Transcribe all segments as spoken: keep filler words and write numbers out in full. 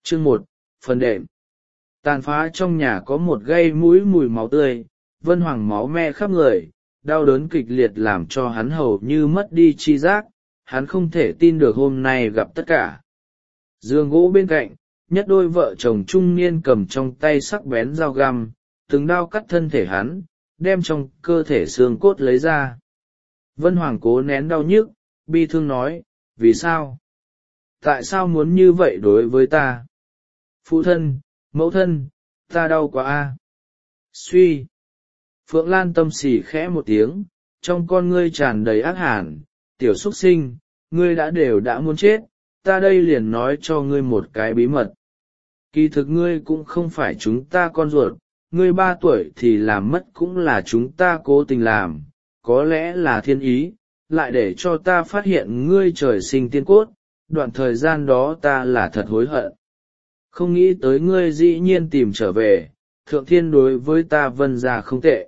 Chương một, phần đệm. Tàn phá trong nhà có một gây mũi mùi máu tươi, Vân Hoàng máu me khắp người, đau đớn kịch liệt làm cho hắn hầu như mất đi tri giác, hắn không thể tin được hôm nay gặp tất cả. Giường gỗ bên cạnh, nhất đôi vợ chồng trung niên cầm trong tay sắc bén dao găm, từng đao cắt thân thể hắn, đem trong cơ thể xương cốt lấy ra. Vân Hoàng cố nén đau nhức, bi thương nói, vì sao? Tại sao muốn như vậy đối với ta? Phụ thân, mẫu thân, ta đau quá a. Suy. Phượng Lan Tâm xì khẽ một tiếng, trong con ngươi tràn đầy ác hàn, tiểu súc sinh, ngươi đã đều đã muốn chết, ta đây liền nói cho ngươi một cái bí mật. Kỳ thực ngươi cũng không phải chúng ta con ruột, ngươi ba tuổi thì làm mất cũng là chúng ta cố tình làm, có lẽ là thiên ý, lại để cho ta phát hiện ngươi trời sinh tiên cốt, đoạn thời gian đó ta là thật hối hận. Không nghĩ tới ngươi dĩ nhiên tìm trở về, thượng thiên đối với ta Vân gia không tệ.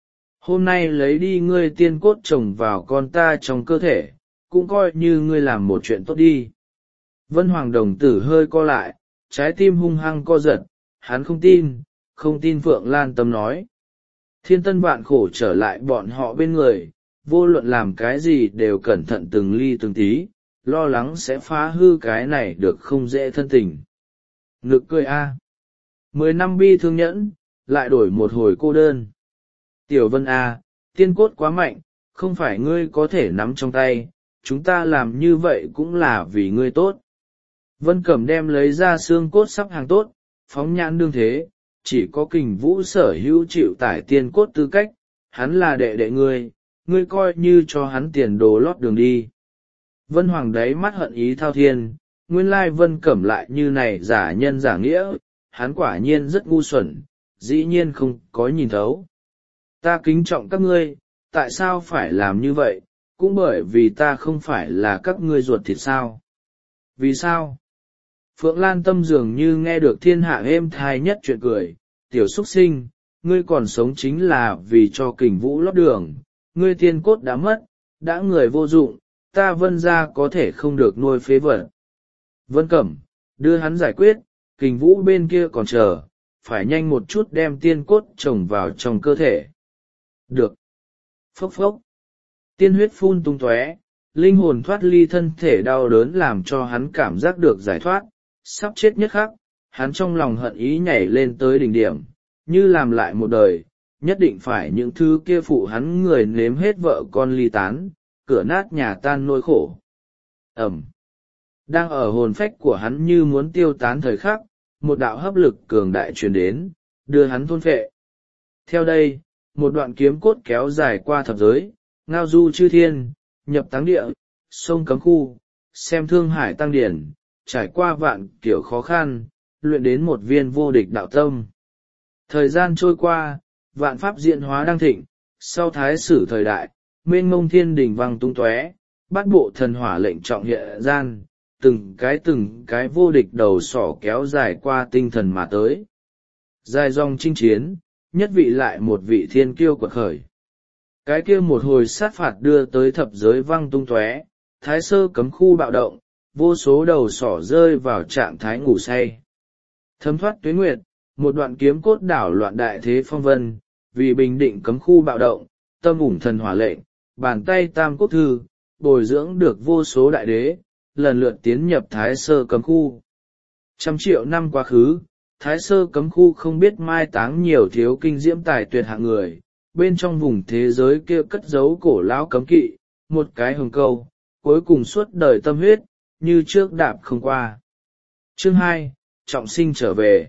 Hôm nay lấy đi ngươi tiên cốt trồng vào con ta trong cơ thể, cũng coi như ngươi làm một chuyện tốt đi. Vân Hoàng đồng tử hơi co lại, trái tim hung hăng co giật, hắn không tin, không tin Phượng Lan Tâm nói. Thiên tân vạn khổ trở lại bọn họ bên người, vô luận làm cái gì đều cẩn thận từng ly từng tí, lo lắng sẽ phá hư cái này được không dễ thân tình. Nực cười a. Mười năm bi thương nhẫn, lại đổi một hồi cô đơn. Tiểu Vân a, tiên cốt quá mạnh, không phải ngươi có thể nắm trong tay, chúng ta làm như vậy cũng là vì ngươi tốt. Vân Cẩm đem lấy ra xương cốt sắp hàng tốt, phóng nhãn đương thế, chỉ có Kình Vũ sở hữu chịu tải tiên cốt tư cách, hắn là đệ đệ ngươi, ngươi coi như cho hắn tiền đồ lót đường đi. Vân Hoàng đáy mắt hận ý thao thiên, nguyên lai Vân Cẩm lại như này giả nhân giả nghĩa, hắn quả nhiên rất ngu xuẩn, dĩ nhiên không có nhìn thấu. Ta kính trọng các ngươi, tại sao phải làm như vậy, cũng bởi vì ta không phải là các ngươi ruột thịt sao. Vì sao? Phượng Lan Tâm dường như nghe được thiên hạ êm thai nhất chuyện cười, tiểu súc sinh, ngươi còn sống chính là vì cho Kình Vũ lót đường, ngươi tiên cốt đã mất, đã người vô dụng, ta Vân gia có thể không được nuôi phế vật. Vân Cẩm, đưa hắn giải quyết, Kình Vũ bên kia còn chờ, phải nhanh một chút đem tiên cốt trồng vào trong cơ thể. Được. Phốc phốc. Tiên huyết phun tung tóe, linh hồn thoát ly thân thể đau đớn làm cho hắn cảm giác được giải thoát, sắp chết nhất khắc, hắn trong lòng hận ý nhảy lên tới đỉnh điểm, như làm lại một đời, nhất định phải những thứ kia phụ hắn người nếm hết vợ con ly tán, cửa nát nhà tan nỗi khổ. Ẩm. Đang ở hồn phách của hắn như muốn tiêu tán thời khắc, một đạo hấp lực cường đại truyền đến, đưa hắn thôn phệ. Theo đây, một đoạn kiếm cốt kéo dài qua thập giới, ngao du chư thiên, nhập táng địa, sông cấm khu, xem thương hải tăng điển, trải qua vạn kiểu khó khăn, luyện đến một viên vô địch đạo tâm. Thời gian trôi qua, vạn pháp diễn hóa đang thịnh, sau thái sử thời đại, mênh mông thiên đình vang tung tóe, bát bộ thần hỏa lệnh trọng hiện gian, từng cái từng cái vô địch đầu sỏ kéo dài qua tinh thần mà tới. Dài dòng chinh chiến, nhất vị lại một vị thiên kiêu quật khởi. Cái kia một hồi sát phạt đưa tới thập giới văng tung tóe, thái sơ cấm khu bạo động, vô số đầu sỏ rơi vào trạng thái ngủ say. Thấm thoát tuế nguyệt, một đoạn kiếm cốt đảo loạn đại thế phong vân, vì bình định cấm khu bạo động, tâm ủng thần hỏa lệnh, bàn tay tam cốt thư, bồi dưỡng được vô số đại đế, lần lượt tiến nhập thái sơ cấm khu. Trăm triệu năm quá khứ, thái sơ cấm khu không biết mai táng nhiều thiếu kinh diễm tài tuyệt hạng người, bên trong vùng thế giới kia cất giấu cổ lão cấm kỵ, một cái hồng câu, cuối cùng suốt đời tâm huyết, như trước đạp không qua. Chương hai, trọng sinh trở về.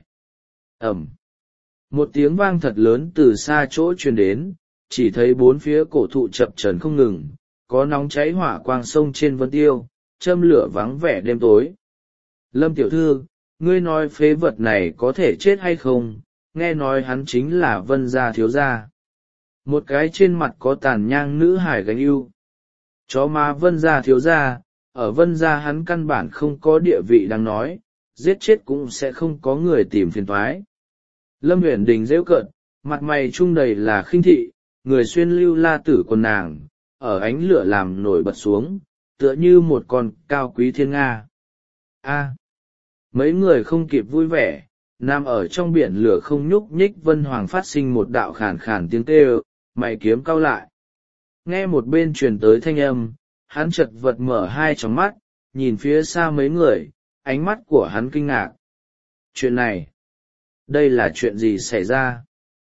Ẩm. Một tiếng vang thật lớn từ xa chỗ truyền đến, chỉ thấy bốn phía cổ thụ chập chờn không ngừng, có nóng cháy hỏa quang sông trên vân tiêu, châm lửa vắng vẻ đêm tối. Lâm tiểu thư, ngươi nói phế vật này có thể chết hay không, nghe nói hắn chính là Vân gia thiếu gia. Một cái trên mặt có tàn nhang nữ hải gánh ưu. Chó má Vân gia thiếu gia, ở Vân gia hắn căn bản không có địa vị đáng nói, giết chết cũng sẽ không có người tìm phiền toái. Lâm Uyển Đình giễu cợt, mặt mày trung đầy là khinh thị, người xuyên lưu la tử quần nàng, ở ánh lửa làm nổi bật xuống, tựa như một con cao quý thiên nga. A. Mấy người không kịp vui vẻ, nằm ở trong biển lửa không nhúc nhích. Vân Hoàng phát sinh một đạo khàn khàn tiếng kêu, mày kiếm cau lại. Nghe một bên truyền tới thanh âm, hắn chật vật mở hai tròng mắt, nhìn phía xa mấy người, ánh mắt của hắn kinh ngạc. Chuyện này, đây là chuyện gì xảy ra?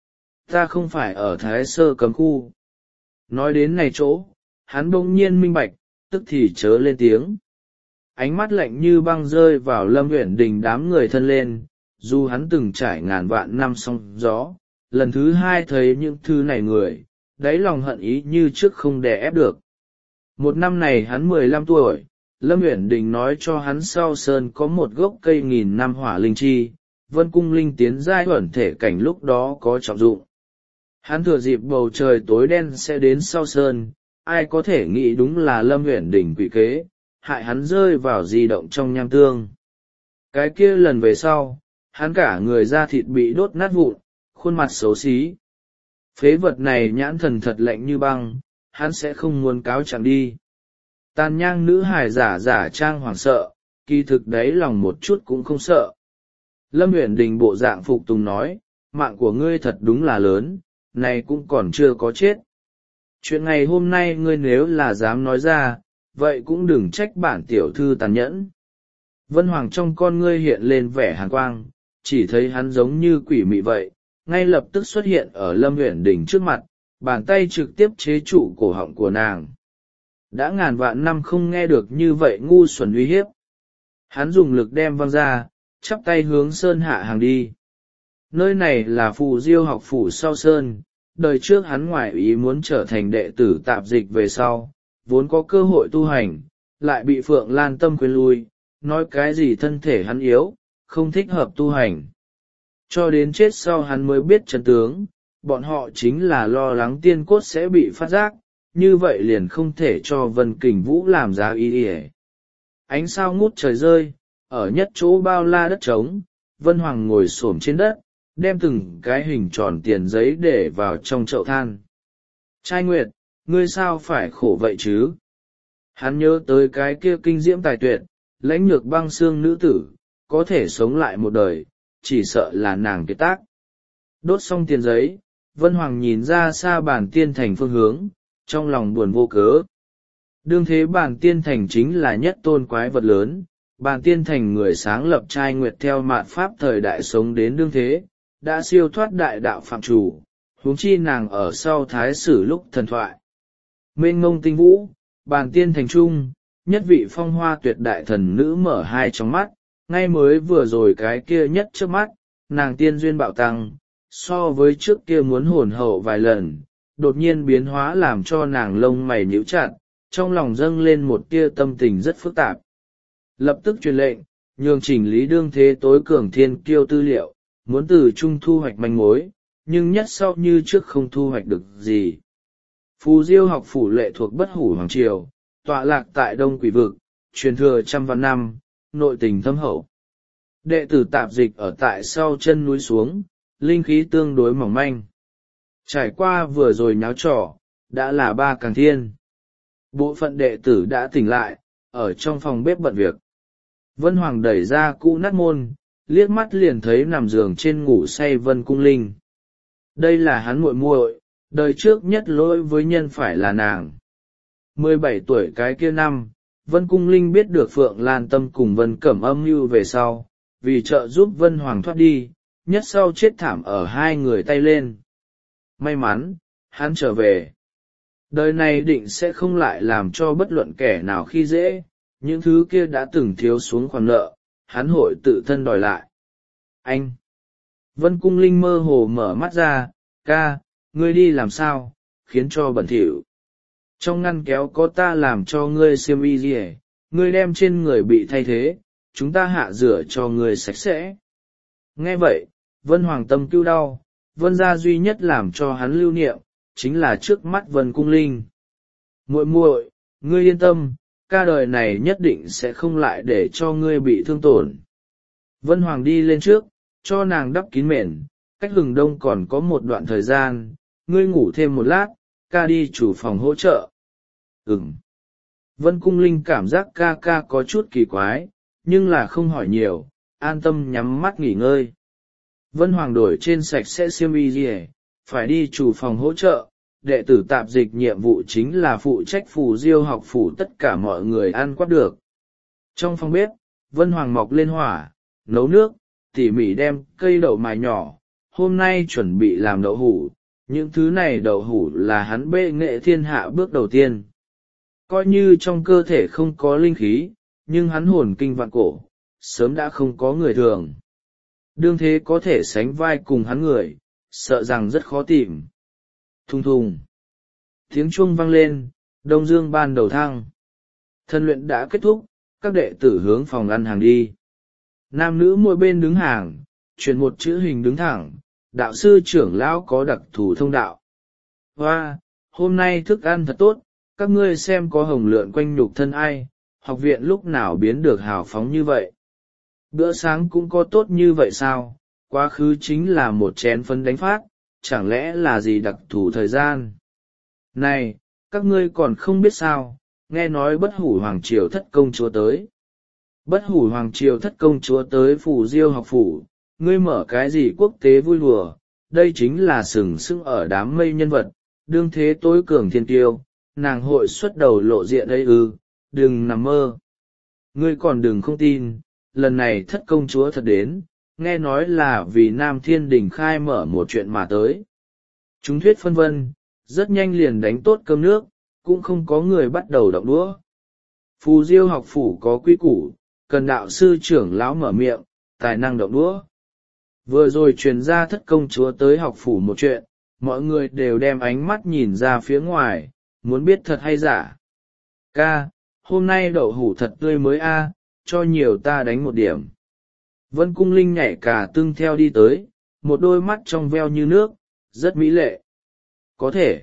Ta không phải ở Thái Sơ cấm khu. Nói đến này chỗ, hắn bỗng nhiên minh bạch, tức thì chớ lên tiếng. Ánh mắt lạnh như băng rơi vào Lâm Uyển Đình đám người thân lên, dù hắn từng trải ngàn vạn năm sóng gió, lần thứ hai thấy những thứ này người, đáy lòng hận ý như trước không đè ép được. Một năm này hắn mười lăm tuổi, Lâm Uyển Đình nói cho hắn sau sơn có một gốc cây nghìn năm hỏa linh chi, Vân Cung Linh tiến giai ẩn thể cảnh lúc đó có trọng dụng. Hắn thừa dịp bầu trời tối đen sẽ đến sau sơn, ai có thể nghĩ đúng là Lâm Uyển Đình quỷ kế, hại hắn rơi vào di động trong nham tương. Cái kia lần về sau, hắn cả người da thịt bị đốt nát vụn, khuôn mặt xấu xí. Phế vật này nhãn thần thật lạnh như băng, hắn sẽ không muốn cáo chẳng đi. Tàn nhang nữ hài giả giả trang hoảng sợ, kỳ thực đáy lòng một chút cũng không sợ. Lâm Uyển Đình bộ dạng phục tùng nói, mạng của ngươi thật đúng là lớn, này cũng còn chưa có chết. Chuyện ngày hôm nay ngươi nếu là dám nói ra, vậy cũng đừng trách bản tiểu thư tàn nhẫn. Vân Hoàng trong con ngươi hiện lên vẻ hàn quang, chỉ thấy hắn giống như quỷ mị vậy, ngay lập tức xuất hiện ở Lâm Uyển Đình trước mặt, bàn tay trực tiếp chế trụ cổ họng của nàng. Đã ngàn vạn năm không nghe được như vậy ngu xuẩn uy hiếp. Hắn dùng lực đem văng ra, chắp tay hướng sơn hạ hàng đi. Nơi này là Phù Diêu học phủ sau sơn, đời trước hắn ngoại ý muốn trở thành đệ tử tạp dịch về sau, vốn có cơ hội tu hành, lại bị Phượng Lan Tâm khuyên lui, nói cái gì thân thể hắn yếu, không thích hợp tu hành. Cho đến chết sau hắn mới biết chân tướng, bọn họ chính là lo lắng tiên cốt sẽ bị phát giác, như vậy liền không thể cho Vân Kình Vũ làm giá ý ỉa. Ánh sao ngút trời rơi, ở nhất chỗ bao la đất trống, Vân Hoàng ngồi xổm trên đất, đem từng cái hình tròn tiền giấy để vào trong chậu than. Trai Nguyệt, ngươi sao phải khổ vậy chứ? Hắn nhớ tới cái kia kinh diễm tài tuyệt, lãnh nhược băng xương nữ tử, có thể sống lại một đời, chỉ sợ là nàng kiệt tác. Đốt xong tiền giấy, Vân Hoàng nhìn ra xa bản tiên thành phương hướng, trong lòng buồn vô cớ. Đương thế bản tiên thành chính là nhất tôn quái vật lớn, bản tiên thành người sáng lập Trai Nguyệt theo mạt pháp thời đại sống đến đương thế, đã siêu thoát đại đạo phạm chủ, huống chi nàng ở sau thái sử lúc thần thoại. Mênh ngông tinh vũ, bản tiên thành trung, nhất vị phong hoa tuyệt đại thần nữ mở hai trong mắt, ngay mới vừa rồi cái kia nhất trước mắt, nàng tiên duyên bạo tăng, so với trước kia muốn hồn hậu vài lần, đột nhiên biến hóa làm cho nàng lông mày nhíu chặt, trong lòng dâng lên một tia tâm tình rất phức tạp. Lập tức truyền lệnh, nhường chỉnh lý đương thế tối cường thiên kiêu tư liệu, muốn từ trung thu hoạch manh mối, nhưng nhất sau như trước không thu hoạch được gì. Phù Diêu học phủ lệ thuộc Bất Hủ Hoàng Triều, tọa lạc tại Đông Quỷ Vực, truyền thừa trăm vạn năm, nội tình thâm hậu. Đệ tử tạp dịch ở tại sau chân núi xuống, linh khí tương đối mỏng manh. Trải qua vừa rồi nháo trò, đã là ba càng thiên. Bộ phận đệ tử đã tỉnh lại, ở trong phòng bếp bận việc. Vân Hoàng đẩy ra cũ nát môn, liếc mắt liền thấy nằm giường trên ngủ say Vân Cung Linh. Đây là hắn muội muội, đời trước nhất lỗi với nhân phải là nàng. mười bảy tuổi cái kia năm, Vân Cung Linh biết được Phượng Lan Tâm cùng Vân Cẩm âm mưu về sau, vì trợ giúp Vân Hoàng thoát đi, nhất sau chết thảm ở hai người tay lên. May mắn, hắn trở về. Đời này định sẽ không lại làm cho bất luận kẻ nào khi dễ, những thứ kia đã từng thiếu xuống khoản nợ, hắn hội tự thân đòi lại. Anh! Vân Cung Linh mơ hồ mở mắt ra, ca, ngươi đi làm sao, khiến cho bẩn thỉu. Trong ngăn kéo có ta làm cho ngươi xiêm y gì hết, ngươi đem trên người bị thay thế, chúng ta hạ rửa cho ngươi sạch sẽ. Nghe vậy, Vân Hoàng tâm cứu đau, Vân gia duy nhất làm cho hắn lưu niệm, chính là trước mắt Vân Cung Linh. Muội muội, ngươi yên tâm, ca đời này nhất định sẽ không lại để cho ngươi bị thương tổn. Vân Hoàng đi lên trước, cho nàng đắp kín mền, cách hừng đông còn có một đoạn thời gian, ngươi ngủ thêm một lát, ca đi chủ phòng hỗ trợ. Ừm. Vân Cung Linh cảm giác ca ca có chút kỳ quái, nhưng là không hỏi nhiều, an tâm nhắm mắt nghỉ ngơi. Vân Hoàng đổi trên sạch sẽ xiêm y rìa, phải đi chủ phòng hỗ trợ. Đệ tử tạp dịch nhiệm vụ chính là phụ trách phù diêu học phủ tất cả mọi người ăn quát được. Trong phòng bếp, Vân Hoàng mọc lên hỏa, nấu nước, tỉ mỉ đem cây đậu mài nhỏ, hôm nay chuẩn bị làm đậu hủ. Những thứ này đậu hủ là hắn bệ nghệ thiên hạ bước đầu tiên. Coi như trong cơ thể không có linh khí, nhưng hắn hồn kinh vạn cổ, sớm đã không có người thường. Đương thế có thể sánh vai cùng hắn người, sợ rằng rất khó tìm. Thùng thùng. Tiếng chuông vang lên, Đông Dương ban đầu thăng. Thân luyện đã kết thúc, các đệ tử hướng phòng ăn hàng đi. Nam nữ mỗi bên đứng hàng, chuyển một chữ hình đứng thẳng, đạo sư trưởng lão có đặc thù thông đạo. Hoa, hôm nay thức ăn thật tốt, các ngươi xem có hồng lượn quanh nhục thân ai, học viện lúc nào biến được hào phóng như vậy. Bữa sáng cũng có tốt như vậy sao, quá khứ chính là một chén phấn đánh phát, chẳng lẽ là gì đặc thù thời gian. Này, các ngươi còn không biết sao, nghe nói bất hủ hoàng triều thất công chúa tới. Bất hủ hoàng triều thất công chúa tới phủ diêu học phủ, ngươi mở cái gì quốc tế vui đùa, đây chính là sừng sững ở đám mây nhân vật, đương thế tối cường thiên tiêu, nàng hội xuất đầu lộ diện đây ư, đừng nằm mơ. Ngươi còn đừng không tin, lần này thất công chúa thật đến, nghe nói là vì Nam Thiên Đình khai mở một chuyện mà tới. Chúng thuyết phân vân, rất nhanh liền đánh tốt cơm nước, cũng không có người bắt đầu động đũa. Phù diêu học phủ có quy củ, cần đạo sư trưởng lão mở miệng, tài năng động đũa. Vừa rồi truyền ra thất công chúa tới học phủ một chuyện, mọi người đều đem ánh mắt nhìn ra phía ngoài, muốn biết thật hay giả. Ca, hôm nay đậu hủ thật tươi mới a, cho nhiều ta đánh một điểm. Vân Cung Linh nhảy cả tương theo đi tới, một đôi mắt trong veo như nước, rất mỹ lệ. Có thể.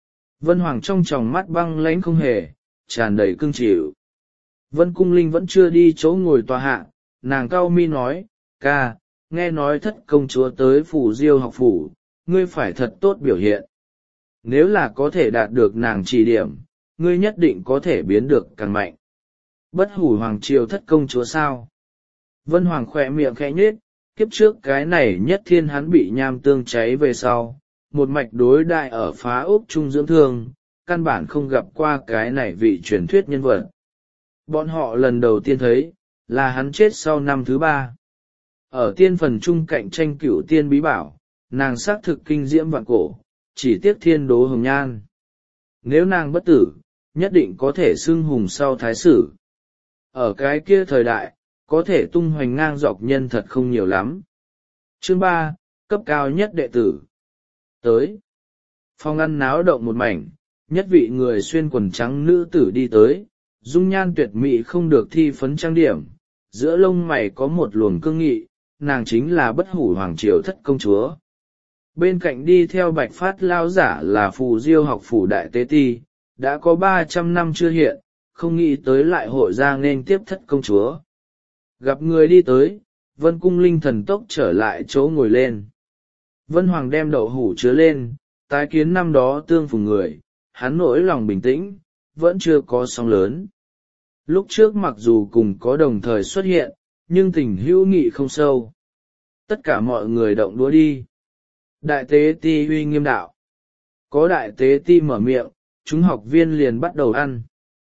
Vân Hoàng trong tròng mắt băng lãnh không hề, tràn đầy cương chịu. Vân Cung Linh vẫn chưa đi chỗ ngồi tòa hạ, nàng cau mi nói, ca, nghe nói thất công chúa tới phủ diêu học phủ, ngươi phải thật tốt biểu hiện. Nếu là có thể đạt được nàng chỉ điểm, ngươi nhất định có thể biến được càng mạnh. Bất hủ hoàng triều thất công chúa sao? Vân Hoàng khỏe miệng khẽ nhếch, kiếp trước cái này nhất thiên hắn bị nham tương cháy về sau, một mạch đối đại ở phá ốc trung dưỡng thương, căn bản không gặp qua cái này vị truyền thuyết nhân vật. Bọn họ lần đầu tiên thấy, là hắn chết sau năm thứ ba. Ở tiên phần chung cạnh tranh cửu tiên bí bảo, nàng xác thực kinh diễm vạn cổ, chỉ tiếc thiên đố hồng nhan. Nếu nàng bất tử, nhất định có thể xưng hùng sau thái sử. Ở cái kia thời đại, có thể tung hoành ngang dọc nhân thật không nhiều lắm. Chương ba, cấp cao nhất đệ tử. Tới. Phòng ăn náo động một mảnh, nhất vị người xuyên quần trắng nữ tử đi tới, dung nhan tuyệt mỹ không được thi phấn trang điểm, giữa lông mày có một luồng cương nghị, nàng chính là bất hủ hoàng triều thất công chúa. Bên cạnh đi theo bạch phát lao giả là phù diêu học phủ đại tế ti, đã có ba trăm năm chưa hiện, không nghĩ tới lại hội ra nên tiếp thất công chúa. Gặp người đi tới, Vân Cung Linh thần tốc trở lại chỗ ngồi lên. Vân Hoàng đem đậu hủ chứa lên, tái kiến năm đó tương phùng người, hắn nỗi lòng bình tĩnh, vẫn chưa có sóng lớn. Lúc trước mặc dù cùng có đồng thời xuất hiện, nhưng tình hữu nghị không sâu. Tất cả mọi người động đũa đi. Đại tế ti uy nghiêm đạo. Có đại tế ti mở miệng, chúng học viên liền bắt đầu ăn.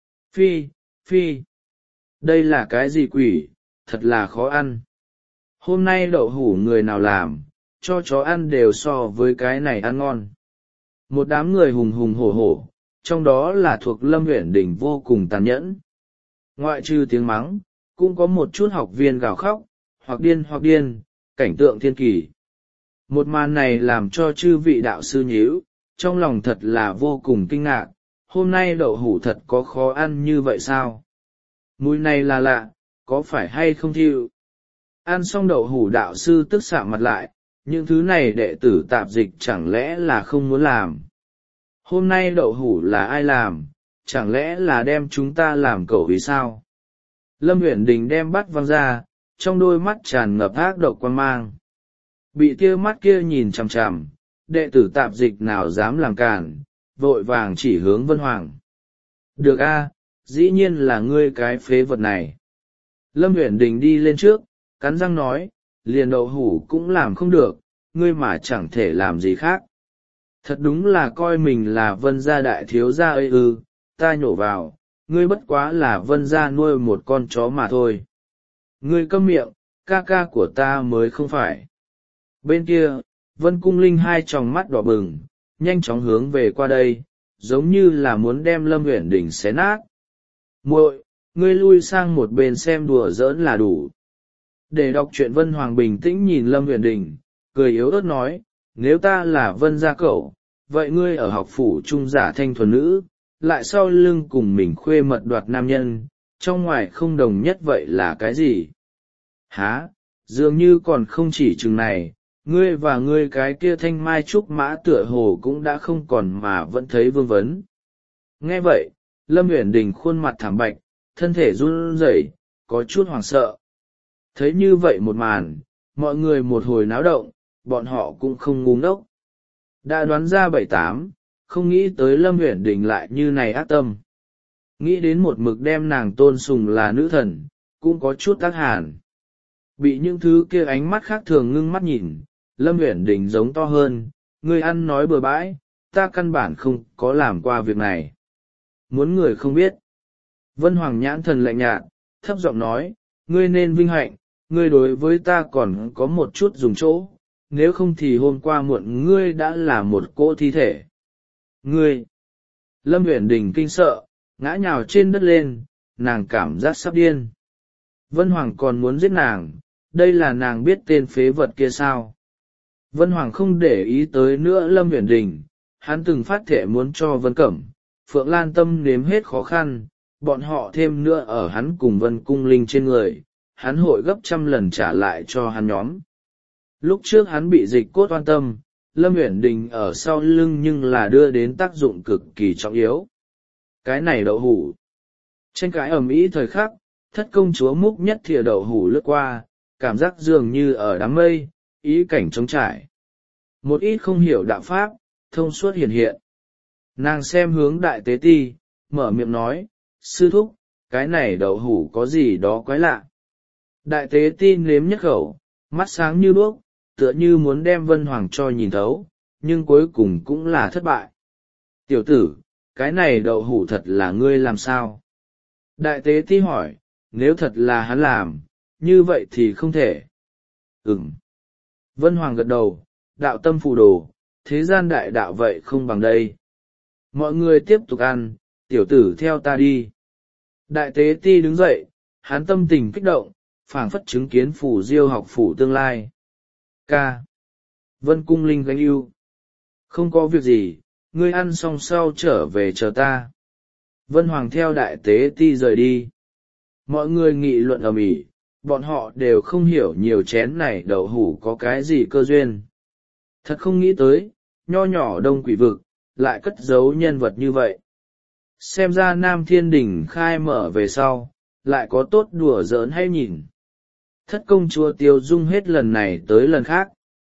Phi, phi. Đây là cái gì quỷ, thật là khó ăn. Hôm nay đậu hủ người nào làm, cho chó ăn đều so với cái này ăn ngon. Một đám người hùng hùng hổ hổ, trong đó là thuộc Lâm Uyển Đình vô cùng tàn nhẫn. Ngoại trừ tiếng mắng, cũng có một chút học viên gào khóc, hoặc điên hoặc điên, cảnh tượng thiên kỳ. Một màn này làm cho chư vị đạo sư nhíu, trong lòng thật là vô cùng kinh ngạc, hôm nay đậu hủ thật có khó ăn như vậy sao? Mùi này là lạ, có phải hay không thiêu? Ăn xong đậu hủ đạo sư tức xạ mặt lại, những thứ này đệ tử tạp dịch chẳng lẽ là không muốn làm? Hôm nay đậu hủ là ai làm, chẳng lẽ là đem chúng ta làm cẩu vì sao? Lâm Uyển Đình đem bắt văng ra, trong đôi mắt tràn ngập ác độc quan mang. Bị tia mắt kia nhìn chằm chằm, đệ tử tạp dịch nào dám làm cản, vội vàng chỉ hướng Vân Hoàng. Được a, dĩ nhiên là ngươi cái phế vật này. Lâm Uyển Đình đi lên trước, cắn răng nói, liền đậu hủ cũng làm không được, ngươi mà chẳng thể làm gì khác. Thật đúng là coi mình là Vân gia đại thiếu gia ơi ư. Ta nhổ vào, ngươi bất quá là Vân gia nuôi một con chó mà thôi. Ngươi câm miệng, ca ca của ta mới không phải. Bên kia, Vân Cung Linh hai tròng mắt đỏ bừng, nhanh chóng hướng về qua đây, giống như là muốn đem Lâm Uyển Đình xé nát. Muội, ngươi lui sang một bên xem đùa giỡn là đủ. Để đọc truyện Vân Hoàng bình tĩnh nhìn Lâm Uyển Đình, cười yếu ớt nói, nếu ta là Vân gia cậu, vậy ngươi ở học phủ trung giả thanh thuần nữ, lại sau lưng cùng mình khuê mật đoạt nam nhân, trong ngoài không đồng nhất vậy là cái gì? Hả, dường như còn không chỉ chừng này, ngươi và ngươi cái kia thanh mai trúc mã tựa hồ cũng đã không còn mà vẫn thấy vương vấn. Nghe vậy, Lâm Uyển Đình khuôn mặt thảm bạch, thân thể run rẩy, có chút hoảng sợ. Thấy như vậy một màn, mọi người một hồi náo động, bọn họ cũng không ngu ngốc. Đã đoán ra bảy tám, không nghĩ tới Lâm Uyển Đình lại như này ác tâm. Nghĩ đến một mực đem nàng tôn sùng là nữ thần, cũng có chút ác hàn. Bị những thứ kia ánh mắt khác thường ngưng mắt nhìn, Lâm Uyển Đình giống to hơn, ngươi ăn nói bừa bãi, ta căn bản không có làm qua việc này. Muốn người không biết. Vân Hoàng nhãn thần lạnh nhạt, thấp giọng nói, ngươi nên vinh hạnh, ngươi đối với ta còn có một chút dùng chỗ, nếu không thì hôm qua muộn ngươi đã là một cỗ thi thể. Ngươi! Lâm Uyển Đình kinh sợ, ngã nhào trên đất lên, nàng cảm giác sắp điên. Vân Hoàng còn muốn giết nàng, đây là nàng biết tên phế vật kia sao. Vân Hoàng không để ý tới nữa Lâm Uyển Đình, hắn từng phát thệ muốn cho Vân Cẩm, Phượng Lan Tâm nếm hết khó khăn, bọn họ thêm nữa ở hắn cùng Vân Cung Linh trên người, hắn hội gấp trăm lần trả lại cho hắn nhóm. Lúc trước hắn bị dịch cốt oan tâm, Lâm Uyển Đình ở sau lưng nhưng là đưa đến tác dụng cực kỳ trọng yếu. Cái này đậu hủ. Tranh cãi ầm ĩ thời khắc, thất công chúa múc nhất thìa đậu hủ lướt qua, cảm giác dường như ở đám mây, ý cảnh trống trải. Một ít không hiểu đạo pháp, thông suốt hiện hiện. Nàng xem hướng đại tế ti, mở miệng nói, sư thúc, cái này đậu hủ có gì đó quái lạ. Đại tế ti nếm nhất khẩu, mắt sáng như đuốc, tựa như muốn đem Vân Hoàng cho nhìn thấu, nhưng cuối cùng cũng là thất bại. Tiểu tử, cái này đậu hủ thật là ngươi làm sao? Đại tế ti hỏi, nếu thật là hắn làm, như vậy thì không thể. Ừm. Vân Hoàng gật đầu, đạo tâm phù đồ, thế gian đại đạo vậy không bằng đây. Mọi người tiếp tục ăn, tiểu tử theo ta đi. Đại tế ti đứng dậy, hắn tâm tình kích động, phảng phất chứng kiến phủ diêu học phủ tương lai. Ca. Vân Cung Linh gánh ưu. Không có việc gì, ngươi ăn xong sau trở về chờ ta. Vân Hoàng theo đại tế ti rời đi. Mọi người nghị luận ầm ĩ, bọn họ đều không hiểu nhiều chén này đậu hủ có cái gì cơ duyên. Thật không nghĩ tới, nho nhỏ đông quỷ vực, lại cất giấu nhân vật như vậy. Xem ra Nam Thiên Đình khai mở về sau, lại có tốt đùa giỡn hay nhìn. Thất công chúa tiêu dung hết lần này tới lần khác.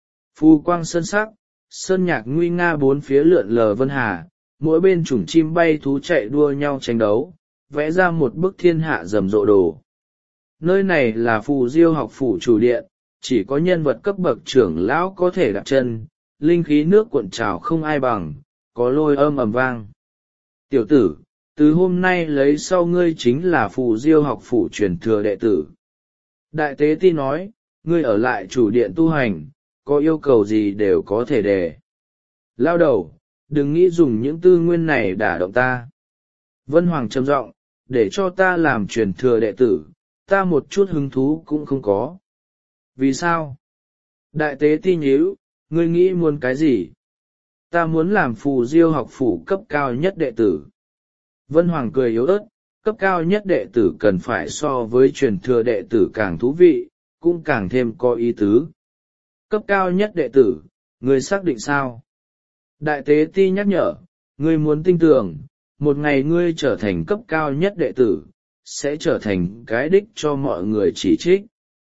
Phù quang sơn sắc, sơn nhạc nguy nga bốn phía lượn lờ vân hà, mỗi bên chủng chim bay thú chạy đua nhau tranh đấu, vẽ ra một bức thiên hạ rầm rộ đồ. Nơi này là phù diêu học phủ chủ điện, chỉ có nhân vật cấp bậc trưởng lão có thể đặt chân, linh khí nước cuộn trào không ai bằng, có lôi âm ầm vang. Tiểu tử, từ hôm nay lấy sau ngươi chính là phù diêu học phủ truyền thừa đệ tử. Đại tế ti nói, ngươi ở lại chủ điện tu hành, có yêu cầu gì đều có thể đề. Lao đầu, đừng nghĩ dùng những tư nguyên này đả động ta. Vân Hoàng trầm giọng, để cho ta làm truyền thừa đệ tử, ta một chút hứng thú cũng không có. Vì sao? Đại tế ti nhíu, ngươi nghĩ muốn cái gì? Ta muốn làm phù diêu học phủ cấp cao nhất đệ tử. Vân Hoàng cười yếu ớt, cấp cao nhất đệ tử cần phải so với truyền thừa đệ tử càng thú vị, cũng càng thêm có ý tứ. Cấp cao nhất đệ tử, ngươi xác định sao? Đại tế ti nhắc nhở, ngươi muốn tin tưởng, một ngày ngươi trở thành cấp cao nhất đệ tử, sẽ trở thành cái đích cho mọi người chỉ trích.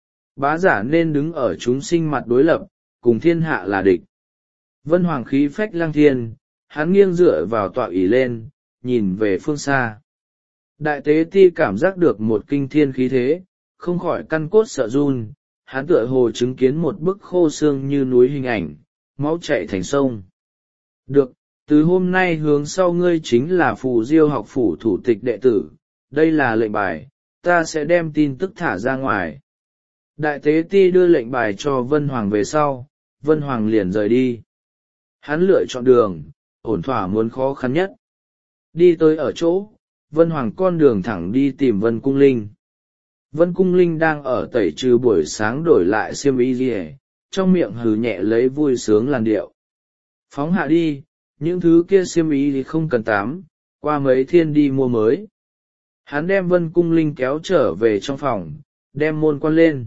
Bá giả nên đứng ở chúng sinh mặt đối lập, cùng thiên hạ là địch. Vân Hoàng khí phách lăng thiên, hắn nghiêng dựa vào tọa ỷ lên, nhìn về phương xa. Đại tế ti cảm giác được một kinh thiên khí thế, không khỏi căn cốt sợ run, hắn tựa hồ chứng kiến một bức khô xương như núi hình ảnh, máu chảy thành sông. Được, từ hôm nay hướng sau ngươi chính là Phù Diêu học phủ thủ tịch đệ tử, đây là lệnh bài, ta sẽ đem tin tức thả ra ngoài. Đại tế ti đưa lệnh bài cho Vân Hoàng về sau, Vân Hoàng liền rời đi. Hắn lựa chọn đường, ổn thỏa muốn khó khăn nhất. Đi tới ở chỗ, Vân Hoàng con đường thẳng đi tìm Vân Cung Linh. Vân Cung Linh đang ở tẩy trừ buổi sáng đổi lại xiêm y rìa, trong miệng hừ nhẹ lấy vui sướng làn điệu. Phóng hạ đi, những thứ kia xiêm y thì không cần tắm, qua mấy thiên đi mua mới. Hắn đem Vân Cung Linh kéo trở về trong phòng, đem môn quan lên.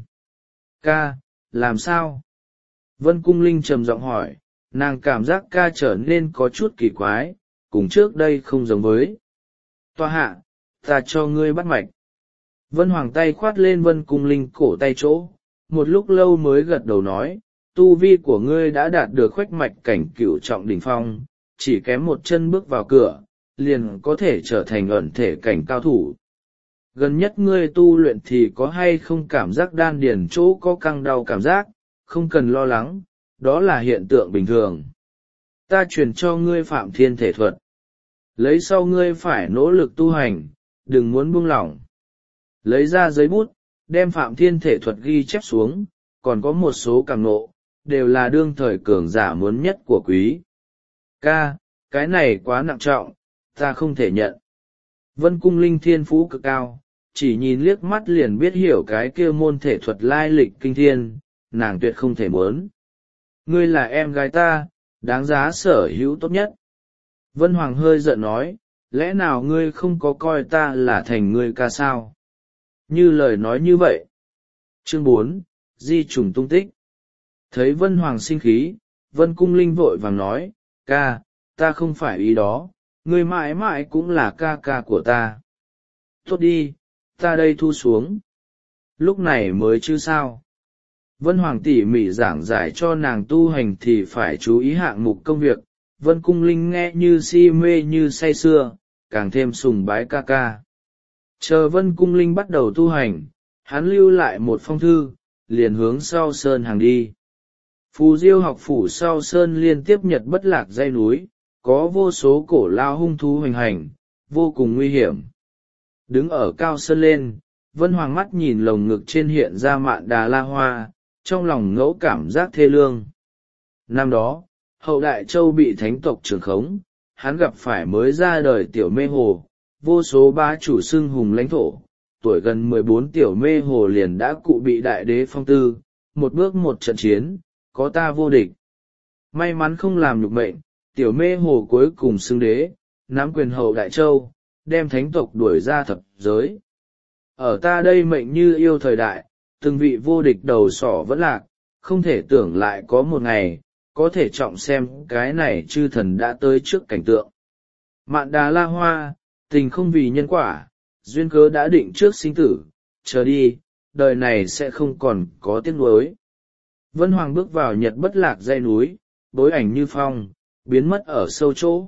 Ca, làm sao? Vân Cung Linh trầm giọng hỏi, nàng cảm giác ca trở nên có chút kỳ quái, cùng trước đây không giống với. Toa hạ, ta cho ngươi bắt mạch. Vân Hoàng tay khoát lên Vân Cung Linh cổ tay chỗ, một lúc lâu mới gật đầu nói, tu vi của ngươi đã đạt được khuếch mạch cảnh cửu trọng đỉnh phong, chỉ kém một chân bước vào cửa, liền có thể trở thành ẩn thể cảnh cao thủ. Gần nhất ngươi tu luyện thì có hay không cảm giác đan điền chỗ có căng đau cảm giác, không cần lo lắng, đó là hiện tượng bình thường. Ta truyền cho ngươi Phạm Thiên thể thuật. Lấy sau ngươi phải nỗ lực tu hành, đừng muốn buông lỏng. Lấy ra giấy bút, đem Phạm Thiên thể thuật ghi chép xuống, còn có một số càng nộ, đều là đương thời cường giả muốn nhất của quý. Ca, cái này quá nặng trọng, ta không thể nhận. Vân Cung Linh thiên phú cực cao, chỉ nhìn liếc mắt liền biết hiểu cái kia môn thể thuật lai lịch kinh thiên, nàng tuyệt không thể muốn. Ngươi là em gái ta, đáng giá sở hữu tốt nhất. Vân Hoàng hơi giận nói, lẽ nào ngươi không có coi ta là thành ngươi ca sao? Như lời nói như vậy. Chương bốn, Di trùng tung tích. Thấy Vân Hoàng sinh khí, Vân Cung Linh vội vàng nói, ca, ta không phải ý đó, ngươi mãi mãi cũng là ca ca của ta. Tốt đi, ta đây thu xuống. Lúc này mới chứ sao. Vân Hoàng tỉ mỉ giảng giải cho nàng tu hành thì phải chú ý hạng mục công việc, Vân Cung Linh nghe như si mê như say sưa, càng thêm sùng bái ca ca. Chờ Vân Cung Linh bắt đầu tu hành, hắn lưu lại một phong thư, liền hướng sau sơn hàng đi. Phù Diêu học phủ sau sơn liên tiếp nhật bất lạc dãy núi, có vô số cổ lao hung thú hoành hành, vô cùng nguy hiểm. Đứng ở cao sơn lên, Vân Hoàng mắt nhìn lồng ngực trên hiện ra mạn đà la hoa, trong lòng ngẫu cảm giác thê lương. Năm đó, Hậu Đại Châu bị thánh tộc trưởng khống, hắn gặp phải mới ra đời tiểu mê hồ, vô số bá chủ xưng hùng lãnh thổ, tuổi gần mười bốn tiểu mê hồ liền đã cụ bị đại đế phong tư, một bước một trận chiến, có ta vô địch. May mắn không làm nhục mệnh, tiểu mê hồ cuối cùng xưng đế, nắm quyền Hậu Đại Châu, đem thánh tộc đuổi ra thập giới. Ở ta đây mệnh như yêu thời đại, từng vị vô địch đầu sỏ vẫn lạc, không thể tưởng lại có một ngày, có thể trọng xem cái này chư thần đã tới trước cảnh tượng. Mạn đà la hoa, tình không vì nhân quả, duyên cớ đã định trước sinh tử, chờ đi, đời này sẽ không còn có tiếc nuối. Vân Hoàng bước vào nhật bất lạc dãy núi, bối ảnh như phong, biến mất ở sâu chỗ.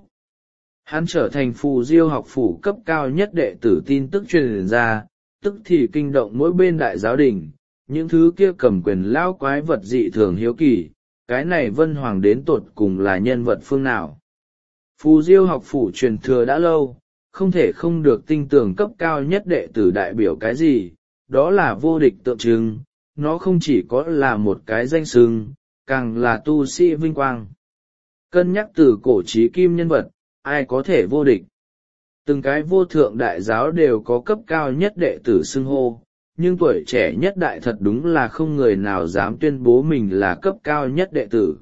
Hắn trở thành Phù Diêu học phủ cấp cao nhất đệ tử tin tức truyền ra, tức thì kinh động mỗi bên đại giáo đình, những thứ kia cầm quyền lão quái vật dị thường hiếu kỳ, cái này Vân Hoàng đến tột cùng là nhân vật phương nào. Phù Diêu học phủ truyền thừa đã lâu, không thể không được tinh tường cấp cao nhất đệ tử đại biểu cái gì, đó là vô địch tượng trưng, nó không chỉ có là một cái danh xưng, càng là tu sĩ vinh quang. Cân nhắc từ cổ chí kim nhân vật, ai có thể vô địch. Từng cái vô thượng đại giáo đều có cấp cao nhất đệ tử xưng hô, nhưng tuổi trẻ nhất đại thật đúng là không người nào dám tuyên bố mình là cấp cao nhất đệ tử.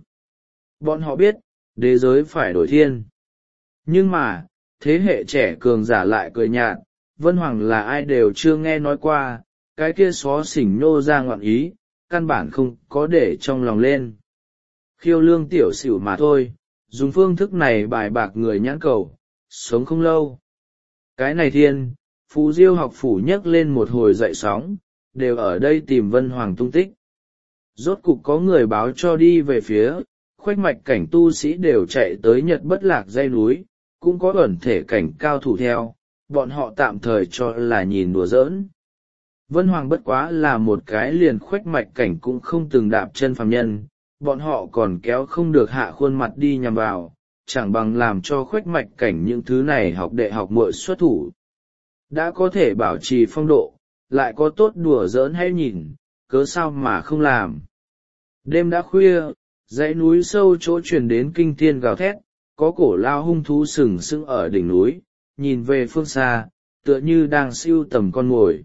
Bọn họ biết, đế giới phải đổi thiên. Nhưng mà, thế hệ trẻ cường giả lại cười nhạt, Vân Hoàng là ai đều chưa nghe nói qua, cái kia xó xỉnh nô ra ngọn ý, căn bản không có để trong lòng lên. Khiêu lương tiểu xỉu mà thôi, dùng phương thức này bài bạc người nhãn cầu, sống không lâu. Cái này thiên, Phù Diêu học phủ nhấc lên một hồi dậy sóng, đều ở đây tìm Vân Hoàng tung tích. Rốt cục có người báo cho đi về phía, khuếch mạch cảnh tu sĩ đều chạy tới nhật bất lạc dãy núi, cũng có ẩn thể cảnh cao thủ theo, bọn họ tạm thời cho là nhìn đùa giỡn. Vân Hoàng bất quá là một cái liền khuếch mạch cảnh cũng không từng đạp chân phàm nhân, bọn họ còn kéo không được hạ khuôn mặt đi nhằm vào, chẳng bằng làm cho khuếch mạch cảnh những thứ này học đệ học muội xuất thủ. Đã có thể bảo trì phong độ, lại có tốt đùa giỡn hay nhìn, cớ sao mà không làm. Đêm đã khuya, dãy núi sâu chỗ truyền đến kinh thiên gào thét, có cổ lao hung thú sừng sững ở đỉnh núi, nhìn về phương xa, tựa như đang siêu tầm con mồi.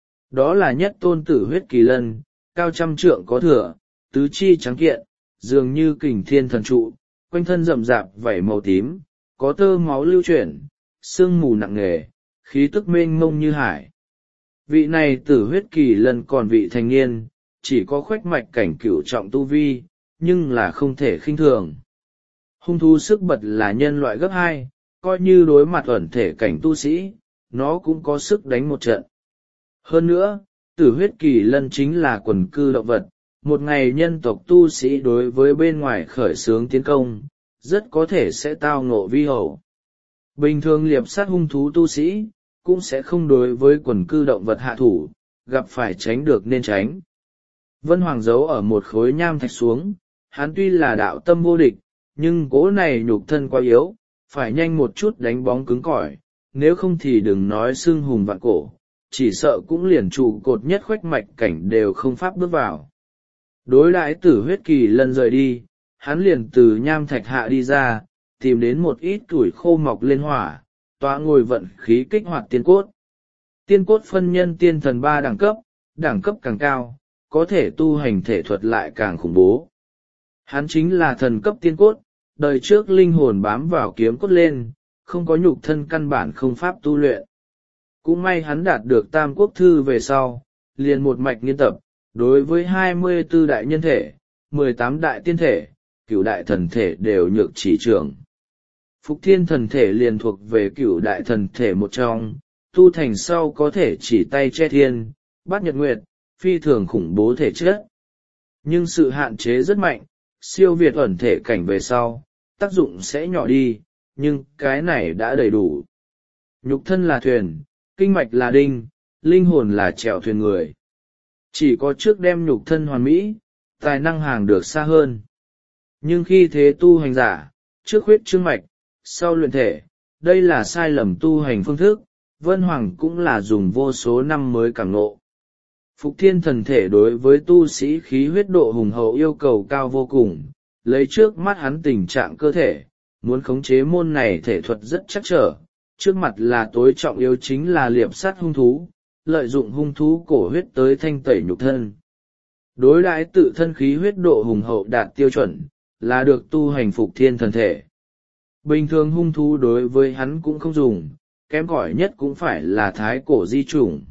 Đó là nhất tôn tử huyết kỳ lân, cao trăm trượng có thửa, tứ chi trắng kiện, dường như kình thiên thần trụ, quanh thân rậm rạp vảy màu tím, có tơ máu lưu chuyển, sương mù nặng nề, khí tức mênh mông như hải. Vị này tử huyết kỳ lân còn vị thành niên, chỉ có khuếch mạch cảnh cửu trọng tu vi, nhưng là không thể khinh thường. Hung thú sức bật là nhân loại gấp hai, coi như đối mặt ẩn thể cảnh tu sĩ, nó cũng có sức đánh một trận. Hơn nữa, tử huyết kỳ lân chính là quần cư động vật, một ngày nhân tộc tu sĩ đối với bên ngoài khởi xướng tiến công, rất có thể sẽ tao ngộ vi hậu. Bình thường liệp sát hung thú tu sĩ, cũng sẽ không đối với quần cư động vật hạ thủ, gặp phải tránh được nên tránh. Vân Hoàng giấu ở một khối nham thạch xuống, hắn tuy là đạo tâm vô địch, nhưng cố này nhục thân quá yếu, phải nhanh một chút đánh bóng cứng cỏi, nếu không thì đừng nói xưng hùng vạn cổ, chỉ sợ cũng liền trụ cột nhất khuếch mạch cảnh đều không pháp bước vào. Đối đãi tử huyết kỳ lân rời đi, hắn liền từ nham thạch hạ đi ra, tìm đến một ít củi khô mọc lên hỏa, tọa ngồi vận khí kích hoạt tiên cốt. Tiên cốt phân nhân tiên thần ba đẳng cấp, đẳng cấp càng cao, có thể tu hành thể thuật lại càng khủng bố. Hắn chính là thần cấp tiên cốt, đời trước linh hồn bám vào kiếm cốt lên, không có nhục thân căn bản không pháp tu luyện. Cũng may hắn đạt được tam quốc thư về sau, liền một mạch nghiên tập, đối với hai mươi tư đại nhân thể, mười tám đại tiên thể, cửu đại thần thể đều nhược chỉ trường. Phục thiên thần thể liền thuộc về cửu đại thần thể một trong, tu thành sau có thể chỉ tay che thiên, bát nhật nguyệt, phi thường khủng bố thể chất. Nhưng sự hạn chế rất mạnh, siêu việt ẩn thể cảnh về sau, tác dụng sẽ nhỏ đi, nhưng cái này đã đầy đủ. Nhục thân là thuyền, kinh mạch là đinh, linh hồn là chèo thuyền người. Chỉ có trước đem nhục thân hoàn mỹ, tài năng hàng được xa hơn. Nhưng khi thế tu hành giả, trước huyết chương mạch, sau luyện thể, đây là sai lầm tu hành phương thức, Vân Hoàng cũng là dùng vô số năm mới cảm ngộ. Phục thiên thần thể đối với tu sĩ khí huyết độ hùng hậu yêu cầu cao vô cùng, lấy trước mắt hắn tình trạng cơ thể, muốn khống chế môn này thể thuật rất chắc trở, trước mặt là tối trọng yếu chính là liệp sát hung thú, lợi dụng hung thú cổ huyết tới thanh tẩy nhục thân. Đối đãi tự thân khí huyết độ hùng hậu đạt tiêu chuẩn, là được tu hành phục thiên thần thể. Bình thường hung thú đối với hắn cũng không dùng, kém cỏi nhất cũng phải là thái cổ di chủng.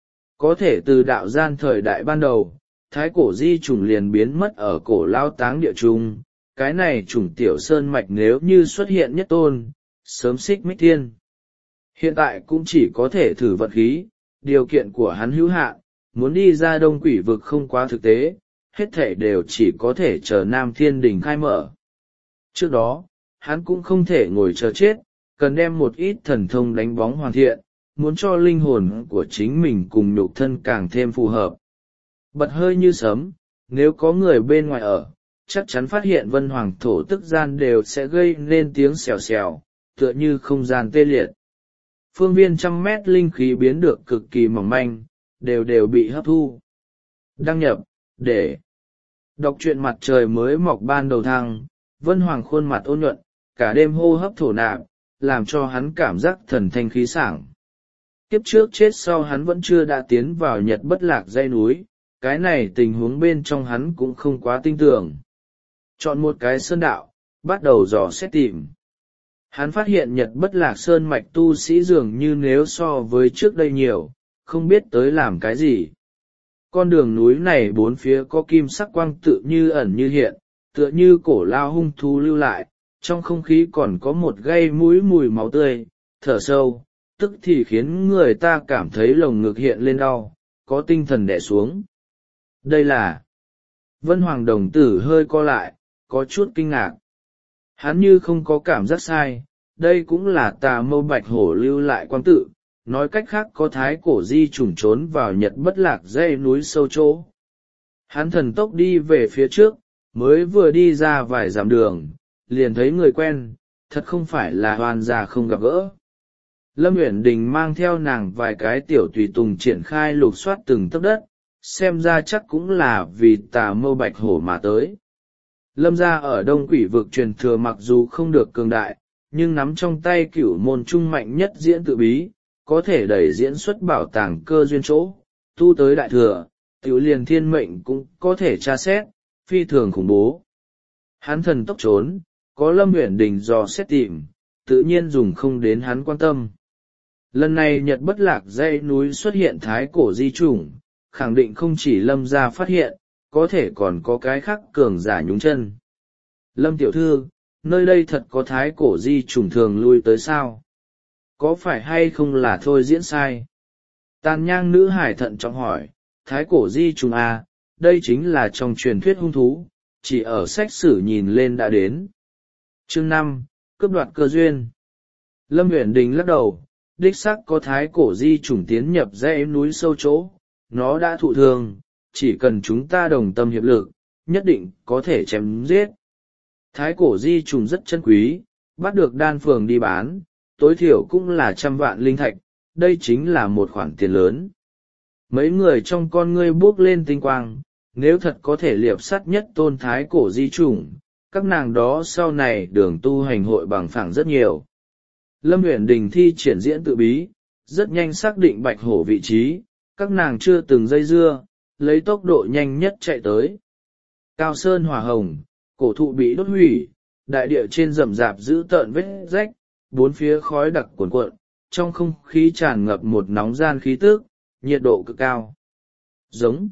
Có thể từ đạo gian thời đại ban đầu, thái cổ di chủng liền biến mất ở cổ lao táng địa trung, cái này chủng tiểu sơn mạch nếu như xuất hiện nhất tôn, sớm xích mích thiên. Hiện tại cũng chỉ có thể thử vận khí, điều kiện của hắn hữu hạn, muốn đi ra đông quỷ vực không quá thực tế, hết thể đều chỉ có thể chờ Nam Thiên Đình khai mở. Trước đó, hắn cũng không thể ngồi chờ chết, cần đem một ít thần thông đánh bóng hoàn thiện, muốn cho linh hồn của chính mình cùng nhục thân càng thêm phù hợp. Bật hơi như sấm, nếu có người bên ngoài ở, chắc chắn phát hiện Vân Hoàng thổ tức gian đều sẽ gây nên tiếng xèo xèo, tựa như không gian tê liệt. Phương viên trăm mét linh khí biến được cực kỳ mỏng manh, đều đều bị hấp thu. Đăng nhập, để đọc truyện mặt trời mới mọc ban đầu thăng, Vân Hoàng khuôn mặt ôn nhuận, cả đêm hô hấp thổ nạp, làm cho hắn cảm giác thần thanh khí sảng. Kiếp trước chết sau hắn vẫn chưa đã tiến vào Nhật Bất Lạc dãy núi, cái này tình huống bên trong hắn cũng không quá tin tưởng. Chọn một cái sơn đạo, bắt đầu dò xét tìm. Hắn phát hiện Nhật Bất Lạc sơn mạch tu sĩ dường như nếu so với trước đây nhiều, không biết tới làm cái gì. Con đường núi này bốn phía có kim sắc quang tự như ẩn như hiện, tựa như cổ lao hung thú lưu lại, trong không khí còn có một gây mũi mùi máu tươi, thở sâu, tức thì khiến người ta cảm thấy lồng ngực hiện lên đau, có tinh thần đè xuống. Đây là... Vân Hoàng đồng tử hơi co lại, có chút kinh ngạc. Hắn như không có cảm giác sai, đây cũng là tà mâu bạch hổ lưu lại quang tự, nói cách khác có thái cổ di chủng trốn vào Nhật Bất Lạc dãy núi sâu chỗ. Hắn thần tốc đi về phía trước, mới vừa đi ra vài dặm đường, liền thấy người quen, thật không phải là Hoan gia không gặp gỡ. Lâm Uyển Đình mang theo nàng vài cái tiểu tùy tùng triển khai lục soát từng tấc đất, xem ra chắc cũng là vì Tà Mâu Bạch Hổ mà tới. Lâm gia ở Đông Quỷ vực truyền thừa mặc dù không được cường đại, nhưng nắm trong tay cửu môn trung mạnh nhất diễn tự bí, có thể đẩy diễn xuất bảo tàng cơ duyên chỗ, tu tới đại thừa, tiểu liền thiên mệnh cũng có thể tra xét, phi thường khủng bố. Hắn thần tốc trốn, có Lâm Uyển Đình dò xét tìm, tự nhiên dùng không đến hắn quan tâm. Lần này Nhật Bất Lạc dãy núi xuất hiện thái cổ di chủng, khẳng định không chỉ Lâm gia phát hiện, có thể còn có cái khác cường giả nhúng chân. Lâm tiểu thư, nơi đây thật có thái cổ di chủng thường lui tới sao? Có phải hay không là thôi diễn sai? Tàn nhang nữ hải thận trọng hỏi, thái cổ di trùng à, đây chính là trong truyền thuyết hung thú, chỉ ở sách sử nhìn lên đã đến. Chương năm, cướp đoạt cơ duyên. Lâm Uyển Đình lắc đầu, đích xác có thái cổ di trùng tiến nhập dãy núi sâu chỗ, nó đã thụ thương, chỉ cần chúng ta đồng tâm hiệp lực, nhất định có thể chém giết. Thái cổ di trùng rất chân quý, bắt được đan phường đi bán, tối thiểu cũng là trăm vạn linh thạch, đây chính là một khoản tiền lớn. Mấy người trong con ngươi buốc lên tinh quang, nếu thật có thể liệp sắt nhất tôn thái cổ di chủng, các nàng đó sau này đường tu hành hội bằng phẳng rất nhiều. Lâm Uyển Đình thi triển diễn tự bí, rất nhanh xác định Bạch Hổ vị trí, các nàng chưa từng dây dưa, lấy tốc độ nhanh nhất chạy tới. Cao sơn hỏa hồng, cổ thụ bị đốt hủy, đại địa trên rậm rạp giữ tợn vết rách, bốn phía khói đặc cuồn cuộn, trong không khí tràn ngập một nóng gian khí tức, nhiệt độ cực cao. Giống.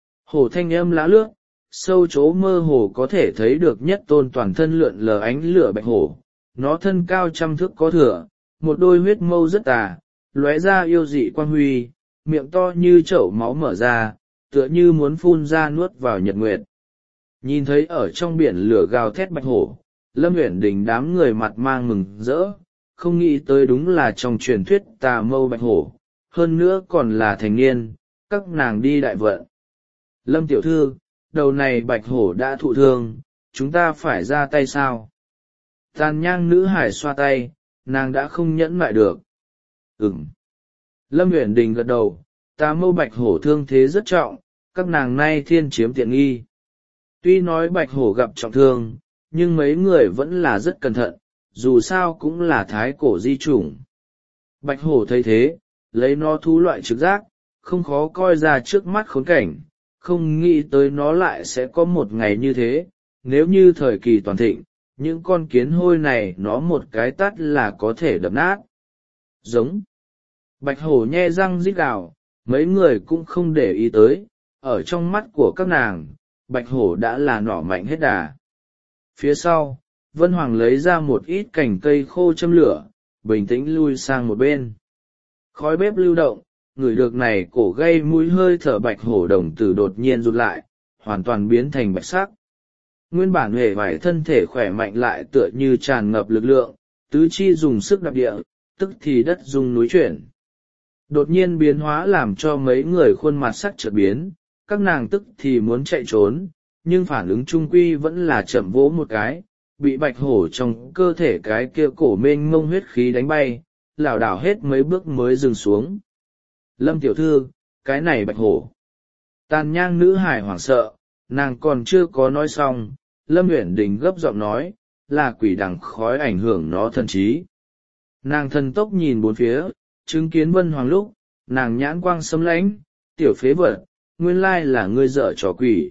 Hổ thanh âm lá lướt, sâu chỗ mơ hồ có thể thấy được nhất tôn toàn thân lượn lờ ánh lửa bạch hổ. Nó thân cao trăm thước có thừa, một đôi huyết mâu rất tà, lóe ra yêu dị quang huy, miệng to như chậu máu mở ra, tựa như muốn phun ra nuốt vào nhật nguyệt. Nhìn thấy ở trong biển lửa gào thét bạch hổ, Lâm Uyển Đình đám người mặt mang mừng rỡ, không nghĩ tới đúng là trong truyền thuyết Tà Mâu Bạch Hổ, hơn nữa còn là thành niên, các nàng đi đại vận. Lâm tiểu thư, đầu này Bạch Hổ đã thụ thương, chúng ta phải ra tay sao? Tàn nhang nữ hải xoa tay, nàng đã không nhẫn lại được. Ừm. Lâm Uyển Đình gật đầu, Tà Mâu Bạch Hổ thương thế rất trọng, các nàng nay thiên chiếm tiện nghi. Tuy nói Bạch Hổ gặp trọng thương, nhưng mấy người vẫn là rất cẩn thận, dù sao cũng là thái cổ di chủng. Bạch Hổ thấy thế, lấy nó thú loại trực giác, không khó coi ra trước mắt khốn cảnh, không nghĩ tới nó lại sẽ có một ngày như thế, nếu như thời kỳ toàn thịnh, những con kiến hôi này nó một cái tát là có thể đập nát. Giống. Bạch Hổ nhe răng rít gào, mấy người cũng không để ý tới, ở trong mắt của các nàng, Bạch Hổ đã là nỏ mạnh hết đà. Phía sau, Vân Hoàng lấy ra một ít cành cây khô châm lửa, bình tĩnh lui sang một bên. Khói bếp lưu động, ngửi được này cổ gây mũi hơi thở Bạch Hổ đồng tử đột nhiên rụt lại, hoàn toàn biến thành bạch sắc. Nguyên bản hề vải thân thể khỏe mạnh lại tựa như tràn ngập lực lượng, tứ chi dùng sức đạp địa, tức thì đất rung núi chuyển. Đột nhiên biến hóa làm cho mấy người khuôn mặt sắc chợt biến, các nàng tức thì muốn chạy trốn, nhưng phản ứng trung quy vẫn là chậm vỗ một cái, bị Bạch Hổ trong cơ thể cái kia cổ mênh mông huyết khí đánh bay, lảo đảo hết mấy bước mới dừng xuống. Lâm tiểu thư, cái này Bạch Hổ. Tàn nhang nữ hải hoảng sợ, nàng còn chưa có nói xong, Lâm Uyển Đình gấp giọng nói, là quỷ đằng khói ảnh hưởng nó thần trí. Nàng thần tốc nhìn bốn phía, chứng kiến Vân Hoàng lúc, nàng nhãn quang sấm lãnh, tiểu phế vật, nguyên lai là ngươi dở trò quỷ.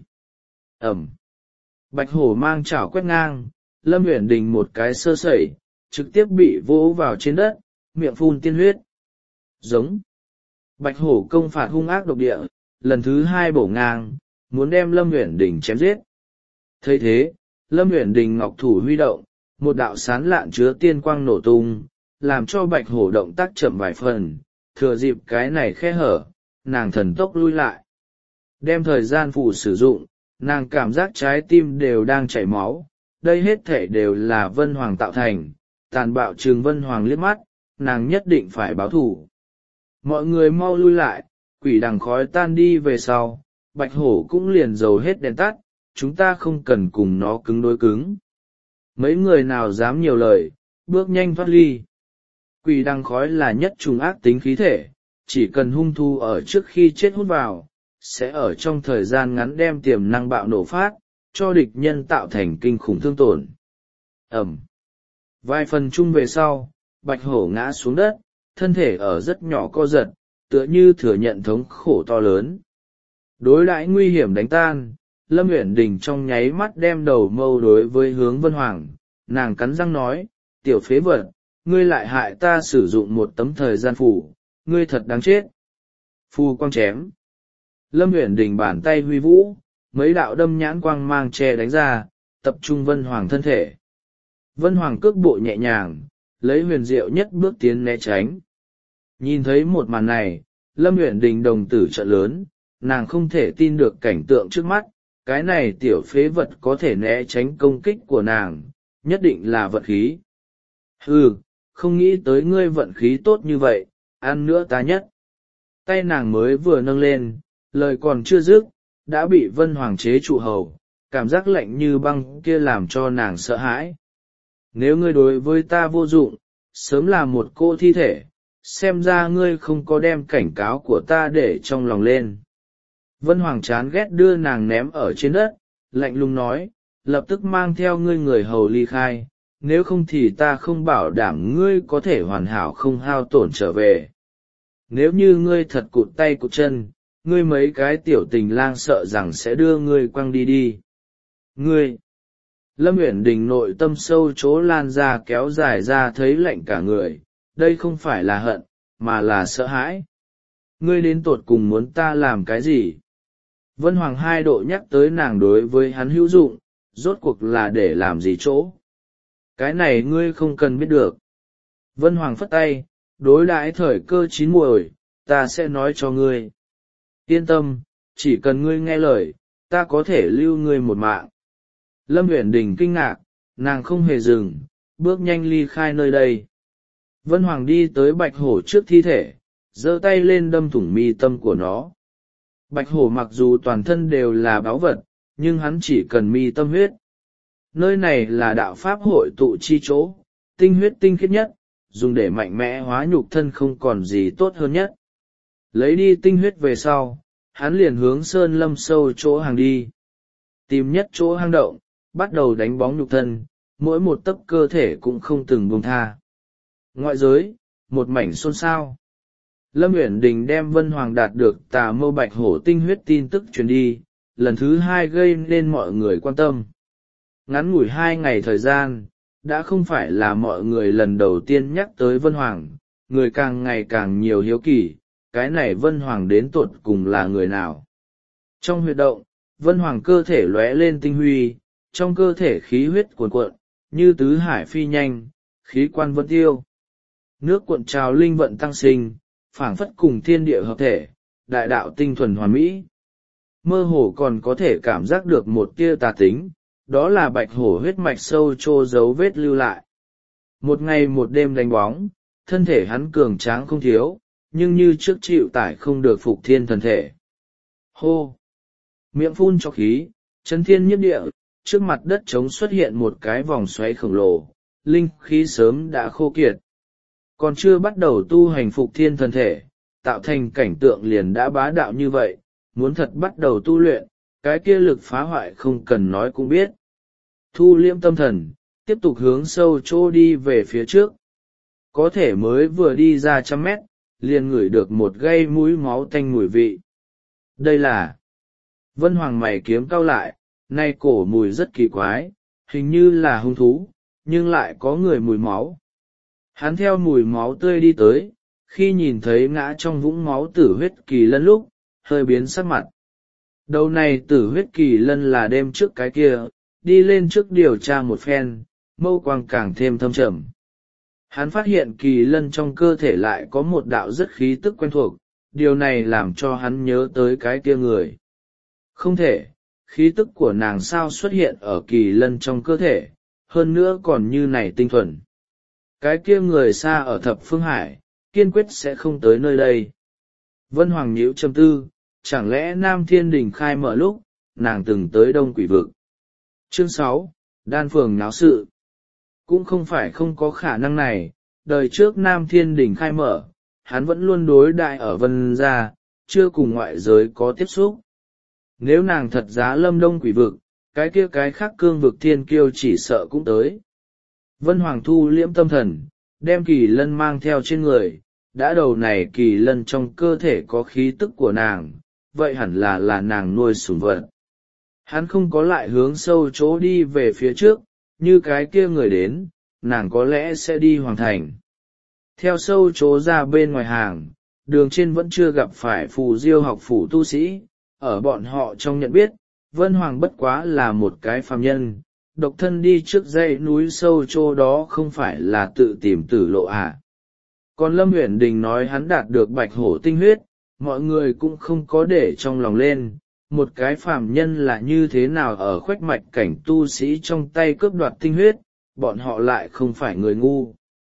Ẩm. Bạch Hổ mang chảo quét ngang, Lâm Uyển Đình một cái sơ sẩy, trực tiếp bị vỗ vào trên đất, miệng phun tiên huyết. Giống. Bạch Hổ công phạt hung ác độc địa, lần thứ hai bổ ngang, muốn đem Lâm Uyển Đình chém giết. Thấy thế, Lâm Uyển Đình ngọc thủ huy động, một đạo sán lạn chứa tiên quang nổ tung, làm cho Bạch Hổ động tác chậm vài phần, thừa dịp cái này khe hở, nàng thần tốc lui lại. Đem thời gian phụ sử dụng, nàng cảm giác trái tim đều đang chảy máu, đây hết thể đều là Vân Hoàng tạo thành, tàn bạo trừng Vân Hoàng liếc mắt, nàng nhất định phải báo thù. mọi người mau lui lại, quỷ đằng khói tan đi về sau, bạch hổ cũng liền dầu hết đèn tắt, chúng ta không cần cùng nó cứng đối cứng. Mấy người nào dám nhiều lời, bước nhanh thoát ly. Quỷ đằng khói là nhất trùng ác tính khí thể, chỉ cần hung thu ở trước khi chết hút vào, sẽ ở trong thời gian ngắn đem tiềm năng bạo nổ phát, cho địch nhân tạo thành kinh khủng thương tổn. Ẩm. Vài phần chung về sau, bạch hổ ngã xuống đất, thân thể ở rất nhỏ co giật, tựa như thừa nhận thống khổ to lớn. Đối đãi nguy hiểm đánh tan, Lâm Uyển Đình trong nháy mắt đem đầu mâu đối với Hướng Vân Hoàng, nàng cắn răng nói, tiểu phế vật, ngươi lại hại ta sử dụng một tấm thời gian phù, ngươi thật đáng chết. Phù quang chém. Lâm Uyển Đình bàn tay huy vũ, mấy đạo đâm nhãn quang mang che đánh ra, tập trung Vân Hoàng thân thể. Vân Hoàng cước bộ nhẹ nhàng, lấy huyền diệu nhất bước tiến né tránh. Nhìn thấy một màn này, Lâm Uyển Đình đồng tử trợn lớn, nàng không thể tin được cảnh tượng trước mắt, cái này tiểu phế vật có thể né tránh công kích của nàng, nhất định là vận khí. Hừ, không nghĩ tới ngươi vận khí tốt như vậy, ăn nữa ta nhất. Tay nàng mới vừa nâng lên, lời còn chưa dứt, đã bị Vân Hoàng chế trụ hầu, cảm giác lạnh như băng kia làm cho nàng sợ hãi. Nếu ngươi đối với ta vô dụng, sớm là một cô thi thể, xem ra ngươi không có đem cảnh cáo của ta để trong lòng lên. Vân Hoàng chán ghét đưa nàng ném ở trên đất, lạnh lùng nói, lập tức mang theo ngươi người hầu ly khai, nếu không thì ta không bảo đảm ngươi có thể hoàn hảo không hao tổn trở về. Nếu như ngươi thật cụt tay cụt chân, ngươi mấy cái tiểu tình lang sợ rằng sẽ đưa ngươi quăng đi đi. Ngươi! Lâm Uyển Đình nội tâm sâu chỗ lan ra kéo dài ra thấy lạnh cả người, đây không phải là hận, mà là sợ hãi. Ngươi đến tột cùng muốn ta làm cái gì? Vân Hoàng hai độ nhắc tới nàng đối với hắn hữu dụng, rốt cuộc là để làm gì chỗ? Cái này ngươi không cần biết được. Vân Hoàng phất tay, đối đãi thời cơ chín muồi, ta sẽ nói cho ngươi. Yên tâm, chỉ cần ngươi nghe lời, ta có thể lưu ngươi một mạng. Lâm Uyển Đình kinh ngạc, nàng không hề dừng, bước nhanh ly khai nơi đây. Vân Hoàng đi tới bạch hổ trước thi thể, giơ tay lên đâm thủng mi tâm của nó. Bạch hổ mặc dù toàn thân đều là báu vật, nhưng hắn chỉ cần mi tâm huyết. Nơi này là đạo pháp hội tụ chi chỗ, tinh huyết tinh khiết nhất, dùng để mạnh mẽ hóa nhục thân không còn gì tốt hơn nhất. Lấy đi tinh huyết về sau, hắn liền hướng sơn lâm sâu chỗ hàng đi. Tìm nhất chỗ hang động, bắt đầu đánh bóng nhục thân, mỗi một tấc cơ thể cũng không từng buông tha. Ngoại giới, một mảnh xôn xao. Lâm Uyển Đình đem Vân Hoàng đạt được tà mâu bạch hổ tinh huyết tin tức truyền đi, lần thứ hai gây nên mọi người quan tâm. Ngắn ngủi hai ngày thời gian, đã không phải là mọi người lần đầu tiên nhắc tới Vân Hoàng, người càng ngày càng nhiều hiếu kỳ, cái này Vân Hoàng đến tột cùng là người nào. Trong huyệt động, Vân Hoàng cơ thể lóe lên tinh huy, trong cơ thể khí huyết cuồn cuộn, như tứ hải phi nhanh, khí quan vân tiêu. Nước cuộn trào linh vận tăng sinh, phảng phất cùng thiên địa hợp thể, đại đạo tinh thuần hoàn mỹ. Mơ hồ còn có thể cảm giác được một tia tà tính, đó là bạch hổ huyết mạch sâu trô dấu vết lưu lại. Một ngày một đêm đánh bóng, thân thể hắn cường tráng không thiếu, nhưng như trước chịu tải không được phục thiên thần thể. Hô! Miệng phun cho khí, chấn thiên nhiếp địa, trước mặt đất trống xuất hiện một cái vòng xoáy khổng lồ, linh khí sớm đã khô kiệt. Còn chưa bắt đầu tu hành phục thiên thần thể, tạo thành cảnh tượng liền đã bá đạo như vậy, muốn thật bắt đầu tu luyện, cái kia lực phá hoại không cần nói cũng biết. Thu liễm tâm thần, tiếp tục hướng sâu chỗ đi về phía trước. Có thể mới vừa đi ra trăm mét, liền ngửi được một gây mũi máu tanh mùi vị. Đây là... Vân Hoàng mày kiếm cau lại, nay cổ mùi rất kỳ quái, hình như là hung thú, nhưng lại có người mùi máu. Hắn theo mùi máu tươi đi tới, khi nhìn thấy ngã trong vũng máu tử huyết kỳ lân lúc, hơi biến sắc mặt. Đầu này tử huyết kỳ lân là đêm trước cái kia, đi lên trước điều tra một phen, mâu quang càng thêm thâm trầm. Hắn phát hiện kỳ lân trong cơ thể lại có một đạo rất khí tức quen thuộc, điều này làm cho hắn nhớ tới cái kia người. Không thể, khí tức của nàng sao xuất hiện ở kỳ lân trong cơ thể, hơn nữa còn như này tinh thuần. Cái kia người xa ở thập phương hải, kiên quyết sẽ không tới nơi đây. Vân Hoàng nhíu châm tư, chẳng lẽ Nam Thiên Đình khai mở lúc, nàng từng tới Đông Quỷ Vực. Chương sáu, Đan Phường náo sự. Cũng không phải không có khả năng này, đời trước Nam Thiên Đình khai mở, hắn vẫn luôn đối đại ở Vân gia, chưa cùng ngoại giới có tiếp xúc. Nếu nàng thật giá lâm Đông Quỷ Vực, cái kia cái khác cương vực thiên kiêu chỉ sợ cũng tới. Vân Hoàng thu liễm tâm thần, đem kỳ lân mang theo trên người, đã đầu này kỳ lân trong cơ thể có khí tức của nàng, vậy hẳn là là nàng nuôi sủng vật. Hắn không có lại hướng sâu chỗ đi về phía trước, như cái kia người đến, nàng có lẽ sẽ đi hoàng thành. Theo sâu chỗ ra bên ngoài hàng, đường trên vẫn chưa gặp phải phù diêu học phủ tu sĩ, ở bọn họ trong nhận biết, Vân Hoàng bất quá là một cái phàm nhân, độc thân đi trước dãy núi sâu chỗ đó không phải là tự tìm tử lộ à. Còn Lâm Uyển Đình nói hắn đạt được bạch hổ tinh huyết, mọi người cũng không có để trong lòng lên, một cái phàm nhân là như thế nào ở khoách mạch cảnh tu sĩ trong tay cướp đoạt tinh huyết, bọn họ lại không phải người ngu.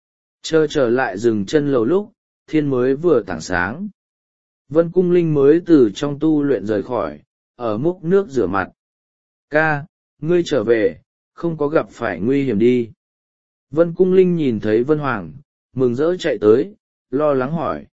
Chờ trở lại dừng chân lầu lúc, thiên mới vừa tảng sáng. Vân Cung Linh mới từ trong tu luyện rời khỏi, ở múc nước rửa mặt. Ca, ngươi trở về, không có gặp phải nguy hiểm đi. Vân Cung Linh nhìn thấy Vân Hoàng, mừng rỡ chạy tới, lo lắng hỏi.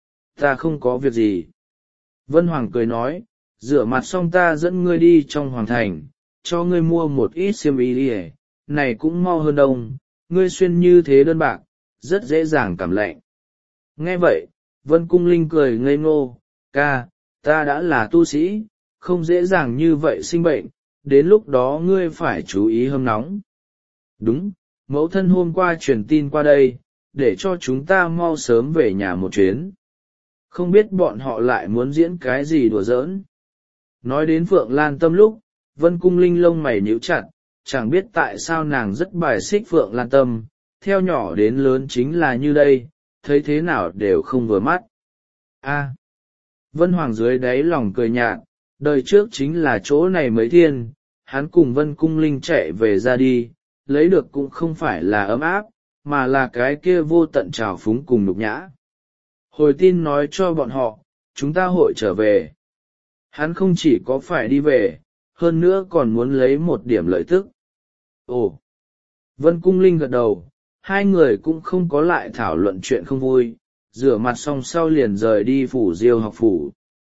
Ta không có việc gì. Vân Hoàng cười nói, rửa mặt xong ta dẫn ngươi đi trong hoàng thành, cho ngươi mua một ít xiêm y đi, này cũng mau hơn đông, ngươi xuyên như thế đơn bạc, rất dễ dàng cảm lạnh. Nghe vậy, Vân Cung Linh cười ngây ngô, ca, ta đã là tu sĩ, không dễ dàng như vậy sinh bệnh, đến lúc đó ngươi phải chú ý hâm nóng. Đúng, mẫu thân hôm qua truyền tin qua đây, để cho chúng ta mau sớm về nhà một chuyến. Không biết bọn họ lại muốn diễn cái gì đùa giỡn. Nói đến Phượng Lan Tâm lúc, Vân Cung Linh lông mày nhíu chặt, chẳng biết tại sao nàng rất bài xích Phượng Lan Tâm, theo nhỏ đến lớn chính là như đây, thấy thế nào đều không vừa mắt. A. Vân Hoàng dưới đáy lòng cười nhạt, đời trước chính là chỗ này mấy thiên, hắn cùng Vân Cung Linh chạy về ra đi, lấy được cũng không phải là ấm áp, mà là cái kia vô tận trào phúng cùng nhục nhã. Hồi tin nói cho bọn họ, chúng ta hội trở về. Hắn không chỉ có phải đi về, hơn nữa còn muốn lấy một điểm lợi tức. Ồ! Vân Cung Linh gật đầu, hai người cũng không có lại thảo luận chuyện không vui, rửa mặt xong sau liền rời đi phủ diêu học phủ.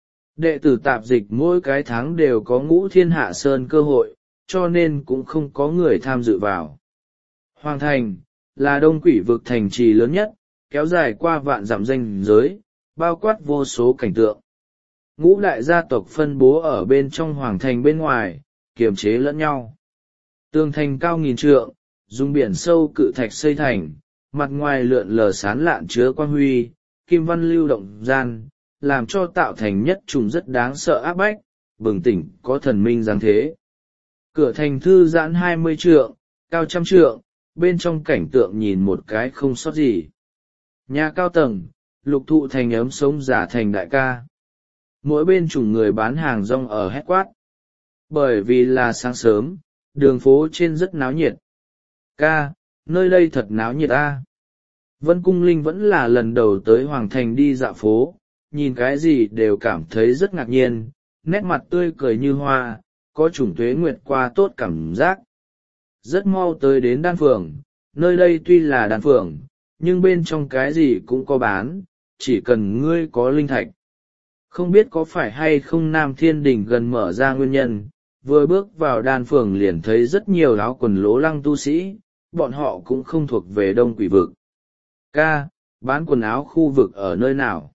Đệ tử tạp dịch mỗi cái tháng đều có ngũ thiên hạ sơn cơ hội, cho nên cũng không có người tham dự vào. Hoàng thành, là Đông Quỷ Vực thành trì lớn nhất, kéo dài qua vạn dặm danh giới, bao quát vô số cảnh tượng. Ngũ đại gia tộc phân bố ở bên trong hoàng thành bên ngoài, kiềm chế lẫn nhau. Tường thành cao nghìn trượng, dùng biển sâu cự thạch xây thành, mặt ngoài lượn lờ sán lạn chứa quang huy, kim văn lưu động gian, làm cho tạo thành nhất trùng rất đáng sợ áp bách, bừng tỉnh có thần minh giáng thế. Cửa thành thư giãn hai mươi trượng, cao trăm trượng, bên trong cảnh tượng nhìn một cái không sót gì. Nhà cao tầng, lục thụ thành ấm sống giả thành đại ca. Mỗi bên chủng người bán hàng rong ở hét quát. Bởi vì là sáng sớm, đường phố trên rất náo nhiệt. Ca, nơi đây thật náo nhiệt a. Vân Cung Linh vẫn là lần đầu tới Hoàng Thành đi dạo phố, nhìn cái gì đều cảm thấy rất ngạc nhiên, nét mặt tươi cười như hoa, có chủng tuế nguyệt qua tốt cảm giác. Rất mau tới đến đan phường, nơi đây tuy là đan phường, nhưng bên trong cái gì cũng có bán, chỉ cần ngươi có linh thạch. Không biết có phải hay không Nam Thiên Đình gần mở ra nguyên nhân, vừa bước vào đan phường liền thấy rất nhiều áo quần lố lăng tu sĩ, bọn họ cũng không thuộc về Đông Quỷ Vực. Ca, bán quần áo khu vực ở nơi nào?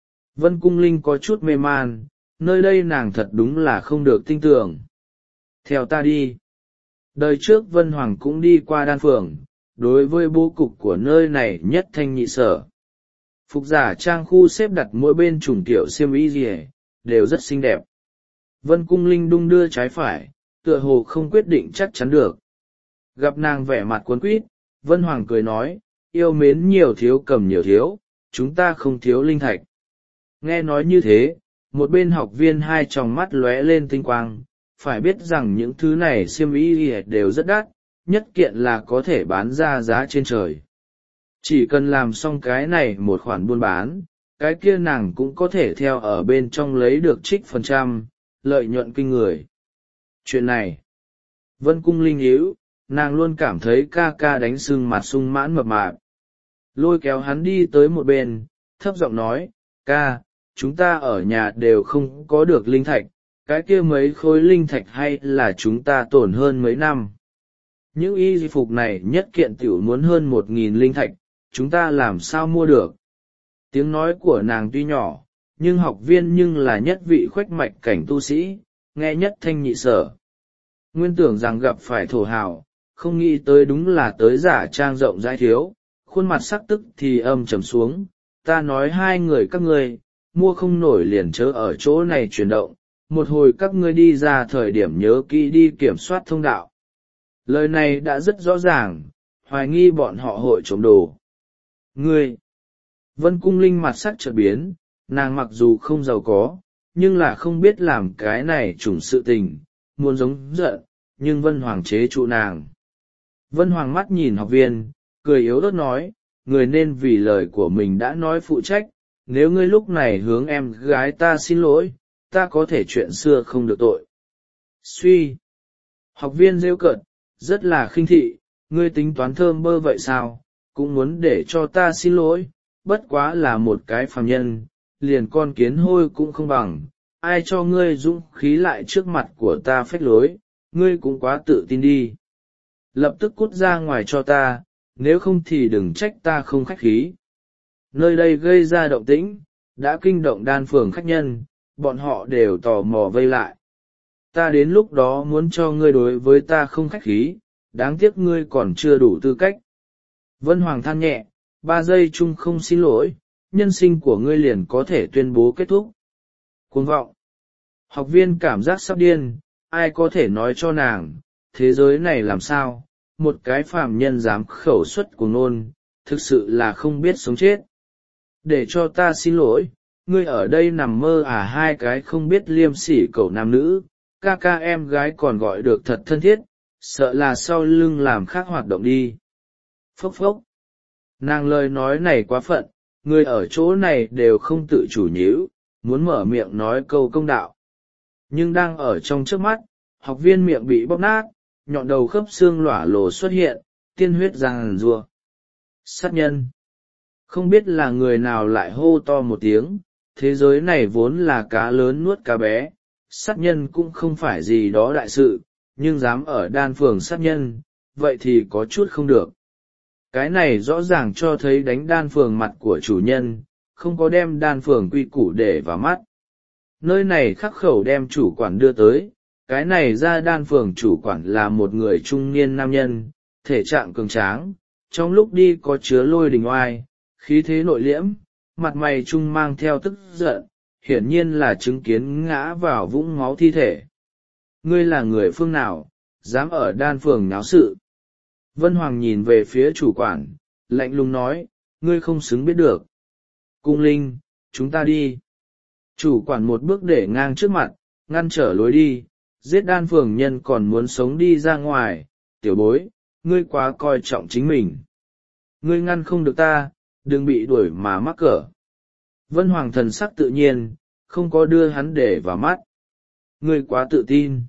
Vân Cung Linh có chút mê man, nơi đây nàng thật đúng là không được tin tưởng. Theo ta đi. Đời trước Vân Hoàng cũng đi qua đan phường, đối với bố cục của nơi này nhất thanh nhị sở. Phục giả trang khu xếp đặt mỗi bên chủng tiểu xiêm y gì đều rất xinh đẹp. Vân Cung Linh đung đưa trái phải, tựa hồ không quyết định chắc chắn được. Gặp nàng vẻ mặt cuốn quýt, Vân Hoàng cười nói, yêu mến nhiều thiếu cầm nhiều thiếu, chúng ta không thiếu linh thạch. Nghe nói như thế, một bên học viên hai tròng mắt lóe lên tinh quang, phải biết rằng những thứ này xiêm y đều rất đắt, nhất kiện là có thể bán ra giá trên trời. Chỉ cần làm xong cái này một khoản buôn bán, cái kia nàng cũng có thể theo ở bên trong lấy được trích phần trăm, lợi nhuận kinh người. Chuyện này, Vân Cung Linh yếu, nàng luôn cảm thấy ca ca đánh sưng mặt sung mãn mập mạp. Lôi kéo hắn đi tới một bên, thấp giọng nói, ca, chúng ta ở nhà đều không có được linh thạch, cái kia mấy khối linh thạch hay là chúng ta tổn hơn mấy năm. Những y phục này nhất kiện tiểu muốn hơn một nghìn linh thạch, chúng ta làm sao mua được. Tiếng nói của nàng tuy nhỏ, nhưng học viên nhưng là nhất vị khuếch mạch cảnh tu sĩ, nghe nhất thanh nhị sở. Nguyên tưởng rằng gặp phải thổ hào, không nghĩ tới đúng là tới giả trang rộng rãi thiếu, khuôn mặt sắc tức thì âm trầm xuống, ta nói hai người các ngươi, mua không nổi liền chớ ở chỗ này chuyển động, một hồi các ngươi đi ra thời điểm nhớ kỹ đi kiểm soát thông đạo. Lời này đã rất rõ ràng, hoài nghi bọn họ hội trộm đồ. Ngươi! Vân Cung Linh mặt sắc chợt biến, nàng mặc dù không giàu có, nhưng là không biết làm cái này trùng sự tình, muốn giống giận, nhưng Vân Hoàng chế trụ nàng. Vân Hoàng mắt nhìn học viên, cười yếu ớt nói, người nên vì lời của mình đã nói phụ trách, nếu ngươi lúc này hướng em gái ta xin lỗi, ta có thể chuyện xưa không được tội. Suy! Học viên rêu cợt, rất là khinh thị, ngươi tính toán thơm bơ vậy sao, cũng muốn để cho ta xin lỗi, bất quá là một cái phàm nhân, liền con kiến hôi cũng không bằng, ai cho ngươi dũng khí lại trước mặt của ta phách lối, ngươi cũng quá tự tin đi. Lập tức cút ra ngoài cho ta, nếu không thì đừng trách ta không khách khí. Nơi đây gây ra động tĩnh, đã kinh động đan phường khách nhân, bọn họ đều tò mò vây lại. Ta đến lúc đó muốn cho ngươi đối với ta không khách khí, đáng tiếc ngươi còn chưa đủ tư cách. Vân Hoàng than nhẹ, ba giây chung không xin lỗi, nhân sinh của ngươi liền có thể tuyên bố kết thúc. Cuồng vọng! Học viên cảm giác sắp điên, ai có thể nói cho nàng, thế giới này làm sao, một cái phàm nhân dám khẩu xuất cuồng ngôn, thực sự là không biết sống chết. Để cho ta xin lỗi, ngươi ở đây nằm mơ à, hai cái không biết liêm sỉ cẩu nam nữ, ca ca em gái còn gọi được thật thân thiết, sợ là sau lưng làm khác hoạt động đi. Phốc phốc! Nàng lời nói này quá phận, người ở chỗ này đều không tự chủ nhíu, muốn mở miệng nói câu công đạo. Nhưng đang ở trong trước mắt, học viên miệng bị bóp nát, nhọn đầu khớp xương lỏa lồ xuất hiện, tiên huyết giằng rùa. Sát nhân! Không biết là người nào lại hô to một tiếng, thế giới này vốn là cá lớn nuốt cá bé, sát nhân cũng không phải gì đó đại sự, nhưng dám ở đan phường sát nhân, vậy thì có chút không được. Cái này rõ ràng cho thấy đánh đan phường mặt của chủ nhân, không có đem đan phường quy củ để vào mắt. Nơi này khắc khẩu đem chủ quản đưa tới, cái này ra đan phường chủ quản là một người trung niên nam nhân, thể trạng cường tráng, trong lúc đi có chứa lôi đình oai, khí thế nội liễm, mặt mày trung mang theo tức giận, hiển nhiên là chứng kiến ngã vào vũng máu thi thể. Ngươi là người phương nào, dám ở đan phường náo sự? Vân Hoàng nhìn về phía chủ quản, lạnh lùng nói, ngươi không xứng biết được. Cung Linh, chúng ta đi. Chủ quản một bước để ngang trước mặt, ngăn trở lối đi, giết đan phường nhân còn muốn sống đi ra ngoài, tiểu bối, ngươi quá coi trọng chính mình. Ngươi ngăn không được ta, đừng bị đuổi mà mắc cỡ. Vân Hoàng thần sắc tự nhiên, không có đưa hắn để vào mắt. Ngươi quá tự tin.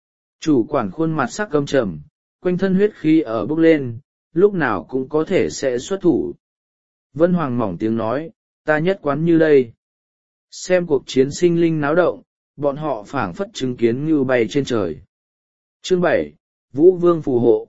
Chủ quản khuôn mặt sắc căm trầm, quanh thân huyết khí ở bốc lên, lúc nào cũng có thể sẽ xuất thủ. Vân Hoàng mỏng tiếng nói, ta nhất quán như đây. Xem cuộc chiến sinh linh náo động, bọn họ phảng phất chứng kiến như bay trên trời. Chương bảy, Vũ Vương phù hộ.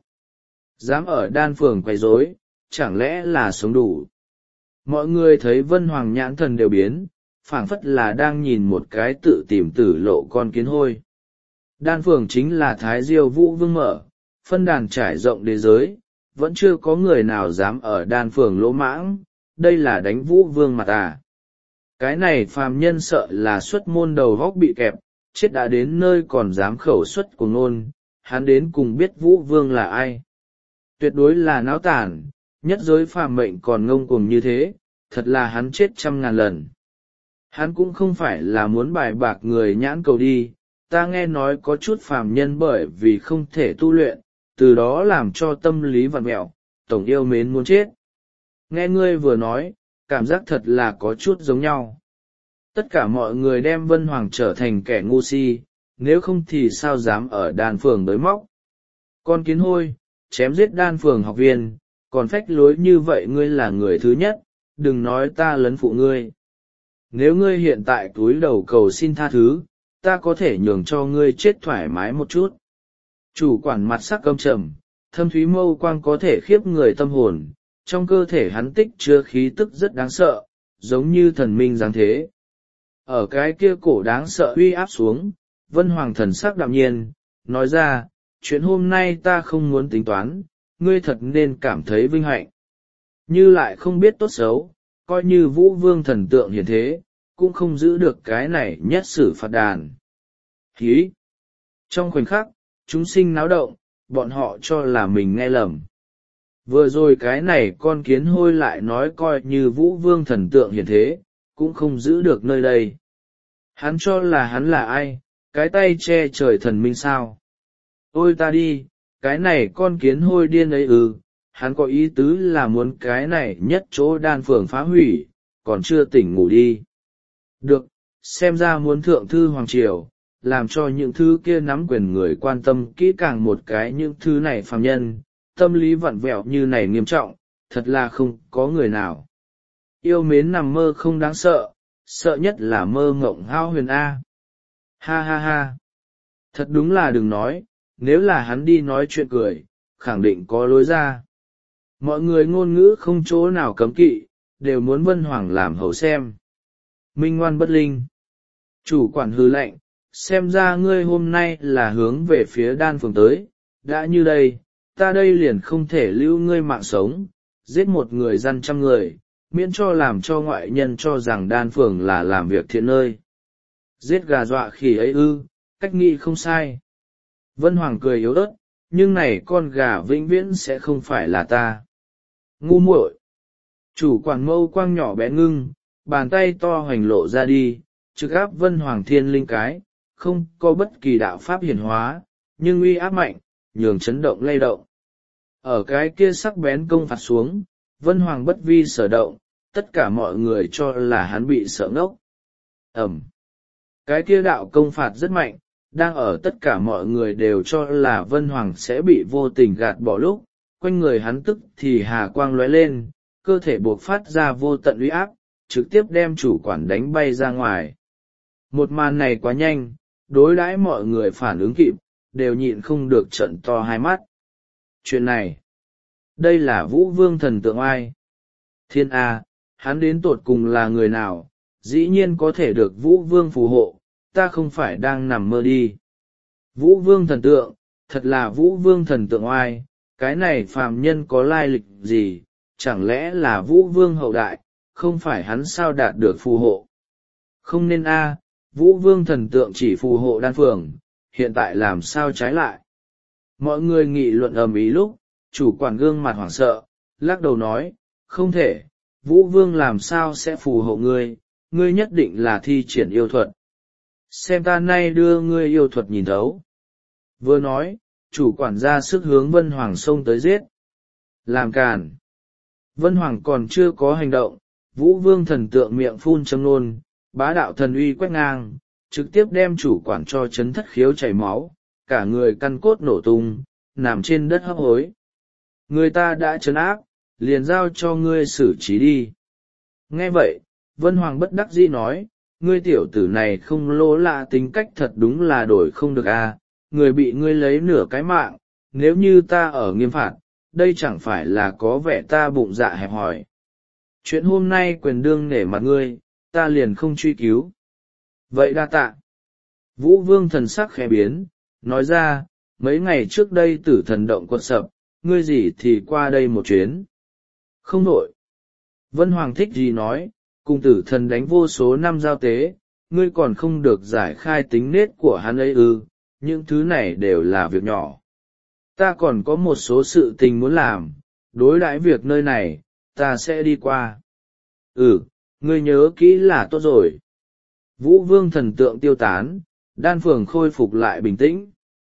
Dám ở đan phường quấy rối, chẳng lẽ là sống đủ. Mọi người thấy Vân Hoàng nhãn thần đều biến, phảng phất là đang nhìn một cái tự tìm tử lộ con kiến hôi. Đan phường chính là Thái Diêu Vũ Vương mở, phân đàn trải rộng đế giới, vẫn chưa có người nào dám ở đan phường lỗ mãng, đây là đánh Vũ Vương mặt à. Cái này phàm nhân sợ là xuất môn đầu vóc bị kẹp, chết đã đến nơi còn dám khẩu xuất của ngôn, hắn đến cùng biết Vũ Vương là ai. Tuyệt đối là náo tản, nhất giới phàm mệnh còn ngông cuồng như thế, thật là hắn chết trăm ngàn lần. Hắn cũng không phải là muốn bài bạc người nhãn cầu đi, ta nghe nói có chút phàm nhân bởi vì không thể tu luyện, từ đó làm cho tâm lý vặn mẹo, tổng yêu mến muốn chết. Nghe ngươi vừa nói, cảm giác thật là có chút giống nhau. Tất cả mọi người đem Vân Hoàng trở thành kẻ ngu si, nếu không thì sao dám ở đan phường tới móc. Con kiến hôi, chém giết đan phường học viên, còn phách lối như vậy, ngươi là người thứ nhất, đừng nói ta lấn phụ ngươi. Nếu ngươi hiện tại cúi đầu cầu xin tha thứ, ta có thể nhường cho ngươi chết thoải mái một chút. Chủ quản mặt sắc căm trầm, thâm thúy mâu quang có thể khiếp người tâm hồn, trong cơ thể hắn tích chứa khí tức rất đáng sợ, giống như thần minh giáng thế. Ở cái kia cổ đáng sợ uy áp xuống, Vân Hoàng thần sắc đạm nhiên, nói ra, chuyện hôm nay ta không muốn tính toán, ngươi thật nên cảm thấy vinh hạnh. Như lại không biết tốt xấu, coi như Vũ Vương thần tượng hiển thế, cũng không giữ được cái này nhất xử phạt đàn. Hí! Trong khoảnh khắc, chúng sinh náo động, bọn họ cho là mình nghe lầm. Vừa rồi cái này con kiến hôi lại nói coi như Vũ Vương thần tượng hiển thế, cũng không giữ được nơi đây. Hắn cho là hắn là ai, cái tay che trời thần minh sao? Ôi ta đi, cái này con kiến hôi điên ấy ư, hắn có ý tứ là muốn cái này nhất chỗ đan phường phá hủy, còn chưa tỉnh ngủ đi. Được, xem ra muốn thượng thư hoàng triều, làm cho những thứ kia nắm quyền người quan tâm kỹ càng một cái những thứ này phàm nhân, tâm lý vặn vẹo như này nghiêm trọng, thật là không có người nào. Yêu mến nằm mơ không đáng sợ, sợ nhất là mơ ngộng hao huyền A. Ha ha ha. Thật đúng là đừng nói, nếu là hắn đi nói chuyện cười, khẳng định có lối ra. Mọi người ngôn ngữ không chỗ nào cấm kỵ, đều muốn Vân Hoàng làm hầu xem. Minh ngoan bất linh. Chủ quản hư lệnh, xem ra ngươi hôm nay là hướng về phía đan phường tới, đã như đây, ta đây liền không thể lưu ngươi mạng sống, giết một người dân trăm người, miễn cho làm cho ngoại nhân cho rằng đan phường là làm việc thiện nơi. Giết gà dọa khỉ ấy ư, cách nghĩ không sai. Vân Hoàng cười yếu ớt, nhưng này con gà vĩnh viễn sẽ không phải là ta. Ngu muội. Chủ quản mâu quang nhỏ bé ngưng, bàn tay to hoành lộ ra đi, trực áp Vân Hoàng thiên linh cái, không có bất kỳ đạo pháp hiển hóa, nhưng uy áp mạnh, nhường chấn động lay động. Ở cái kia sắc bén công phạt xuống, Vân Hoàng bất vi sở động, tất cả mọi người cho là hắn bị sợ ngốc. Ẩm. Cái kia đạo công phạt rất mạnh, đang ở tất cả mọi người đều cho là Vân Hoàng sẽ bị vô tình gạt bỏ lúc, quanh người hắn tức thì hà quang lóe lên, cơ thể buộc phát ra vô tận uy áp, trực tiếp đem chủ quản đánh bay ra ngoài. Một màn này quá nhanh, đối đãi mọi người phản ứng kịp, đều nhịn không được trợn to hai mắt. Chuyện này, đây là Vũ Vương thần tượng ai? Thiên A, hắn đến tột cùng là người nào, dĩ nhiên có thể được Vũ Vương phù hộ, ta không phải đang nằm mơ đi. Vũ Vương thần tượng, thật là Vũ Vương thần tượng oai, cái này phàm nhân có lai lịch gì, chẳng lẽ là Vũ Vương hậu đại, không phải hắn sao đạt được phù hộ. Không nên a, Vũ Vương thần tượng chỉ phù hộ đan phường, hiện tại làm sao trái lại. Mọi người nghị luận ầm ĩ lúc, chủ quản gương mặt hoảng sợ, lắc đầu nói, không thể, Vũ Vương làm sao sẽ phù hộ ngươi, ngươi nhất định là thi triển yêu thuật. Xem ta nay đưa ngươi yêu thuật nhìn thấu. Vừa nói, chủ quản ra sức hướng Vân Hoàng xông tới giết. Làm càn. Vân Hoàng còn chưa có hành động, Vũ Vương thần tượng miệng phun châm nôn, bá đạo thần uy quét ngang, trực tiếp đem chủ quản cho chấn thất khiếu chảy máu, cả người căn cốt nổ tung, nằm trên đất hấp hối. Người ta đã trấn áp, liền giao cho ngươi xử trí đi. Nghe vậy, Vân Hoàng bất đắc dĩ nói, ngươi tiểu tử này không lỗ lạ tính cách thật đúng là đổi không được à, người bị ngươi lấy nửa cái mạng, nếu như ta ở nghiêm phạt, đây chẳng phải là có vẻ ta bụng dạ hẹp hòi. Chuyện hôm nay quyền đương nể mặt ngươi, ta liền không truy cứu. Vậy đa tạ. Vũ Vương thần sắc khẽ biến, nói ra, mấy ngày trước đây tử thần động quật sập, ngươi gì thì qua đây một chuyến. Không nổi. Vân Hoàng thích gì nói, cùng tử thần đánh vô số năm giao tế, ngươi còn không được giải khai tính nết của hắn ấy ư, những thứ này đều là việc nhỏ. Ta còn có một số sự tình muốn làm, đối đãi việc nơi này, ta sẽ đi qua. Ừ, ngươi nhớ kỹ là tốt rồi. Vũ Vương thần tượng tiêu tán, đan phường khôi phục lại bình tĩnh.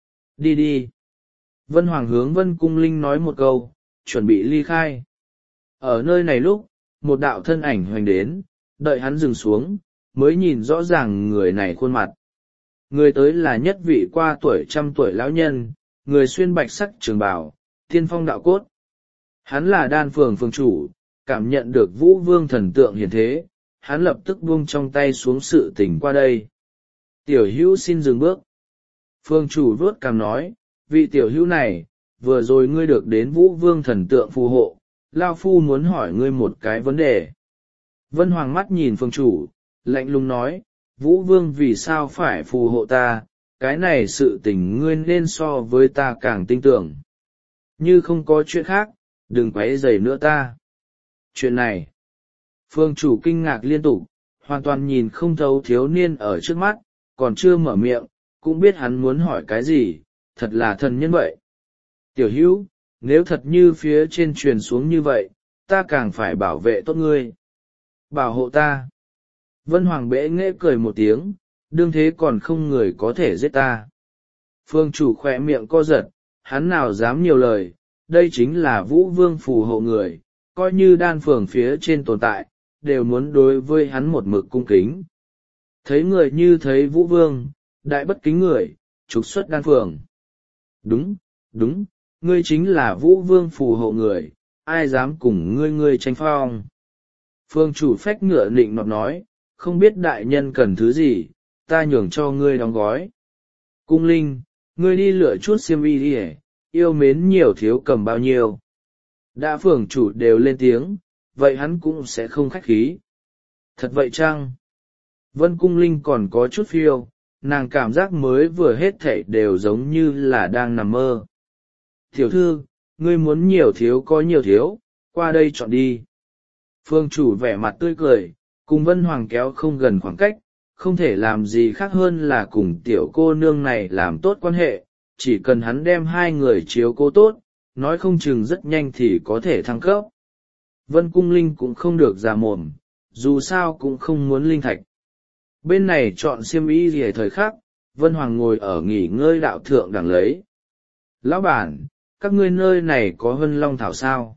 Đi đi. Vân Hoàng hướng Vân Cung Linh nói một câu, chuẩn bị ly khai. Ở nơi này lúc, một đạo thân ảnh hoành đến, đợi hắn dừng xuống, mới nhìn rõ ràng người này khuôn mặt. Người tới là nhất vị qua tuổi trăm tuổi lão nhân, người xuyên bạch sắc trường bào, tiên phong đạo cốt. Hắn là Đan Phường phường chủ, cảm nhận được Vũ Vương thần tượng hiện thế, hắn lập tức buông trong tay xuống sự tình qua đây. Tiểu hữu xin dừng bước. Phường chủ vuốt cằm nói, vị tiểu hữu này, vừa rồi ngươi được đến Vũ Vương thần tượng phù hộ, lao phu muốn hỏi ngươi một cái vấn đề. Vân Hoàng mắt nhìn phường chủ, lạnh lùng nói, Vũ Vương vì sao phải phù hộ ta, cái này sự tình ngươi nên so với ta càng tin tưởng. Như không có chuyện khác, đừng quấy rầy nữa ta. Chuyện này, phương chủ kinh ngạc liên tục, hoàn toàn nhìn không thấu thiếu niên ở trước mắt, còn chưa mở miệng, cũng biết hắn muốn hỏi cái gì, thật là thần nhân vậy. Tiểu hữu, nếu thật như phía trên truyền xuống như vậy, ta càng phải bảo vệ tốt ngươi. Bảo hộ ta. Vân Hoàng bẽ nghễ cười một tiếng, đương thế còn không người có thể giết ta. Phương chủ khỏe miệng co giật, hắn nào dám nhiều lời, đây chính là Vũ Vương phù hộ người, coi như Đan Phường phía trên tồn tại, đều muốn đối với hắn một mực cung kính. Thấy người như thấy Vũ Vương, đại bất kính người, trục xuất Đan Phường. Đúng, đúng, ngươi chính là Vũ Vương phù hộ người, ai dám cùng ngươi ngươi tranh phong. Phương chủ phách ngựa nịnh nọt nói, không biết đại nhân cần thứ gì, ta nhường cho ngươi đóng gói. Cung linh, ngươi đi lựa chút xiêm y đi, yêu mến nhiều thiếu cầm bao nhiêu. Đã phường chủ đều lên tiếng, vậy hắn cũng sẽ không khách khí. Thật vậy chăng? Vân cung linh còn có chút phiêu, nàng cảm giác mới vừa hết thảy đều giống như là đang nằm mơ. Tiểu thư, ngươi muốn nhiều thiếu có nhiều thiếu, qua đây chọn đi. Phương chủ vẻ mặt tươi cười, cùng Vân Hoàng kéo không gần khoảng cách, không thể làm gì khác hơn là cùng tiểu cô nương này làm tốt quan hệ, chỉ cần hắn đem hai người chiếu cố tốt, nói không chừng rất nhanh thì có thể thăng cấp. Vân cung linh cũng không được già mồm, dù sao cũng không muốn linh thạch. Bên này chọn xiêm y gì thời khắc, Vân Hoàng ngồi ở nghỉ ngơi đạo thượng đằng lấy. Lão bản, các ngươi nơi này có Hân Long Thảo sao?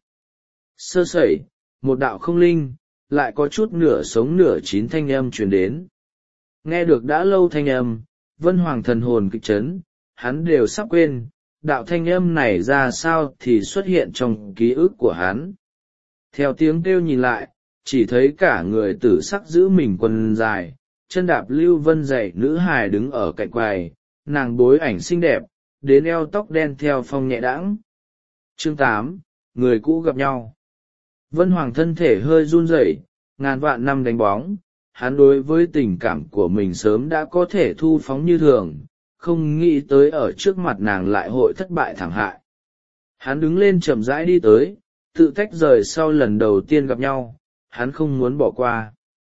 Sơ sẩy, một đạo không linh, lại có chút nửa sống nửa chín thanh âm truyền đến. Nghe được đã lâu thanh âm, Vân Hoàng thần hồn kịch chấn, hắn đều sắp quên, đạo thanh âm này ra sao thì xuất hiện trong ký ức của hắn. Theo tiếng kêu nhìn lại, chỉ thấy cả người tử sắc giữ mình quần dài, chân đạp lưu vân dày nữ hài đứng ở cạnh quầy, nàng bối ảnh xinh đẹp, đến eo tóc đen theo phong nhẹ đãng. Chương tám, người cũ gặp nhau. Vân Hoàng thân thể hơi run rẩy, ngàn vạn năm đánh bóng, hắn đối với tình cảm của mình sớm đã có thể thu phóng như thường, không nghĩ tới ở trước mặt nàng lại hội thất bại thảm hại. Hắn đứng lên chậm rãi đi tới, tự tách rời sau lần đầu tiên gặp nhau, hắn không muốn bỏ qua.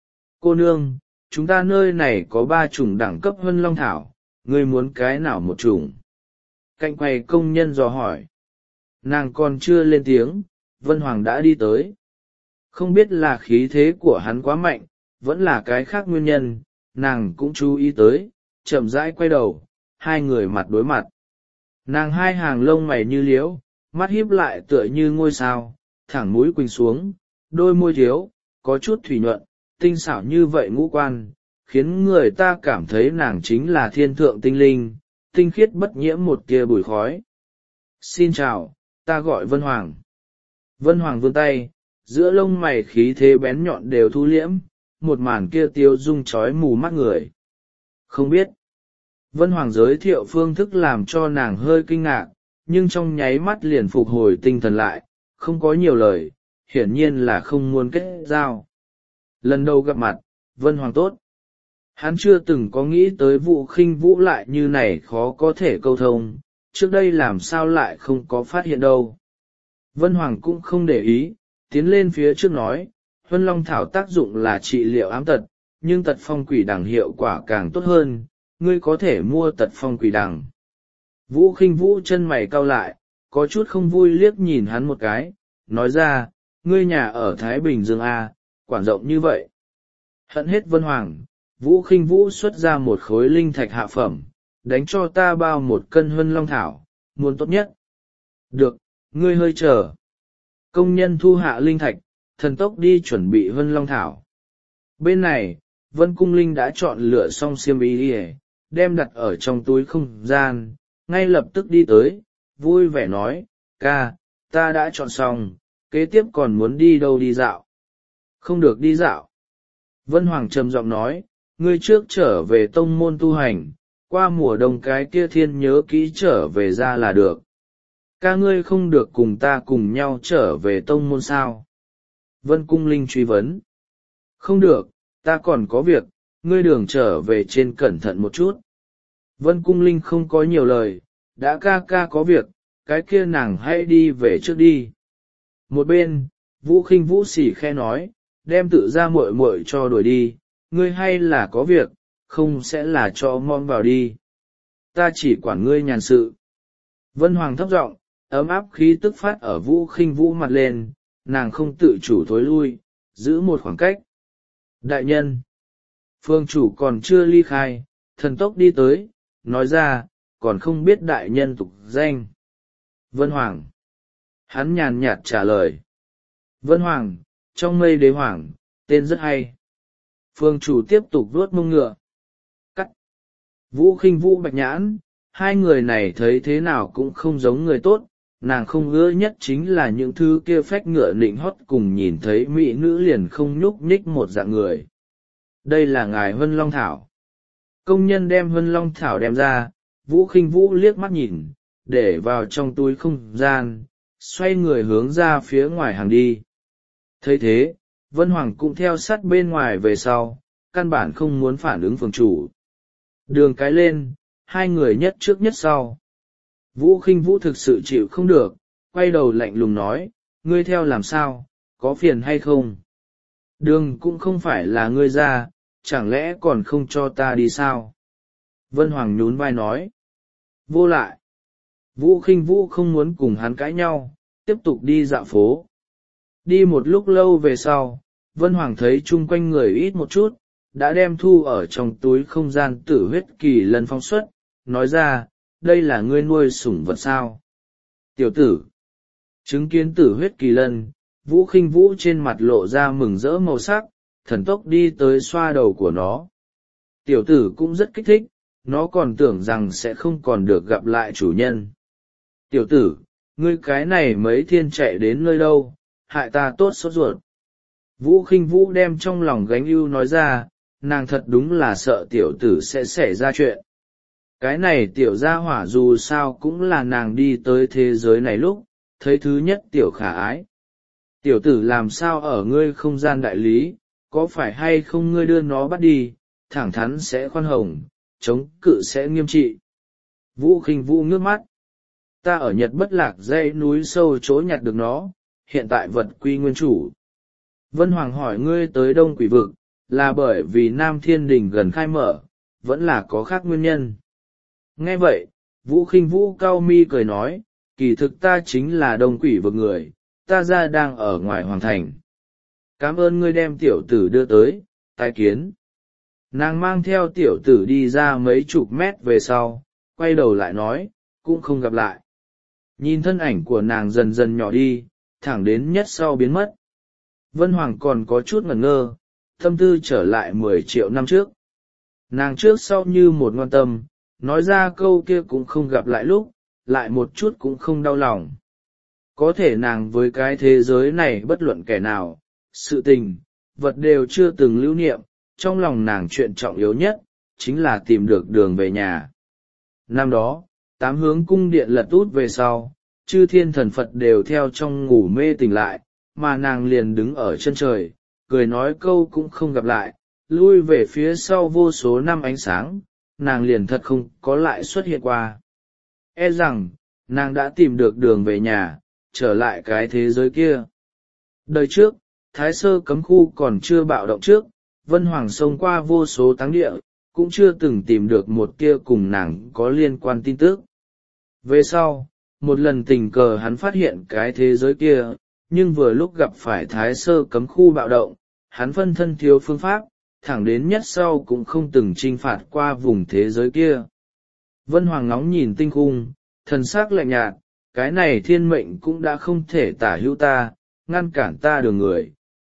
Cô nương, chúng ta nơi này có ba chủng đẳng cấp Hân Long Thảo, ngươi muốn cái nào một chủng? Cạnh quầy công nhân dò hỏi. Nàng còn chưa lên tiếng, Vân Hoàng đã đi tới. Không biết là khí thế của hắn quá mạnh, vẫn là cái khác nguyên nhân, nàng cũng chú ý tới, chậm rãi quay đầu, hai người mặt đối mặt. Nàng hai hàng lông mày như liễu, mắt híp lại tựa như ngôi sao, thẳng mũi quỳnh xuống, đôi môi thiếu, có chút thủy nhuận, tinh xảo như vậy ngũ quan, khiến người ta cảm thấy nàng chính là thiên thượng tinh linh, tinh khiết bất nhiễm một tia bụi khói. Xin chào, ta gọi Vân Hoàng. Vân Hoàng vươn tay, giữa lông mày khí thế bén nhọn đều thu liễm, một màn kia tiêu dung chói mù mắt người. Không biết. Vân Hoàng giới thiệu phương thức làm cho nàng hơi kinh ngạc, nhưng trong nháy mắt liền phục hồi tinh thần lại, không có nhiều lời, hiển nhiên là không muốn kết giao. Lần đầu gặp mặt, Vân Hoàng tốt. Hắn chưa từng có nghĩ tới vụ khinh vũ lại như này khó có thể câu thông, trước đây làm sao lại không có phát hiện đâu. Vân Hoàng cũng không để ý, tiến lên phía trước nói, Huân Long Thảo tác dụng là trị liệu ám tật, nhưng tật phong quỷ đằng hiệu quả càng tốt hơn, ngươi có thể mua tật phong quỷ đằng. Vũ khinh vũ chân mày cau lại, có chút không vui liếc nhìn hắn một cái, nói ra, ngươi nhà ở Thái Bình Dương A, quản rộng như vậy. Hận hết Vân Hoàng, Vũ khinh vũ xuất ra một khối linh thạch hạ phẩm, đánh cho ta bao một cân Huân Long Thảo, muốn tốt nhất. Được, ngươi hơi chờ. Công nhân thu hạ linh thạch, thần tốc đi chuẩn bị Vân Long Thảo. Bên này, Vân Cung Linh đã chọn lựa xong xiêm y ỉa, đem đặt ở trong túi không gian, ngay lập tức đi tới, vui vẻ nói, ca, ta đã chọn xong, kế tiếp còn muốn đi đâu đi dạo? Không được đi dạo. Vân Hoàng trầm giọng nói, ngươi trước trở về tông môn tu hành, qua mùa đông cái kia thiên nhớ kỹ trở về ra là được. Ca ngươi không được cùng ta cùng nhau trở về tông môn sao? Vân Cung Linh truy vấn. Không được, ta còn có việc, ngươi đường trở về trên cẩn thận một chút. Vân Cung Linh không có nhiều lời, đã ca ca có việc, cái kia nàng hãy đi về trước đi. Một bên, Vũ Khinh Vũ xỉ khe nói, đem tự ra muội muội cho đuổi đi, ngươi hay là có việc, không sẽ là cho mong vào đi. Ta chỉ quản ngươi nhàn sự. Vân Hoàng thấp giọng, ấm áp khí tức phát ở Vũ Khinh Vũ mặt lên, nàng không tự chủ thối lui, giữ một khoảng cách. Đại nhân, phương chủ còn chưa ly khai, thần tốc đi tới, nói ra, còn không biết đại nhân tục danh. Vân Hoàng. Hắn nhàn nhạt trả lời. Vân Hoàng, trong mây đế hoàng, tên rất hay. Phương chủ tiếp tục vuốt mông ngựa. Cắt. Vũ Khinh Vũ Bạch Nhãn, hai người này thấy thế nào cũng không giống người tốt, nàng không ưa nhất chính là những thứ kia phách ngựa nịnh hót cùng nhìn thấy mỹ nữ liền không nhúc nhích một dạng người. Đây là ngài Huân Long Thảo. Công nhân đem Huân Long Thảo đem ra, Vũ Khinh Vũ liếc mắt nhìn, để vào trong túi không gian, xoay người hướng ra phía ngoài hàng đi. Thấy thế, Vân Hoàng cũng theo sát bên ngoài về sau, căn bản không muốn phản ứng phường chủ. Đường cái lên, hai người nhất trước nhất sau. Vũ Khinh Vũ thực sự chịu không được, quay đầu lạnh lùng nói, ngươi theo làm sao, có phiền hay không? Đường cũng không phải là ngươi ra, chẳng lẽ còn không cho ta đi sao? Vân Hoàng nhún vai nói. Vô lại. Vũ Khinh Vũ không muốn cùng hắn cãi nhau, tiếp tục đi dạo phố. Đi một lúc lâu về sau, Vân Hoàng thấy chung quanh người ít một chút, đã đem thu ở trong túi không gian tử huyết kỳ lân phóng xuất, nói ra, đây là ngươi nuôi sủng vật sao? Tiểu tử. Chứng kiến tử huyết kỳ lân, Vũ Khinh Vũ trên mặt lộ ra mừng rỡ màu sắc, thần tốc đi tới xoa đầu của nó. Tiểu tử cũng rất kích thích, nó còn tưởng rằng sẽ không còn được gặp lại chủ nhân. Tiểu tử, ngươi cái này mấy thiên chạy đến nơi đâu, hại ta tốt sốt ruột. Vũ Khinh Vũ đem trong lòng gánh ưu nói ra, nàng thật đúng là sợ tiểu tử sẽ xảy ra chuyện. Cái này tiểu gia hỏa dù sao cũng là nàng đi tới thế giới này lúc, thấy thứ nhất tiểu khả ái. Tiểu tử làm sao ở ngươi không gian đại lý, có phải hay không ngươi đưa nó bắt đi, thẳng thắn sẽ khoan hồng, chống cự sẽ nghiêm trị. Vũ Khinh Vũ ngước mắt. Ta ở Nhật Bất Lạc dãy núi sâu chỗ nhặt được nó, hiện tại vật quy nguyên chủ. Vân Hoàng hỏi ngươi tới Đông Quỷ Vực, là bởi vì Nam Thiên Đình gần khai mở, vẫn là có khác nguyên nhân. Nghe vậy, Vũ Khinh Vũ cau mi cười nói, kỳ thực ta chính là Đông Quỷ Vực người, ta ra đang ở ngoài hoàng thành. Cảm ơn ngươi đem tiểu tử đưa tới, tai kiến. Nàng mang theo tiểu tử đi ra mấy chục mét về sau, quay đầu lại nói, cũng không gặp lại. Nhìn thân ảnh của nàng dần dần nhỏ đi, thẳng đến nhất sau biến mất. Vân Hoàng còn có chút ngẩn ngơ, tâm tư trở lại mười triệu năm trước. Nàng trước sau như một ngoan tâm, nói ra câu kia cũng không gặp lại lúc, lại một chút cũng không đau lòng. Có thể nàng với cái thế giới này bất luận kẻ nào, sự tình, vật đều chưa từng lưu niệm, trong lòng nàng chuyện trọng yếu nhất, chính là tìm được đường về nhà. Năm đó, tám hướng cung điện lật út về sau, chư thiên thần Phật đều theo trong ngủ mê tỉnh lại, mà nàng liền đứng ở chân trời, cười nói câu cũng không gặp lại, lui về phía sau vô số năm ánh sáng, nàng liền thật không có lại xuất hiện qua. E rằng, nàng đã tìm được đường về nhà, trở lại cái thế giới kia. Đời trước, Thái Sơ cấm khu còn chưa bạo động trước, Vân Hoàng xông qua vô số táng địa, cũng chưa từng tìm được một tia cùng nàng có liên quan tin tức. Về sau, một lần tình cờ hắn phát hiện cái thế giới kia, nhưng vừa lúc gặp phải Thái Sơ cấm khu bạo động, hắn phân thân thiếu phương pháp, thẳng đến nhất sau cũng không từng chinh phạt qua vùng thế giới kia. Vân Hoàng ngóng nhìn tinh khung, thần sắc lạnh nhạt, cái này thiên mệnh cũng đã không thể tả hữu ta, ngăn cản ta đường người,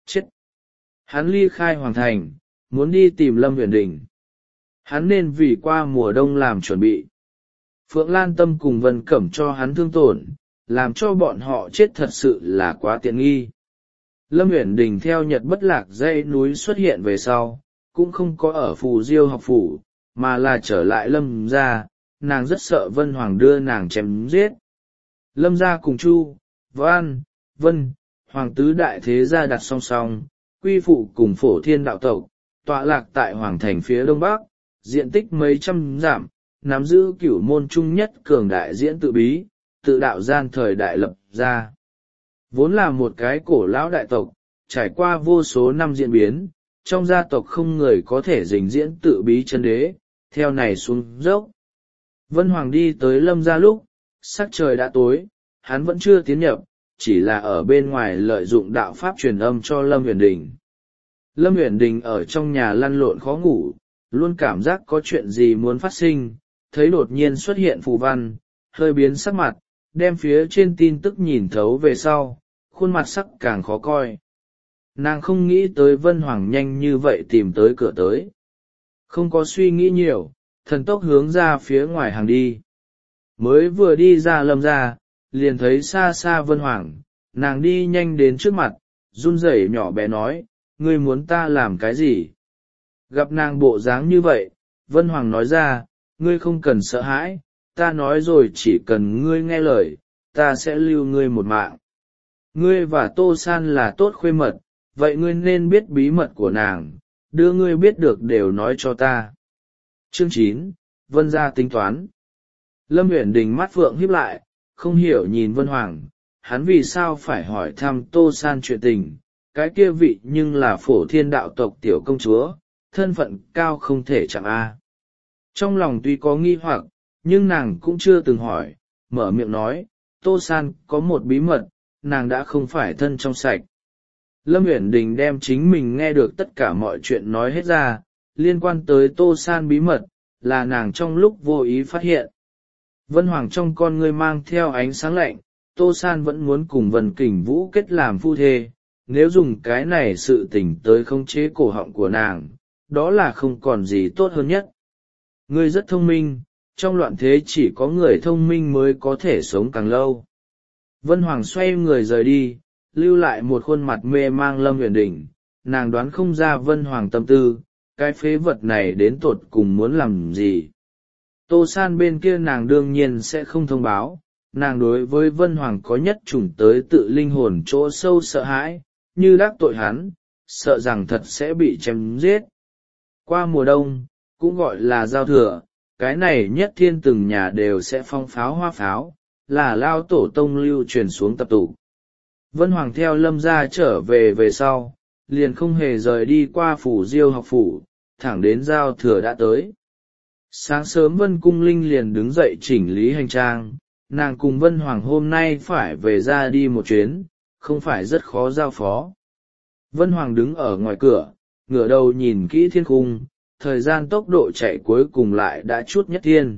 Hắn ly khai hoàng thành, muốn đi tìm Lâm Uyển Đình. Hắn nên vì qua mùa đông làm chuẩn bị. Phượng Lan Tâm cùng Vân Cẩm cho hắn thương tổn, làm cho bọn họ chết thật sự là quá tiện nghi. Lâm Uyển Đình theo Nhật Bất Lạc dãy núi xuất hiện về sau, cũng không có ở Phù Diêu học phủ, mà là trở lại Lâm gia. Nàng rất sợ Vân Hoàng đưa nàng chém giết. Lâm gia cùng Chu, Văn, Vân, Hoàng tứ đại thế gia đặt song song, quy phụ cùng Phổ Thiên đạo tộc, tọa lạc tại Hoàng thành phía đông bắc, diện tích mấy trăm dặm, nắm giữ cửu môn trung nhất cường đại diễn tự bí, tự đạo gian thời đại lập ra. Vốn là một cái cổ lão đại tộc, trải qua vô số năm diễn biến, trong gia tộc không người có thể dình diễn tự bí chân đế, theo này xuống dốc. Vân Hoàng đi tới Lâm gia lúc, sắc trời đã tối, hắn vẫn chưa tiến nhập, chỉ là ở bên ngoài lợi dụng đạo pháp truyền âm cho Lâm Uyển Đình. Lâm Uyển Đình ở trong nhà lăn lộn khó ngủ, luôn cảm giác có chuyện gì muốn phát sinh, thấy đột nhiên xuất hiện phù văn, hơi biến sắc mặt, đem phía trên tin tức nhìn thấu về sau, khuôn mặt sắc càng khó coi. Nàng không nghĩ tới Vân Hoàng nhanh như vậy tìm tới cửa tới. Không có suy nghĩ nhiều, thần tốc hướng ra phía ngoài hàng đi. Mới vừa đi ra Lâm gia, liền thấy xa xa Vân Hoàng, nàng đi nhanh đến trước mặt, run rẩy nhỏ bé nói, ngươi muốn ta làm cái gì? Gặp nàng bộ dáng như vậy, Vân Hoàng nói ra, ngươi không cần sợ hãi, ta nói rồi chỉ cần ngươi nghe lời, ta sẽ lưu ngươi một mạng. Ngươi và Tô San là tốt khuê mật, vậy ngươi nên biết bí mật của nàng, đưa ngươi biết được đều nói cho ta. Chương chín, Vân gia tính toán. Lâm Uyển Đình mắt phượng híp lại, không hiểu nhìn Vân Hoàng, hắn vì sao phải hỏi thăm Tô San chuyện tình, cái kia vị nhưng là Phổ Thiên đạo tộc tiểu công chúa, thân phận cao không thể chạm a. Trong lòng tuy có nghi hoặc, nhưng nàng cũng chưa từng hỏi, mở miệng nói, Tô San có một bí mật, nàng đã không phải thân trong sạch. Lâm Uyển Đình đem chính mình nghe được tất cả mọi chuyện nói hết ra, liên quan tới Tô San bí mật, là nàng trong lúc vô ý phát hiện. Vân Hoàng trong con ngươi mang theo ánh sáng lạnh, Tô San vẫn muốn cùng Vân Kình Vũ kết làm phu thê, nếu dùng cái này sự tình tới khống chế cổ họng của nàng, đó là không còn gì tốt hơn nhất. Ngươi rất thông minh, trong loạn thế chỉ có người thông minh mới có thể sống càng lâu. Vân Hoàng xoay người rời đi, lưu lại một khuôn mặt mê mang Lâm Uyển Đình, nàng đoán không ra Vân Hoàng tâm tư, cái phế vật này đến tột cùng muốn làm gì. Tô San bên kia nàng đương nhiên sẽ không thông báo, nàng đối với Vân Hoàng có nhất chủng tới tự linh hồn chỗ sâu sợ hãi, như đắc tội hắn, sợ rằng thật sẽ bị chém giết. Qua mùa đông, cũng gọi là giao thừa, cái này nhất thiên từng nhà đều sẽ phong pháo hoa pháo, là lao tổ tông lưu truyền xuống tập tụ. Vân Hoàng theo Lâm gia trở về về sau, liền không hề rời đi qua phủ Diêu học phủ, thẳng đến giao thừa đã tới. Sáng sớm Vân Cung Linh liền đứng dậy chỉnh lý hành trang, nàng cùng Vân Hoàng hôm nay phải về ra đi một chuyến, không phải rất khó giao phó. Vân Hoàng đứng ở ngoài cửa, ngửa đầu nhìn kỹ thiên cung, thời gian tốc độ chạy cuối cùng lại đã chút nhất thiên.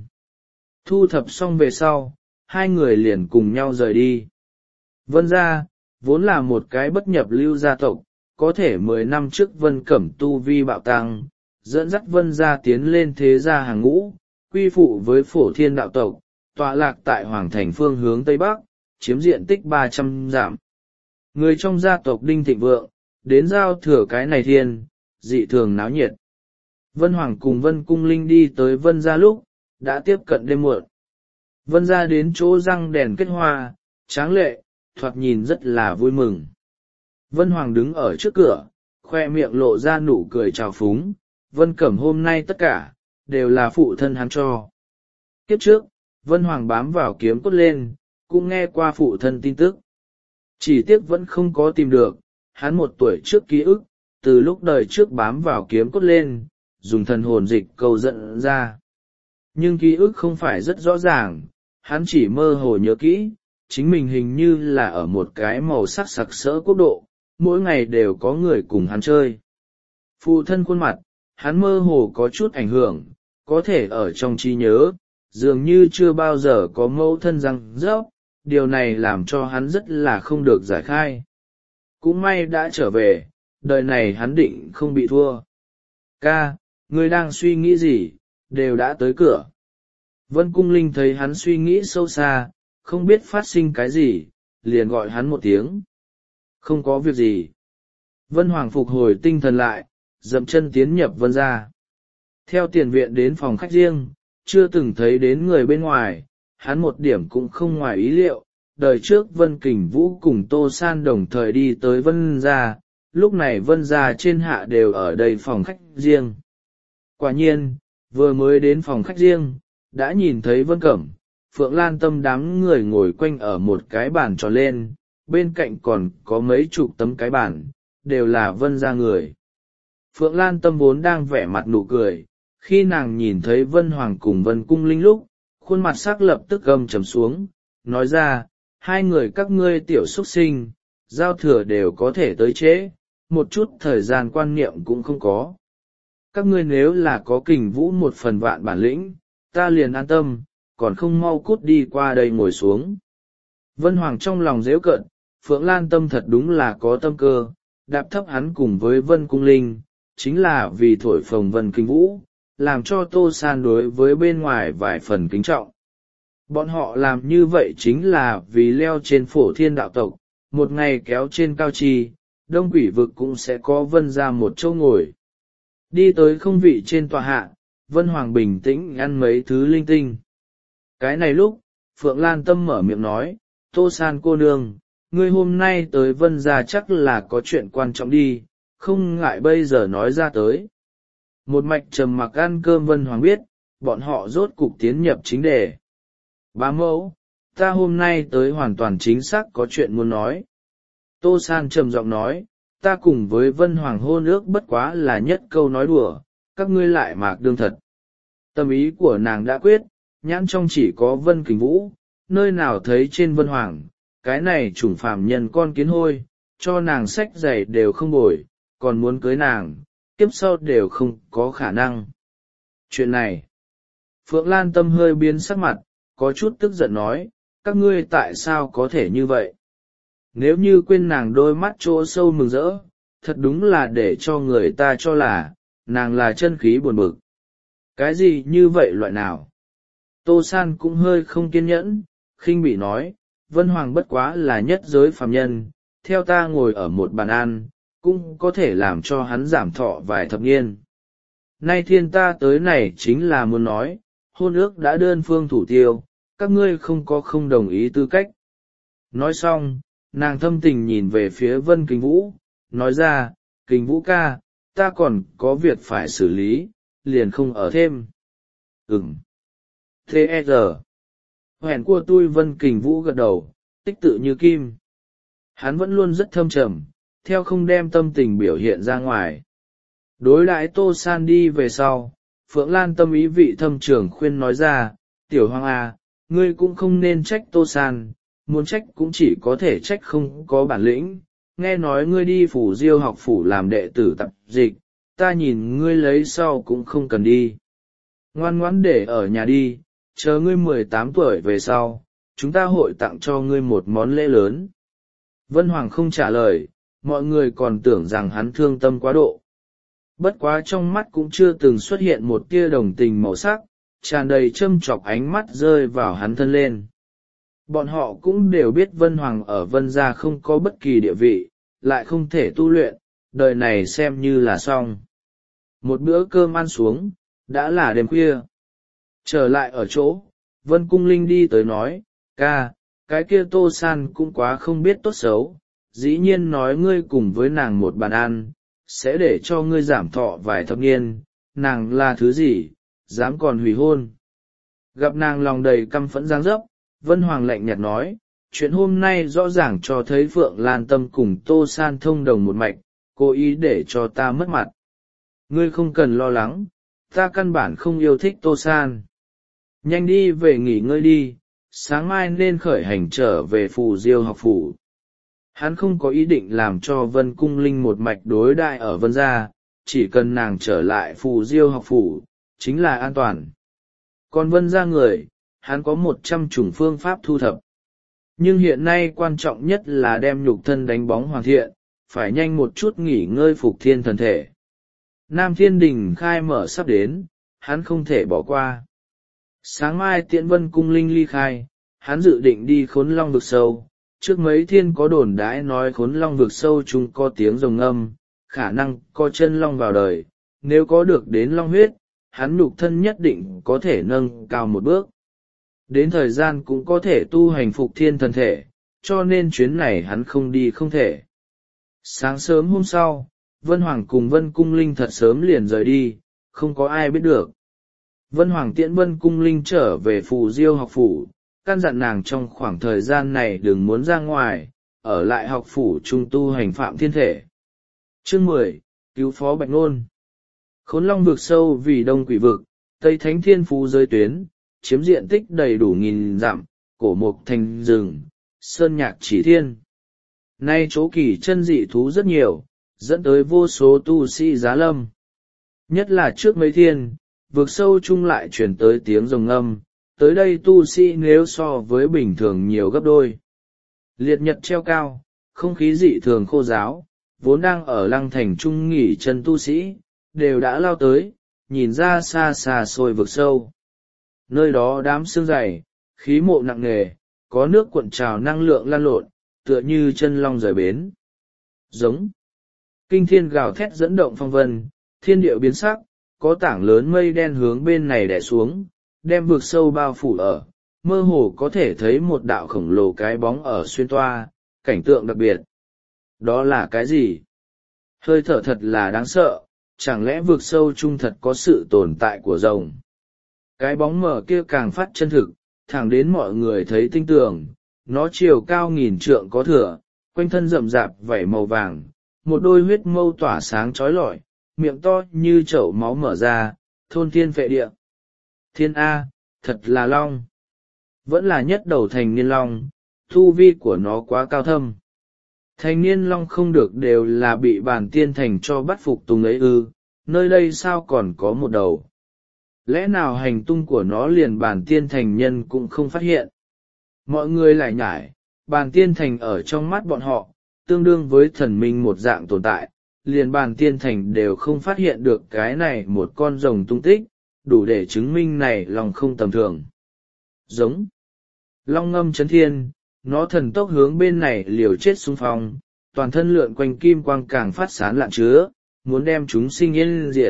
Thu thập xong về sau, hai người liền cùng nhau rời đi. Vân gia, vốn là một cái bất nhập lưu gia tộc, có thể mười năm trước Vân Cẩm tu vi bạo tăng, dẫn dắt Vân gia tiến lên thế gia hàng ngũ, quy phụ với Phổ Thiên đạo tộc, tọa lạc tại Hoàng thành phương hướng Tây Bắc, chiếm diện tích ba trăm dặm. Người trong gia tộc Đinh Thịnh Vượng, đến giao thừa cái này thiên, dị thường náo nhiệt. Vân Hoàng cùng Vân Cung Linh đi tới Vân gia lúc, đã tiếp cận đêm muộn. Vân gia đến chỗ răng đèn kết hoa, tráng lệ, thoạt nhìn rất là vui mừng. Vân Hoàng đứng ở trước cửa, khoe miệng lộ ra nụ cười trào phúng, Vân Cẩm hôm nay tất cả, đều là phụ thân hắn cho. Kiếp trước, Vân Hoàng bám vào kiếm cốt lên, cũng nghe qua phụ thân tin tức. Chỉ tiếc vẫn không có tìm được, hắn một tuổi trước ký ức, từ lúc đời trước bám vào kiếm cốt lên, dùng thần hồn dịch câu dẫn ra. Nhưng ký ức không phải rất rõ ràng, hắn chỉ mơ hồ nhớ kỹ, chính mình hình như là ở một cái màu sắc sặc sỡ quốc độ, mỗi ngày đều có người cùng hắn chơi. Phụ thân khuôn mặt, hắn mơ hồ có chút ảnh hưởng, có thể ở trong trí nhớ, dường như chưa bao giờ có mẫu thân răng rớp, điều này làm cho hắn rất là không được giải khai. Cũng may đã trở về, đời này hắn định không bị thua. Ca, ngươi đang suy nghĩ gì, đều đã tới cửa. Vân Cung Linh thấy hắn suy nghĩ sâu xa, không biết phát sinh cái gì, liền gọi hắn một tiếng. Không có việc gì. Vân Hoàng phục hồi tinh thần lại, dậm chân tiến nhập Vân gia. Theo tiền viện đến phòng khách riêng, chưa từng thấy đến người bên ngoài, hắn một điểm cũng không ngoài ý liệu. Đời trước Vân Kình Vũ cùng Tô San đồng thời đi tới Vân gia, lúc này Vân gia trên hạ đều ở đây phòng khách riêng. Quả nhiên, vừa mới đến phòng khách riêng, đã nhìn thấy Vân Cẩm, Phượng Lan Tâm đám người ngồi quanh ở một cái bàn tròn lên, bên cạnh còn có mấy chục tấm cái bàn, đều là Vân gia người. Phượng Lan Tâm vốn đang vẻ mặt nụ cười, khi nàng nhìn thấy Vân Hoàng cùng Vân Cung Linh lúc, khuôn mặt sắc lập tức gầm trầm xuống, nói ra, hai người các ngươi tiểu xuất sinh, giao thừa đều có thể tới trễ, một chút thời gian quan niệm cũng không có. Các ngươi nếu là có Kình Vũ một phần vạn bản lĩnh, ta liền an tâm, còn không mau cút đi qua đây ngồi xuống. Vân Hoàng trong lòng dễu cợt, Phượng Lan Tâm thật đúng là có tâm cơ, đạp thấp hắn cùng với Vân Cung Linh, chính là vì thổi phồng Vân Kình Vũ, làm cho Tô San đối với bên ngoài vài phần kính trọng. Bọn họ làm như vậy chính là vì leo trên phổ thiên đạo tộc, một ngày kéo trên cao trì, đông quỷ vực cũng sẽ có Vân ra một chỗ ngồi. Đi tới không vị trên tòa hạ, Vân Hoàng bình tĩnh ăn mấy thứ linh tinh. Cái này lúc, Phượng Lan Tâm mở miệng nói, Tô San cô nương, ngươi hôm nay tới Vân gia chắc là có chuyện quan trọng đi, không ngại bây giờ nói ra tới. Một mạch trầm mặc ăn cơm Vân Hoàng biết, bọn họ rốt cục tiến nhập chính đề. Bá mẫu, ta hôm nay tới hoàn toàn chính xác có chuyện muốn nói. Tô San trầm giọng nói, ta cùng với Vân Hoàng hôn ước bất quá là nhất câu nói đùa, các ngươi lại mạc đương thật. Tâm ý của nàng đã quyết, nhãn trong chỉ có Vân Kình Vũ, nơi nào thấy trên Vân Hoàng, cái này chủng phàm nhân con kiến hôi, cho nàng sách giày đều không bồi, còn muốn cưới nàng, kiếp sau đều không có khả năng. Chuyện này, Phượng Lan Tâm hơi biến sắc mặt, có chút tức giận nói, các ngươi tại sao có thể như vậy? Nếu như quên nàng đôi mắt chỗ sâu mừng rỡ, thật đúng là để cho người ta cho là, nàng là chân khí buồn bực. Cái gì như vậy loại nào? Tô San cũng hơi không kiên nhẫn, khinh bị nói, Vân Hoàng bất quá là nhất giới phàm nhân, theo ta ngồi ở một bàn ăn, cũng có thể làm cho hắn giảm thọ vài thập niên. Nay thiên ta tới này chính là muốn nói, hôn ước đã đơn phương thủ tiêu, các ngươi không có không đồng ý tư cách. Nói xong, nàng thâm tình nhìn về phía Vân Kình Vũ, nói ra, Kình Vũ ca, ta còn có việc phải xử lý, liền không ở thêm. Ừm. Thế e giờ. Hẹn của tôi Vân Kình Vũ gật đầu, tích tự như kim. Hắn vẫn luôn rất thâm trầm, theo không đem tâm tình biểu hiện ra ngoài. Đối đãi Tô San đi về sau, Phượng Lan Tâm ý vị thâm trường khuyên nói ra, tiểu Hoàng à, ngươi cũng không nên trách Tô San, muốn trách cũng chỉ có thể trách không có bản lĩnh. Nghe nói ngươi đi phủ diêu học phủ làm đệ tử tập dịch, ta nhìn ngươi lấy sau cũng không cần đi. Ngoan ngoãn để ở nhà đi, chờ ngươi mười tám tuổi về sau, chúng ta hội tặng cho ngươi một món lễ lớn. Vân Hoàng không trả lời, mọi người còn tưởng rằng hắn thương tâm quá độ. Bất quá trong mắt cũng chưa từng xuất hiện một tia đồng tình màu sắc, tràn đầy châm chọc ánh mắt rơi vào hắn thân lên. Bọn họ cũng đều biết Vân Hoàng ở Vân gia không có bất kỳ địa vị, lại không thể tu luyện, đời này xem như là xong. Một bữa cơm ăn xuống, đã là đêm khuya. Trở lại ở chỗ, Vân Cung Linh đi tới nói, ca, cái kia Tô San cũng quá không biết tốt xấu, dĩ nhiên nói ngươi cùng với nàng một bàn ăn, sẽ để cho ngươi giảm thọ vài thập niên, nàng là thứ gì, dám còn hủy hôn. Gặp nàng lòng đầy căm phẫn giang dấp, Vân Hoàng lạnh nhạt nói, chuyện hôm nay rõ ràng cho thấy Phượng Lan Tâm cùng Tô San thông đồng một mạch, cố ý để cho ta mất mặt. Ngươi không cần lo lắng, ta căn bản không yêu thích Tô San. Nhanh đi về nghỉ ngơi đi, sáng mai nên khởi hành trở về phù diêu học phủ. Hắn không có ý định làm cho Vân Cung Linh một mạch đối đại ở Vân gia, chỉ cần nàng trở lại phù diêu học phủ, chính là an toàn. Còn Vân gia người, hắn có một trăm chủng phương pháp thu thập. Nhưng hiện nay quan trọng nhất là đem nhục thân đánh bóng hoàn thiện, phải nhanh một chút nghỉ ngơi phục thiên thần thể. Nam Thiên Đình khai mở sắp đến, hắn không thể bỏ qua. Sáng mai Tiễn Vân cung linh ly khai, hắn dự định đi Khốn Long vực sâu. Trước mấy thiên có đồn đãi nói Khốn Long vực sâu chung có tiếng rồng âm, khả năng có chân long vào đời, nếu có được đến long huyết, hắn nhục thân nhất định có thể nâng cao một bước. Đến thời gian cũng có thể tu hành phục thiên thần thể, cho nên chuyến này hắn không đi không thể. Sáng sớm hôm sau, Vân Hoàng cùng Vân Cung Linh thật sớm liền rời đi, không có ai biết được. Vân Hoàng tiễn Vân Cung Linh trở về Phù Diêu học phủ, căn dặn nàng trong khoảng thời gian này đừng muốn ra ngoài, ở lại học phủ trung tu hành phạm thiên thể. Chương mười, cứu phó Bạch Nôn. Khốn Long vực sâu vì đông quỷ vực, tây thánh thiên phú giới tuyến, chiếm diện tích đầy đủ nghìn dặm, cổ mục thành rừng, sơn nhạc chỉ thiên. Nay chỗ kỳ chân dị thú rất nhiều, dẫn tới vô số tu sĩ giá lâm. Nhất là trước mấy thiên, vực sâu chung lại chuyển tới tiếng rồng âm, tới đây tu sĩ nếu so với bình thường nhiều gấp đôi. Liệt nhật treo cao, không khí dị thường khô giáo, vốn đang ở lăng thành trung nghỉ chân tu sĩ, đều đã lao tới, nhìn ra xa xa xôi vực sâu. Nơi đó đám sương dày, khí mộ nặng nề, có nước cuộn trào năng lượng lan lộn, tựa như chân long rời bến. Giống. Kinh thiên gào thét dẫn động phong vân, thiên địa biến sắc, có tảng lớn mây đen hướng bên này đè xuống, đem vực sâu bao phủ ở, mơ hồ có thể thấy một đạo khổng lồ cái bóng ở xuyên toa, cảnh tượng đặc biệt. Đó là cái gì? Hơi thở thật là đáng sợ, chẳng lẽ vực sâu chung thật có sự tồn tại của rồng? Cái bóng mở kia càng phát chân thực, thẳng đến mọi người thấy tinh tường, nó chiều cao nghìn trượng có thừa, quanh thân rậm rạp vảy màu vàng, một đôi huyết mâu tỏa sáng chói lọi, miệng to như chậu máu mở ra, thôn thiên phệ địa. Thiên A, thật là long. Vẫn là nhất đầu thành niên long, thu vi của nó quá cao thâm. Thành niên long không được đều là bị bản tiên thành cho bắt phục tùng ấy ư, nơi đây sao còn có một đầu. Lẽ nào hành tung của nó liền bản tiên thành nhân cũng không phát hiện. Mọi người lại nhải, bản tiên thành ở trong mắt bọn họ, tương đương với thần minh một dạng tồn tại, liền bản tiên thành đều không phát hiện được cái này một con rồng tung tích, đủ để chứng minh này lòng không tầm thường. Giống. Long ngâm chấn thiên, nó thần tốc hướng bên này liều chết xung phong, toàn thân lượn quanh kim quang càng phát sán lạn chứa, muốn đem chúng sinh yên diệt.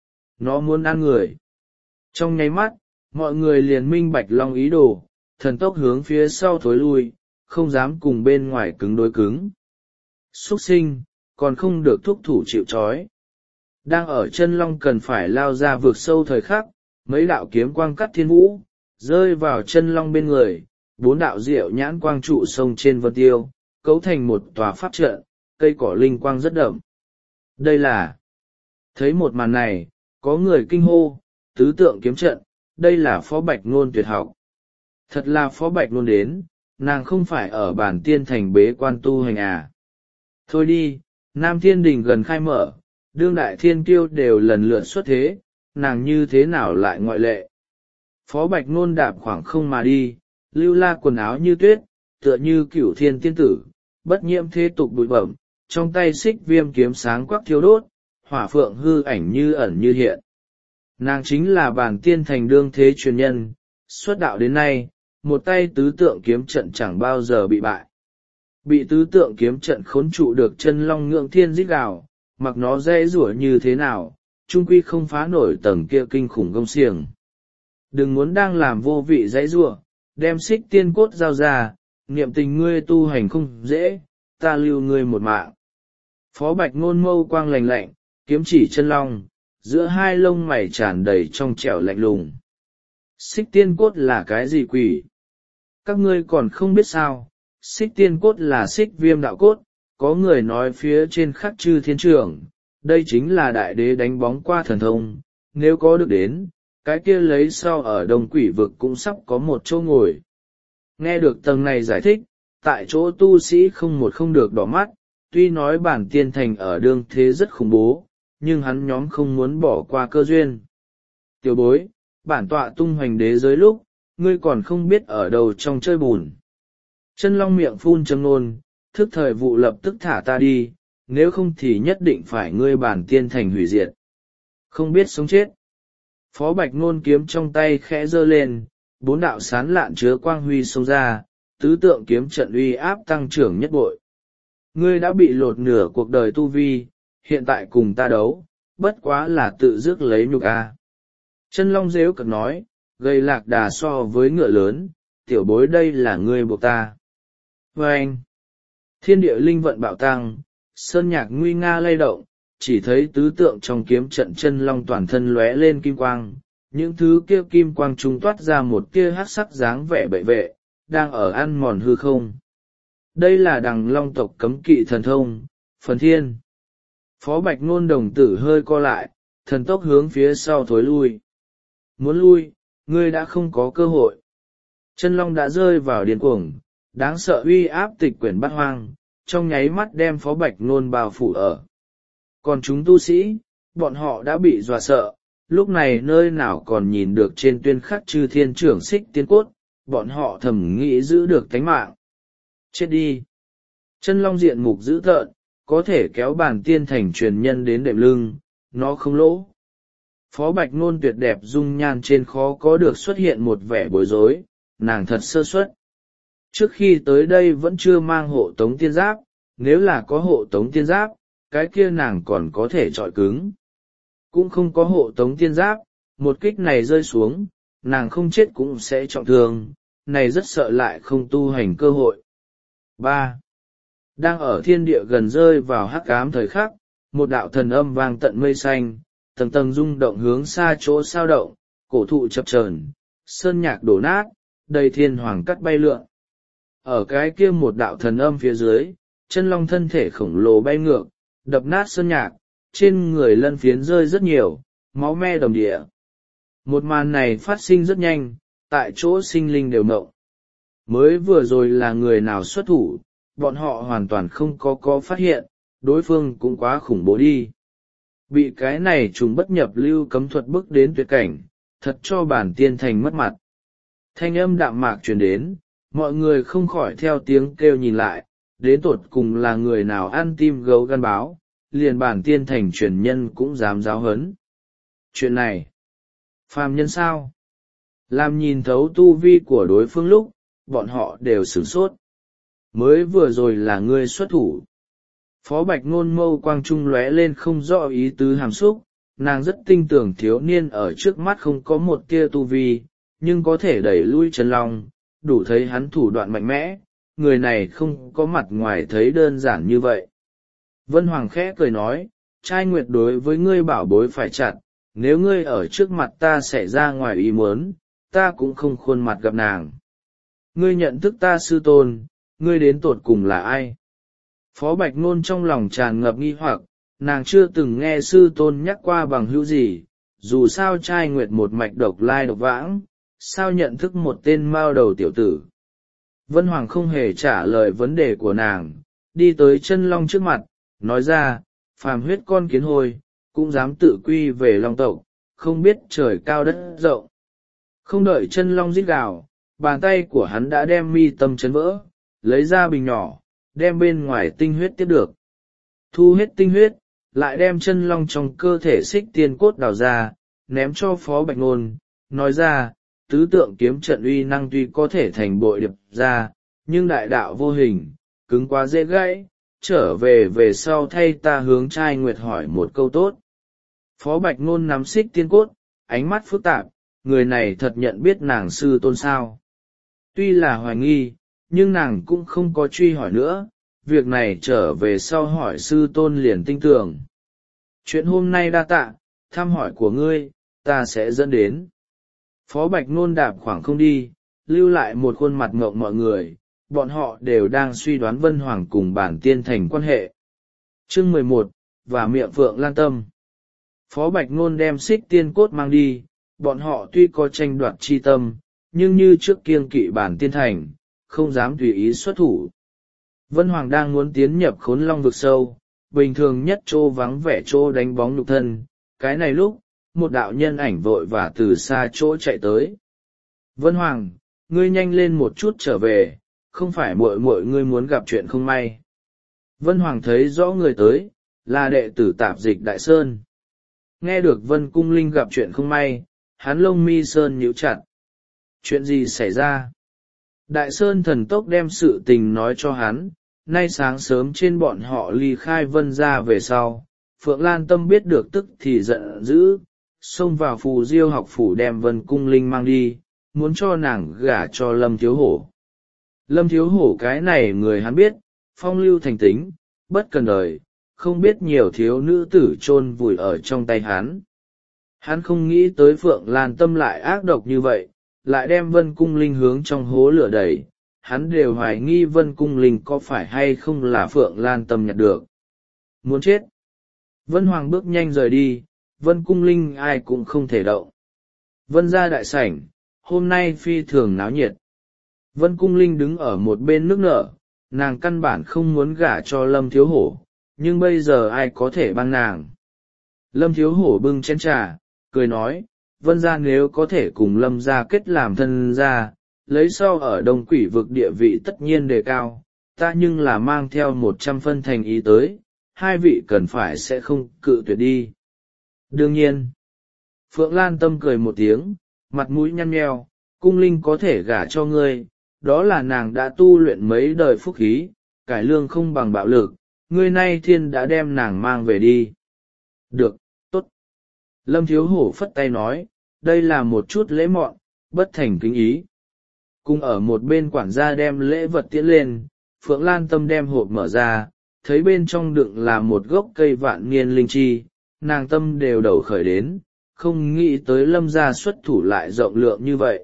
Nó muốn ăn người. Trong nháy mắt, mọi người liền minh bạch long ý đồ, thần tốc hướng phía sau thối lui, không dám cùng bên ngoài cứng đối cứng. Xuất sinh, còn không được thúc thủ chịu trói. Đang ở chân long cần phải lao ra vượt sâu thời khắc, mấy đạo kiếm quang cắt thiên vũ, rơi vào chân long bên người, bốn đạo diệu nhãn quang trụ sông trên vân tiêu, cấu thành một tòa pháp trận, cây cỏ linh quang rất đậm. Đây là... Thấy một màn này, có người kinh hô, tứ tượng kiếm trận, đây là Phó Bạch Nôn tuyệt học. Thật là Phó Bạch Nôn đến, nàng không phải ở bản tiên thành bế quan tu hành à. Thôi đi, Nam Thiên Đình gần khai mở, đương đại thiên kiêu đều lần lượt xuất thế, nàng như thế nào lại ngoại lệ. Phó Bạch Nôn đạp khoảng không mà đi, lưu la quần áo như tuyết, tựa như cửu thiên tiên tử, bất nhiễm thế tục bụi bẩm, trong tay xích viêm kiếm sáng quắc thiêu đốt, hỏa phượng hư ảnh như ẩn như hiện. Nàng chính là bản tiên thành đương thế truyền nhân, xuất đạo đến nay, một tay tứ tượng kiếm trận chẳng bao giờ bị bại. Bị tứ tượng kiếm trận khốn trụ được chân long ngưỡng thiên rít gào, mặc nó dễ rủa như thế nào, trung quy không phá nổi tầng kia kinh khủng gông xiềng. Đừng muốn đang làm vô vị dãy rủa, đem xích tiên cốt giao ra, niệm tình ngươi tu hành không dễ, ta lưu ngươi một mạng. Phó Bạch Nôn mâu quang lạnh lạnh, kiếm chỉ chân long, giữa hai lông mày tràn đầy trong trẻo lạnh lùng. Xích tiên cốt là cái gì quỷ? Các ngươi còn không biết sao, xích tiên cốt là xích viêm đạo cốt, có người nói phía trên khắc chư thiên trưởng, đây chính là đại đế đánh bóng qua thần thông, nếu có được đến, cái kia lấy sau ở đông quỷ vực cũng sắp có một chỗ ngồi. Nghe được tầng này giải thích, tại chỗ tu sĩ không một không được đỏ mắt, tuy nói bản tiên thành ở đương thế rất khủng bố, nhưng hắn nhóm không muốn bỏ qua cơ duyên. Tiểu bối, bản tọa tung hoành đế giới lúc, ngươi còn không biết ở đâu trong chơi bùn. Chân long miệng phun châm nôn, thức thời vụ lập tức thả ta đi, nếu không thì nhất định phải ngươi bản tiên thành hủy diệt. Không biết sống chết. Phó Bạch Nôn kiếm trong tay khẽ giơ lên, bốn đạo sán lạn chứa quang huy xông ra, tứ tượng kiếm trận uy áp tăng trưởng nhất bội. Ngươi đã bị lột nửa cuộc đời tu vi, hiện tại cùng ta đấu, bất quá là tự rước lấy nhục a. Chân Long rếu cợt nói, gây lạc đà so với ngựa lớn, tiểu bối đây là ngươi buộc ta. Và anh, thiên địa linh vận bạo tăng, sơn nhạc nguy nga lay động, chỉ thấy tứ tượng trong kiếm trận Chân Long toàn thân lóe lên kim quang, những thứ kia kim quang trung toát ra một tia hắc sắc dáng vẻ bệ vệ, đang ở ăn mòn hư không. Đây là đằng long tộc cấm kỵ thần thông, phần thiên. Phó Bạch Nôn đồng tử hơi co lại, thần tốc hướng phía sau thối lui. Muốn lui, ngươi đã không có cơ hội. Chân Long đã rơi vào điên cuồng, đáng sợ uy áp tịch quyển bát hoang, trong nháy mắt đem Phó Bạch Nôn bao phủ ở. Còn chúng tu sĩ, bọn họ đã bị dọa sợ, lúc này nơi nào còn nhìn được trên tuyên khắc chư thiên trưởng xích tiên cốt, bọn họ thầm nghĩ giữ được tánh mạng. Chết đi! Chân Long diện mục dữ tợn, có thể kéo bản tiên thành truyền nhân đến đệm lưng, nó không lỗ. Phó Bạch Nôn tuyệt đẹp dung nhan trên khó có được xuất hiện một vẻ bối rối, nàng thật sơ suất. Trước khi tới đây vẫn chưa mang hộ tống tiên giáp, nếu là có hộ tống tiên giáp, cái kia nàng còn có thể chọi cứng. Cũng không có hộ tống tiên giáp, một kích này rơi xuống, nàng không chết cũng sẽ trọng thương, này rất sợ lại không tu hành cơ hội. ba. Đang ở thiên địa gần rơi vào hắc ám thời khắc, một đạo thần âm vang tận mây xanh, tầng tầng rung động hướng xa chỗ sao động, cổ thụ chập chờn, sơn nhạc đổ nát, đầy thiên hoàng cắt bay lượn. Ở cái kia một đạo thần âm phía dưới, Chân Long thân thể khổng lồ bay ngược, đập nát sơn nhạc, trên người lân phiến rơi rất nhiều, máu me đầm địa. Một màn này phát sinh rất nhanh, tại chỗ sinh linh đều mộng. Mới vừa rồi là người nào xuất thủ, bọn họ hoàn toàn không có có phát hiện, đối phương cũng quá khủng bố đi. Bị cái này trùng bất nhập lưu cấm thuật bước đến tuyệt cảnh, thật cho bản tiên thành mất mặt. Thanh âm đạm mạc truyền đến, mọi người không khỏi theo tiếng kêu nhìn lại, đến tột cùng là người nào ăn tim gấu gan báo, liền bản tiên thành truyền nhân cũng dám giáo hấn. Chuyện này, phàm nhân sao? Làm nhìn thấu tu vi của đối phương lúc, bọn họ đều sửng sốt. Mới vừa rồi là ngươi xuất thủ. Phó Bạch Nôn mâu quang trung lóe lên không rõ ý tứ hàm xúc, nàng rất tin tưởng thiếu niên ở trước mắt không có một tia tu vi, nhưng có thể đẩy lui Chân Long, đủ thấy hắn thủ đoạn mạnh mẽ, người này không có mặt ngoài thấy đơn giản như vậy. Vân Hoàng khẽ cười nói, trai nguyệt đối với ngươi bảo bối phải chặt, nếu ngươi ở trước mặt ta xảy ra ngoài ý muốn, ta cũng không khuôn mặt gặp nàng. Ngươi nhận thức ta sư tôn, ngươi đến tột cùng là ai? Phó Bạch Nôn trong lòng tràn ngập nghi hoặc, nàng chưa từng nghe sư tôn nhắc qua bằng hữu gì, dù sao trai nguyệt một mạch độc lai độc vãng, sao nhận thức một tên mao đầu tiểu tử. Vân Hoàng không hề trả lời vấn đề của nàng, đi tới Chân Long trước mặt, nói ra, phàm huyết con kiến hôi, cũng dám tự quy về Long tộc, không biết trời cao đất rộng. Không đợi Chân Long rít gào, bàn tay của hắn đã đem mi tâm chấn vỡ, lấy ra bình nhỏ, đem bên ngoài tinh huyết tiếp được. Thu hết tinh huyết, lại đem Chân Long trong cơ thể xích tiên cốt đào ra, ném cho Phó Bạch Nôn, nói ra, tứ tượng kiếm trận uy năng tuy có thể thành bội điệp ra, nhưng đại đạo vô hình, cứng quá dễ gãy, trở về về sau thay ta hướng trai nguyệt hỏi một câu tốt. Phó Bạch Nôn nắm xích tiên cốt, ánh mắt phức tạp, người này thật nhận biết nàng sư tôn sao. Tuy là hoài nghi, nhưng nàng cũng không có truy hỏi nữa, việc này trở về sau hỏi sư tôn liền tin tưởng. Chuyện hôm nay đa tạ, thăm hỏi của ngươi, ta sẽ dẫn đến. Phó Bạch Nôn đạp khoảng không đi, lưu lại một khuôn mặt ngộng mọi người, bọn họ đều đang suy đoán Vân Hoàng cùng bản tiên thành quan hệ. Chương mười một, và miệng Phượng Lan Tâm. Phó Bạch Nôn đem xích tiên cốt mang đi, bọn họ tuy có tranh đoạt chi tâm, nhưng như trước kiêng kỵ bản tiên thành, không dám tùy ý xuất thủ. Vân Hoàng đang muốn tiến nhập Khốn Long vực sâu, bình thường nhất chỗ vắng vẻ chỗ đánh bóng nhục thân, cái này lúc, một đạo nhân ảnh vội và từ xa chỗ chạy tới. Vân Hoàng, ngươi nhanh lên một chút trở về, không phải muội muội ngươi muốn gặp chuyện không may. Vân Hoàng thấy rõ người tới, là đệ tử tạp dịch Đại Sơn. Nghe được Vân Cung Linh gặp chuyện không may, hắn lông mi sơn nhíu chặt. Chuyện gì xảy ra? Đại Sơn thần tốc đem sự tình nói cho hắn, nay sáng sớm trên bọn họ ly khai Vân ra về sau, Phượng Lan Tâm biết được tức thì giận dữ, xông vào Phù Diêu học phủ đem Vân Cung Linh mang đi, muốn cho nàng gả cho Lâm Thiếu Hổ. Lâm Thiếu Hổ cái này người hắn biết, phong lưu thành tính, bất cần đời, không biết nhiều thiếu nữ tử chôn vùi ở trong tay hắn. Hắn không nghĩ tới Phượng Lan Tâm lại ác độc như vậy, lại đem Vân Cung Linh hướng trong hố lửa đẩy, hắn đều hoài nghi Vân Cung Linh có phải hay không là Phượng Lan Tâm nhặt được. Muốn chết. Vân Hoàng bước nhanh rời đi, Vân Cung Linh ai cũng không thể động. Vân ra đại sảnh, hôm nay phi thường náo nhiệt. Vân Cung Linh đứng ở một bên nước nở, nàng căn bản không muốn gả cho Lâm Thiếu Hổ, nhưng bây giờ ai có thể帮nàng. Lâm Thiếu Hổ bưng chén trà, cười nói, Vân gia nếu có thể cùng Lâm gia kết làm thân gia, lấy sau ở Đông Quỷ vực địa vị tất nhiên đề cao, ta nhưng là mang theo một trăm phân thành ý tới, hai vị cần phải sẽ không cự tuyệt đi. Đương nhiên. Phượng Lan Tâm cười một tiếng, mặt mũi nhăn nheo, Cung Linh có thể gả cho ngươi, đó là nàng đã tu luyện mấy đời phúc khí, cải lương không bằng bạo lực, ngươi nay thiên đã đem nàng mang về đi. Được, tốt. Lâm Thiếu Hổ phất tay nói, đây là một chút lễ mọn, bất thành kính ý. Cùng ở một bên quản gia đem lễ vật tiễn lên, Phượng Lan Tâm đem hộp mở ra, thấy bên trong đựng là một gốc cây vạn niên linh chi, nàng tâm đều đầu khởi đến, không nghĩ tới Lâm gia xuất thủ lại rộng lượng như vậy.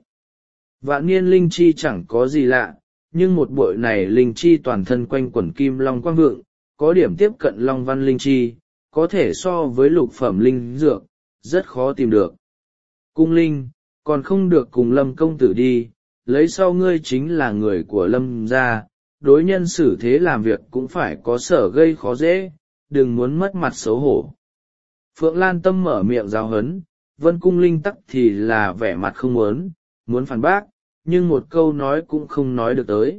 Vạn niên linh chi chẳng có gì lạ, nhưng một bội này linh chi toàn thân quanh quẩn kim long quang vượng, có điểm tiếp cận long văn linh chi, có thể so với lục phẩm linh dược, rất khó tìm được. Cung Linh, còn không được cùng Lâm công tử đi, lấy sau ngươi chính là người của Lâm gia, đối nhân xử thế làm việc cũng phải có sở gây khó dễ, đừng muốn mất mặt xấu hổ. Phượng Lan Tâm mở miệng giáo huấn, Vân Cung Linh tắc thì là vẻ mặt không muốn, muốn phản bác, nhưng một câu nói cũng không nói được tới.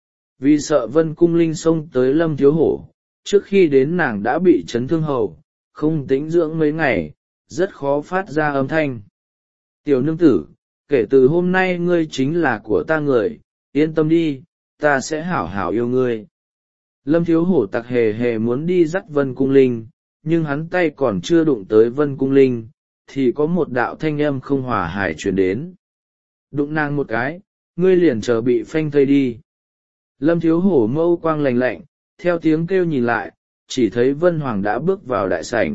Vì sợ Vân Cung Linh xông tới Lâm Thiếu Hổ, trước khi đến nàng đã bị chấn thương hầu, không tĩnh dưỡng mấy ngày, rất khó phát ra âm thanh. Tiểu nương tử, kể từ hôm nay ngươi chính là của ta người, yên tâm đi, ta sẽ hảo hảo yêu ngươi. Lâm Thiếu Hổ tặc hề hề muốn đi dắt Vân Cung Linh, nhưng hắn tay còn chưa đụng tới Vân Cung Linh, thì có một đạo thanh âm không hòa hài truyền đến. Đụng nàng một cái, ngươi liền chờ bị phanh thây đi. Lâm Thiếu Hổ mâu quang lạnh lạnh, theo tiếng kêu nhìn lại, chỉ thấy Vân Hoàng đã bước vào đại sảnh.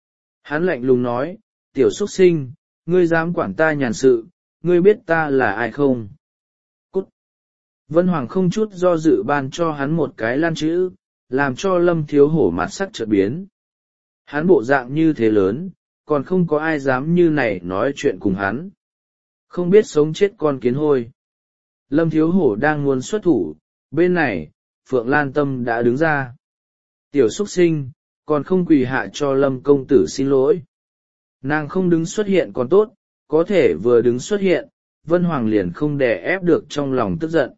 Hắn lạnh lùng nói, tiểu xuất sinh, ngươi dám quản ta nhàn sự, ngươi biết ta là ai không? Cút! Vân Hoàng không chút do dự ban cho hắn một cái lan chữ, làm cho Lâm Thiếu Hổ mặt sắc chợt biến. Hắn bộ dạng như thế lớn, còn không có ai dám như này nói chuyện cùng hắn. Không biết sống chết con kiến hôi. Lâm Thiếu Hổ đang muốn xuất thủ, bên này, Phượng Lan Tâm đã đứng ra. Tiểu xuất sinh, còn không quỳ hạ cho Lâm công tử xin lỗi. Nàng không đứng xuất hiện còn tốt, có thể vừa đứng xuất hiện, Vân Hoàng liền không đè ép được trong lòng tức giận.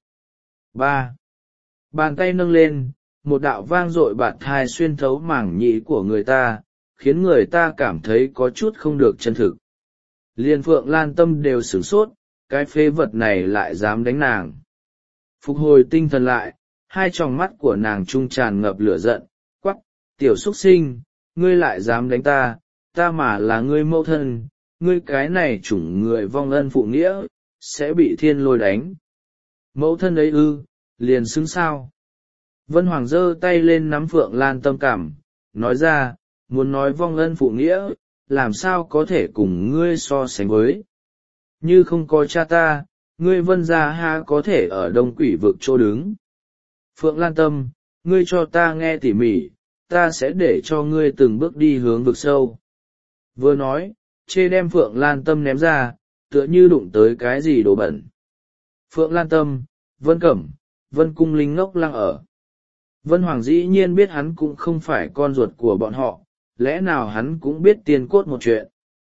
ba. Bàn tay nâng lên, một đạo vang dội bạt thai xuyên thấu mảng nhĩ của người ta, khiến người ta cảm thấy có chút không được chân thực. Liên Phượng Lan Tâm đều sửng sốt, cái phế vật này lại dám đánh nàng. Phục hồi tinh thần lại, hai tròng mắt của nàng trung tràn ngập lửa giận, quắc, tiểu xuất sinh, ngươi lại dám đánh ta, ta mà là ngươi mẫu thân, ngươi cái này chủng người vong ân phụ nghĩa, sẽ bị thiên lôi đánh. Mẫu thân ấy ư, liền xứng sao. Vân Hoàng giơ tay lên nắm Phượng Lan Tâm cảm, nói ra, muốn nói vong ân phụ nghĩa, làm sao có thể cùng ngươi so sánh với. Như không có cha ta, ngươi Vân gia ha có thể ở Đông Quỷ vực chỗ đứng. Phượng Lan Tâm, ngươi cho ta nghe tỉ mỉ, ta sẽ để cho ngươi từng bước đi hướng vực sâu. Vừa nói, chê đem Phượng Lan Tâm ném ra, tựa như đụng tới cái gì đồ bẩn. Phượng Lan Tâm, Vân Cẩm, Vân Cung Linh ngốc lăng ở. Vân Hoàng dĩ nhiên biết hắn cũng không phải con ruột của bọn họ, lẽ nào hắn cũng biết tiền cốt một chuyện.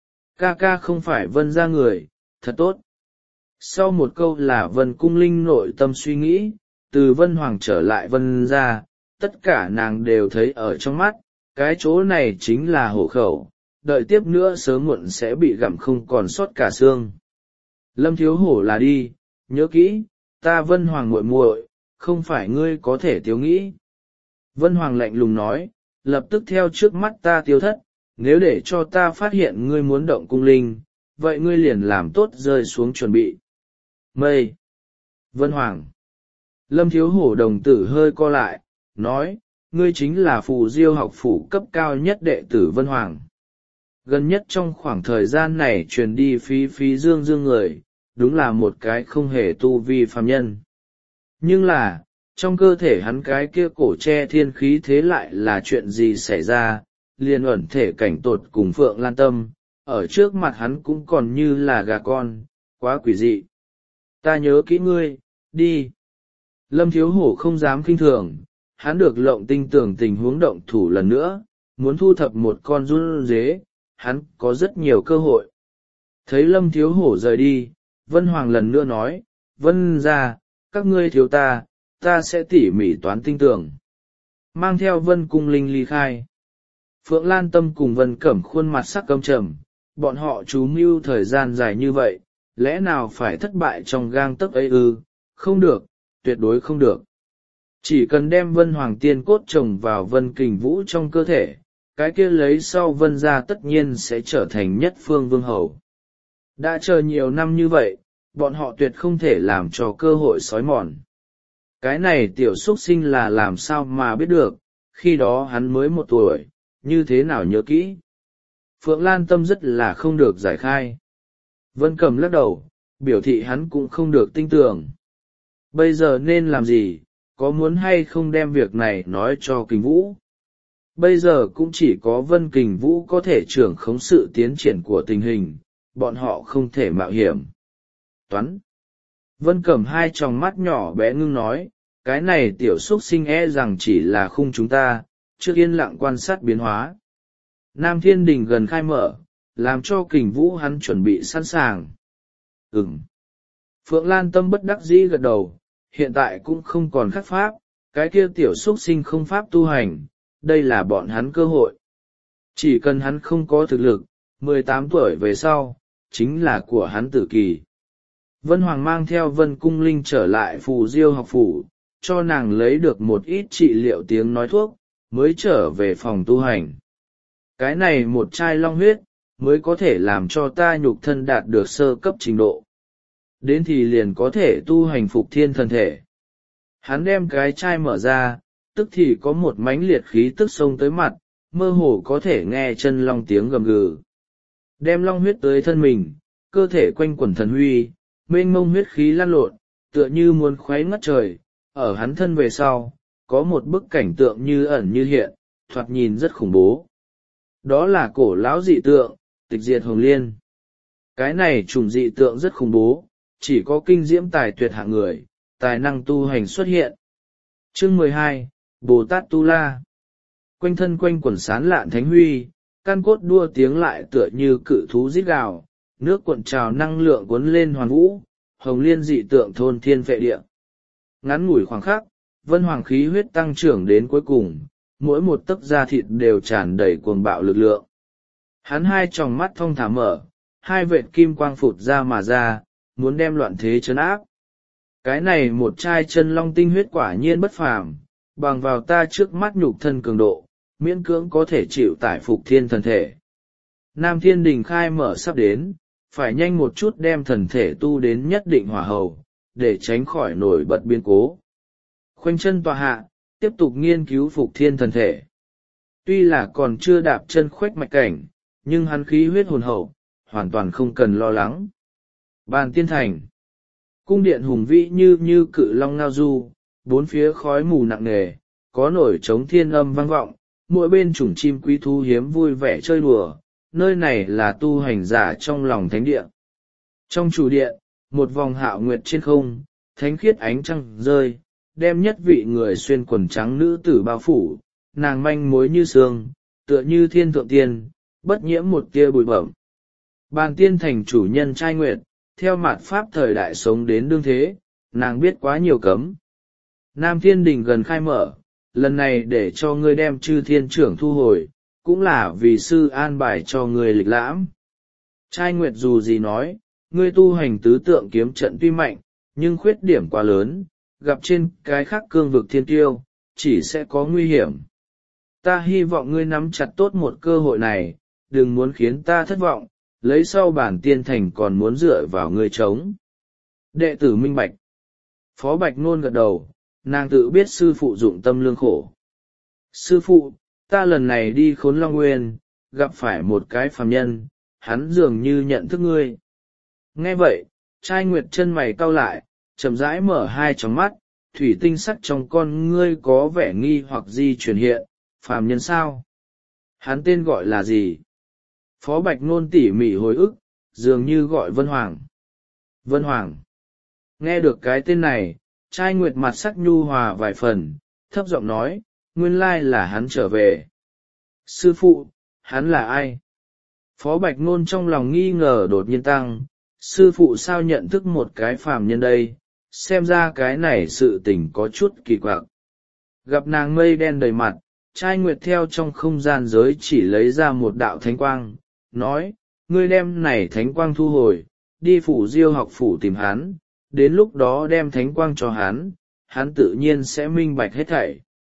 Ca ca không phải Vân gia người, thật tốt. Sau một câu là Vân Cung Linh nội tâm suy nghĩ, từ Vân Hoàng trở lại Vân gia, tất cả nàng đều thấy ở trong mắt, cái chỗ này chính là hổ khẩu, đợi tiếp nữa sớm muộn sẽ bị gặm không còn sót cả xương. Lâm thiếu hổ là đi, nhớ kỹ, ta Vân Hoàng muội muội, không phải ngươi có thể thiếu nghĩ. Vân Hoàng lạnh lùng nói, lập tức theo trước mắt ta tiêu thất, nếu để cho ta phát hiện ngươi muốn động cung linh, vậy ngươi liền làm tốt rơi xuống chuẩn bị. Mây. Vân Hoàng. Lâm thiếu hổ đồng tử hơi co lại, nói, ngươi chính là phù diêu học phủ cấp cao nhất đệ tử Vân Hoàng. Gần nhất trong khoảng thời gian này truyền đi phí phí dương dương người, đúng là một cái không hề tu vi phàm nhân. Nhưng là, trong cơ thể hắn cái kia cổ che thiên khí thế lại là chuyện gì xảy ra, liền ẩn thể cảnh tột cùng Phượng Lan Tâm, ở trước mặt hắn cũng còn như là gà con, quá quỷ dị. Ta nhớ kỹ ngươi, đi. Lâm thiếu hổ không dám khinh thường, hắn được lộng tinh tưởng tình huống động thủ lần nữa, muốn thu thập một con run dế, hắn có rất nhiều cơ hội. Thấy Lâm thiếu hổ rời đi, Vân Hoàng lần nữa nói, Vân ra, các ngươi thiếu ta, ta sẽ tỉ mỉ toán tinh tưởng. Mang theo Vân cung linh ly khai. Phượng Lan Tâm cùng Vân Cẩm khuôn mặt sắc căm trầm, bọn họ chú mưu thời gian dài như vậy, lẽ nào phải thất bại trong gang tấc ấy ư? Không được, tuyệt đối không được. Chỉ cần đem Vân Hoàng tiên cốt trồng vào Vân Kình Vũ trong cơ thể, cái kia lấy sau Vân gia tất nhiên sẽ trở thành nhất phương vương hầu. Đã chờ nhiều năm như vậy, bọn họ tuyệt không thể làm cho cơ hội xói mòn. Cái này tiểu xuất sinh là làm sao mà biết được, khi đó hắn mới một tuổi, như thế nào nhớ kỹ. Phượng Lan Tâm rất là không được giải khai. Vân Cầm lắc đầu, biểu thị hắn cũng không được tin tưởng. Bây giờ nên làm gì, có muốn hay không đem việc này nói cho Kình Vũ? Bây giờ cũng chỉ có Vân Kình Vũ có thể trưởng khống sự tiến triển của tình hình, bọn họ không thể mạo hiểm. Toán. Vân Cẩm hai tròng mắt nhỏ bé ngưng nói, cái này tiểu xuất sinh e rằng chỉ là khung chúng ta, trước yên lặng quan sát biến hóa. Nam Thiên Đình gần khai mở, làm cho Kình Vũ hắn chuẩn bị sẵn sàng. Ừm. Phượng Lan Tâm bất đắc dĩ gật đầu, hiện tại cũng không còn khác pháp, cái kia tiểu xuất sinh không pháp tu hành, đây là bọn hắn cơ hội. Chỉ cần hắn không có thực lực, mười tám tuổi về sau, chính là của hắn tử kỳ. Vân Hoàng mang theo Vân Cung Linh trở lại phù diêu học phủ, cho nàng lấy được một ít trị liệu tiếng nói thuốc, mới trở về phòng tu hành. Cái này một chai long huyết, mới có thể làm cho ta nhục thân đạt được sơ cấp trình độ. Đến thì liền có thể tu hành phục thiên thần thể. Hắn đem cái chai mở ra, tức thì có một mánh liệt khí tức xông tới mặt, mơ hồ có thể nghe chân long tiếng gầm gừ. Đem long huyết tới thân mình, cơ thể quanh quẩn thần huy, mênh mông huyết khí lan lộn, tựa như muốn khuấy ngất trời, ở hắn thân về sau, có một bức cảnh tượng như ẩn như hiện, thoạt nhìn rất khủng bố. Đó là cổ lão dị tượng, tịch diệt hồng liên. Cái này trùng dị tượng rất khủng bố, chỉ có kinh diễm tài tuyệt hạng người, tài năng tu hành xuất hiện. Chương mười hai, Bồ Tát Tu La. Quanh thân quanh quần sán lạn thánh huy, căn cốt đua tiếng lại tựa như cự thú rít gào, nước cuộn trào năng lượng cuốn lên hoàn vũ, hồng liên dị tượng thôn thiên vệ địa. Ngắn ngủi khoảng khắc, Vân Hoàng khí huyết tăng trưởng đến cuối cùng, mỗi một tấc da thịt đều tràn đầy cuồng bạo lực lượng. Hắn hai tròng mắt thong thả mở, hai vệt kim quang phụt ra mà ra, muốn đem loạn thế trấn áp. Cái này một chai chân long tinh huyết quả nhiên bất phàm, bằng vào ta trước mắt nhục thân cường độ, miễn cưỡng có thể chịu tải phục thiên thần thể. Nam Thiên Đình khai mở sắp đến, phải nhanh một chút đem thần thể tu đến nhất định hỏa hầu, để tránh khỏi nổi bật biến cố. Khoanh chân tọa hạ, tiếp tục nghiên cứu phục thiên thần thể. Tuy là còn chưa đạp chân khuếch mạch cảnh, nhưng hắn khí huyết hồn hậu, hoàn toàn không cần lo lắng. Bàn Tiên Thành. Cung điện hùng vĩ như như cự long ngao du, bốn phía khói mù nặng nề, có nổi trống thiên âm vang vọng, mỗi bên chủng chim quý thú hiếm vui vẻ chơi đùa, nơi này là tu hành giả trong lòng thánh địa. Trong chủ điện, một vòng hạo nguyệt trên không, thánh khiết ánh trăng rơi, đem nhất vị người xuyên quần trắng nữ tử bao phủ, nàng manh mối như sương, tựa như thiên thượng tiên, bất nhiễm một tia bụi bẩm. Bàn Tiên Thành chủ nhân trai nguyệt, theo mạt pháp thời đại sống đến đương thế, nàng biết quá nhiều cấm. Nam Thiên Đình gần khai mở, lần này để cho ngươi đem chư thiên trưởng thu hồi, cũng là vì sư an bài cho ngươi lịch lãm. Trai Nguyệt dù gì nói, ngươi tu hành tứ tượng kiếm trận tuy mạnh, nhưng khuyết điểm quá lớn, gặp trên cái khác cương vực thiên tiêu, chỉ sẽ có nguy hiểm. Ta hy vọng ngươi nắm chặt tốt một cơ hội này, đừng muốn khiến ta thất vọng, lấy sau bản tiên thành còn muốn dựa vào ngươi chống. Đệ tử minh bạch. Phó Bạch Nôn gật đầu, nàng tự biết sư phụ dụng tâm lương khổ. Sư phụ, ta lần này đi Khốn Long Nguyên, gặp phải một cái phàm nhân, hắn dường như nhận thức ngươi. Nghe vậy, Trai Nguyệt chân mày cau lại, chậm rãi mở hai tròng mắt, thủy tinh sắc trong con ngươi có vẻ nghi hoặc di chuyển hiện, phàm nhân sao? Hắn tên gọi là gì? Phó Bạch Nôn tỉ mỉ hồi ức, dường như gọi Vân Hoàng. Vân Hoàng. Nghe được cái tên này, Trai Nguyệt mặt sắc nhu hòa vài phần, thấp giọng nói, nguyên lai là hắn trở về. Sư phụ, hắn là ai? Phó Bạch Nôn trong lòng nghi ngờ đột nhiên tăng, sư phụ sao nhận thức một cái phàm nhân đây, xem ra cái này sự tình có chút kỳ quặc. Gặp nàng mây đen đầy mặt, Trai Nguyệt theo trong không gian giới chỉ lấy ra một đạo thánh quang, nói, ngươi đem này thánh quang thu hồi, đi phủ Diêu học phủ tìm hắn, đến lúc đó đem thánh quang cho hắn, hắn tự nhiên sẽ minh bạch hết thảy.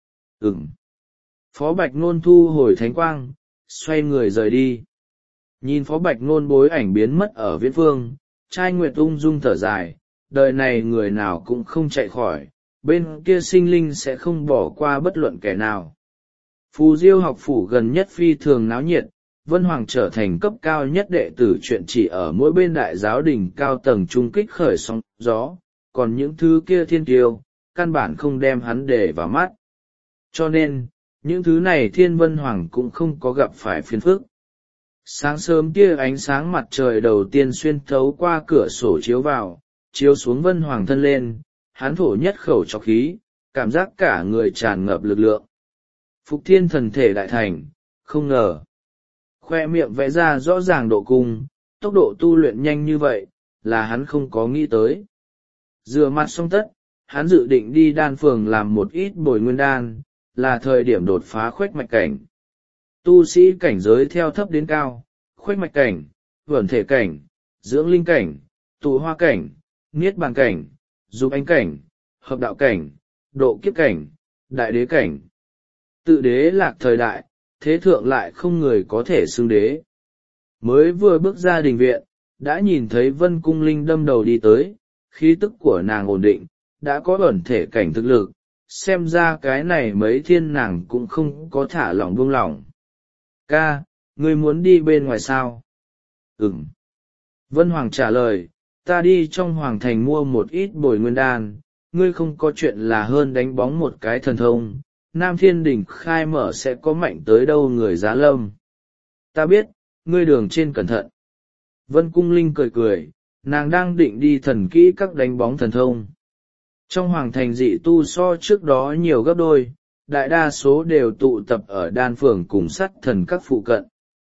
Ừm. Phó Bạch Nôn thu hồi thánh quang, xoay người rời đi. Nhìn Phó Bạch Nôn bối ảnh biến mất ở viễn phương, Trai Nguyệt ung dung thở dài, đời này người nào cũng không chạy khỏi, bên kia sinh linh sẽ không bỏ qua bất luận kẻ nào. Phù Diêu học phủ gần nhất phi thường náo nhiệt, Vân Hoàng trở thành cấp cao nhất đệ tử chuyện chỉ ở mỗi bên đại giáo đình cao tầng trung kích khởi sóng gió, còn những thứ kia thiên kiêu, căn bản không đem hắn để vào mắt. Cho nên, những thứ này Thiên Vân Hoàng cũng không có gặp phải phiền phức. Sáng sớm kia ánh sáng mặt trời đầu tiên xuyên thấu qua cửa sổ chiếu vào, chiếu xuống Vân Hoàng thân lên, hắn thổ nhất khẩu trọc khí, cảm giác cả người tràn ngập lực lượng. Phục Thiên thần thể đại thành, không ngờ. Khoe miệng vẽ ra rõ ràng độ cung, tốc độ tu luyện nhanh như vậy, là hắn không có nghĩ tới. Rửa mặt xong tất, hắn dự định đi đan phường làm một ít bồi nguyên đan, là thời điểm đột phá khuếch mạch cảnh. Tu sĩ cảnh giới theo thấp đến cao, khuếch mạch cảnh, vẩn thể cảnh, dưỡng linh cảnh, tụ hoa cảnh, niết bàn cảnh, dục ánh cảnh, hợp đạo cảnh, độ kiếp cảnh, đại đế cảnh. Tự đế lạc thời đại, thế thượng lại không người có thể xưng đế. Mới vừa bước ra đình viện, đã nhìn thấy Vân Cung Linh đâm đầu đi tới, khí tức của nàng ổn định, đã có ẩn thể cảnh thực lực, xem ra cái này mấy thiên nàng cũng không có thả lỏng buông lỏng. Ca, ngươi muốn đi bên ngoài sao? Ừm. Vân Hoàng trả lời, ta đi trong hoàng thành mua một ít bồi nguyên đan, ngươi không có chuyện là hơn đánh bóng một cái thần thông, Nam Thiên Đỉnh khai mở sẽ có mạnh tới đâu người giá lâm. Ta biết, ngươi đường trên cẩn thận. Vân Cung Linh cười cười, nàng đang định đi thần kỹ các đánh bóng thần thông. Trong hoàng thành dị tu so trước đó nhiều gấp đôi, đại đa số đều tụ tập ở đan phường cùng sắt thần các phụ cận.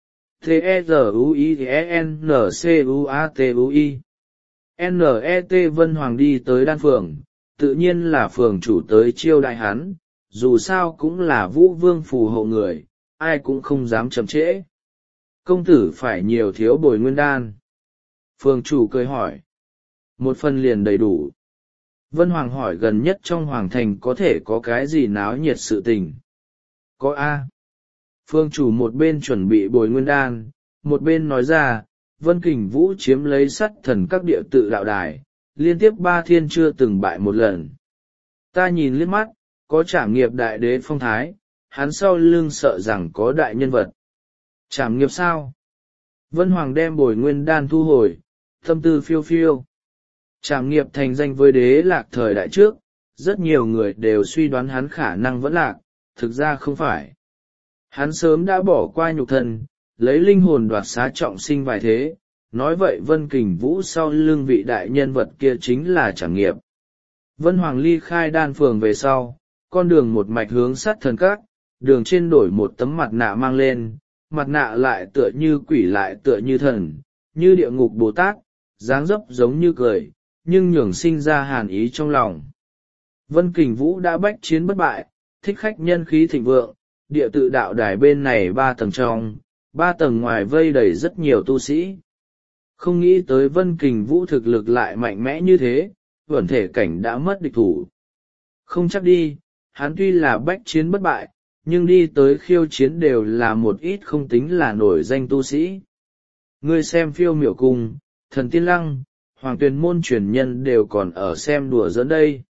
T-E-Z-U-I-N-C-U-A-T-U-I N E T Vân Hoàng đi tới đan phường, tự nhiên là phường chủ tới chiêu đại hắn, dù sao cũng là Vũ Vương phù hộ người, ai cũng không dám chậm trễ. Công tử phải nhiều thiếu bồi nguyên đan. Phường chủ cười hỏi. Một phần liền đầy đủ. Vân Hoàng hỏi gần nhất trong hoàng thành có thể có cái gì náo nhiệt sự tình. Có A. Phương chủ một bên chuẩn bị bồi nguyên đan, một bên nói ra, Vân Kình Vũ chiếm lấy sắt thần các địa tự đạo đài, liên tiếp ba thiên chưa từng bại một lần. Ta nhìn liếc mắt, có trảm nghiệp đại đế phong thái, hắn sau lưng sợ rằng có đại nhân vật. Trảm nghiệp sao? Vân Hoàng đem bồi nguyên đan thu hồi, tâm tư phiêu phiêu. Trảm nghiệp thành danh với đế lạc thời đại trước, rất nhiều người đều suy đoán hắn khả năng vẫn lạc, thực ra không phải. Hắn sớm đã bỏ qua nhục thân, lấy linh hồn đoạt xá trọng sinh vài thế, nói vậy Vân Kình Vũ sau lưng vị đại nhân vật kia chính là Trảm nghiệp. Vân Hoàng ly khai đan phường về sau, con đường một mạch hướng sát thần các, đường trên đổi một tấm mặt nạ mang lên, mặt nạ lại tựa như quỷ lại tựa như thần, như địa ngục Bồ Tát, dáng dấp giống như cười, nhưng nhường sinh ra hàn ý trong lòng. Vân Kình Vũ đã bách chiến bất bại, thích khách nhân khí thịnh vượng, địa tự đạo đài bên này ba tầng trong, ba tầng ngoài vây đầy rất nhiều tu sĩ. Không nghĩ tới Vân Kình Vũ thực lực lại mạnh mẽ như thế, vẩn thể cảnh đã mất địch thủ. Không chắc đi, hắn tuy là bách chiến bất bại, nhưng đi tới khiêu chiến đều là một ít không tính là nổi danh tu sĩ. Ngươi xem Phiêu Miểu Cung, Thần Tiên Lăng, Hoàng Tuyền môn truyền nhân đều còn ở xem đùa giỡn đây.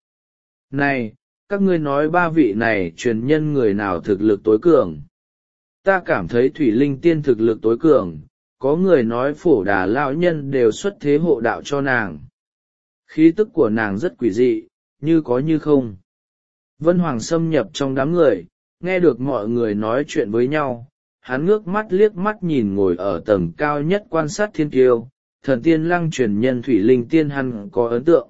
Này, các ngươi nói ba vị này truyền nhân người nào thực lực tối cường? Ta cảm thấy Thủy Linh Tiên thực lực tối cường, có người nói Phổ Đà lão nhân đều xuất thế hộ đạo cho nàng. Khí tức của nàng rất quỷ dị, như có như không. Vân Hoàng xâm nhập trong đám người, nghe được mọi người nói chuyện với nhau, hắn ngước mắt liếc mắt nhìn ngồi ở tầng cao nhất quan sát thiên kiêu, Thần Tiên Lăng truyền nhân Thủy Linh Tiên hắn có ấn tượng.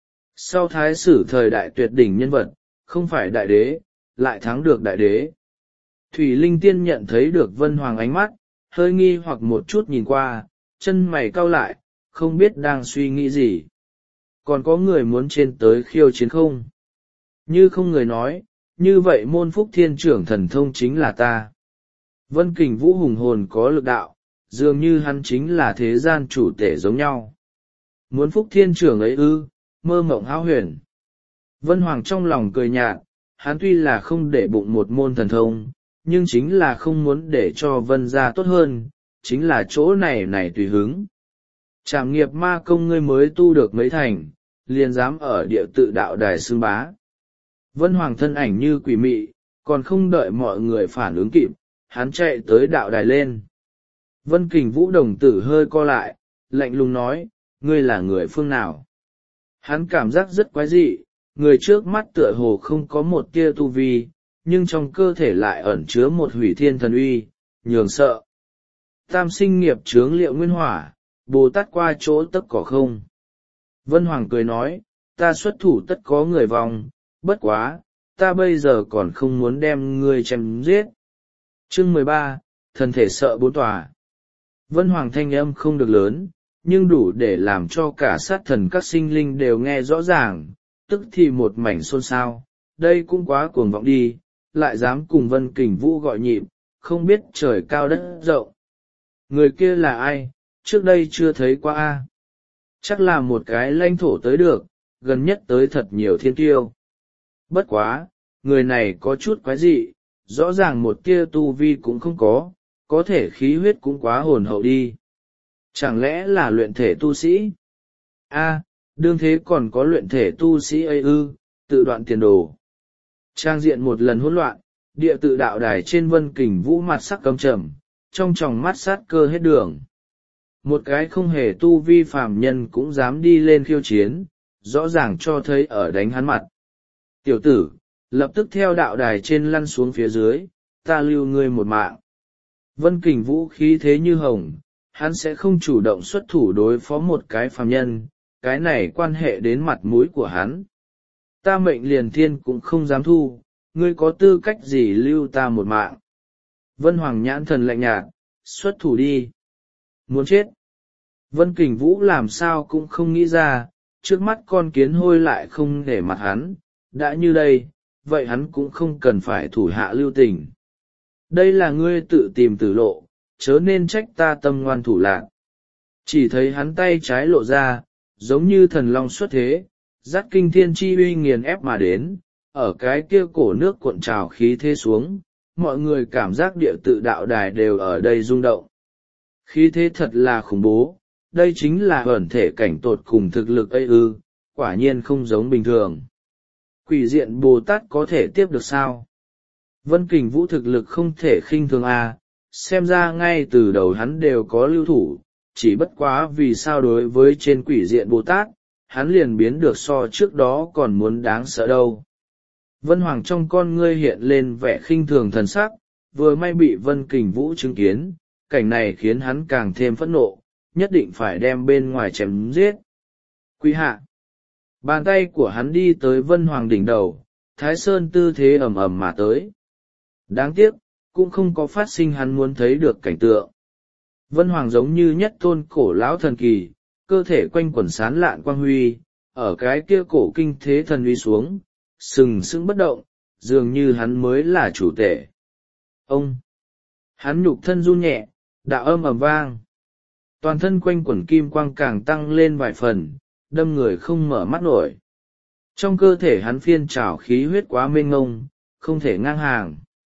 Sau thái sử thời đại tuyệt đỉnh nhân vật, không phải đại đế, lại thắng được đại đế. Thủy Linh Tiên nhận thấy được Vân Hoàng ánh mắt, hơi nghi hoặc một chút nhìn qua, chân mày cau lại, không biết đang suy nghĩ gì. Còn có người muốn trên tới khiêu chiến không? Như không người nói, như vậy môn phúc thiên trưởng thần thông chính là ta. Vân Kình Vũ hùng hồn có lực đạo, dường như hắn chính là thế gian chủ tể giống nhau. Muốn phúc thiên trưởng ấy ư, mơ mộng hão huyền. Vân Hoàng trong lòng cười nhạt, hắn tuy là không để bụng một môn thần thông, nhưng chính là không muốn để cho Vân gia tốt hơn, chính là chỗ này này tùy hứng. Trảm nghiệp ma công ngươi mới tu được mấy thành, liền dám ở địa tự đạo đài xưng bá. Vân Hoàng thân ảnh như quỷ mị, còn không đợi mọi người phản ứng kịp, hắn chạy tới đạo đài lên. Vân Kình Vũ đồng tử hơi co lại, lạnh lùng nói, ngươi là người phương nào? Hắn cảm giác rất quái dị, người trước mắt tựa hồ không có một tia tu vi, nhưng trong cơ thể lại ẩn chứa một hủy thiên thần uy, nhường sợ. Tam sinh nghiệp chướng liệu nguyên hỏa, Bồ Tát qua chỗ tất có không. Vân Hoàng cười nói, ta xuất thủ tất có người vòng, bất quá, ta bây giờ còn không muốn đem ngươi chém giết. Chương mười ba, thần thể sợ bốn tòa. Vân Hoàng thanh âm không được lớn, nhưng đủ để làm cho cả sát thần các sinh linh đều nghe rõ ràng, tức thì một mảnh xôn xao, đây cũng quá cuồng vọng đi, lại dám cùng Vân Kình Vũ gọi nhịp, không biết trời cao đất rộng. Người kia là ai, trước đây chưa thấy qua a? Chắc là một cái lãnh thổ tới được, gần nhất tới thật nhiều thiên tiêu. Bất quá, người này có chút quái dị, rõ ràng một tia tu vi cũng không có, có thể khí huyết cũng quá hồn hậu đi. Chẳng lẽ là luyện thể tu sĩ? A, đương thế còn có luyện thể tu sĩ ấy ư, tự đoạn tiền đồ. Trang diện một lần hỗn loạn, địa tự đạo đài trên Vân Kình Vũ mặt sắc căm trầm, trong tròng mắt sát cơ hết đường. Một cái không hề tu vi phàm nhân cũng dám đi lên khiêu chiến, rõ ràng cho thấy ở đánh hắn mặt. Tiểu tử, lập tức theo đạo đài trên lăn xuống phía dưới, ta lưu ngươi một mạng. Vân Kình Vũ khí thế như hồng, hắn sẽ không chủ động xuất thủ đối phó một cái phàm nhân, cái này quan hệ đến mặt mũi của hắn. Ta mệnh liền thiên cũng không dám thu, ngươi có tư cách gì lưu ta một mạng. Vân Hoàng nhãn thần lạnh nhạt, xuất thủ đi. Muốn chết. Vân Kình Vũ làm sao cũng không nghĩ ra, trước mắt con kiến hôi lại không để mặt hắn, đã như đây, vậy hắn cũng không cần phải thủ hạ lưu tình. Đây là ngươi tự tìm tử lộ, chớ nên trách ta tâm ngoan thủ lạc. Chỉ thấy hắn tay trái lộ ra, giống như thần long xuất thế, dắt kinh thiên chi uy nghiền ép mà đến, ở cái kia cổ nước cuộn trào khí thế xuống, mọi người cảm giác địa tự đạo đài đều ở đây rung động. Khí thế thật là khủng bố, đây chính là ẩn thể cảnh tột cùng thực lực ấy ư, quả nhiên không giống bình thường. Quỷ diện Bồ Tát có thể tiếp được sao? Vân Kình Vũ thực lực không thể khinh thường à, xem ra ngay từ đầu hắn đều có lưu thủ, chỉ bất quá vì sao đối với trên quỷ diện Bồ Tát, hắn liền biến được so trước đó còn muốn đáng sợ đâu. Vân Hoàng trong con ngươi hiện lên vẻ khinh thường thần sắc, vừa may bị Vân Kình Vũ chứng kiến, cảnh này khiến hắn càng thêm phẫn nộ, nhất định phải đem bên ngoài chém giết. Quý hạ, bàn tay của hắn đi tới Vân Hoàng đỉnh đầu, Thái Sơn tư thế ầm ầm mà tới. Đáng tiếc, cũng không có phát sinh hắn muốn thấy được cảnh tượng. Vân Hoàng giống như nhất tôn cổ lão thần kỳ, cơ thể quanh quẩn sán lạn quang huy, ở cái kia cổ kinh thế thần uy xuống, sừng sững bất động, dường như hắn mới là chủ tể. Ông! Hắn nhục thân run nhẹ, đạo âm ầm vang. Toàn thân quanh quẩn kim quang càng tăng lên vài phần, đâm người không mở mắt nổi. Trong cơ thể hắn phiên trào khí huyết quá mênh ngông, không thể ngang hàng.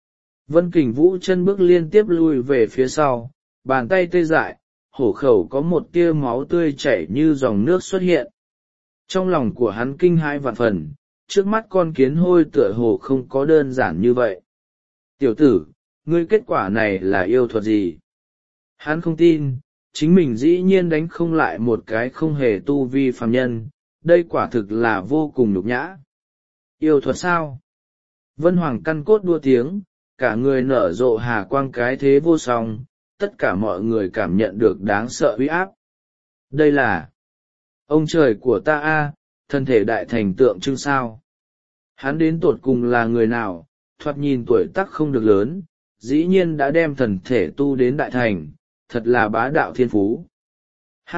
Vân Kình Vũ chân bước liên tiếp lui về phía sau, bàn tay tê dại, hổ khẩu có một tia máu tươi chảy như dòng nước xuất hiện. Trong lòng của hắn kinh hãi vạn phần, trước mắt con kiến hôi tựa hồ không có đơn giản như vậy. Tiểu tử, ngươi kết quả này là yêu thuật gì? Hắn không tin, chính mình dĩ nhiên đánh không lại một cái không hề tu vi phàm nhân, đây quả thực là vô cùng nhục nhã. Yêu thuật sao? Vân Hoàng căn cốt đua tiếng, cả người nở rộ hà quang cái thế vô song, tất cả mọi người cảm nhận được đáng sợ uy áp. Đây là ông trời của ta a, thân thể đại thành tượng trưng sao? Hắn đến tột cùng là người nào, thoạt nhìn tuổi tác không được lớn, dĩ nhiên đã đem thần thể tu đến đại thành, thật là bá đạo thiên phú. H.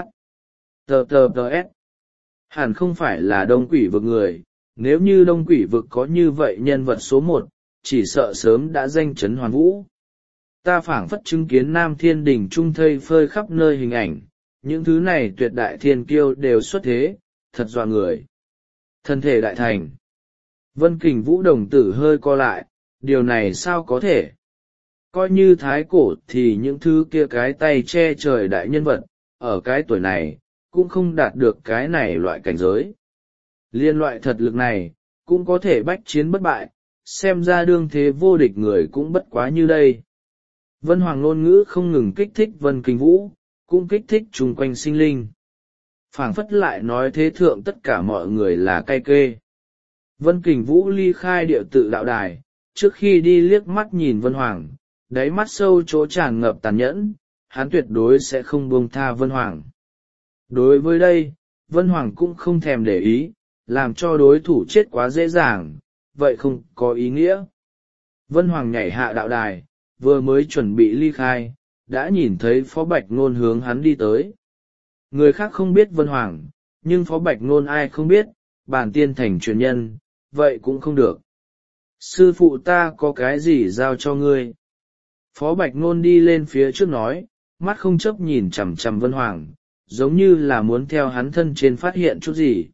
Tờ tờ tờ S. Hẳn không phải là đông quỷ vực người, nếu như đông quỷ vực có như vậy nhân vật số một, chỉ sợ sớm đã danh chấn hoàn vũ. Ta phảng phất chứng kiến Nam Thiên Đình trung thây phơi khắp nơi hình ảnh, những thứ này tuyệt đại thiên kiêu đều xuất thế, thật dọa người. Thân thể đại thành. Vân Kình Vũ đồng tử hơi co lại, điều này sao có thể? Coi như thái cổ thì những thứ kia cái tay che trời đại nhân vật, ở cái tuổi này, cũng không đạt được cái này loại cảnh giới. Liên loại thật lực này, cũng có thể bách chiến bất bại, xem ra đương thế vô địch người cũng bất quá như đây. Vân Hoàng ngôn ngữ không ngừng kích thích Vân Kình Vũ, cũng kích thích chung quanh sinh linh. Phảng phất lại nói thế thượng tất cả mọi người là cay kê. Vân Kình Vũ ly khai điệu tự đạo đài, trước khi đi liếc mắt nhìn Vân Hoàng, đáy mắt sâu chỗ tràn ngập tàn nhẫn, hắn tuyệt đối sẽ không buông tha Vân Hoàng. Đối với đây, Vân Hoàng cũng không thèm để ý, làm cho đối thủ chết quá dễ dàng, vậy không có ý nghĩa. Vân Hoàng nhảy hạ đạo đài, vừa mới chuẩn bị ly khai, đã nhìn thấy Phó Bạch Nôn hướng hắn đi tới. Người khác không biết Vân Hoàng, nhưng Phó Bạch Nôn ai không biết, bản tiên thành truyền nhân, vậy cũng không được. Sư phụ ta có cái gì giao cho ngươi? Phó Bạch Nôn đi lên phía trước nói, mắt không chớp nhìn chằm chằm Vân Hoàng, giống như là muốn theo hắn thân trên phát hiện chút gì.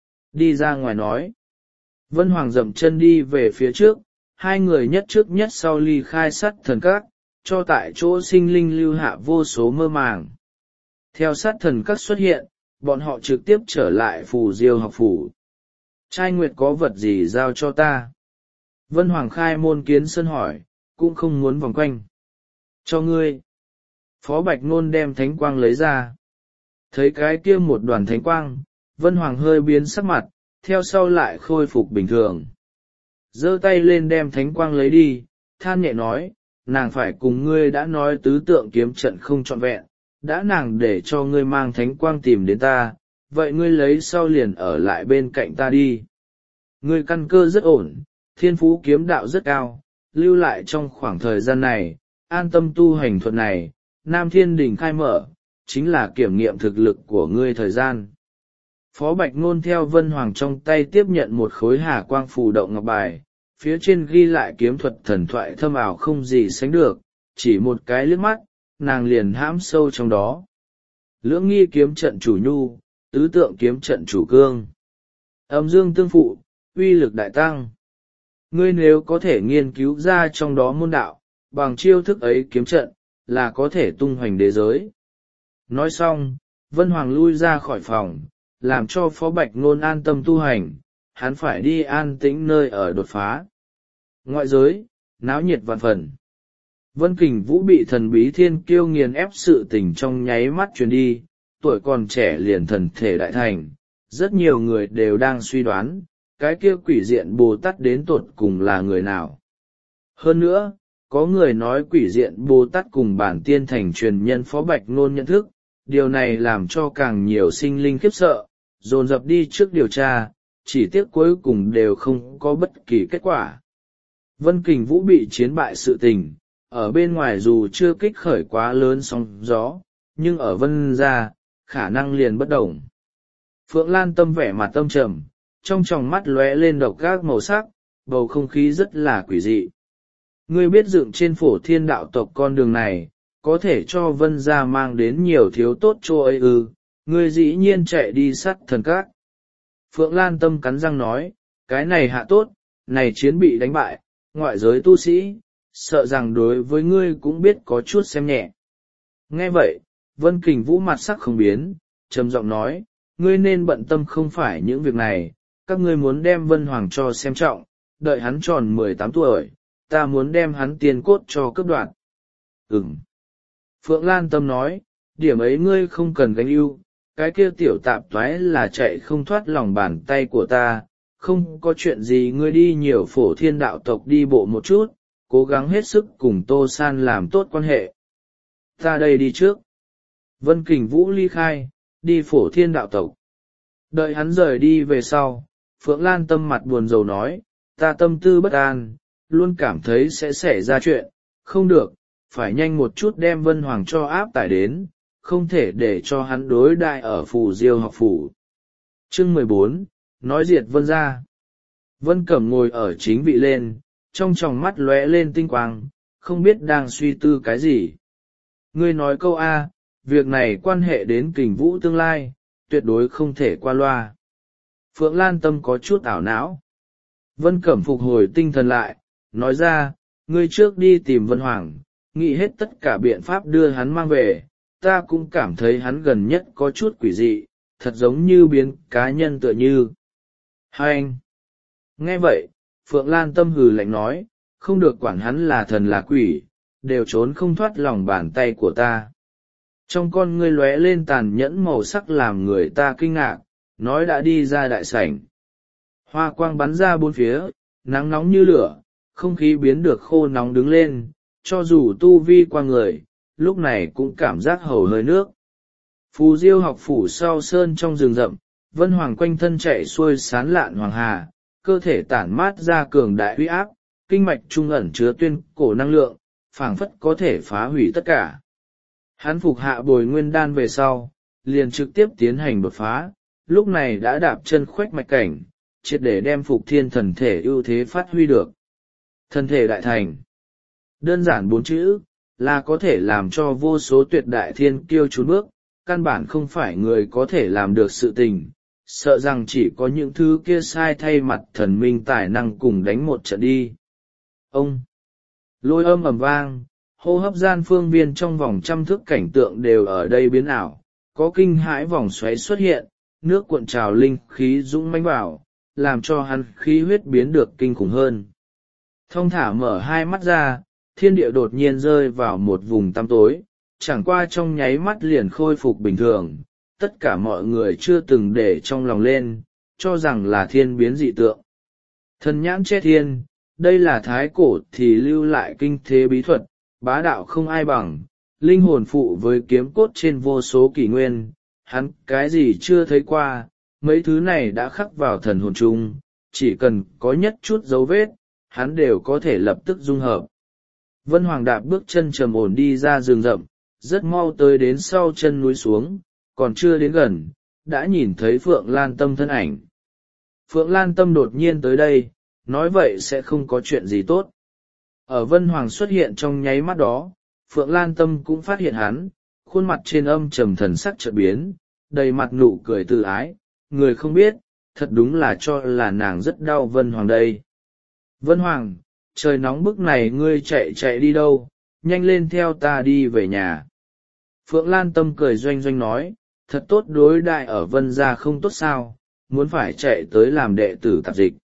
Đi ra ngoài nói. Vân Hoàng dậm chân đi về phía trước, hai người nhất trước nhất sau ly khai sát thần các, cho tại chỗ sinh linh lưu hạ vô số mơ màng. Theo sát thần các xuất hiện, bọn họ trực tiếp trở lại Phù Diêu học phủ. Trai Nguyệt có vật gì giao cho ta? Vân Hoàng khai môn kiến sân hỏi, cũng không muốn vòng quanh. Cho ngươi. Phó Bạch Nôn đem thánh quang lấy ra. Thấy cái kia một đoàn thánh quang, Vân Hoàng hơi biến sắc mặt, theo sau lại khôi phục bình thường. Giơ tay lên đem thánh quang lấy đi, than nhẹ nói, nàng phải cùng ngươi đã nói tứ tượng kiếm trận không trọn vẹn, đã nàng để cho ngươi mang thánh quang tìm đến ta, vậy ngươi lấy sau liền ở lại bên cạnh ta đi. Ngươi căn cơ rất ổn, thiên phú kiếm đạo rất cao, lưu lại trong khoảng thời gian này, an tâm tu hành thuật này, Nam Thiên Đình khai mở, chính là kiểm nghiệm thực lực của ngươi thời gian. Phó Bạch Nôn theo Vân Hoàng trong tay tiếp nhận một khối hà quang phù động ngọc bài, phía trên ghi lại kiếm thuật thần thoại thâm ảo không gì sánh được, chỉ một cái liếc mắt, nàng liền hãm sâu trong đó. Lưỡng nghi kiếm trận chủ nhu, tứ tượng kiếm trận chủ cương. Âm dương tương phụ, uy lực đại tăng. Ngươi nếu có thể nghiên cứu ra trong đó môn đạo, bằng chiêu thức ấy kiếm trận, là có thể tung hoành đế giới. Nói xong, Vân Hoàng lui ra khỏi phòng, làm cho Phó Bạch Nôn an tâm tu hành, hắn phải đi an tĩnh nơi ở đột phá. Ngoại giới, náo nhiệt vạn phần. Vân Kình Vũ bị thần bí thiên kiêu nghiền ép sự tình trong nháy mắt truyền đi, tuổi còn trẻ liền thần thể đại thành, rất nhiều người đều đang suy đoán, cái kia quỷ diện Bồ Tát đến tột cùng là người nào. Hơn nữa, có người nói quỷ diện Bồ Tát cùng bản tiên thành truyền nhân Phó Bạch Nôn nhận thức, điều này làm cho càng nhiều sinh linh khiếp sợ, dồn dập đi trước điều tra, chỉ tiếc cuối cùng đều không có bất kỳ kết quả. Vân Kình Vũ bị chiến bại sự tình, ở bên ngoài dù chưa kích khởi quá lớn sóng gió, nhưng ở Vân gia, khả năng liền bất đồng. Phượng Lan Tâm vẻ mặt tâm trầm, trong tròng mắt lóe lên độc ác màu sắc, bầu không khí rất là quỷ dị. Ngươi biết dựng trên phổ thiên đạo tộc con đường này có thể cho vân gia mang đến nhiều thiếu tốt cho ấy ư? Ngươi dĩ nhiên chạy đi sắt thần các. Phượng Lan Tâm cắn răng nói, cái này hạ tốt, này chiến bị đánh bại, ngoại giới tu sĩ, sợ rằng đối với ngươi cũng biết có chút xem nhẹ. Nghe vậy, Vân Kình Vũ mặt sắc không biến, trầm giọng nói, ngươi nên bận tâm không phải những việc này, các ngươi muốn đem Vân Hoàng cho xem trọng, đợi hắn tròn mười tám tuổi, ta muốn đem hắn tiền cốt cho cướp đoạt. Ừm. Phượng Lan Tâm nói, điểm ấy ngươi không cần gánh ưu, cái kia tiểu tạp toái là chạy không thoát lòng bàn tay của ta, không có chuyện gì ngươi đi nhiều phổ thiên đạo tộc đi bộ một chút, cố gắng hết sức cùng Tô San làm tốt quan hệ. Ta đây đi trước. Vân Kình Vũ ly khai, đi phổ thiên đạo tộc. Đợi hắn rời đi về sau, Phượng Lan Tâm mặt buồn rầu nói, ta tâm tư bất an, luôn cảm thấy sẽ xảy ra chuyện, không được, phải nhanh một chút đem Vân Hoàng cho áp tải đến, không thể để cho hắn đối đại ở Phù Diêu học phủ. Chương mười bốn, nói diệt Vân gia. Vân Cẩm ngồi ở chính vị lên, trong tròng mắt lóe lên tinh quang, không biết đang suy tư cái gì. Ngươi nói câu A, việc này quan hệ đến Kình Vũ tương lai, tuyệt đối không thể qua loa. Phượng Lan Tâm có chút ảo não. Vân Cẩm phục hồi tinh thần lại, nói ra, ngươi trước đi tìm Vân Hoàng, nghĩ hết tất cả biện pháp đưa hắn mang về, ta cũng cảm thấy hắn gần nhất có chút quỷ dị, thật giống như biến cá nhân tựa như. Hai anh. Nghe vậy, Phượng Lan Tâm hừ lạnh nói, không được quản hắn là thần là quỷ, đều trốn không thoát lòng bàn tay của ta. Trong con ngươi lóe lên tàn nhẫn màu sắc làm người ta kinh ngạc, nói đã đi ra đại sảnh. Hoa quang bắn ra bốn phía, nắng nóng như lửa, không khí biến được khô nóng đứng lên, cho dù tu vi qua người, lúc này cũng cảm giác hầu hơi nước. Phù Diêu học phủ sau sơn trong rừng rậm, Vân Hoàng quanh thân chạy xuôi sán lạn hoàng hà, cơ thể tản mát ra cường đại uy áp, kinh mạch trung ẩn chứa tuyên cổ năng lượng, phảng phất có thể phá hủy tất cả. Hắn phục hạ bồi nguyên đan về sau, liền trực tiếp tiến hành đột phá, lúc này đã đạp chân khuếch mạch cảnh, triệt để đem phục thiên thần thể ưu thế phát huy được. Thần thể đại thành. Đơn giản bốn chữ, là có thể làm cho vô số tuyệt đại thiên kiêu trốn bước, căn bản không phải người có thể làm được sự tình, sợ rằng chỉ có những thứ kia sai thay mặt thần minh tài năng cùng đánh một trận đi. Ông! Lôi âm ầm vang, hô hấp gian phương viên trong vòng trăm thước cảnh tượng đều ở đây biến ảo, có kinh hãi vòng xoáy xuất hiện, nước cuộn trào linh khí dũng mãnh vào, làm cho hắn khí huyết biến được kinh khủng hơn. Thông thả mở hai mắt ra, thiên địa đột nhiên rơi vào một vùng tăm tối, chẳng qua trong nháy mắt liền khôi phục bình thường, tất cả mọi người chưa từng để trong lòng lên, cho rằng là thiên biến dị tượng. Thần nhãn che thiên, đây là thái cổ thì lưu lại kinh thế bí thuật, bá đạo không ai bằng, linh hồn phụ với kiếm cốt trên vô số kỷ nguyên, hắn cái gì chưa thấy qua, mấy thứ này đã khắc vào thần hồn chung, chỉ cần có nhất chút dấu vết, hắn đều có thể lập tức dung hợp. Vân Hoàng đạp bước chân trầm ổn đi ra rừng rậm, rất mau tới đến sau chân núi xuống, còn chưa đến gần, đã nhìn thấy Phượng Lan Tâm thân ảnh. Phượng Lan Tâm đột nhiên tới đây, nói vậy sẽ không có chuyện gì tốt. Ở Vân Hoàng xuất hiện trong nháy mắt đó, Phượng Lan Tâm cũng phát hiện hắn, khuôn mặt trên âm trầm thần sắc chợt biến, đầy mặt nụ cười từ ái, người không biết, thật đúng là cho là nàng rất đau Vân Hoàng đây. Vân Hoàng, trời nóng bức này ngươi chạy chạy đi đâu, nhanh lên theo ta đi về nhà. Phượng Lan Tâm cười doanh doanh nói, thật tốt đối đại ở Vân gia không tốt sao, muốn phải chạy tới làm đệ tử tạp dịch.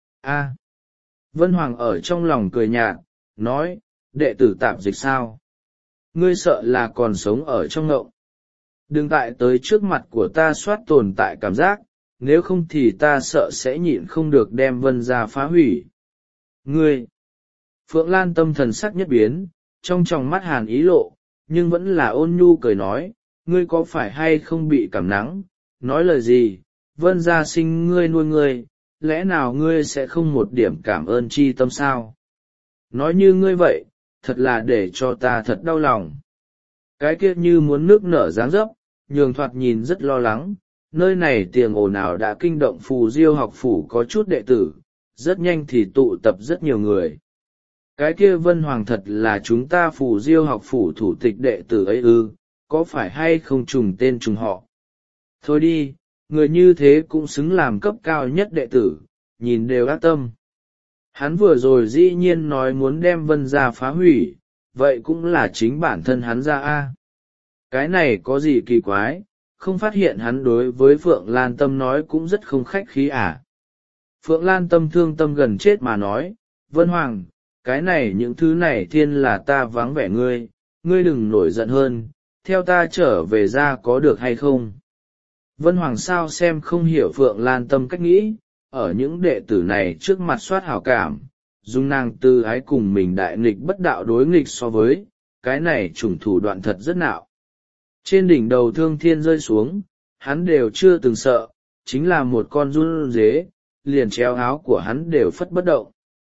A. Vân Hoàng ở trong lòng cười nhạt, nói, đệ tử tạp dịch sao? Ngươi sợ là còn sống ở trong ngộng. Đừng tại tới trước mặt của ta soát tồn tại cảm giác, nếu không thì ta sợ sẽ nhịn không được đem Vân gia phá hủy. Ngươi! Phượng Lan Tâm thần sắc nhất biến, trong tròng mắt hàn ý lộ, nhưng vẫn là ôn nhu cười nói, ngươi có phải hay không bị cảm nắng, nói lời gì, Vân gia sinh ngươi nuôi ngươi, lẽ nào ngươi sẽ không một điểm cảm ơn chi tâm sao? Nói như ngươi vậy, thật là để cho ta thật đau lòng. Cái kia như muốn nước nở dáng dấp, nhường thoạt nhìn rất lo lắng, nơi này tiếng ồn ào đã kinh động Phù Diêu học phủ có chút đệ tử, rất nhanh thì tụ tập rất nhiều người. Cái kia Vân Hoàng thật là chúng ta Phù Diêu học phủ thủ tịch đệ tử ấy ư, có phải hay không trùng tên trùng họ? Thôi đi, người như thế cũng xứng làm cấp cao nhất đệ tử, nhìn đều ác tâm. Hắn vừa rồi dĩ nhiên nói muốn đem Vân gia phá hủy, vậy cũng là chính bản thân hắn ra a. Cái này có gì kỳ quái, không phát hiện hắn đối với Phượng Lan Tâm nói cũng rất không khách khí à. Phượng Lan Tâm thương tâm gần chết mà nói, Vân Hoàng, cái này những thứ này thiên là ta vắng vẻ ngươi, ngươi đừng nổi giận hơn, theo ta trở về ra có được hay không? Vân Hoàng sao xem không hiểu Phượng Lan Tâm cách nghĩ, ở những đệ tử này trước mặt soát hảo cảm, dung nàng tư ái cùng mình đại nghịch bất đạo đối nghịch so với, cái này trùng thủ đoạn thật rất nạo. Trên đỉnh đầu Thương Thiên rơi xuống, hắn đều chưa từng sợ, chính là một con run dế, liền treo áo của hắn đều phất bất động.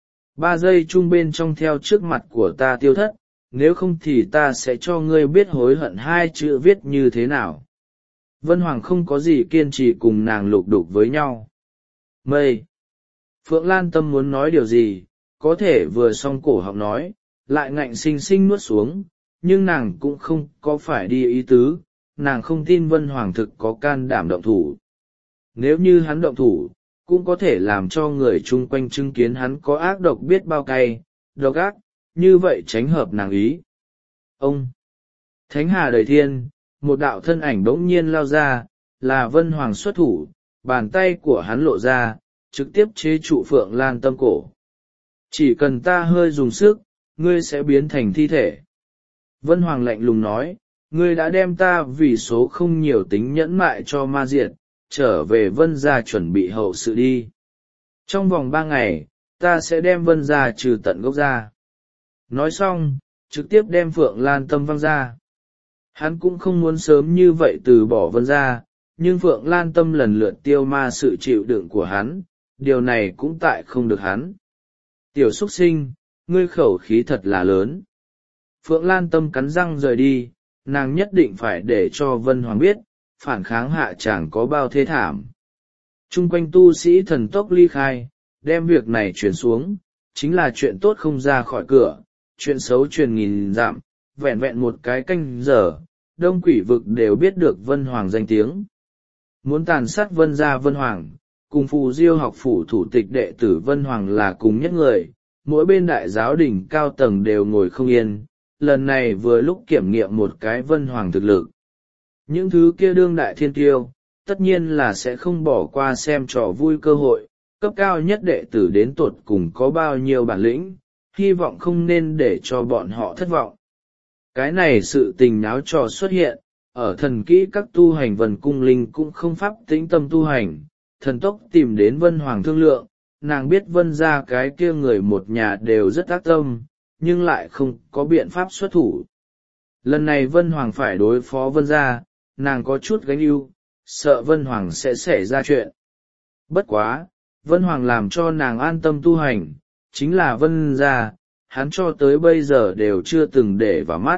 Ba giây chung bên trong theo trước mặt của ta tiêu thất, nếu không thì ta sẽ cho ngươi biết hối hận hai chữ viết như thế nào. Vân Hoàng không có gì kiên trì cùng nàng lục đục với nhau. Mây! Phượng Lan Tâm muốn nói điều gì, có thể vừa xong cổ họng nói, lại ngạnh sinh sinh nuốt xuống, nhưng nàng cũng không có phải đi ý tứ, nàng không tin Vân Hoàng thực có can đảm động thủ. Nếu như hắn động thủ, cũng có thể làm cho người chung quanh chứng kiến hắn có ác độc biết bao cay, độc ác, như vậy tránh hợp nàng ý. Ông! Thánh hà đời thiên, một đạo thân ảnh bỗng nhiên lao ra, là Vân Hoàng xuất thủ, bàn tay của hắn lộ ra, trực tiếp chế trụ Phượng Lan Tâm cổ. Chỉ cần ta hơi dùng sức, ngươi sẽ biến thành thi thể. Vân Hoàng lạnh lùng nói, ngươi đã đem ta vì số không nhiều tính nhẫn mại cho ma diệt, trở về Vân gia chuẩn bị hậu sự đi. Trong vòng ba ngày, ta sẽ đem Vân gia trừ tận gốc ra. Nói xong, trực tiếp đem Phượng Lan Tâm văng ra. Hắn cũng không muốn sớm như vậy từ bỏ Vân gia, nhưng Phượng Lan Tâm lần lượt tiêu ma sự chịu đựng của hắn, điều này cũng tại không được hắn. Tiểu xuất sinh, ngươi khẩu khí thật là lớn. Phượng Lan Tâm cắn răng rời đi, nàng nhất định phải để cho Vân Hoàng biết, phản kháng hạ chẳng có bao thê thảm. Trung quanh tu sĩ thần tốc ly khai, đem việc này truyền xuống, chính là chuyện tốt không ra khỏi cửa, chuyện xấu truyền nghìn dặm, vẹn vẹn một cái canh giờ, đông quỷ vực đều biết được Vân Hoàng danh tiếng. Muốn tàn sát Vân gia Vân Hoàng, cùng Phù Diêu học phủ thủ tịch đệ tử Vân Hoàng là cùng nhất người, mỗi bên đại giáo đỉnh cao tầng đều ngồi không yên, lần này vừa lúc kiểm nghiệm một cái Vân Hoàng thực lực. Những thứ kia đương đại thiên tiêu, tất nhiên là sẽ không bỏ qua xem trò vui cơ hội, cấp cao nhất đệ tử đến tột cùng có bao nhiêu bản lĩnh, hy vọng không nên để cho bọn họ thất vọng. Cái này sự tình náo trò xuất hiện, ở thần kỹ các tu hành Vân Cung Linh cũng không pháp tĩnh tâm tu hành, thần tốc tìm đến Vân Hoàng thương lượng, nàng biết Vân gia cái kia người một nhà đều rất ác tâm, nhưng lại không có biện pháp xuất thủ. Lần này Vân Hoàng phải đối phó Vân gia, nàng có chút gánh ưu, sợ Vân Hoàng sẽ xảy ra chuyện. Bất quá, Vân Hoàng làm cho nàng an tâm tu hành, chính là Vân gia, hắn cho tới bây giờ đều chưa từng để vào mắt.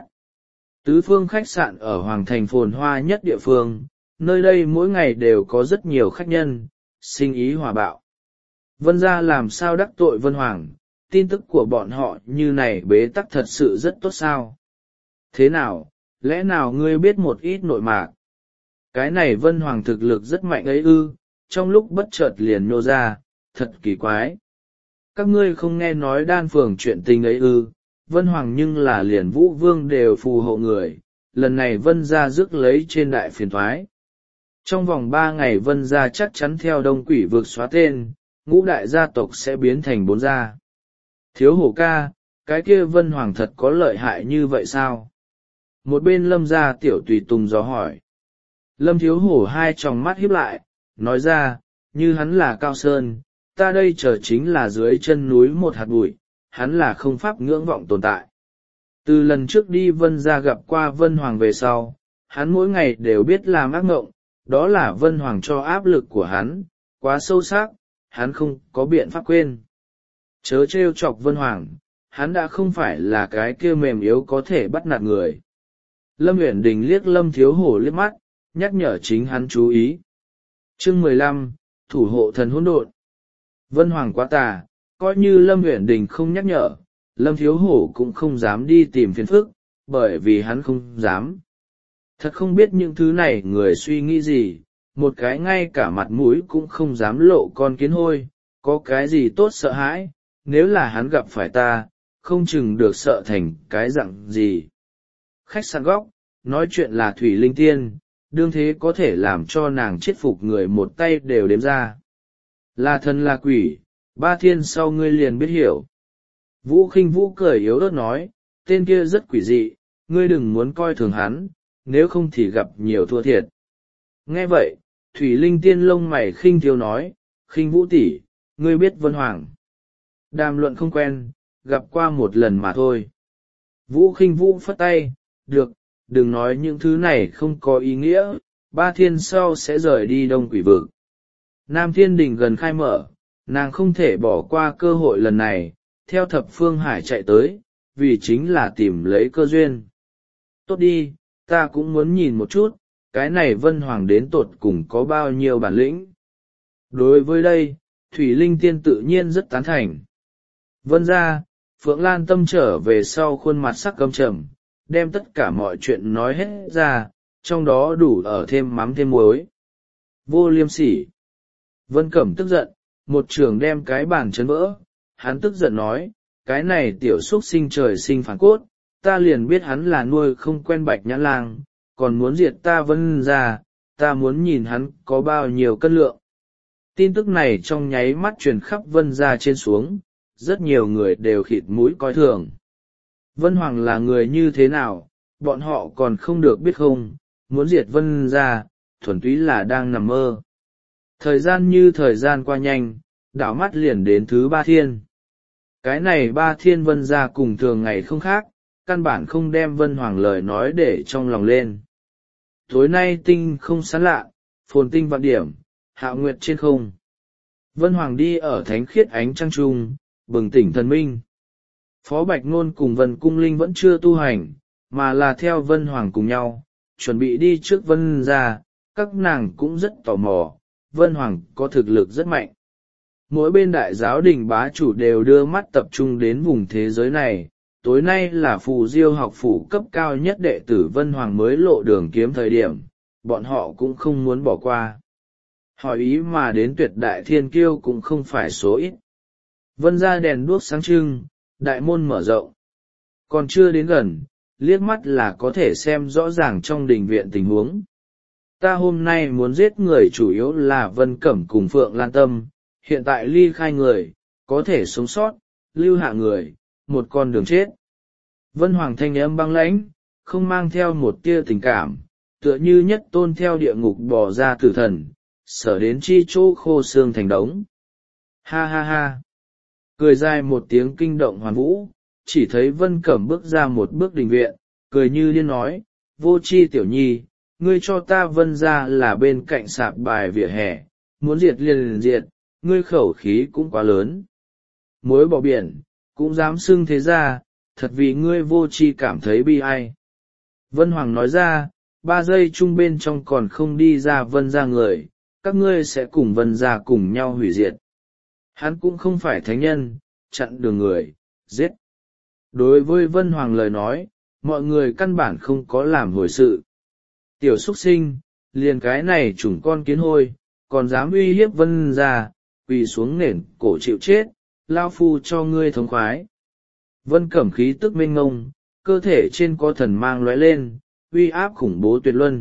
Tứ phương khách sạn ở Hoàng thành phồn hoa nhất địa phương, nơi đây mỗi ngày đều có rất nhiều khách nhân, sinh ý hòa bạo. Vân gia làm sao đắc tội Vân Hoàng, tin tức của bọn họ như này bế tắc thật sự rất tốt sao. Thế nào, lẽ nào ngươi biết một ít nội mạc? Cái này Vân Hoàng thực lực rất mạnh ấy ư, trong lúc bất chợt liền nô ra, thật kỳ quái. Các ngươi không nghe nói đan phường chuyện tình ấy ư, Vân Hoàng nhưng là liền Vũ Vương đều phù hộ người, lần này Vân gia rước lấy trên đại phiền thoái. Trong vòng ba ngày Vân gia chắc chắn theo đông quỷ vực xóa tên, ngũ đại gia tộc sẽ biến thành bốn gia. Thiếu hổ ca, cái kia Vân Hoàng thật có lợi hại như vậy sao? Một bên Lâm gia tiểu tùy tùng dò hỏi. Lâm thiếu hổ hai tròng mắt híp lại, nói ra, như hắn là Cao Sơn, ta đây chờ chính là dưới chân núi một hạt bụi, hắn là không pháp ngưỡng vọng tồn tại. Từ lần trước đi Vân gia gặp qua Vân Hoàng về sau, hắn mỗi ngày đều biết làm ác mộng, đó là Vân Hoàng cho áp lực của hắn, quá sâu sắc, hắn không có biện pháp quên. Chớ trêu chọc Vân Hoàng, hắn đã không phải là cái kia mềm yếu có thể bắt nạt người. Lâm Uyển Đình liếc Lâm thiếu hổ liếc mắt, nhắc nhở chính hắn chú ý. Chương mười lăm, thủ hộ thần hỗn độn. Vân Hoàng quá tà, coi như Lâm Uyển Đình không nhắc nhở, Lâm Thiếu Hổ cũng không dám đi tìm phiền phức, bởi vì hắn không dám. Thật không biết những thứ này người suy nghĩ gì, một cái ngay cả mặt mũi cũng không dám lộ con kiến hôi, có cái gì tốt sợ hãi, nếu là hắn gặp phải ta, không chừng được sợ thành cái dặn gì. Khách sạn góc, nói chuyện là Thủy Linh Tiên, đương thế có thể làm cho nàng chết phục người một tay đều đếm ra. Là thần là quỷ, ba thiên sau ngươi liền biết hiểu. Vũ Khinh Vũ cười yếu ớt nói, tên kia rất quỷ dị, ngươi đừng muốn coi thường hắn, nếu không thì gặp nhiều thua thiệt. Nghe vậy, Thủy Linh Tiên lông mày khinh thiếu nói, Khinh Vũ tỷ, ngươi biết Vân Hoàng. Đàm luận không quen, gặp qua một lần mà thôi. Vũ Khinh Vũ phất tay, được, đừng nói những thứ này không có ý nghĩa, ba thiên sau sẽ rời đi Đông Quỷ Vực. Nam Thiên Đình gần khai mở, nàng không thể bỏ qua cơ hội lần này, theo thập phương hải chạy tới, vì chính là tìm lấy cơ duyên. Tốt đi, ta cũng muốn nhìn một chút, cái này Vân Hoàng đến tột cùng có bao nhiêu bản lĩnh. Đối với đây, Thủy Linh Tiên tự nhiên rất tán thành. Vân ra, Phượng Lan Tâm trở về sau khuôn mặt sắc căm trầm, đem tất cả mọi chuyện nói hết ra, trong đó đủ ở thêm mắm thêm muối. Vô liêm sỉ. Vân Cẩm tức giận, một trường đem cái bàn chấn vỡ, hắn tức giận nói, cái này tiểu xúc sinh trời sinh phản cốt, ta liền biết hắn là nuôi không quen Bạch Nhã Lang, còn muốn diệt ta Vân ra, ta muốn nhìn hắn có bao nhiêu cân lượng. Tin tức này trong nháy mắt truyền khắp Vân ra trên xuống, rất nhiều người đều khịt mũi coi thường. Vân Hoàng là người như thế nào, bọn họ còn không được biết không, muốn diệt Vân ra, thuần túy là đang nằm mơ. Thời gian như thời gian qua nhanh, đảo mắt liền đến thứ ba thiên. Cái này ba thiên Vân ra cùng thường ngày không khác, căn bản không đem Vân Hoàng lời nói để trong lòng lên. Tối nay tinh không sáng lạ, phồn tinh vạn điểm, hạo nguyệt trên không. Vân Hoàng đi ở thánh khiết ánh trăng trung, bừng tỉnh thần minh. Phó Bạch Nôn cùng Vân Cung Linh vẫn chưa tu hành, mà là theo Vân Hoàng cùng nhau, chuẩn bị đi trước Vân ra, các nàng cũng rất tò mò, Vân Hoàng có thực lực rất mạnh. Mỗi bên đại giáo đình bá chủ đều đưa mắt tập trung đến vùng thế giới này, tối nay là phù diêu học phủ cấp cao nhất đệ tử Vân Hoàng mới lộ đường kiếm thời điểm, bọn họ cũng không muốn bỏ qua. Hỏi ý mà đến tuyệt đại thiên kiêu cũng không phải số ít. Vân ra đèn đuốc sáng trưng, đại môn mở rộng. Còn chưa đến gần, liếc mắt là có thể xem rõ ràng trong đình viện tình huống. Ta hôm nay muốn giết người chủ yếu là Vân Cẩm cùng Phượng Lan Tâm, hiện tại ly khai người, có thể sống sót, lưu hạ người, một con đường chết. Vân Hoàng thanh âm băng lãnh, không mang theo một tia tình cảm, tựa như nhất tôn theo địa ngục bò ra tử thần, sở đến chi chỗ khô xương thành đống. Ha ha ha! Cười dài một tiếng kinh động hoàn vũ, chỉ thấy Vân Cẩm bước ra một bước đình viện, cười như điên nói, vô chi tiểu nhi, ngươi cho ta Vân ra là bên cạnh sạp bài vỉa hè, muốn diệt liền liền diệt, ngươi khẩu khí cũng quá lớn. Mối bỏ biển, cũng dám xưng thế ra, thật vì ngươi vô chi cảm thấy bi ai. Vân Hoàng nói ra, ba giây chung bên trong còn không đi ra Vân ra người, các ngươi sẽ cùng Vân ra cùng nhau hủy diệt. Hắn cũng không phải thánh nhân, chặn đường người, giết. Đối với Vân Hoàng lời nói, mọi người căn bản không có làm hồi sự. Tiểu xuất sinh, liền cái này chủng con kiến hôi, còn dám uy hiếp Vân ra, quỳ xuống nền cổ chịu chết, lao phu cho ngươi thống khoái. Vân Cẩm khí tức mênh ngông, cơ thể trên có thần mang lóe lên, uy áp khủng bố tuyệt luân.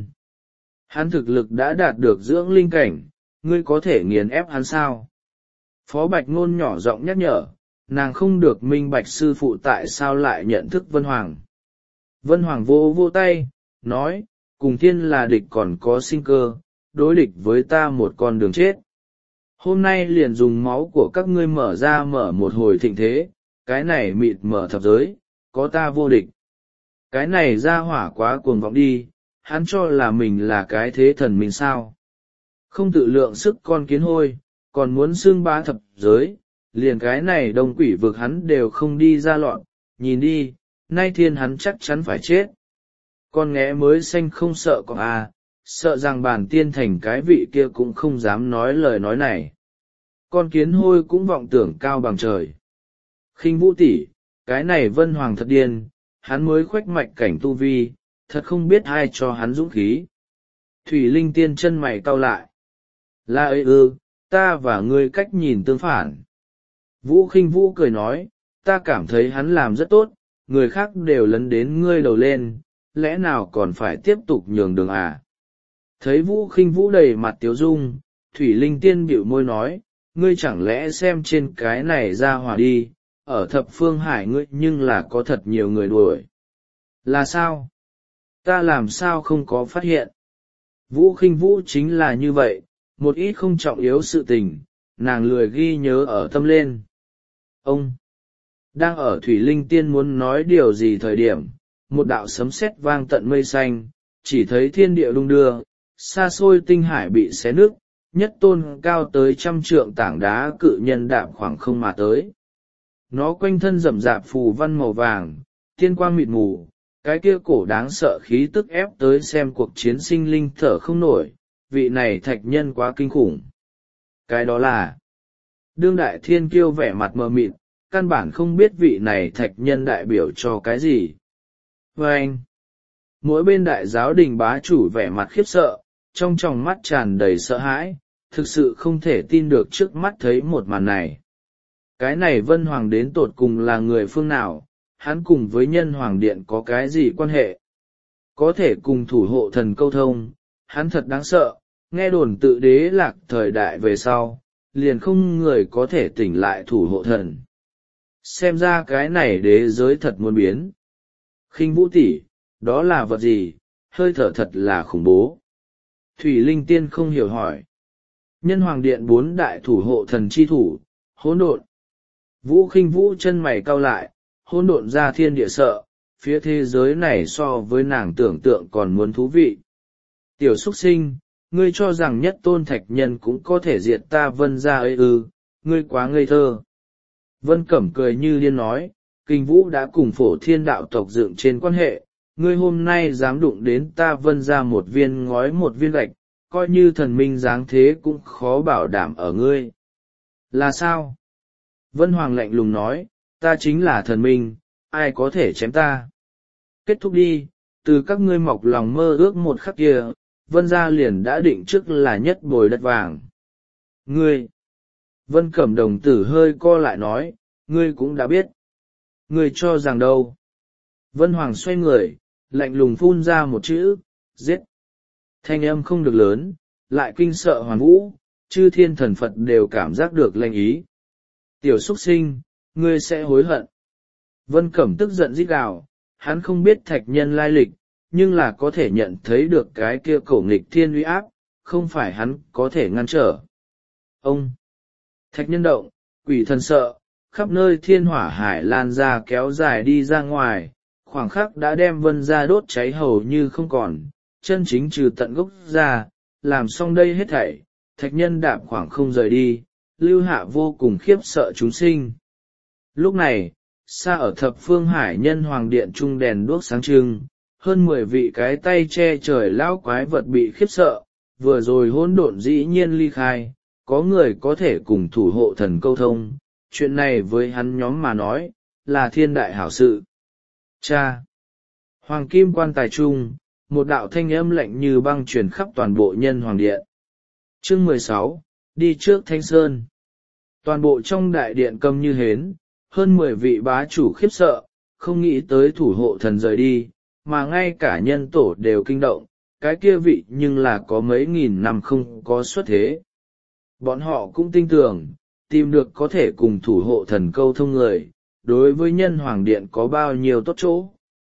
Hắn thực lực đã đạt được dưỡng linh cảnh, ngươi có thể nghiền ép hắn sao? Phó Bạch Nôn nhỏ giọng nhắc nhở, nàng không được minh bạch sư phụ tại sao lại nhận thức Vân Hoàng. Vân Hoàng vô vô tay, nói, cùng thiên là địch còn có sinh cơ, đối địch với ta một con đường chết. Hôm nay liền dùng máu của các ngươi mở ra mở một hồi thịnh thế, cái này mịt mở thập giới, có ta vô địch. Cái này ra hỏa quá cuồng vọng đi, hắn cho là mình là cái thế thần mình sao. Không tự lượng sức con kiến hôi, còn muốn xưng bá thập giới, liền cái này đông quỷ vực hắn đều không đi ra lọn, nhìn đi, nay thiên hắn chắc chắn phải chết. Con nghé mới xanh không sợ còn à, sợ rằng bản tiên thành cái vị kia cũng không dám nói lời nói này. con kiến hôi cũng vọng tưởng cao bằng trời. Khinh Vũ tỷ, cái này Vân Hoàng thật điên, hắn mới khoách mạch cảnh tu vi, thật không biết ai cho hắn dũng khí. Thủy Linh Tiên chân mày cau lại. Là ấy ư, ta và ngươi cách nhìn tương phản. Vũ Khinh Vũ cười nói, ta cảm thấy hắn làm rất tốt, người khác đều lấn đến ngươi đầu lên, lẽ nào còn phải tiếp tục nhường đường à? Thấy Vũ Khinh Vũ đầy mặt tiếu dung, Thủy Linh Tiên bĩu môi nói, ngươi chẳng lẽ xem trên cái này ra hỏa đi, ở thập phương hải ngươi nhưng là có thật nhiều người đuổi. Là sao? Ta làm sao không có phát hiện? Vũ Khinh Vũ chính là như vậy, một ít không trọng yếu sự tình, nàng lười ghi nhớ ở tâm lên. Ông! Đang ở Thủy Linh Tiên muốn nói điều gì thời điểm, một đạo sấm sét vang tận mây xanh, chỉ thấy thiên địa đung đưa, xa xôi tinh hải bị xé nứt, nhất tôn cao tới trăm trượng tảng đá cự nhân đạp khoảng không mà tới. Nó quanh thân rậm rạp phù văn màu vàng, tiên quang mịt mù, cái kia cổ đáng sợ khí tức ép tới xem cuộc chiến sinh linh thở không nổi, vị này thạch nhân quá kinh khủng. Cái đó là đương đại thiên kiêu vẻ mặt mờ mịt, căn bản không biết vị này thạch nhân đại biểu cho cái gì. Và anh, mỗi bên đại giáo đình bá chủ vẻ mặt khiếp sợ, trong tròng mắt tràn đầy sợ hãi, thực sự không thể tin được trước mắt thấy một màn này. Cái này Vân Hoàng đến tột cùng là người phương nào, hắn cùng với nhân hoàng điện có cái gì quan hệ? Có thể cùng thủ hộ thần câu thông, hắn thật đáng sợ, nghe đồn tự đế lạc thời đại về sau, liền không người có thể tỉnh lại thủ hộ thần. Xem ra cái này đế giới thật muốn biến. Khinh Vũ tỷ, đó là vật gì, hơi thở thật là khủng bố. Thủy Linh Tiên không hiểu hỏi. Nhân hoàng điện bốn đại thủ hộ thần chi thủ, hỗn độn. Vũ Khinh Vũ chân mày cau lại, hỗn độn ra thiên địa sợ, phía thế giới này so với nàng tưởng tượng còn muốn thú vị. Tiểu xuất sinh, ngươi cho rằng nhất tôn thạch nhân cũng có thể diệt ta Vân gia ấy ư, ngươi quá ngây thơ. Vân Cẩm cười như điên nói, Kinh Vũ đã cùng Phổ Thiên đạo tộc dựng trên quan hệ, ngươi hôm nay dám đụng đến ta Vân gia một viên ngói một viên gạch, coi như thần minh dáng thế cũng khó bảo đảm ở ngươi. Là sao? Vân Hoàng lạnh lùng nói, ta chính là thần minh, ai có thể chém ta? Kết thúc đi, từ các ngươi mọc lòng mơ ước một khắc kia, Vân gia liền đã định trước là nhất bồi đất vàng. Ngươi! Vân Cẩm đồng tử hơi co lại nói, ngươi cũng đã biết. Ngươi cho rằng đâu? Vân Hoàng xoay người, lạnh lùng phun ra một chữ, giết. Thanh âm không được lớn, lại kinh sợ Hoàn Vũ, chư thiên thần Phật đều cảm giác được lệnh ý. Tiểu xuất sinh, ngươi sẽ hối hận. Vân Cẩm tức giận rít gào, hắn không biết thạch nhân lai lịch, nhưng là có thể nhận thấy được cái kia cổ nghịch thiên uy áp, không phải hắn có thể ngăn trở. Ông! Thạch nhân động, quỷ thần sợ, khắp nơi thiên hỏa hải lan ra kéo dài đi ra ngoài, khoảng khắc đã đem Vân gia đốt cháy hầu như không còn, chân chính trừ tận gốc ra, làm xong đây hết thảy, thạch nhân đạp khoảng không rời đi, lưu hạ vô cùng khiếp sợ chúng sinh. Lúc này, xa ở thập phương hải nhân hoàng điện trung đèn đuốc sáng trưng, hơn mười vị cái tay che trời lão quái vật bị khiếp sợ, vừa rồi hỗn độn dĩ nhiên ly khai, có người có thể cùng thủ hộ thần câu thông, chuyện này với hắn nhóm mà nói, là thiên đại hảo sự. Cha! Hoàng kim quan tài trung, một đạo thanh âm lạnh như băng truyền khắp toàn bộ nhân hoàng điện. Chương mười sáu, đi trước Thanh Sơn. Toàn bộ trong đại điện câm như hến, hơn mười vị bá chủ khiếp sợ, không nghĩ tới thủ hộ thần rời đi, mà ngay cả nhân tổ đều kinh động, cái kia vị nhưng là có mấy nghìn năm không có xuất thế. Bọn họ cũng tin tưởng, tìm được có thể cùng thủ hộ thần câu thông người, đối với nhân hoàng điện có bao nhiêu tốt chỗ.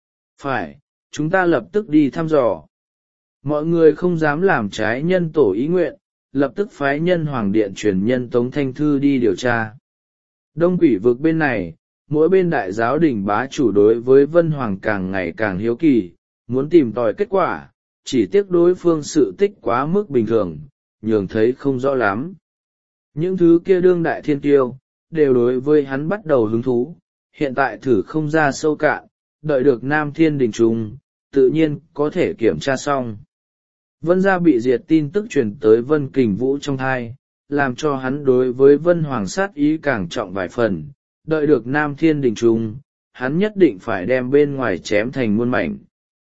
Phải, chúng ta lập tức đi thăm dò. Mọi người không dám làm trái nhân tổ ý nguyện, lập tức phái nhân hoàng điện truyền nhân Tống Thanh Thư đi điều tra. Đông quỷ vực bên này, mỗi bên đại giáo đình bá chủ đối với Vân Hoàng càng ngày càng hiếu kỳ, muốn tìm tòi kết quả, chỉ tiếc đối phương sự tích quá mức bình thường, nhường thấy không rõ lắm. Những thứ kia đương đại thiên tiêu, đều đối với hắn bắt đầu hứng thú, hiện tại thử không ra sâu cạn, đợi được Nam Thiên Đình trùng, tự nhiên có thể kiểm tra xong. Vân gia bị diệt tin tức truyền tới Vân Kình Vũ trong thai, làm cho hắn đối với Vân Hoàng sát ý càng trọng vài phần. Đợi được Nam Thiên Đình trung, hắn nhất định phải đem bên ngoài chém thành muôn mảnh.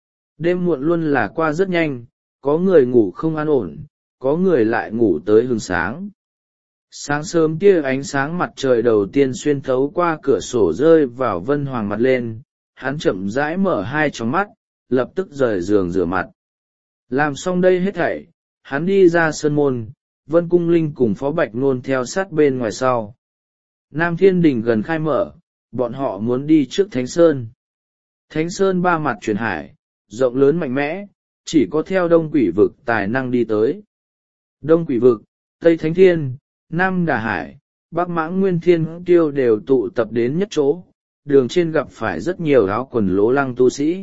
Đêm muộn luôn là qua rất nhanh, có người ngủ không an ổn, có người lại ngủ tới hừng sáng. Sáng sớm tia ánh sáng mặt trời đầu tiên xuyên thấu qua cửa sổ rơi vào Vân Hoàng mặt lên, hắn chậm rãi mở hai tròng mắt, lập tức rời giường rửa mặt. Làm xong đây hết thảy, hắn đi ra sân môn, Vân Cung Linh cùng Phó Bạch Nôn theo sát bên ngoài sau. Nam Thiên Đình gần khai mở, bọn họ muốn đi trước Thánh Sơn. Thánh Sơn ba mặt truyền hải, rộng lớn mạnh mẽ, chỉ có theo Đông Quỷ Vực tài năng đi tới. Đông Quỷ Vực, Tây Thánh Thiên, Nam Đà Hải, Bắc Mãng Nguyên Thiên Tiêu đều tụ tập đến nhất chỗ, đường trên gặp phải rất nhiều áo quần lố lăng tu sĩ.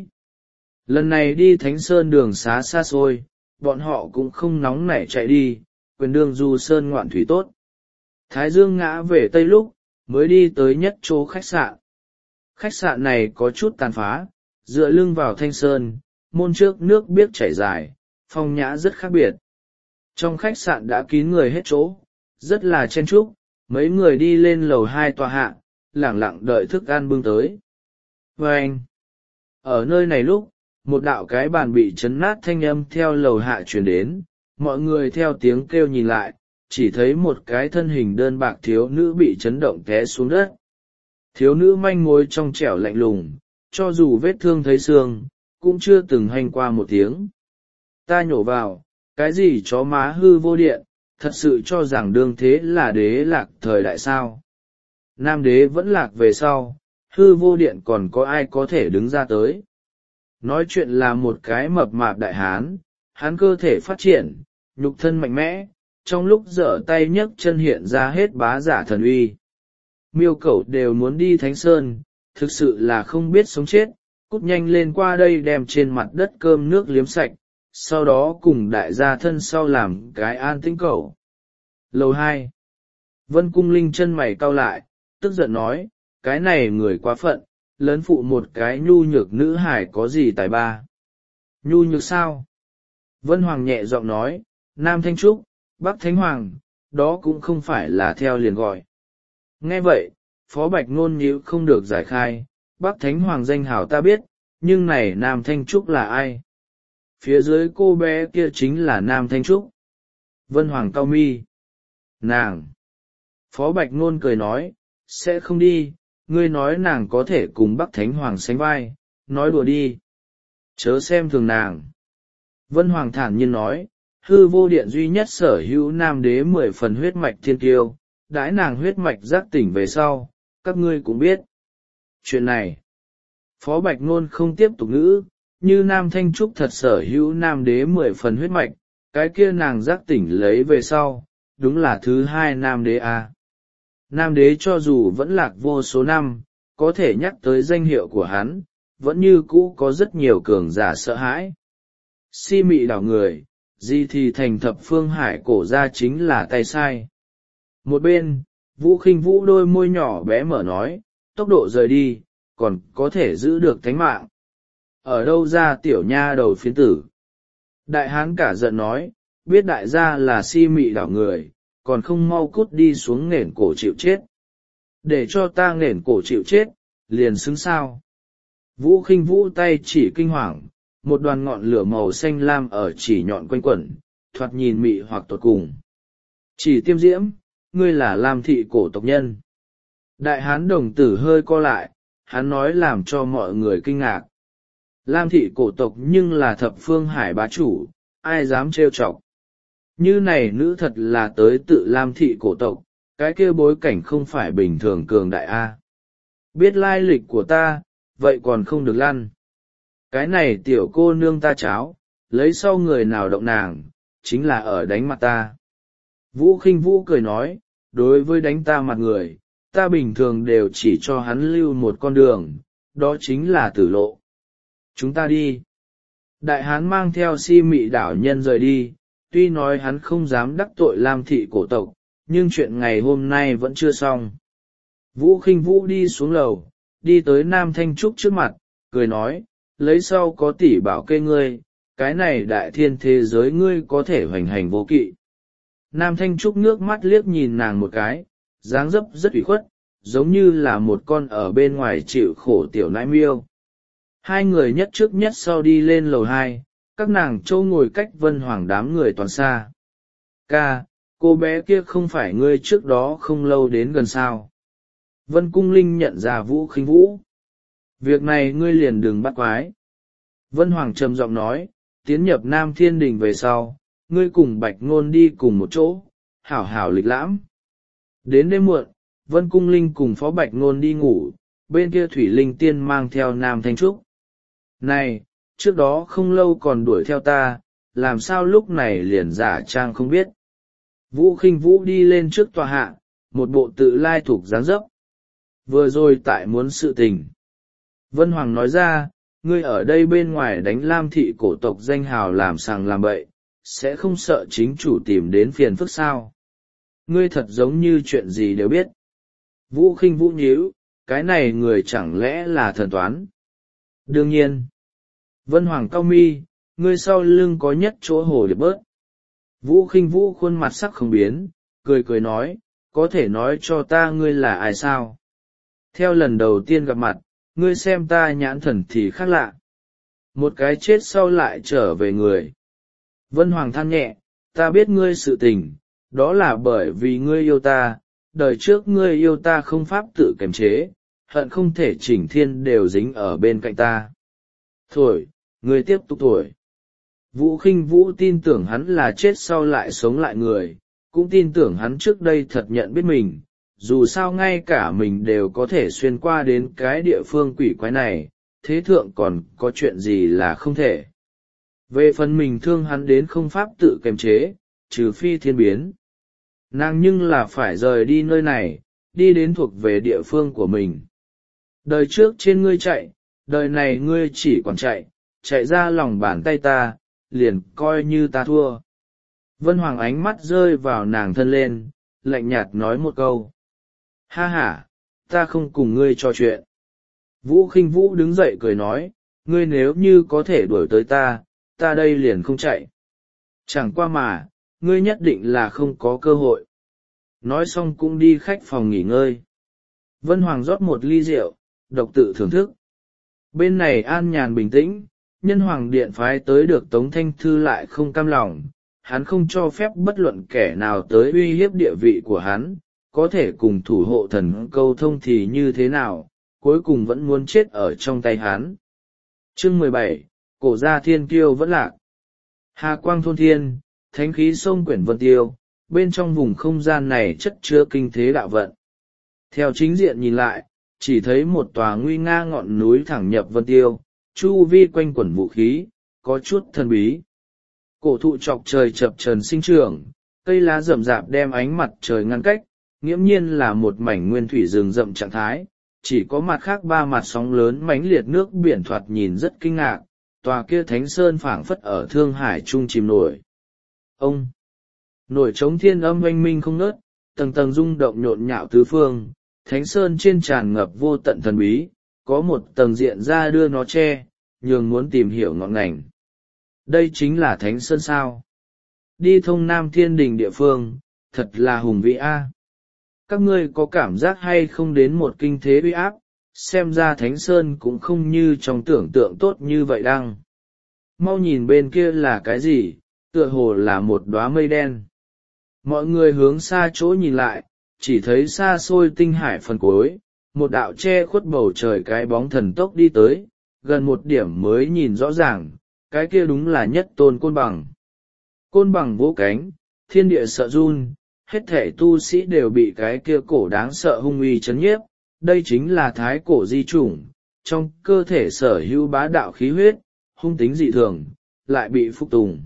Lần này đi Thánh Sơn đường xá xa xôi, bọn họ cũng không nóng nảy chạy đi, quyền đường du sơn ngoạn thủy tốt. Thái Dương ngã về Tây lúc, mới đi tới nhất chỗ khách sạn. Khách sạn này có chút tàn phá, dựa lưng vào thanh sơn, môn trước nước biếc chảy dài, phong nhã rất khác biệt. Trong khách sạn đã kín người hết chỗ, rất là chen chúc, mấy người đi lên lầu hai tòa hạ, lẳng lặng đợi thức ăn bưng tới. Và anh, ở nơi này lúc, một đạo cái bàn bị chấn nát thanh âm theo lầu hạ truyền đến, mọi người theo tiếng kêu nhìn lại, chỉ thấy một cái thân hình đơn bạc thiếu nữ bị chấn động té xuống đất. Thiếu nữ manh mối trong trẻo lạnh lùng, cho dù vết thương thấy xương, cũng chưa từng hành qua một tiếng. Ta nhổ vào, cái gì chó má hư vô điện, thật sự cho rằng đương thế là đế lạc thời đại sao. Nam đế vẫn lạc về sau, hư vô điện còn có ai có thể đứng ra tới. Nói chuyện là một cái mập mạp đại hán, hắn cơ thể phát triển, nhục thân mạnh mẽ, trong lúc giở tay nhấc chân hiện ra hết bá giả thần uy. Miêu cẩu đều muốn đi Thánh Sơn, thực sự là không biết sống chết, cút nhanh lên qua đây đem trên mặt đất cơm nước liếm sạch, sau đó cùng đại gia thân sau làm cái an tĩnh cẩu. Lầu hai, Vân Cung Linh chân mày cau lại, tức giận nói, cái này người quá phận, lớn phụ một cái nhu nhược nữ hải có gì tài ba. Nhu nhược sao? Vân Hoàng nhẹ giọng nói, Nam Thanh Trúc, Bắc Thánh Hoàng, đó cũng không phải là theo liền gọi. Nghe vậy, Phó Bạch Nôn nhíu không được giải khai, Bắc Thánh Hoàng danh hào ta biết, nhưng này Nam Thanh Trúc là ai? Phía dưới cô bé kia chính là Nam Thanh Trúc. Vân Hoàng cau mi. Nàng. Phó Bạch Nôn cười nói, sẽ không đi, ngươi nói nàng có thể cùng Bắc Thánh Hoàng sánh vai, nói đùa đi. Chớ xem thường nàng. Vân Hoàng thản nhiên nói, hư vô điện duy nhất sở hữu nam đế mười phần huyết mạch thiên kiêu, đãi nàng huyết mạch giác tỉnh về sau, các ngươi cũng biết. Chuyện này, Phó Bạch Nôn không tiếp tục ngữ, như Nam Thanh Trúc thật sở hữu nam đế mười phần huyết mạch, cái kia nàng giác tỉnh lấy về sau, đúng là thứ hai nam đế a. Nam đế cho dù vẫn lạc vô số năm, có thể nhắc tới danh hiệu của hắn, vẫn như cũ có rất nhiều cường giả sợ hãi. Si mị đảo người, gì thì thành thập phương hải cổ ra chính là tay sai. Một bên, Vũ Khinh Vũ đôi môi nhỏ bé mở nói, tốc độ rời đi, còn có thể giữ được thánh mạng. Ở đâu ra tiểu nha đầu phiến tử? Đại hán cả giận nói, biết đại gia là si mị đảo người, còn không mau cút đi xuống nền cổ chịu chết. Để cho ta nền cổ chịu chết, liền xứng sao. Vũ Khinh Vũ tay chỉ kinh hoàng, một đoàn ngọn lửa màu xanh lam ở chỉ nhọn quanh quẩn, thoạt nhìn mị hoặc tột cùng. Chỉ tiêm diễm, ngươi là Lam thị cổ tộc nhân. Đại hán đồng tử hơi co lại, hắn nói làm cho mọi người kinh ngạc. Lam thị cổ tộc nhưng là thập phương hải bá chủ, ai dám trêu chọc. Như này nữ thật là tới tự Lam thị cổ tộc, cái kia bối cảnh không phải bình thường cường đại A. Biết lai lịch của ta, vậy còn không được lăn. Cái này tiểu cô nương ta cháo, lấy sau người nào động nàng, chính là ở đánh mặt ta. Vũ Khinh Vũ cười nói, đối với đánh ta mặt người, ta bình thường đều chỉ cho hắn lưu một con đường, đó chính là tử lộ. Chúng ta đi. Đại hán mang theo si mị đảo nhân rời đi, tuy nói hắn không dám đắc tội Lam thị cổ tộc, nhưng chuyện ngày hôm nay vẫn chưa xong. Vũ Khinh Vũ đi xuống lầu, đi tới Nam Thanh Trúc trước mặt, cười nói, lấy sau có tỷ bảo kê ngươi, cái này đại thiên thế giới ngươi có thể hoành hành vô kỵ. Nam Thanh Trúc nước mắt liếc nhìn nàng một cái, dáng dấp rất ủy khuất, giống như là một con ở bên ngoài chịu khổ tiểu nãi miêu. Hai người nhất trước nhất sau đi lên lầu hai, các nàng châu ngồi cách Vân Hoàng đám người toàn xa. Ca, cô bé kia không phải ngươi trước đó không lâu đến gần sao? Vân Cung Linh nhận ra Vũ Khinh Vũ. Việc này ngươi liền đừng bắt quái. Vân Hoàng trầm giọng nói, tiến nhập Nam Thiên Đình về sau, ngươi cùng Bạch Ngôn đi cùng một chỗ, hảo hảo lịch lãm. Đến đêm muộn, Vân Cung Linh cùng Phó Bạch Ngôn đi ngủ, bên kia Thủy Linh Tiên mang theo Nam Thanh Trúc. Này, trước đó không lâu còn đuổi theo ta, làm sao lúc này liền giả trang không biết. Vũ Khinh Vũ đi lên trước tòa hạ, một bộ tự lai thuộc dáng dấp. Vừa rồi tại muốn sự tình. Vân Hoàng nói ra, ngươi ở đây bên ngoài đánh Lam thị cổ tộc danh hào làm sàng làm bậy, sẽ không sợ chính chủ tìm đến phiền phức sao? Ngươi thật giống như chuyện gì đều biết. Vũ Khinh Vũ nhíu, cái này người chẳng lẽ là thần toán? Đương nhiên. Vân Hoàng cau mi, ngươi sau lưng có nhất chỗ hồ điệp bớt. Vũ Khinh Vũ khuôn mặt sắc không biến, cười cười nói, có thể nói cho ta ngươi là ai sao? Theo lần đầu tiên gặp mặt, ngươi xem ta nhãn thần thì khác lạ. Một cái chết sau lại trở về người. Vân Hoàng than nhẹ, ta biết ngươi sự tình, đó là bởi vì ngươi yêu ta, đời trước ngươi yêu ta không pháp tự kiềm chế, hận không thể chỉnh thiên đều dính ở bên cạnh ta. Thổi, ngươi tiếp tục thổi. Vũ Khinh Vũ tin tưởng hắn là chết sau lại sống lại người, cũng tin tưởng hắn trước đây thật nhận biết mình, dù sao ngay cả mình đều có thể xuyên qua đến cái địa phương quỷ quái này, thế thượng còn có chuyện gì là không thể. Về phần mình thương hắn đến không pháp tự kiềm chế, trừ phi thiên biến. Nàng nhưng là phải rời đi nơi này, đi đến thuộc về địa phương của mình. Đời trước trên ngươi chạy, đời này ngươi chỉ còn chạy, chạy ra lòng bàn tay ta, liền coi như ta thua. Vân Hoàng ánh mắt rơi vào nàng thân lên, lạnh nhạt nói một câu. Ha ha, ta không cùng ngươi trò chuyện. Vũ Khinh Vũ đứng dậy cười nói, ngươi nếu như có thể đuổi tới ta, ta đây liền không chạy. Chẳng qua mà, ngươi nhất định là không có cơ hội. Nói xong cũng đi khách phòng nghỉ ngơi. Vân Hoàng rót một ly rượu, độc tự thưởng thức. Bên này an nhàn bình tĩnh, nhân hoàng điện phái tới được Tống Thanh Thư lại không cam lòng, hắn không cho phép bất luận kẻ nào tới uy hiếp địa vị của hắn, có thể cùng thủ hộ thần câu thông thì như thế nào, cuối cùng vẫn muốn chết ở trong tay hắn. Chương mười bảy, cổ gia thiên kiêu vẫn lạc. Hà quang thôn thiên, thánh khí sông quyển vân tiêu, bên trong vùng không gian này chất chứa kinh thế đạo vận. Theo chính diện nhìn lại, chỉ thấy một tòa nguy nga ngọn núi thẳng nhập vân tiêu, chu vi quanh quẩn vũ khí, có chút thần bí. Cổ thụ chọc trời chập chờn sinh trưởng, cây lá rậm rạp đem ánh mặt trời ngăn cách, nghiễm nhiên là một mảnh nguyên thủy rừng rậm trạng thái, chỉ có mặt khác ba mặt sóng lớn mãnh liệt nước biển thoạt nhìn rất kinh ngạc, tòa kia thánh sơn phảng phất ở Thương Hải trung chìm nổi. Ông! Nổi trống thiên âm oanh minh không ngớt, tầng tầng rung động nhộn nhạo tứ phương, thánh sơn trên tràn ngập vô tận thần bí, có một tầng diện ra đưa nó che, nhường muốn tìm hiểu ngọn ngành. Đây chính là thánh sơn sao? Đi thông Nam Thiên Đình địa phương, thật là hùng vĩ a. Các ngươi có cảm giác hay không đến một kinh thế uy áp, xem ra thánh sơn cũng không như trong tưởng tượng tốt như vậy đăng. Mau nhìn bên kia là cái gì, tựa hồ là một đóa mây đen. Mọi người hướng xa chỗ nhìn lại, chỉ thấy xa xôi tinh hải phần cuối, một đạo che khuất bầu trời cái bóng thần tốc đi tới, gần một điểm mới nhìn rõ ràng, cái kia đúng là nhất tôn côn bằng. Côn bằng vỗ cánh, thiên địa sợ run, hết thể tu sĩ đều bị cái kia cổ đáng sợ hung uy chấn nhiếp, đây chính là thái cổ di chủng, trong cơ thể sở hữu bá đạo khí huyết, hung tính dị thường, lại bị phục tùng.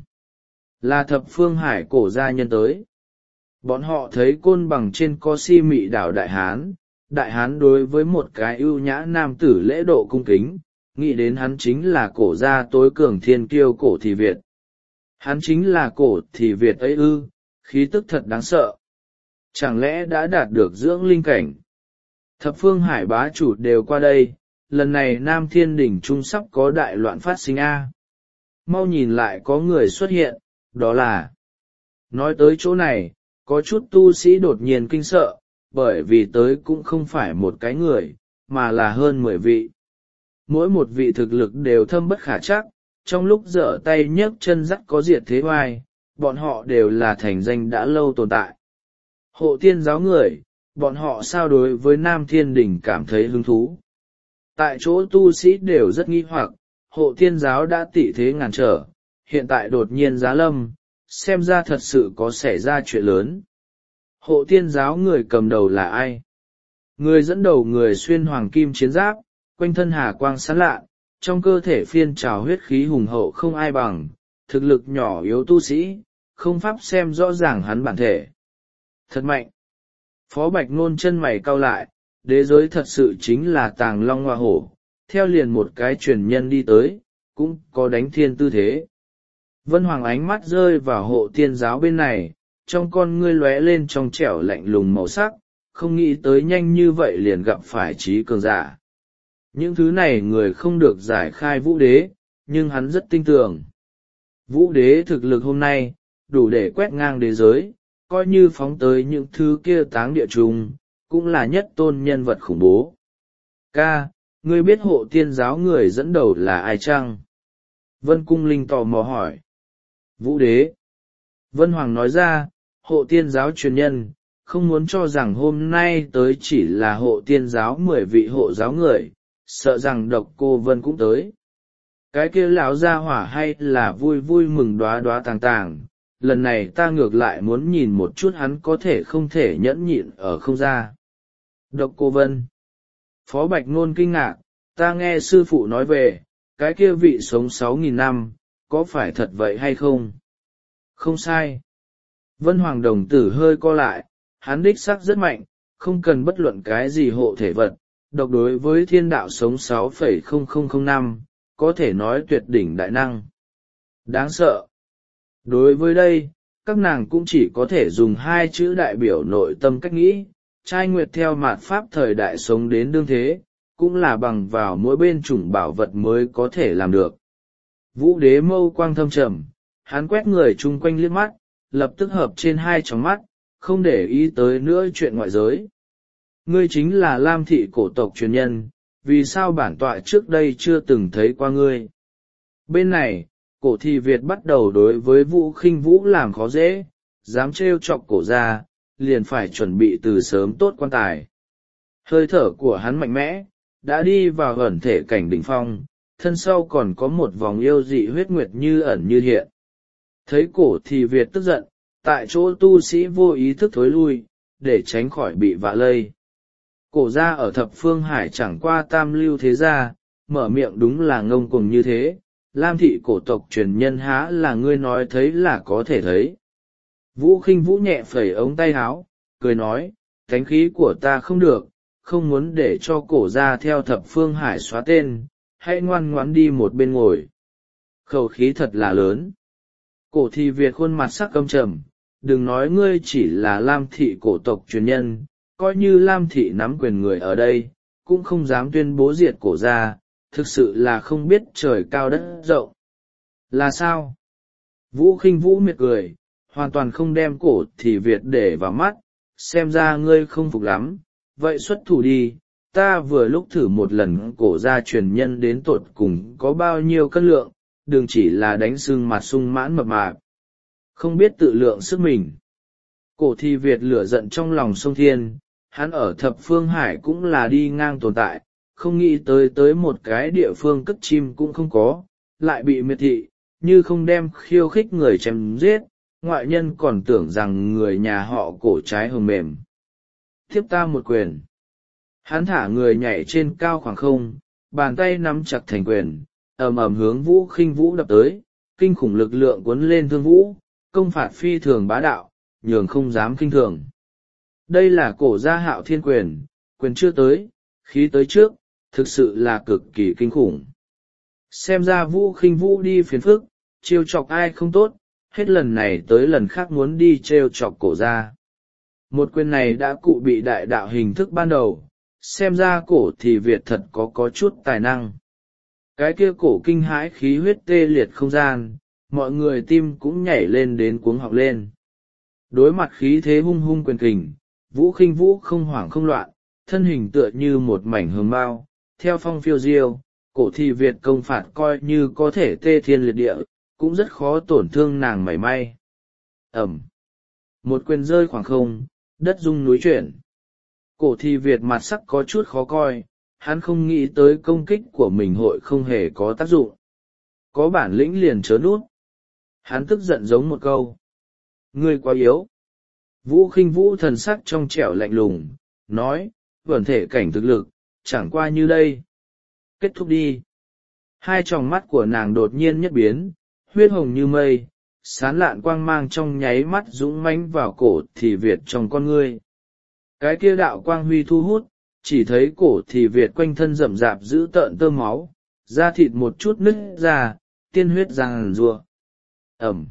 Là thập phương hải cổ gia nhân tới. Bọn họ thấy côn bằng trên có si mị đảo Đại Hán, Đại Hán đối với một cái ưu nhã nam tử lễ độ cung kính, nghĩ đến hắn chính là cổ gia tối cường thiên kiêu cổ thì Việt. Hắn chính là cổ thì Việt ấy ư, khí tức thật đáng sợ. Chẳng lẽ đã đạt được dưỡng linh cảnh? Thập phương hải bá chủ đều qua đây, lần này Nam Thiên Đỉnh Trung sắp có đại loạn phát sinh A. Mau nhìn lại có người xuất hiện, đó là Nói tới chỗ này, có chút tu sĩ đột nhiên kinh sợ, bởi vì tới cũng không phải một cái người, mà là hơn mười vị. Mỗi một vị thực lực đều thâm bất khả trắc, trong lúc giở tay nhấc chân dắt có diệt thế oai, bọn họ đều là thành danh đã lâu tồn tại. Hộ tiên giáo người, bọn họ sao đối với Nam Thiên Đình cảm thấy hứng thú. Tại chỗ tu sĩ đều rất nghi hoặc, hộ tiên giáo đã tị thế ngàn trở, hiện tại đột nhiên giá lâm, xem ra thật sự có xảy ra chuyện lớn. Hộ tiên giáo người cầm đầu là ai? Người dẫn đầu người xuyên hoàng kim chiến giáp, quanh thân hà quang sáng lạ, trong cơ thể phiên trào huyết khí hùng hậu không ai bằng, thực lực nhỏ yếu tu sĩ, không pháp xem rõ ràng hắn bản thể. Thật mạnh. Phó Bạch Nôn chân mày cau lại, đế giới thật sự chính là tàng long hoa hổ, theo liền một cái truyền nhân đi tới, cũng có đánh thiên tư thế. Vân Hoàng ánh mắt rơi vào hộ tiên giáo bên này, trong con ngươi lóe lên trong trẻo lạnh lùng màu sắc, không nghĩ tới nhanh như vậy liền gặp phải trí cường giả. Những thứ này người không được giải khai vũ đế, nhưng hắn rất tin tưởng. Vũ đế thực lực hôm nay, đủ để quét ngang đế giới, coi như phóng tới những thứ kia táng địa trùng, cũng là nhất tôn nhân vật khủng bố. Ca, ngươi biết hộ tiên giáo người dẫn đầu là ai chăng? Vân Cung Linh tò mò hỏi. Vũ đế. Vân Hoàng nói ra, hộ tiên giáo truyền nhân, không muốn cho rằng hôm nay tới chỉ là hộ tiên giáo mười vị hộ giáo người, sợ rằng độc cô Vân cũng tới. Cái kia lão gia hỏa hay là vui vui mừng đoá đoá tàng tàng, lần này ta ngược lại muốn nhìn một chút hắn có thể không thể nhẫn nhịn ở không ra. Độc cô Vân. Phó Bạch Nôn kinh ngạc, ta nghe sư phụ nói về, cái kia vị sống sáu nghìn năm, có phải thật vậy hay không? Không sai. Vân Hoàng đồng tử hơi co lại, hắn đích xác rất mạnh, không cần bất luận cái gì hộ thể vật, độc đối với thiên đạo sống sáu phẩy không không không năm, có thể nói tuyệt đỉnh đại năng. Đáng sợ. Đối với đây, các nàng cũng chỉ có thể dùng hai chữ đại biểu nội tâm cách nghĩ, trai nguyệt theo mạt pháp thời đại sống đến đương thế, cũng là bằng vào mỗi bên chủng bảo vật mới có thể làm được. Vũ đế mâu quang thâm trầm, hắn quét người chung quanh liếc mắt, lập tức hợp trên hai tròng mắt, không để ý tới nữa chuyện ngoại giới. Ngươi chính là Lam thị cổ tộc truyền nhân, vì sao bản tọa trước đây chưa từng thấy qua ngươi? Bên này, cổ thị Việt bắt đầu đối với Vũ Khinh Vũ làm khó dễ, dám trêu chọc cổ ra, liền phải chuẩn bị từ sớm tốt quan tài. Hơi thở của hắn mạnh mẽ, đã đi vào ẩn thể cảnh đỉnh phong, thân sau còn có một vòng yêu dị huyết nguyệt như ẩn như hiện. Thấy cổ thị Việt tức giận, tại chỗ tu sĩ vô ý thức thối lui, để tránh khỏi bị vạ lây. Cổ gia ở thập phương hải chẳng qua tam lưu thế gia, mở miệng đúng là ngông cuồng như thế, Lam thị cổ tộc truyền nhân há là ngươi nói thấy là có thể thấy. Vũ Khinh Vũ nhẹ phẩy ống tay áo, cười nói, thánh khí của ta không được, không muốn để cho cổ gia theo thập phương hải xóa tên, hãy ngoan ngoãn đi một bên ngồi. Khẩu khí thật là lớn. Cổ thị Việt khuôn mặt sắc căm trầm, đừng nói ngươi chỉ là Lam thị cổ tộc truyền nhân, coi như Lam thị nắm quyền người ở đây, cũng không dám tuyên bố diệt cổ gia, thực sự là không biết trời cao đất rộng. Là sao? Vũ Khinh Vũ miệt cười, hoàn toàn không đem cổ thị Việt để vào mắt, xem ra ngươi không phục lắm, vậy xuất thủ đi, ta vừa lúc thử một lần cổ gia truyền nhân đến tột cùng có bao nhiêu cân lượng, đừng chỉ là đánh sưng mặt sung mãn mập mạp, không biết tự lượng sức mình. Cổ thị Việt lửa giận trong lòng sông thiên, hắn ở thập phương hải cũng là đi ngang tồn tại, không nghĩ tới tới một cái địa phương cất chim cũng không có, lại bị miệt thị, như không đem khiêu khích người chém giết, ngoại nhân còn tưởng rằng người nhà họ cổ trái hồng mềm. Tiếp ta một quyền. Hắn thả người nhảy trên cao khoảng không, bàn tay nắm chặt thành quyền, ầm ầm hướng Vũ Khinh Vũ đập tới, kinh khủng lực lượng cuốn lên thương vũ, công phạt phi thường bá đạo, nhường không dám kinh thường. Đây là cổ gia Hạo Thiên quyền, quyền chưa tới, khí tới trước, thực sự là cực kỳ kinh khủng. Xem ra Vũ Khinh Vũ đi phiền phức, trêu chọc ai không tốt, hết lần này tới lần khác muốn đi trêu chọc cổ gia. Một quyền này đã cụ bị đại đạo hình thức ban đầu, xem ra cổ thị Việt thật có có chút tài năng. Cái kia cổ kinh hãi khí huyết tê liệt không gian, mọi người tim cũng nhảy lên đến cuống họng lên. Đối mặt khí thế hung hung quyền kình, Vũ Khinh Vũ không hoảng không loạn, thân hình tựa như một mảnh hương mao, theo phong phiêu diêu, cổ thi Việt công phạt coi như có thể tê thiên liệt địa, cũng rất khó tổn thương nàng mảy may. Ẩm. Một quyền rơi khoảng không, đất rung núi chuyển. Cổ thi Việt mặt sắc có chút khó coi, hắn không nghĩ tới công kích của mình hội không hề có tác dụng. Có bản lĩnh liền chớ nút. Hắn tức giận giống một câu. Ngươi quá yếu. Vũ Khinh Vũ thần sắc trong trẻo lạnh lùng, nói, vẩn thể cảnh thực lực, chẳng qua như đây. Kết thúc đi. Hai tròng mắt của nàng đột nhiên nhất biến, huyết hồng như mây, sán lạn quang mang trong nháy mắt dũng mãnh vào cổ thì Việt trong con ngươi. Cái kia đạo quang huy thu hút, chỉ thấy cổ thì Việt quanh thân rậm rạp giữ tợn tơ máu, da thịt một chút nứt ra, tiên huyết ràng rùa. Ẩm.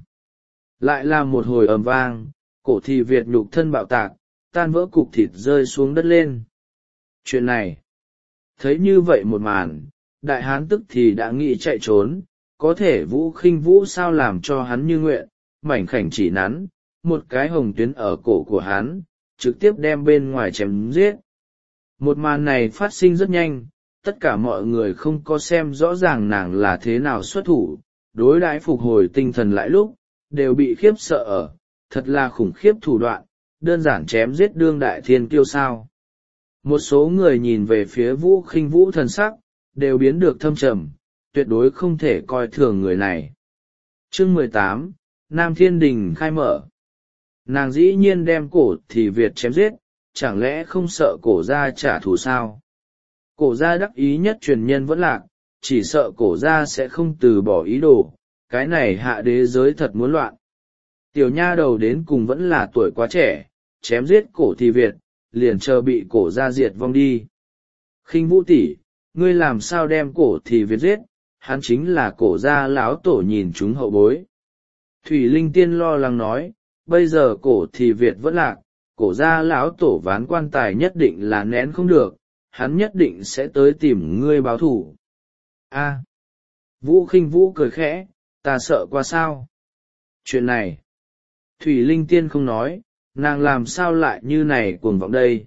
Lại là một hồi ầm vang, cổ thì Việt nhục thân bạo tạc, tan vỡ cục thịt rơi xuống đất lên. Chuyện này, thấy như vậy một màn, đại hán tức thì đã nghĩ chạy trốn, có thể Vũ Khinh Vũ sao làm cho hắn như nguyện, mảnh khảnh chỉ nắn, một cái hồng tuyến ở cổ của hắn, trực tiếp đem bên ngoài chém giết. Một màn này phát sinh rất nhanh, tất cả mọi người không có xem rõ ràng nàng là thế nào xuất thủ, đối đãi phục hồi tinh thần lại lúc, đều bị khiếp sợ ở, thật là khủng khiếp thủ đoạn, đơn giản chém giết đương đại thiên kiêu sao. Một số người nhìn về phía Vũ Khinh Vũ thần sắc, đều biến được thâm trầm, tuyệt đối không thể coi thường người này. Chương mười tám, Nam Thiên Đình khai mở. Nàng dĩ nhiên đem cổ thì Việt chém giết, chẳng lẽ không sợ cổ gia trả thù sao? Cổ gia đắc ý nhất truyền nhân vẫn lạc, chỉ sợ cổ gia sẽ không từ bỏ ý đồ, cái này hạ đế giới thật muốn loạn. Tiểu nha đầu đến cùng vẫn là tuổi quá trẻ, chém giết cổ thì Việt, liền chờ bị cổ gia diệt vong đi. Khinh Vũ tỷ, ngươi làm sao đem cổ thì Việt giết, hắn chính là cổ gia lão tổ nhìn chúng hậu bối. Thủy Linh Tiên lo lắng nói, bây giờ cổ thì Việt vẫn lạc, cổ gia lão tổ ván quan tài nhất định là nén không được, hắn nhất định sẽ tới tìm ngươi báo thù. A. Vũ Khinh Vũ cười khẽ, ta sợ qua sao? Chuyện này, Thủy Linh Tiên không nói, nàng làm sao lại như này cuồng vọng đây?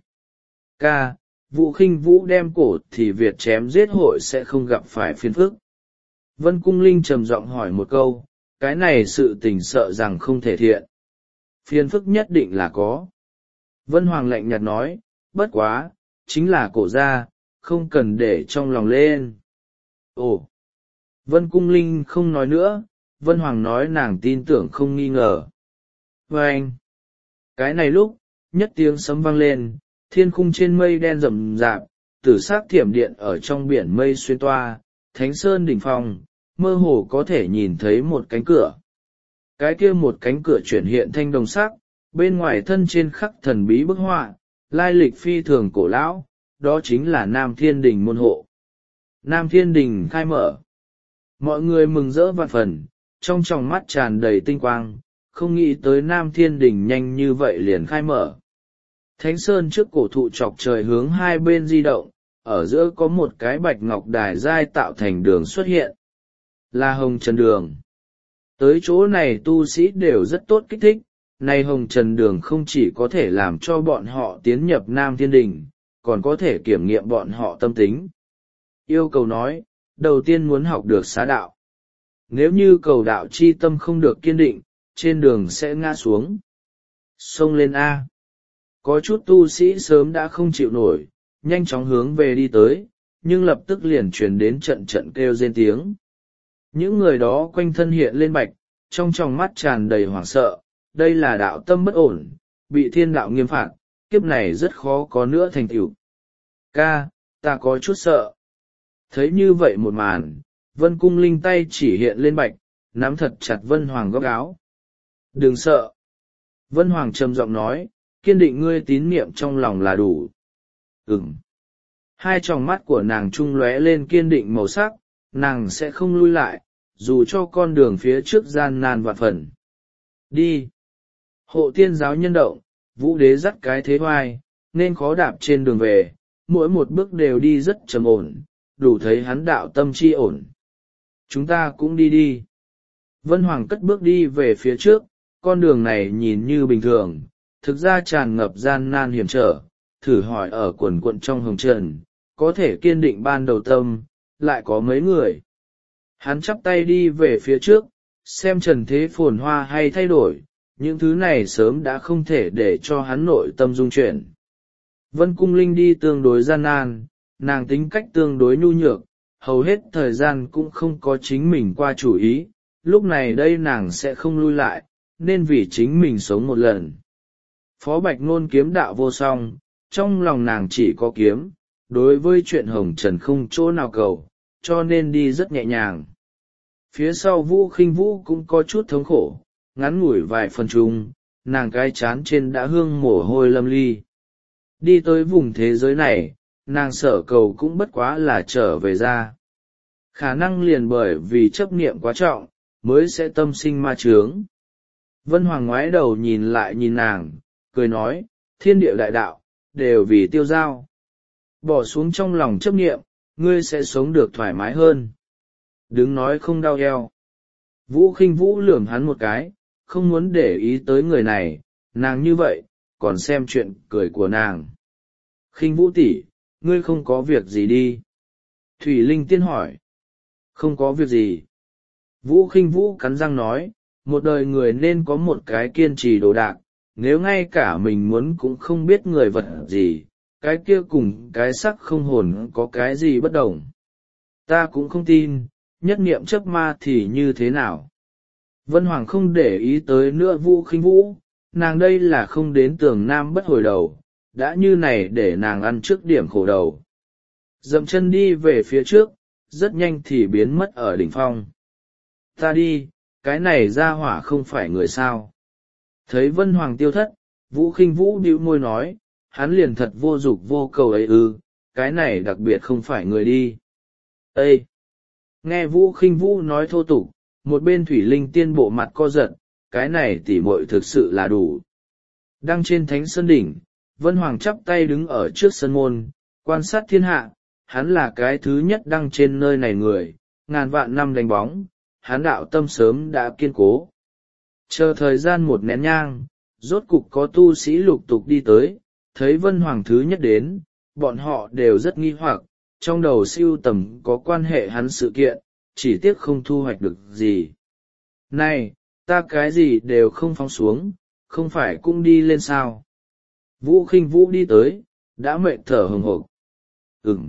Ca, Vũ Khinh Vũ đem cổ thì Việt chém giết hội sẽ không gặp phải phiền phức. Vân Cung Linh trầm giọng hỏi một câu, cái này sự tình sợ rằng không thể thiện. Phiền phức nhất định là có. Vân Hoàng lạnh nhạt nói, bất quá, chính là cổ gia, không cần để trong lòng lên. Ồ! Vân Cung Linh không nói nữa, Vân Hoàng nói nàng tin tưởng không nghi ngờ. Và anh! Cái này lúc, nhất tiếng sấm vang lên, thiên khung trên mây đen rậm rạp, tử sắc thiểm điện ở trong biển mây xuyên toa, thánh sơn đỉnh phong, mơ hồ có thể nhìn thấy một cánh cửa. Cái kia một cánh cửa chuyển hiện thanh đồng sắc, bên ngoài thân trên khắc thần bí bức họa, lai lịch phi thường cổ lão, đó chính là Nam Thiên Đình môn hộ. Nam Thiên Đình khai mở. Mọi người mừng rỡ vạn phần, trong tròng mắt tràn đầy tinh quang, không nghĩ tới Nam Thiên Đình nhanh như vậy liền khai mở. Thánh Sơn trước cổ thụ chọc trời hướng hai bên di động, ở giữa có một cái bạch ngọc đài giai tạo thành đường xuất hiện. Là Hồng Trần Đường. Tới chỗ này tu sĩ đều rất tốt kích thích, nay Hồng Trần Đường không chỉ có thể làm cho bọn họ tiến nhập Nam Thiên Đình, còn có thể kiểm nghiệm bọn họ tâm tính. Yêu cầu nói, đầu tiên muốn học được xá đạo. Nếu như cầu đạo chi tâm không được kiên định, trên đường sẽ ngã xuống. Xông lên A. Có chút tu sĩ sớm đã không chịu nổi, nhanh chóng hướng về đi tới, nhưng lập tức liền truyền đến trận trận kêu rên tiếng. Những người đó quanh thân hiện lên bạch, trong tròng mắt tràn đầy hoảng sợ, đây là đạo tâm bất ổn, bị thiên đạo nghiêm phạt, kiếp này rất khó có nữa thành tựu. Ca, ta có chút sợ. Thấy như vậy một màn, Vân Cung Linh tay chỉ hiện lên bạch, nắm thật chặt Vân Hoàng góc áo. Đừng sợ. Vân Hoàng trầm giọng nói, kiên định ngươi tín niệm trong lòng là đủ. Ừm. Hai tròng mắt của nàng trung lóe lên kiên định màu sắc, nàng sẽ không lui lại, dù cho con đường phía trước gian nan vạn phần. Đi. Hộ tiên giáo nhân động, Vũ Đế dắt cái thế hoai, nên khó đạp trên đường về, mỗi một bước đều đi rất trầm ổn, đủ thấy hắn đạo tâm chi ổn. Chúng ta cũng đi đi. Vân Hoàng cất bước đi về phía trước, con đường này nhìn như bình thường, thực ra tràn ngập gian nan hiểm trở, thử hỏi ở quần quận trong hồng trần, có thể kiên định ban đầu tâm, lại có mấy người. Hắn chắp tay đi về phía trước, xem trần thế phồn hoa hay thay đổi, những thứ này sớm đã không thể để cho hắn nội tâm dung chuyển. Vân Cung Linh đi tương đối gian nan, nàng tính cách tương đối nhu nhược, hầu hết thời gian cũng không có chính mình qua chủ ý, lúc này đây nàng sẽ không lui lại, nên vì chính mình sống một lần. Phó Bạch Nôn kiếm đạo vô song, trong lòng nàng chỉ có kiếm, đối với chuyện hồng trần không chỗ nào cầu, cho nên đi rất nhẹ nhàng. Phía sau Vũ Khinh Vũ cũng có chút thống khổ, ngắn ngủi vài phần chung, nàng cái chán trên đã hương mồ hôi lâm ly. Đi tới vùng thế giới này, nàng sở cầu cũng bất quá là trở về ra. Khả năng liền bởi vì chấp niệm quá trọng, mới sẽ tâm sinh ma chướng. Vân Hoàng ngoái đầu nhìn lại nhìn nàng, cười nói, thiên địa đại đạo, đều vì tiêu giao. Bỏ xuống trong lòng chấp niệm, ngươi sẽ sống được thoải mái hơn. Đứng nói không đau eo. Vũ Khinh Vũ lườm hắn một cái, không muốn để ý tới người này, nàng như vậy, còn xem chuyện cười của nàng. Khinh Vũ tỷ, ngươi không có việc gì đi. Thủy Linh Tiên hỏi. Không có việc gì. Vũ Khinh Vũ cắn răng nói, một đời người nên có một cái kiên trì đồ đạc, nếu ngay cả mình muốn cũng không biết người vật gì, cái kia cùng cái sắc không hồn có cái gì bất đồng. Ta cũng không tin, nhất niệm chấp ma thì như thế nào. Vân Hoàng không để ý tới nữa Vũ Khinh Vũ, nàng đây là không đến tường nam bất hồi đầu, đã như này để nàng ăn trước điểm khổ đầu. Dậm chân đi về phía trước, rất nhanh thì biến mất ở đỉnh phong. Ta đi, cái này ra hỏa không phải người sao. Thấy Vân Hoàng tiêu thất, Vũ Khinh Vũ bĩu môi nói, hắn liền thật vô dục vô cầu ấy ư, cái này đặc biệt không phải người đi. Ê! Nghe Vũ Khinh Vũ nói thô tục, một bên Thủy Linh Tiên bộ mặt co giật, cái này tỉ muội thực sự là đủ. Đăng trên thánh sơn đỉnh, Vân Hoàng chắp tay đứng ở trước sân môn, quan sát thiên hạ, hắn là cái thứ nhất đăng trên nơi này người, ngàn vạn năm đánh bóng, hắn đạo tâm sớm đã kiên cố. Chờ thời gian một nén nhang, rốt cục có tu sĩ lục tục đi tới, thấy Vân Hoàng thứ nhất đến, bọn họ đều rất nghi hoặc, trong đầu siêu tầm có quan hệ hắn sự kiện, chỉ tiếc không thu hoạch được gì. Này, ta cái gì đều không phóng xuống, không phải cũng đi lên sao. Vũ Khinh Vũ đi tới, đã mệt thở hừng hực. Ừm.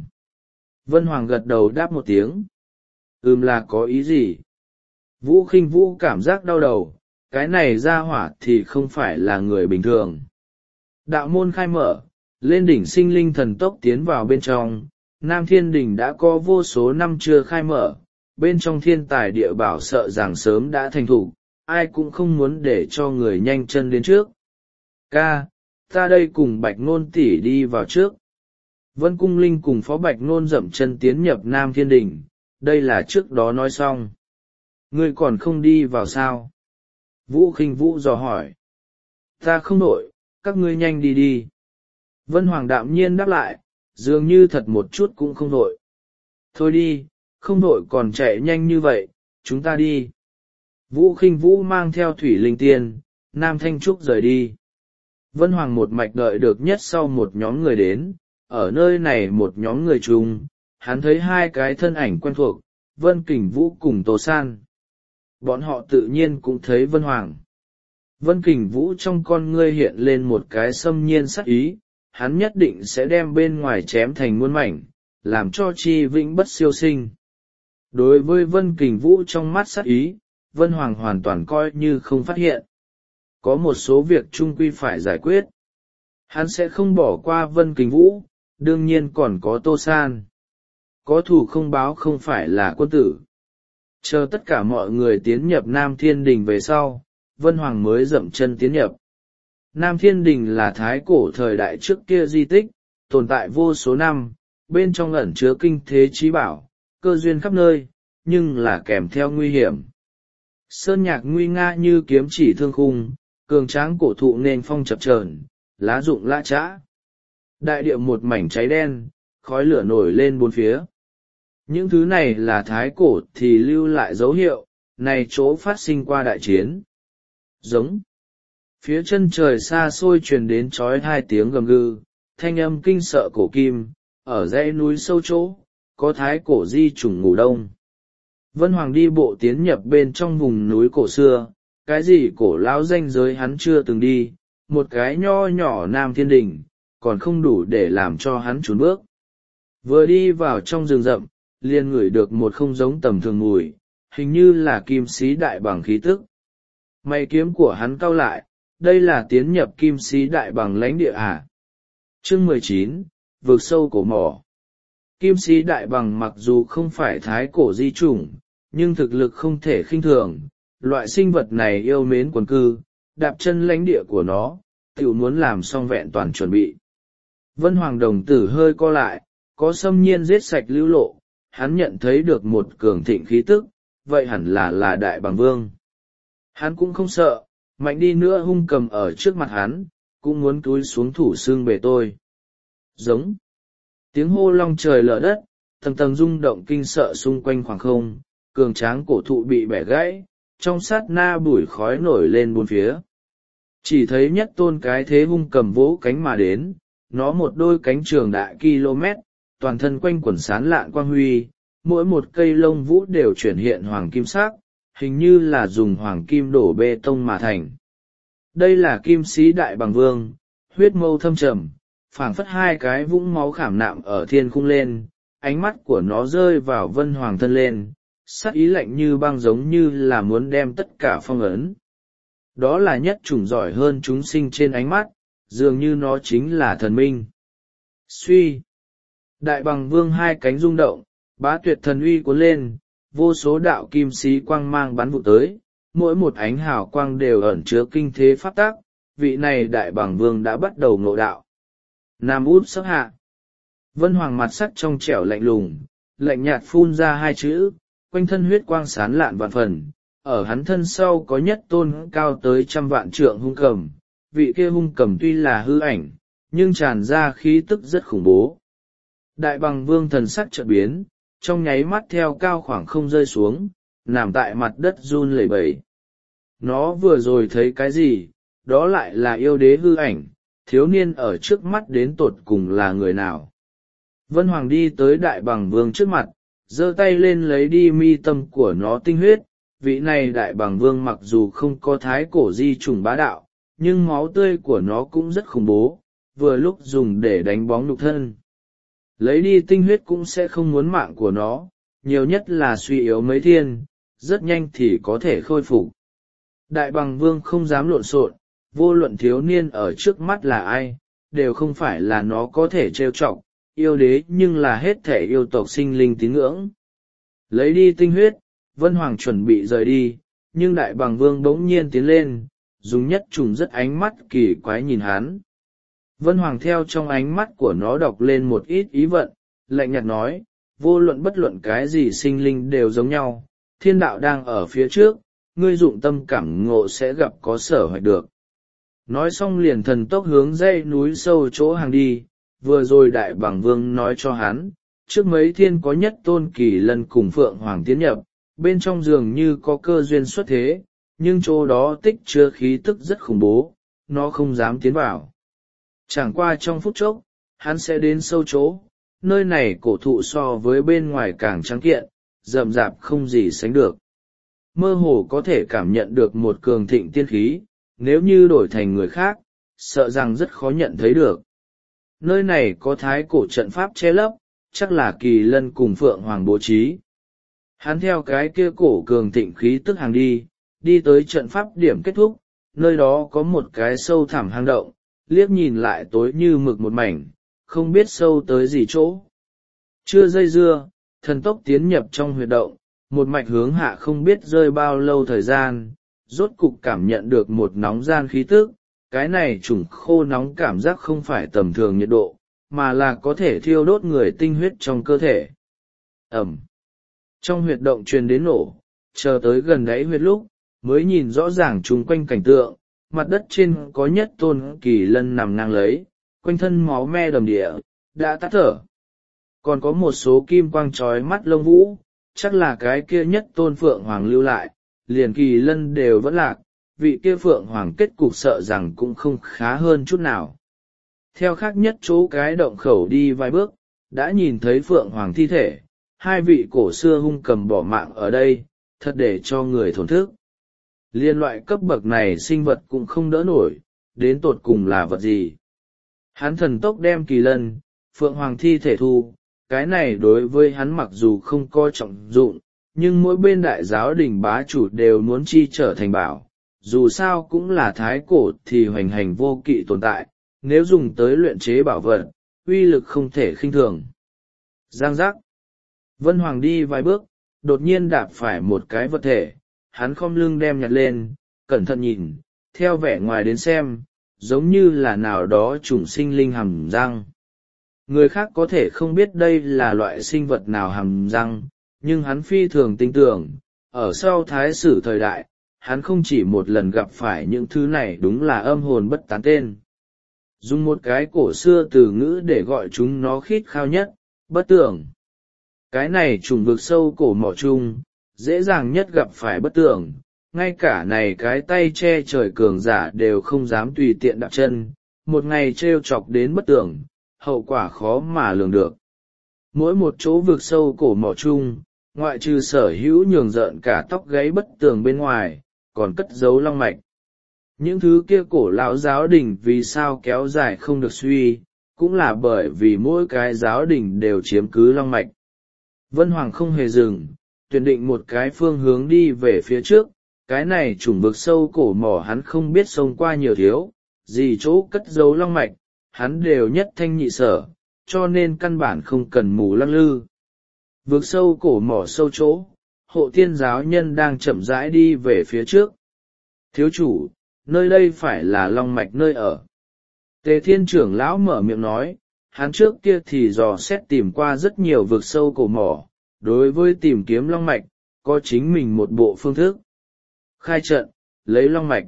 Vân Hoàng gật đầu đáp một tiếng. Ừm là có ý gì? Vũ Khinh Vũ cảm giác đau đầu, cái này ra hỏa thì không phải là người bình thường. Đạo môn khai mở, lên đỉnh sinh linh thần tốc tiến vào bên trong, Nam Thiên Đình đã có vô số năm chưa khai mở, bên trong thiên tài địa bảo sợ rằng sớm đã thành thủ, ai cũng không muốn để cho người nhanh chân đến trước. Ca, ta đây cùng Bạch Nôn tỷ đi vào trước. Vân Cung Linh cùng Phó Bạch Nôn dậm chân tiến nhập Nam Thiên Đình, đây là trước đó nói xong. Ngươi còn không đi vào sao? Vũ Khinh Vũ dò hỏi. Ta không nổi, các ngươi nhanh đi đi. Vân Hoàng đạm nhiên đáp lại, dường như thật một chút cũng không nổi. Thôi đi, không nổi còn chạy nhanh như vậy, chúng ta đi. Vũ Khinh Vũ mang theo Thủy Linh Tiên, Nam Thanh Trúc rời đi. Vân Hoàng một mạch đợi được nhất sau một nhóm người đến, ở nơi này một nhóm người chung, hắn thấy hai cái thân ảnh quen thuộc, Vân Kình Vũ cùng Tô San. Bọn họ tự nhiên cũng thấy Vân Hoàng. Vân Kình Vũ trong con ngươi hiện lên một cái xâm nhiên sắc ý, hắn nhất định sẽ đem bên ngoài chém thành muôn mảnh, làm cho chi vĩnh bất siêu sinh. Đối với Vân Kình Vũ trong mắt sắc ý, Vân Hoàng hoàn toàn coi như không phát hiện. Có một số việc chung quy phải giải quyết. Hắn sẽ không bỏ qua Vân Kình Vũ, đương nhiên còn có Tô San. Có thù không báo không phải là quân tử. Chờ tất cả mọi người tiến nhập Nam Thiên Đình về sau, Vân Hoàng mới dậm chân tiến nhập. Nam Thiên Đình là thái cổ thời đại trước kia di tích, tồn tại vô số năm, bên trong ẩn chứa kinh thế trí bảo, cơ duyên khắp nơi, nhưng là kèm theo nguy hiểm. Sơn nhạc nguy nga như kiếm chỉ thương khung, cường tráng cổ thụ nên phong chập chờn, lá rụng lã trã. Đại địa một mảnh cháy đen, khói lửa nổi lên bốn phía. Những thứ này là thái cổ thì lưu lại dấu hiệu, này chỗ phát sinh qua đại chiến. Giống. Phía chân trời xa xôi truyền đến trói hai tiếng gầm gừ, thanh âm kinh sợ cổ kim, ở dãy núi sâu chỗ, có thái cổ di chủng ngủ đông. Vân Hoàng đi bộ tiến nhập bên trong vùng núi cổ xưa, cái gì cổ lão danh giới hắn chưa từng đi, một cái nho nhỏ nam thiên đình, còn không đủ để làm cho hắn trốn bước. Vừa đi vào trong rừng rậm, liền ngửi được một không giống tầm thường mùi, hình như là kim sĩ đại bằng khí tức. Mày kiếm của hắn cau lại, đây là tiến nhập kim sĩ đại bằng lãnh địa à? Chương mười chín, vực sâu cổ mỏ. Kim sĩ đại bằng mặc dù không phải thái cổ di chủng, nhưng thực lực không thể khinh thường, loại sinh vật này yêu mến quần cư, đạp chân lãnh địa của nó, tự muốn làm xong vẹn toàn chuẩn bị. Vân Hoàng đồng tử hơi co lại, có xâm nhiên giết sạch lưu lộ, hắn nhận thấy được một cường thịnh khí tức, vậy hẳn là là đại bằng vương. Hắn cũng không sợ, mạnh đi nữa hung cầm ở trước mặt hắn, cũng muốn túi xuống thủ xương bề tôi. Giống. Tiếng hô long trời lở đất, tầng tầng rung động kinh sợ xung quanh khoảng không, cường tráng cổ thụ bị bẻ gãy, trong sát na bụi khói nổi lên bốn phía. Chỉ thấy nhất tôn cái thế hung cầm vỗ cánh mà đến, nó một đôi cánh trường đại km, toàn thân quanh quần sán lạn quang huy, mỗi một cây lông vũ đều chuyển hiện hoàng kim sắc, hình như là dùng hoàng kim đổ bê tông mà thành. Đây là kim sĩ đại bằng vương, huyết mâu thâm trầm, phảng phất hai cái vũng máu khảm nạm ở thiên khung lên, ánh mắt của nó rơi vào Vân Hoàng thân lên, sắc ý lạnh như băng giống như là muốn đem tất cả phong ấn. Đó là nhất chủng giỏi hơn chúng sinh trên ánh mắt, dường như nó chính là thần minh. Suy. Đại bằng vương hai cánh rung động, bá tuyệt thần uy cuốn lên, vô số đạo kim sĩ quang mang bắn vụ tới, mỗi một ánh hào quang đều ẩn chứa kinh thế pháp tác, vị này đại bằng vương đã bắt đầu ngộ đạo. Nam út sắp hạ. Vân Hoàng mặt sắc trong trẻo lạnh lùng, lạnh nhạt phun ra hai chữ, quanh thân huyết quang sán lạn vạn phần, ở hắn thân sau có nhất tôn cao tới trăm vạn trượng hung cầm, vị kia hung cầm tuy là hư ảnh, nhưng tràn ra khí tức rất khủng bố. Đại bằng vương thần sắc chợt biến, trong nháy mắt theo cao khoảng không rơi xuống, nằm tại mặt đất run lẩy bẩy. Nó vừa rồi thấy cái gì, đó lại là yêu đế hư ảnh, thiếu niên ở trước mắt đến tột cùng là người nào. Vân Hoàng đi tới đại bằng vương trước mặt, giơ tay lên lấy đi mi tâm của nó tinh huyết, vị này đại bằng vương mặc dù không có thái cổ di trùng bá đạo, nhưng máu tươi của nó cũng rất khủng bố, vừa lúc dùng để đánh bóng nhục thân. Lấy đi tinh huyết cũng sẽ không muốn mạng của nó, nhiều nhất là suy yếu mấy thiên, rất nhanh thì có thể khôi phục. Đại bằng vương không dám lộn xộn, vô luận thiếu niên ở trước mắt là ai, đều không phải là nó có thể trêu chọc, yêu đế nhưng là hết thể yêu tộc sinh linh tín ngưỡng. Lấy đi tinh huyết, Vân Hoàng chuẩn bị rời đi, nhưng đại bằng vương bỗng nhiên tiến lên, dùng nhất trùng rất ánh mắt kỳ quái nhìn hắn. Vân Hoàng theo trong ánh mắt của nó đọc lên một ít ý vận, lạnh nhạt nói, vô luận bất luận cái gì sinh linh đều giống nhau, thiên đạo đang ở phía trước, ngươi dụng tâm cảm ngộ sẽ gặp có sở hoạch được. Nói xong liền thần tốc hướng dãy núi sâu chỗ hàng đi, vừa rồi đại bằng vương nói cho hắn, trước mấy thiên có nhất tôn kỳ lân cùng phượng hoàng tiến nhập, bên trong dường như có cơ duyên xuất thế, nhưng chỗ đó tích chứa khí tức rất khủng bố, nó không dám tiến vào. Chẳng qua trong phút chốc, hắn sẽ đến sâu chỗ, nơi này cổ thụ so với bên ngoài càng trắng kiện, rậm rạp không gì sánh được. Mơ hồ có thể cảm nhận được một cường thịnh tiên khí, nếu như đổi thành người khác, sợ rằng rất khó nhận thấy được. Nơi này có thái cổ trận pháp che lấp, chắc là kỳ lân cùng phượng hoàng bố trí. Hắn theo cái kia cổ cường thịnh khí tức hàng đi, đi tới trận pháp điểm kết thúc, nơi đó có một cái sâu thẳm hang động, liếc nhìn lại tối như mực một mảnh, không biết sâu tới gì chỗ. Chưa dây dưa, thần tốc tiến nhập trong huyệt động, một mạch hướng hạ không biết rơi bao lâu thời gian, rốt cục cảm nhận được một nóng gian khí tức, cái này trùng khô nóng cảm giác không phải tầm thường nhiệt độ, mà là có thể thiêu đốt người tinh huyết trong cơ thể. Ẩm. Trong huyệt động truyền đến nổ, chờ tới gần đáy huyệt lúc, mới nhìn rõ ràng chung quanh cảnh tượng, mặt đất trên có nhất tôn kỳ lân nằm ngang lấy, quanh thân máu me đầm địa, đã tắt thở. Còn có một số kim quang trói mắt lông vũ, chắc là cái kia nhất tôn phượng hoàng lưu lại, liền kỳ lân đều vẫn lạc, vị kia phượng hoàng kết cục sợ rằng cũng không khá hơn chút nào. Theo khác nhất chỗ cái động khẩu đi vài bước, đã nhìn thấy phượng hoàng thi thể, hai vị cổ xưa hung cầm bỏ mạng ở đây, thật để cho người thổn thức. Liên loại cấp bậc này sinh vật cũng không đỡ nổi, đến tột cùng là vật gì. Hắn thần tốc đem kỳ lân, phượng hoàng thi thể thu, cái này đối với hắn mặc dù không coi trọng dụng, nhưng mỗi bên đại giáo đình bá chủ đều muốn chi trở thành bảo, dù sao cũng là thái cổ thì hoành hành vô kỵ tồn tại, nếu dùng tới luyện chế bảo vật, uy lực không thể khinh thường. Giang giác. Vân Hoàng đi vài bước, đột nhiên đạp phải một cái vật thể, hắn khom lưng đem nhặt lên, cẩn thận nhìn, theo vẻ ngoài đến xem, giống như là nào đó chủng sinh linh hàm răng. Người khác có thể không biết đây là loại sinh vật nào hàm răng, nhưng hắn phi thường tin tưởng, ở sau thái sử thời đại, hắn không chỉ một lần gặp phải những thứ này đúng là âm hồn bất tán tên. Dùng một cái cổ xưa từ ngữ để gọi chúng nó khít khao nhất, bất tưởng. Cái này trùng vực sâu cổ mỏ chung, dễ dàng nhất gặp phải bất tưởng, ngay cả này cái tay che trời cường giả đều không dám tùy tiện đặt chân, một ngày trêu chọc đến bất tưởng, hậu quả khó mà lường được. Mỗi một chỗ vực sâu cổ mỏ chung, ngoại trừ sở hữu nhường rợn cả tóc gáy bất tường bên ngoài, còn cất giấu long mạch. Những thứ kia cổ lão giáo đình vì sao kéo dài không được suy, cũng là bởi vì mỗi cái giáo đình đều chiếm cứ long mạch. Vân Hoàng không hề dừng, tuyển định một cái phương hướng đi về phía trước, cái này chủng vực sâu cổ mỏ hắn không biết xông qua nhiều thiếu, gì chỗ cất giấu long mạch, hắn đều nhất thanh nhị sở, cho nên căn bản không cần mù lăng lư. Vực sâu cổ mỏ sâu chỗ, hộ thiên giáo nhân đang chậm rãi đi về phía trước. Thiếu chủ, nơi đây phải là long mạch nơi ở. Tề Thiên trưởng lão mở miệng nói, hắn trước kia thì dò xét tìm qua rất nhiều vực sâu cổ mỏ, đối với tìm kiếm long mạch, có chính mình một bộ phương thức. Khai trận, lấy long mạch.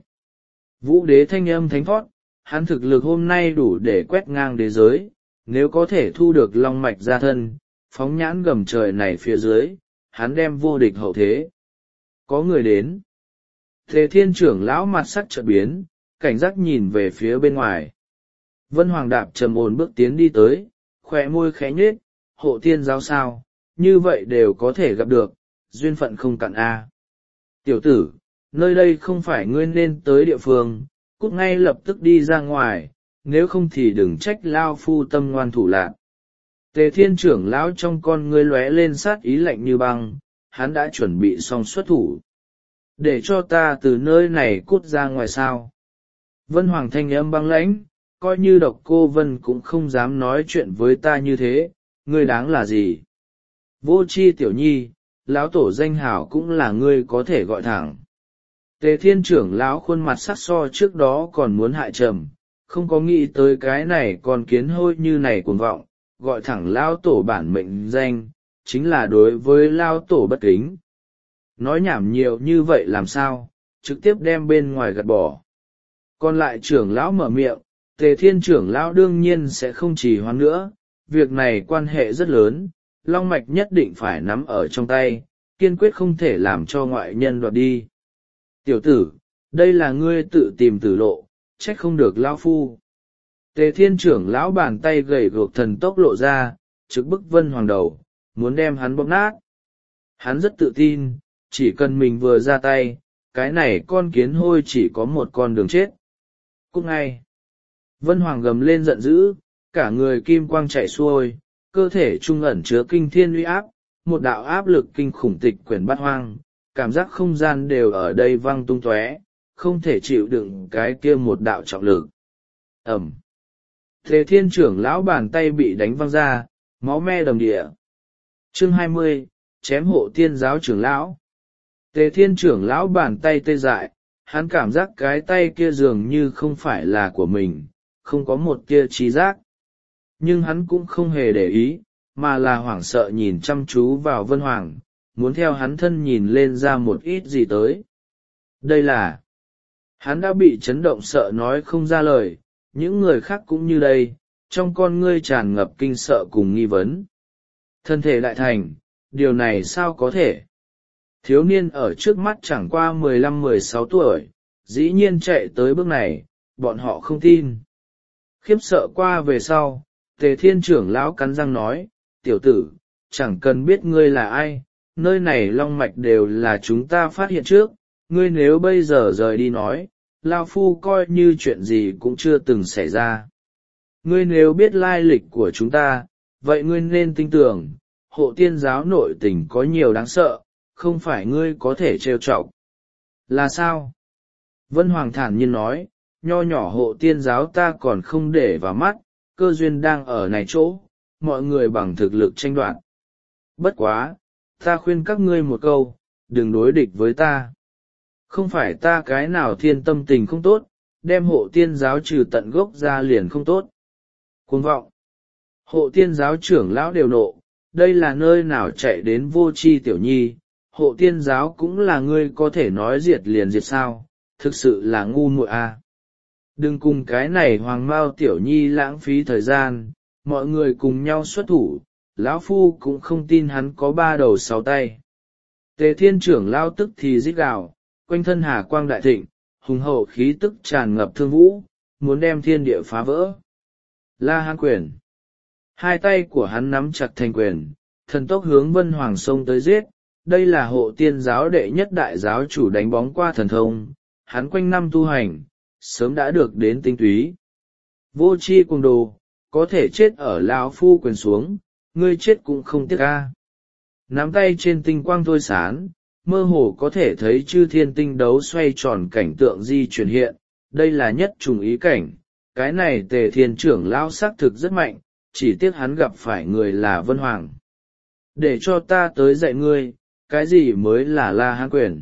Vũ đế thanh âm thánh thoát, hắn thực lực hôm nay đủ để quét ngang đế giới, nếu có thể thu được long mạch ra thân, phóng nhãn gầm trời này phía dưới, hắn đem vô địch hậu thế. Có người đến. Tề Thiên trưởng lão mặt sắc chợt biến, cảnh giác nhìn về phía bên ngoài. Vân Hoàng đạp trầm ổn bước tiến đi tới, khỏe môi khẽ nhếch, hộ thiên giáo sao, như vậy đều có thể gặp được, duyên phận không cạn a. Tiểu tử, nơi đây không phải ngươi nên tới địa phương, cút ngay lập tức đi ra ngoài, nếu không thì đừng trách lao phu tâm ngoan thủ lạn. Tề Thiên trưởng lão trong con ngươi lóe lên sát ý lạnh như băng, hắn đã chuẩn bị xong xuất thủ. Để cho ta từ nơi này cút ra ngoài sao. Vân Hoàng thanh âm băng lãnh, coi như độc cô Vân cũng không dám nói chuyện với ta như thế, ngươi đáng là gì? Vô chi tiểu nhi, lão tổ danh hảo cũng là ngươi có thể gọi thẳng. Tề Thiên trưởng lão khuôn mặt sắc so trước đó còn muốn hại trầm, không có nghĩ tới cái này còn kiến hôi như này cuồng vọng, gọi thẳng lão tổ bản mệnh danh, chính là đối với lão tổ bất kính. Nói nhảm nhiều như vậy làm sao, trực tiếp đem bên ngoài gạt bỏ. Còn lại trưởng lão mở miệng, Tề Thiên trưởng lão đương nhiên sẽ không trì hoãn nữa, việc này quan hệ rất lớn, long mạch nhất định phải nắm ở trong tay, kiên quyết không thể làm cho ngoại nhân đoạt đi. Tiểu tử, đây là ngươi tự tìm tử lộ, trách không được lão phu. Tề Thiên trưởng lão bàn tay gầy guộc thần tốc lộ ra, trực bức Vân Hoàng đầu, muốn đem hắn bóp nát. Hắn rất tự tin, chỉ cần mình vừa ra tay, cái này con kiến hôi chỉ có một con đường chết. Cút ngay. Vân Hoàng gầm lên giận dữ, cả người kim quang chạy xuôi, cơ thể trung ẩn chứa kinh thiên uy áp, một đạo áp lực kinh khủng tịch quyển bát hoang, cảm giác không gian đều ở đây văng tung tóe, không thể chịu đựng cái kia một đạo trọng lực. Ẩm. Tề Thiên trưởng lão bàn tay bị đánh văng ra, máu me đầm địa. Chương hai mươi, chém hộ thiên giáo trưởng lão. Tề Thiên trưởng lão bàn tay tê dại, hắn cảm giác cái tay kia dường như không phải là của mình, không có một tia trí giác. Nhưng hắn cũng không hề để ý, mà là hoảng sợ nhìn chăm chú vào Vân Hoàng, muốn theo hắn thân nhìn lên ra một ít gì tới. Đây là... Hắn đã bị chấn động sợ nói không ra lời, những người khác cũng như đây, trong con ngươi tràn ngập kinh sợ cùng nghi vấn. Thân thể đại thành, điều này sao có thể? Thiếu niên ở trước mắt chẳng qua mười lăm mười sáu tuổi, dĩ nhiên chạy tới bước này, bọn họ không tin. Khiếp sợ qua về sau, Tề Thiên trưởng lão cắn răng nói, tiểu tử, chẳng cần biết ngươi là ai, nơi này long mạch đều là chúng ta phát hiện trước, ngươi nếu bây giờ rời đi nói, lao phu coi như chuyện gì cũng chưa từng xảy ra. Ngươi nếu biết lai lịch của chúng ta, vậy ngươi nên tin tưởng, hộ tiên giáo nội tình có nhiều đáng sợ, không phải ngươi có thể trêu chọc. Là sao? Vân Hoàng thản nhiên nói, nho nhỏ hộ tiên giáo ta còn không để vào mắt, cơ duyên đang ở này chỗ, mọi người bằng thực lực tranh đoạt. Bất quá, ta khuyên các ngươi một câu, đừng đối địch với ta. Không phải ta cái nào thiên tâm tình không tốt, đem hộ tiên giáo trừ tận gốc ra liền không tốt. Cuồng vọng. Hộ tiên giáo trưởng lão đều nộ, đây là nơi nào chạy đến vô tri tiểu nhi, hộ tiên giáo cũng là ngươi có thể nói diệt liền diệt sao, thực sự là ngu muội à. Đừng cùng cái này hoàng mao tiểu nhi lãng phí thời gian, mọi người cùng nhau xuất thủ, lão phu cũng không tin hắn có ba đầu sáu tay. Tề Thiên trưởng lao tức thì rít gào, quanh thân hà quang đại thịnh, hùng hậu khí tức tràn ngập thương vũ, muốn đem thiên địa phá vỡ. La Hán quyền. Hai tay của hắn nắm chặt thành quyền, thần tốc hướng Vân Hoàng sông tới giết. Đây là hộ tiên giáo đệ nhất đại giáo chủ đánh bóng qua thần thông, hắn quanh năm tu hành, sớm đã được đến tinh túy. Vô tri cuồng đồ, có thể chết ở lão phu quyền xuống, ngươi chết cũng không tiếc ca. Nắm tay trên tinh quang thôi sán, mơ hồ có thể thấy chư thiên tinh đấu xoay tròn cảnh tượng di chuyển hiện, đây là nhất trùng ý cảnh, cái này Tề Thiên trưởng lão xác thực rất mạnh, chỉ tiếc hắn gặp phải người là Vân Hoàng. Để cho ta tới dạy ngươi, cái gì mới là La Hán quyền.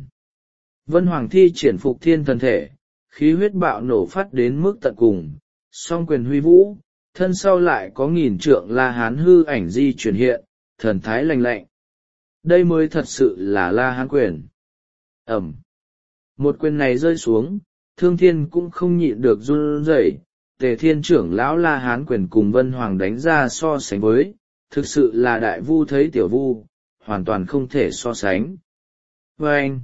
Vân Hoàng thi triển phục thiên thần thể, khí huyết bạo nổ phát đến mức tận cùng, song quyền huy vũ, thân sau lại có nghìn trượng La Hán hư ảnh di chuyển hiện, thần thái lành lạnh. Đây mới thật sự là La Hán quyền. Ẩm. Một quyền này rơi xuống, Thương Thiên cũng không nhịn được run rẩy. Tề Thiên trưởng lão La Hán quyền cùng Vân Hoàng đánh ra so sánh với, thực sự là đại vu thấy tiểu vu, hoàn toàn không thể so sánh. Và anh,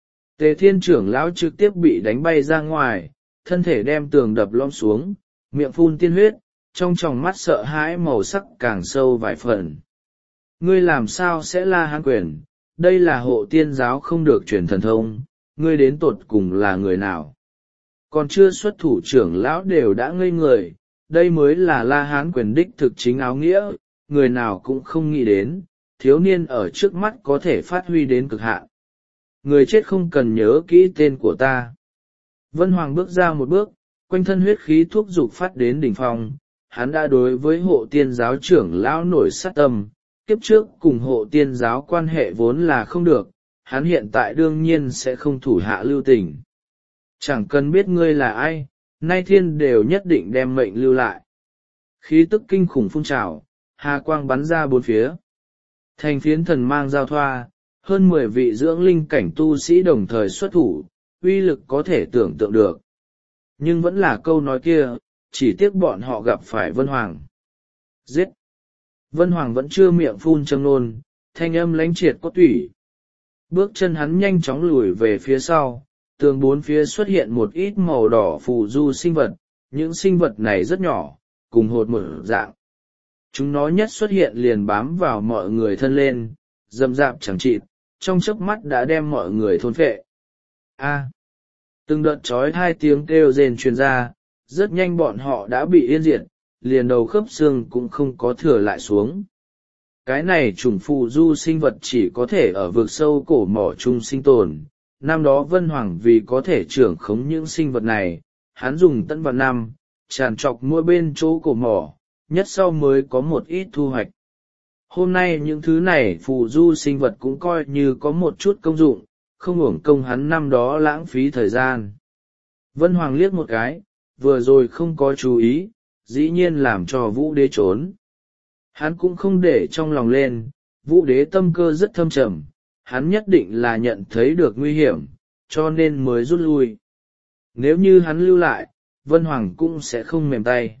Tề Thiên trưởng lão trực tiếp bị đánh bay ra ngoài, thân thể đem tường đập lõm xuống, miệng phun tiên huyết, trong tròng mắt sợ hãi màu sắc càng sâu vài phần. Ngươi làm sao sẽ La Hán quyền, đây là hộ tiên giáo không được truyền thần thông, ngươi đến tột cùng là người nào? Còn chưa xuất thủ trưởng lão đều đã ngây người, đây mới là La Hán quyền đích thực chính áo nghĩa, người nào cũng không nghĩ đến, thiếu niên ở trước mắt có thể phát huy đến cực hạn. Người chết không cần nhớ kỹ tên của ta. Vân Hoàng bước ra một bước, quanh thân huyết khí thuốc dục phát đến đỉnh phong, hắn đã đối với hộ tiên giáo trưởng lão nổi sát tâm, kiếp trước cùng hộ tiên giáo quan hệ vốn là không được, hắn hiện tại đương nhiên sẽ không thủ hạ lưu tình. Chẳng cần biết ngươi là ai, nay thiên đều nhất định đem mệnh lưu lại. Khí tức kinh khủng phun trào, hà quang bắn ra bốn phía. Thành phiến thần mang giao thoa, hơn mười vị dưỡng linh cảnh tu sĩ đồng thời xuất thủ, uy lực có thể tưởng tượng được. Nhưng vẫn là câu nói kia, chỉ tiếc bọn họ gặp phải Vân Hoàng. Giết! Vân Hoàng vẫn chưa miệng phun châm nôn, thanh âm lãnh triệt có tủy. Bước chân hắn nhanh chóng lùi về phía sau, tường bốn phía xuất hiện một ít màu đỏ phù du sinh vật, những sinh vật này rất nhỏ, cùng hột một dạng. Chúng nó nhất xuất hiện liền bám vào mọi người thân lên, rậm rạp chẳng chịt, trong chớp mắt đã đem mọi người thôn phệ. A! Từng đợt trói hai tiếng kêu rền truyền ra, rất nhanh bọn họ đã bị yên diệt, liền đầu khớp xương cũng không có thừa lại xuống. Cái này chủng phù du sinh vật chỉ có thể ở vực sâu cổ mỏ chung sinh tồn. Năm đó Vân Hoàng vì có thể trưởng khống những sinh vật này, hắn dùng tận vạn năm, tràn trọc mỗi bên chỗ cổ mỏ, nhất sau mới có một ít thu hoạch. Hôm nay những thứ này phù du sinh vật cũng coi như có một chút công dụng, không uổng công hắn năm đó lãng phí thời gian. Vân Hoàng liếc một cái, vừa rồi không có chú ý, dĩ nhiên làm cho Vũ Đế trốn. Hắn cũng không để trong lòng lên, Vũ Đế tâm cơ rất thâm trầm, hắn nhất định là nhận thấy được nguy hiểm, cho nên mới rút lui. Nếu như hắn lưu lại, Vân Hoàng cũng sẽ không mềm tay.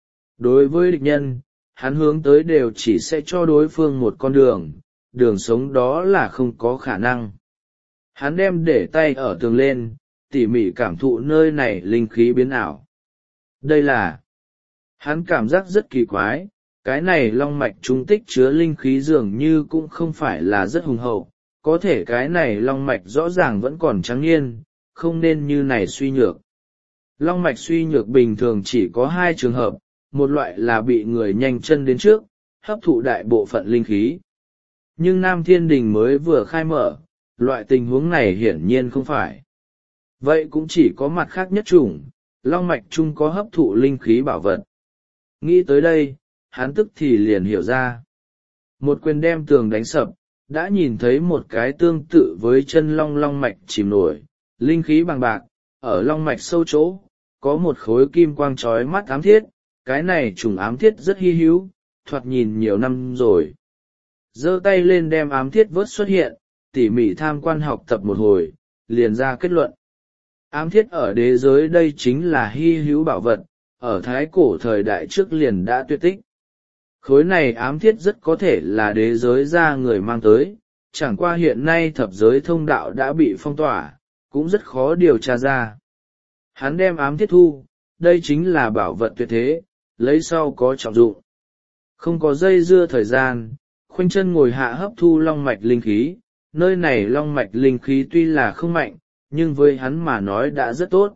Đối với địch nhân, hắn hướng tới đều chỉ sẽ cho đối phương một con đường, đường sống đó là không có khả năng. Hắn đem để tay ở tường lên, tỉ mỉ cảm thụ nơi này linh khí biến ảo. Đây là, hắn cảm giác rất kỳ quái, cái này long mạch trung tích chứa linh khí dường như cũng không phải là rất hùng hậu, có thể cái này long mạch rõ ràng vẫn còn trắng niên, không nên như này suy nhược. Long mạch suy nhược bình thường chỉ có hai trường hợp, một loại là bị người nhanh chân đến trước, hấp thụ đại bộ phận linh khí. Nhưng Nam Thiên Đình mới vừa khai mở, loại tình huống này hiển nhiên không phải. Vậy cũng chỉ có mặt khác nhất chủng, long mạch chung có hấp thụ linh khí bảo vật. Nghĩ tới đây, hắn tức thì liền hiểu ra. Một quyền đem tường đánh sập, đã nhìn thấy một cái tương tự với chân long long mạch chìm nổi, linh khí bằng bạc, ở long mạch sâu chỗ, có một khối kim quang trói mắt ám thiết, cái này trùng ám thiết rất hy hữu, thoạt nhìn nhiều năm rồi. Giơ tay lên đem ám thiết vớt xuất hiện, tỉ mỉ tham quan học tập một hồi, liền ra kết luận. Ám thiết ở đế giới đây chính là hy hữu bảo vật, ở thái cổ thời đại trước liền đã tuyệt tích. Khối này ám thiết rất có thể là đế giới ra người mang tới, chẳng qua hiện nay thập giới thông đạo đã bị phong tỏa, cũng rất khó điều tra ra. Hắn đem ám thiết thu, đây chính là bảo vật tuyệt thế, lấy sau có trọng dụng. Không có dây dưa thời gian, khoanh chân ngồi hạ hấp thu long mạch linh khí, nơi này long mạch linh khí tuy là không mạnh, nhưng với hắn mà nói đã rất tốt.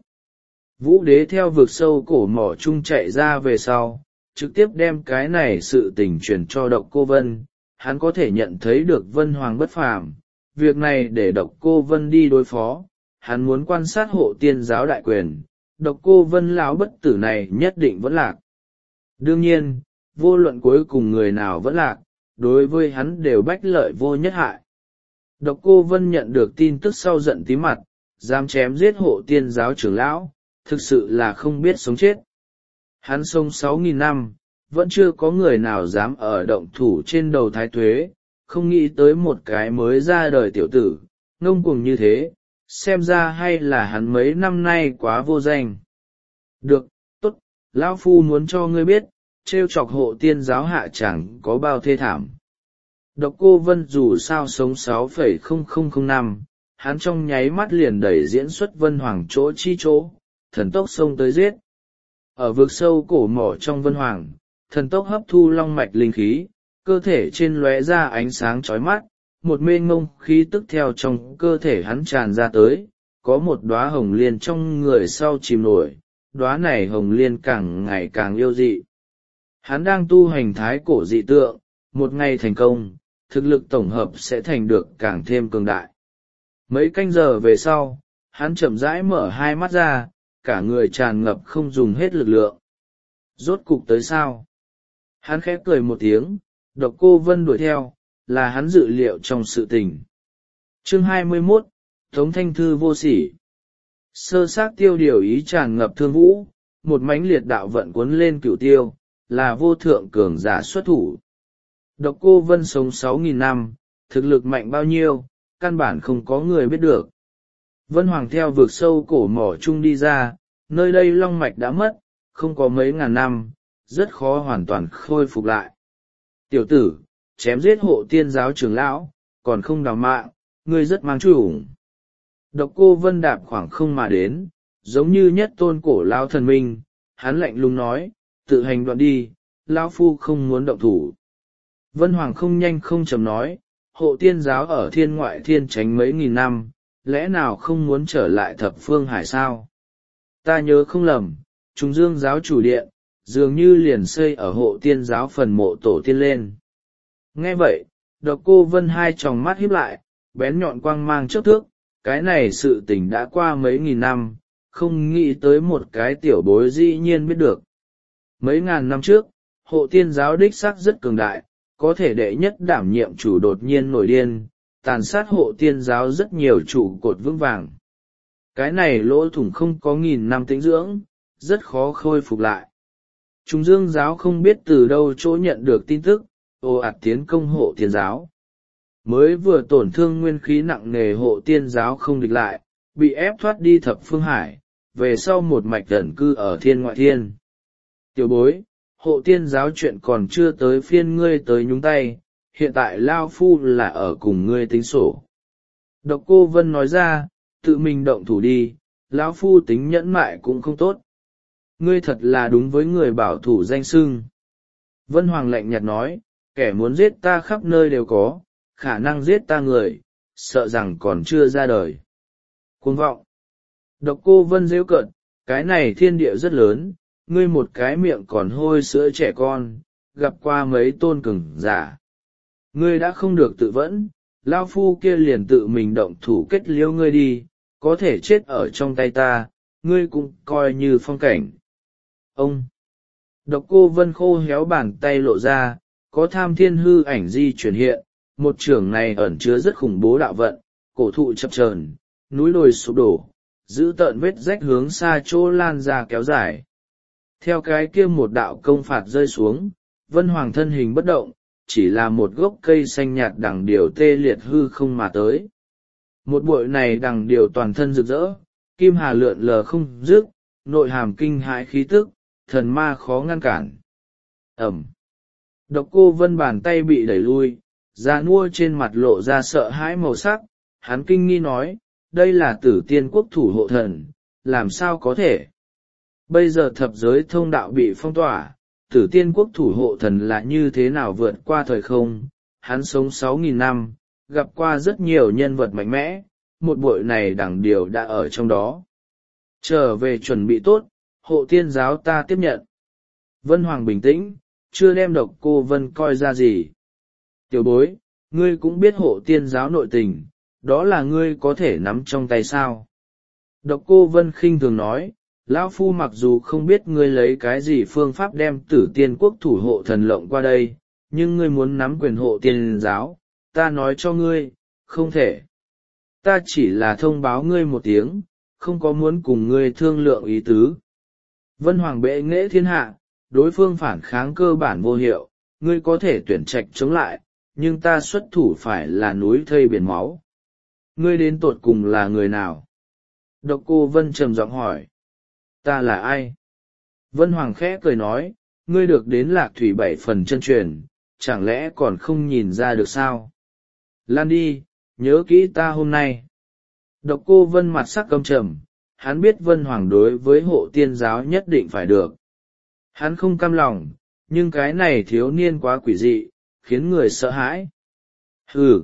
Vũ đế theo vực sâu cổ mỏ chung chạy ra về sau, trực tiếp đem cái này sự tình truyền cho Độc Cô Vân, hắn có thể nhận thấy được Vân Hoàng bất phàm, việc này để Độc Cô Vân đi đối phó, hắn muốn quan sát hộ tiên giáo đại quyền, Độc Cô Vân lão bất tử này nhất định vẫn lạc. Đương nhiên, vô luận cuối cùng người nào vẫn lạc, đối với hắn đều bách lợi vô nhất hại. Độc Cô Vân nhận được tin tức sau giận tí mặt, dám chém giết hộ tiên giáo trưởng lão, thực sự là không biết sống chết. Hắn sống sáu nghìn năm, vẫn chưa có người nào dám ở động thủ trên đầu Thái Tuế, không nghĩ tới một cái mới ra đời tiểu tử, ngông cuồng như thế, xem ra hay là hắn mấy năm nay quá vô danh. Được, tốt, lão phu muốn cho ngươi biết, trêu chọc hộ tiên giáo hạ chẳng có bao thê thảm. Độc Cô Vân dù sao sống sáu phẩy không không không năm, hắn trong nháy mắt liền đẩy diễn xuất Vân Hoàng chỗ chi chỗ, thần tốc xông tới giết. Ở vực sâu cổ mỏ trong Vân Hoàng, thần tốc hấp thu long mạch linh khí, cơ thể trên lóe ra ánh sáng chói mắt, một mênh mông khí tức theo trong cơ thể hắn tràn ra tới, có một đóa hồng liên trong người sau chìm nổi, đóa này hồng liên càng ngày càng yêu dị. Hắn đang tu hành thái cổ dị tượng, một ngày thành công, thực lực tổng hợp sẽ thành được càng thêm cường đại. Mấy canh giờ về sau, hắn chậm rãi mở hai mắt ra, cả người tràn ngập không dùng hết lực lượng. Rốt cục tới sao? Hắn khẽ cười một tiếng, Độc Cô Vân đuổi theo, là hắn dự liệu trong sự tình. Chương hai mươi mốt, Tống Thanh Thư vô sỉ. Sơ xác tiêu điều ý tràn ngập thương vũ, một mãnh liệt đạo vận cuốn lên cửu tiêu, là vô thượng cường giả xuất thủ. Độc Cô Vân sống sáu nghìn năm, thực lực mạnh bao nhiêu, căn bản không có người biết được. Vân Hoàng theo vực sâu cổ mỏ chung đi ra, nơi đây long mạch đã mất, không có mấy ngàn năm, rất khó hoàn toàn khôi phục lại. Tiểu tử, chém giết hộ tiên giáo trưởng lão, còn không đào mạng, ngươi rất mang chủ. Độc Cô Vân đạp khoảng không mà đến, giống như nhất tôn cổ lão thần minh, hắn lạnh lùng nói, tự hành đoạn đi, lão phu không muốn động thủ. Vân Hoàng không nhanh không chậm nói, hộ tiên giáo ở thiên ngoại thiên tránh mấy nghìn năm, lẽ nào không muốn trở lại thập phương hải sao? Ta nhớ không lầm, Trung Dương giáo chủ điện, dường như liền xây ở hộ tiên giáo phần mộ tổ tiên lên. Nghe vậy, Độc Cô Vân hai tròng mắt híp lại, bén nhọn quang mang chớp thước, cái này sự tình đã qua mấy nghìn năm, không nghĩ tới một cái tiểu bối dĩ nhiên biết được. Mấy ngàn năm trước, hộ tiên giáo đích xác rất cường đại, có thể đệ nhất đảm nhiệm chủ đột nhiên nổi điên, tàn sát hộ tiên giáo rất nhiều trụ cột vững vàng. Cái này lỗ thủng không có nghìn năm tĩnh dưỡng, rất khó khôi phục lại. Trung Dương giáo không biết từ đâu chỗ nhận được tin tức, ồ ạt tiến công hộ tiên giáo. Mới vừa tổn thương nguyên khí nặng nề hộ tiên giáo không địch lại, bị ép thoát đi thập phương hải, về sau một mạch ẩn cư ở thiên ngoại thiên. Tiểu bối, hộ tiên giáo chuyện còn chưa tới phiên ngươi tới nhúng tay, hiện tại Lao Phu là ở cùng ngươi tính sổ. Độc Cô Vân nói ra, tự mình động thủ đi, lão phu tính nhẫn mại cũng không tốt. Ngươi thật là đúng với người bảo thủ danh xưng. Vân Hoàng lạnh nhạt nói, kẻ muốn giết ta khắp nơi đều có, khả năng giết ta người, sợ rằng còn chưa ra đời. Cuồng vọng. Độc Cô Vân rêu cợt, cái này thiên địa rất lớn, ngươi một cái miệng còn hôi sữa trẻ con, gặp qua mấy tôn cường giả. Ngươi đã không được tự vẫn, lao phu kia liền tự mình động thủ kết liễu ngươi đi, có thể chết ở trong tay ta, ngươi cũng coi như phong cảnh. Ông! Độc Cô Vân khô héo bàn tay lộ ra, có tham thiên hư ảnh di chuyển hiện, một trường này ẩn chứa rất khủng bố đạo vận, cổ thụ chập chờn, núi đồi sụp đổ, giữ tợn vết rách hướng xa chỗ lan ra kéo dài. Theo cái kia một đạo công phạt rơi xuống, Vân Hoàng thân hình bất động, chỉ là một gốc cây xanh nhạt đằng điều tê liệt hư không mà tới. Một bụi này đằng điều toàn thân rực rỡ, kim hà lượn lờ không dứt, nội hàm kinh hãi khí tức, thần ma khó ngăn cản. Ẩm. Độc Cô Vân bàn tay bị đẩy lui, già nua trên mặt lộ ra sợ hãi màu sắc, hắn kinh nghi nói, đây là Tử Tiên Quốc thủ hộ thần, làm sao có thể? Bây giờ thập giới thông đạo bị phong tỏa, Tử Tiên Quốc thủ hộ thần là như thế nào vượt qua thời không? Hắn sống sáu nghìn năm, gặp qua rất nhiều nhân vật mạnh mẽ, một bội này đẳng điều đã ở trong đó. Trở về chuẩn bị tốt, hộ tiên giáo ta tiếp nhận. Vân Hoàng bình tĩnh, chưa đem Độc Cô Vân coi ra gì. Tiểu bối, ngươi cũng biết hộ tiên giáo nội tình, đó là ngươi có thể nắm trong tay sao. Độc Cô Vân khinh thường nói, lão phu mặc dù không biết ngươi lấy cái gì phương pháp đem Tử Tiên Quốc thủ hộ thần lộng qua đây, nhưng ngươi muốn nắm quyền hộ tiên giáo, ta nói cho ngươi, không thể. Ta chỉ là thông báo ngươi một tiếng, không có muốn cùng ngươi thương lượng ý tứ. Vân Hoàng bệ nghệ thiên hạ, đối phương phản kháng cơ bản vô hiệu, ngươi có thể tuyển trạch chống lại, nhưng ta xuất thủ phải là núi thây biển máu. Ngươi đến tột cùng là người nào? Độc Cô Vân trầm giọng hỏi. Ta là ai? Vân Hoàng khẽ cười nói, ngươi được đến Lạc Thủy bảy phần chân truyền, chẳng lẽ còn không nhìn ra được sao? Lan đi, nhớ kỹ ta hôm nay. Độc Cô Vân mặt sắc căm trầm, hắn biết Vân Hoàng đối với hộ tiên giáo nhất định phải được. Hắn không cam lòng, nhưng cái này thiếu niên quá quỷ dị, khiến người sợ hãi. Hừ!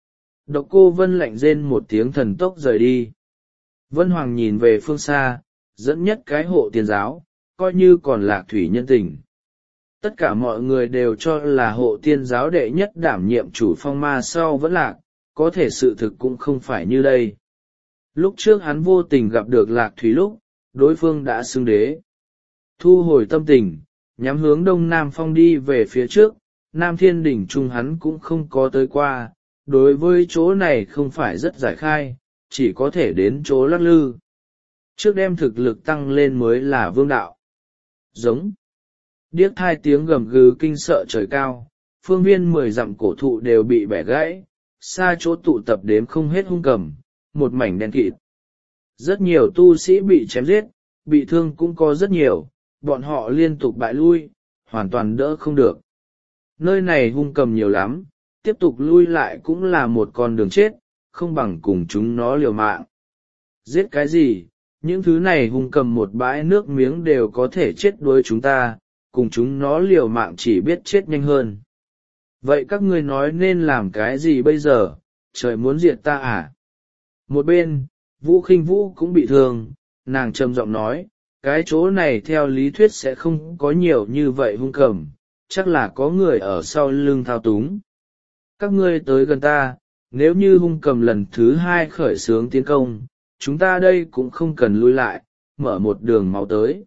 Độc Cô Vân lạnh rên một tiếng thần tốc rời đi. Vân Hoàng nhìn về phương xa, dẫn nhất cái hộ tiên giáo, coi như còn Lạc Thủy nhân tình. Tất cả mọi người đều cho là hộ tiên giáo đệ nhất đảm nhiệm chủ phong ma sau vẫn Lạc, có thể sự thực cũng không phải như đây. Lúc trước hắn vô tình gặp được Lạc Thủy lúc, đối phương đã xưng đế. Thu hồi tâm tình, nhắm hướng đông nam phong đi về phía trước, Nam Thiên Đỉnh Trung hắn cũng không có tới qua, đối với chỗ này không phải rất giải khai, chỉ có thể đến chỗ lắc lư. Trước đem thực lực tăng lên mới là vương đạo. Giống. Điếc thai tiếng gầm gừ kinh sợ trời cao, phương viên mười dặm cổ thụ đều bị bẻ gãy, xa chỗ tụ tập đếm không hết hung cầm, một mảnh đen kịt. Rất nhiều tu sĩ bị chém giết, bị thương cũng có rất nhiều, bọn họ liên tục bại lui, hoàn toàn đỡ không được. Nơi này hung cầm nhiều lắm, tiếp tục lui lại cũng là một con đường chết, không bằng cùng chúng nó liều mạng. Giết cái gì, những thứ này hung cầm một bãi nước miếng đều có thể chết đuối chúng ta, cùng chúng nó liều mạng chỉ biết chết nhanh hơn. Vậy các ngươi nói nên làm cái gì bây giờ, trời muốn diệt ta à? Một bên, Vũ Khinh Vũ cũng bị thương, nàng trầm giọng nói, cái chỗ này theo lý thuyết sẽ không có nhiều như vậy hung cầm, chắc là có người ở sau lưng thao túng. Các ngươi tới gần ta, nếu như hung cầm lần thứ hai khởi xướng tiến công, chúng ta đây cũng không cần lui lại, mở một đường máu tới.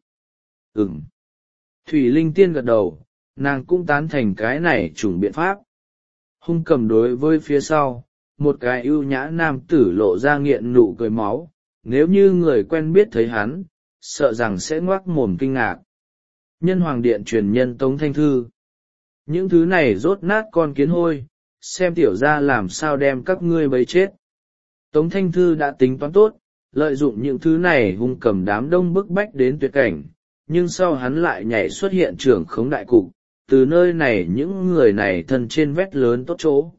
Ừm. Thủy Linh Tiên gật đầu, nàng cũng tán thành cái này chủng biện pháp. Hung cầm đối với phía sau, một cái ưu nhã nam tử lộ ra nghiện nụ cười máu, nếu như người quen biết thấy hắn, sợ rằng sẽ ngoác mồm kinh ngạc. Nhân Hoàng Điện truyền nhân Tống Thanh Thư. Những thứ này rốt nát con kiến hôi, xem tiểu ra làm sao đem các ngươi bấy chết. Tống Thanh Thư đã tính toán tốt, lợi dụng những thứ này hung cầm đám đông bức bách đến tuyệt cảnh, nhưng sau hắn lại nhảy xuất hiện trưởng khống đại cục, từ nơi này những người này thân trên vét lớn tốt chỗ.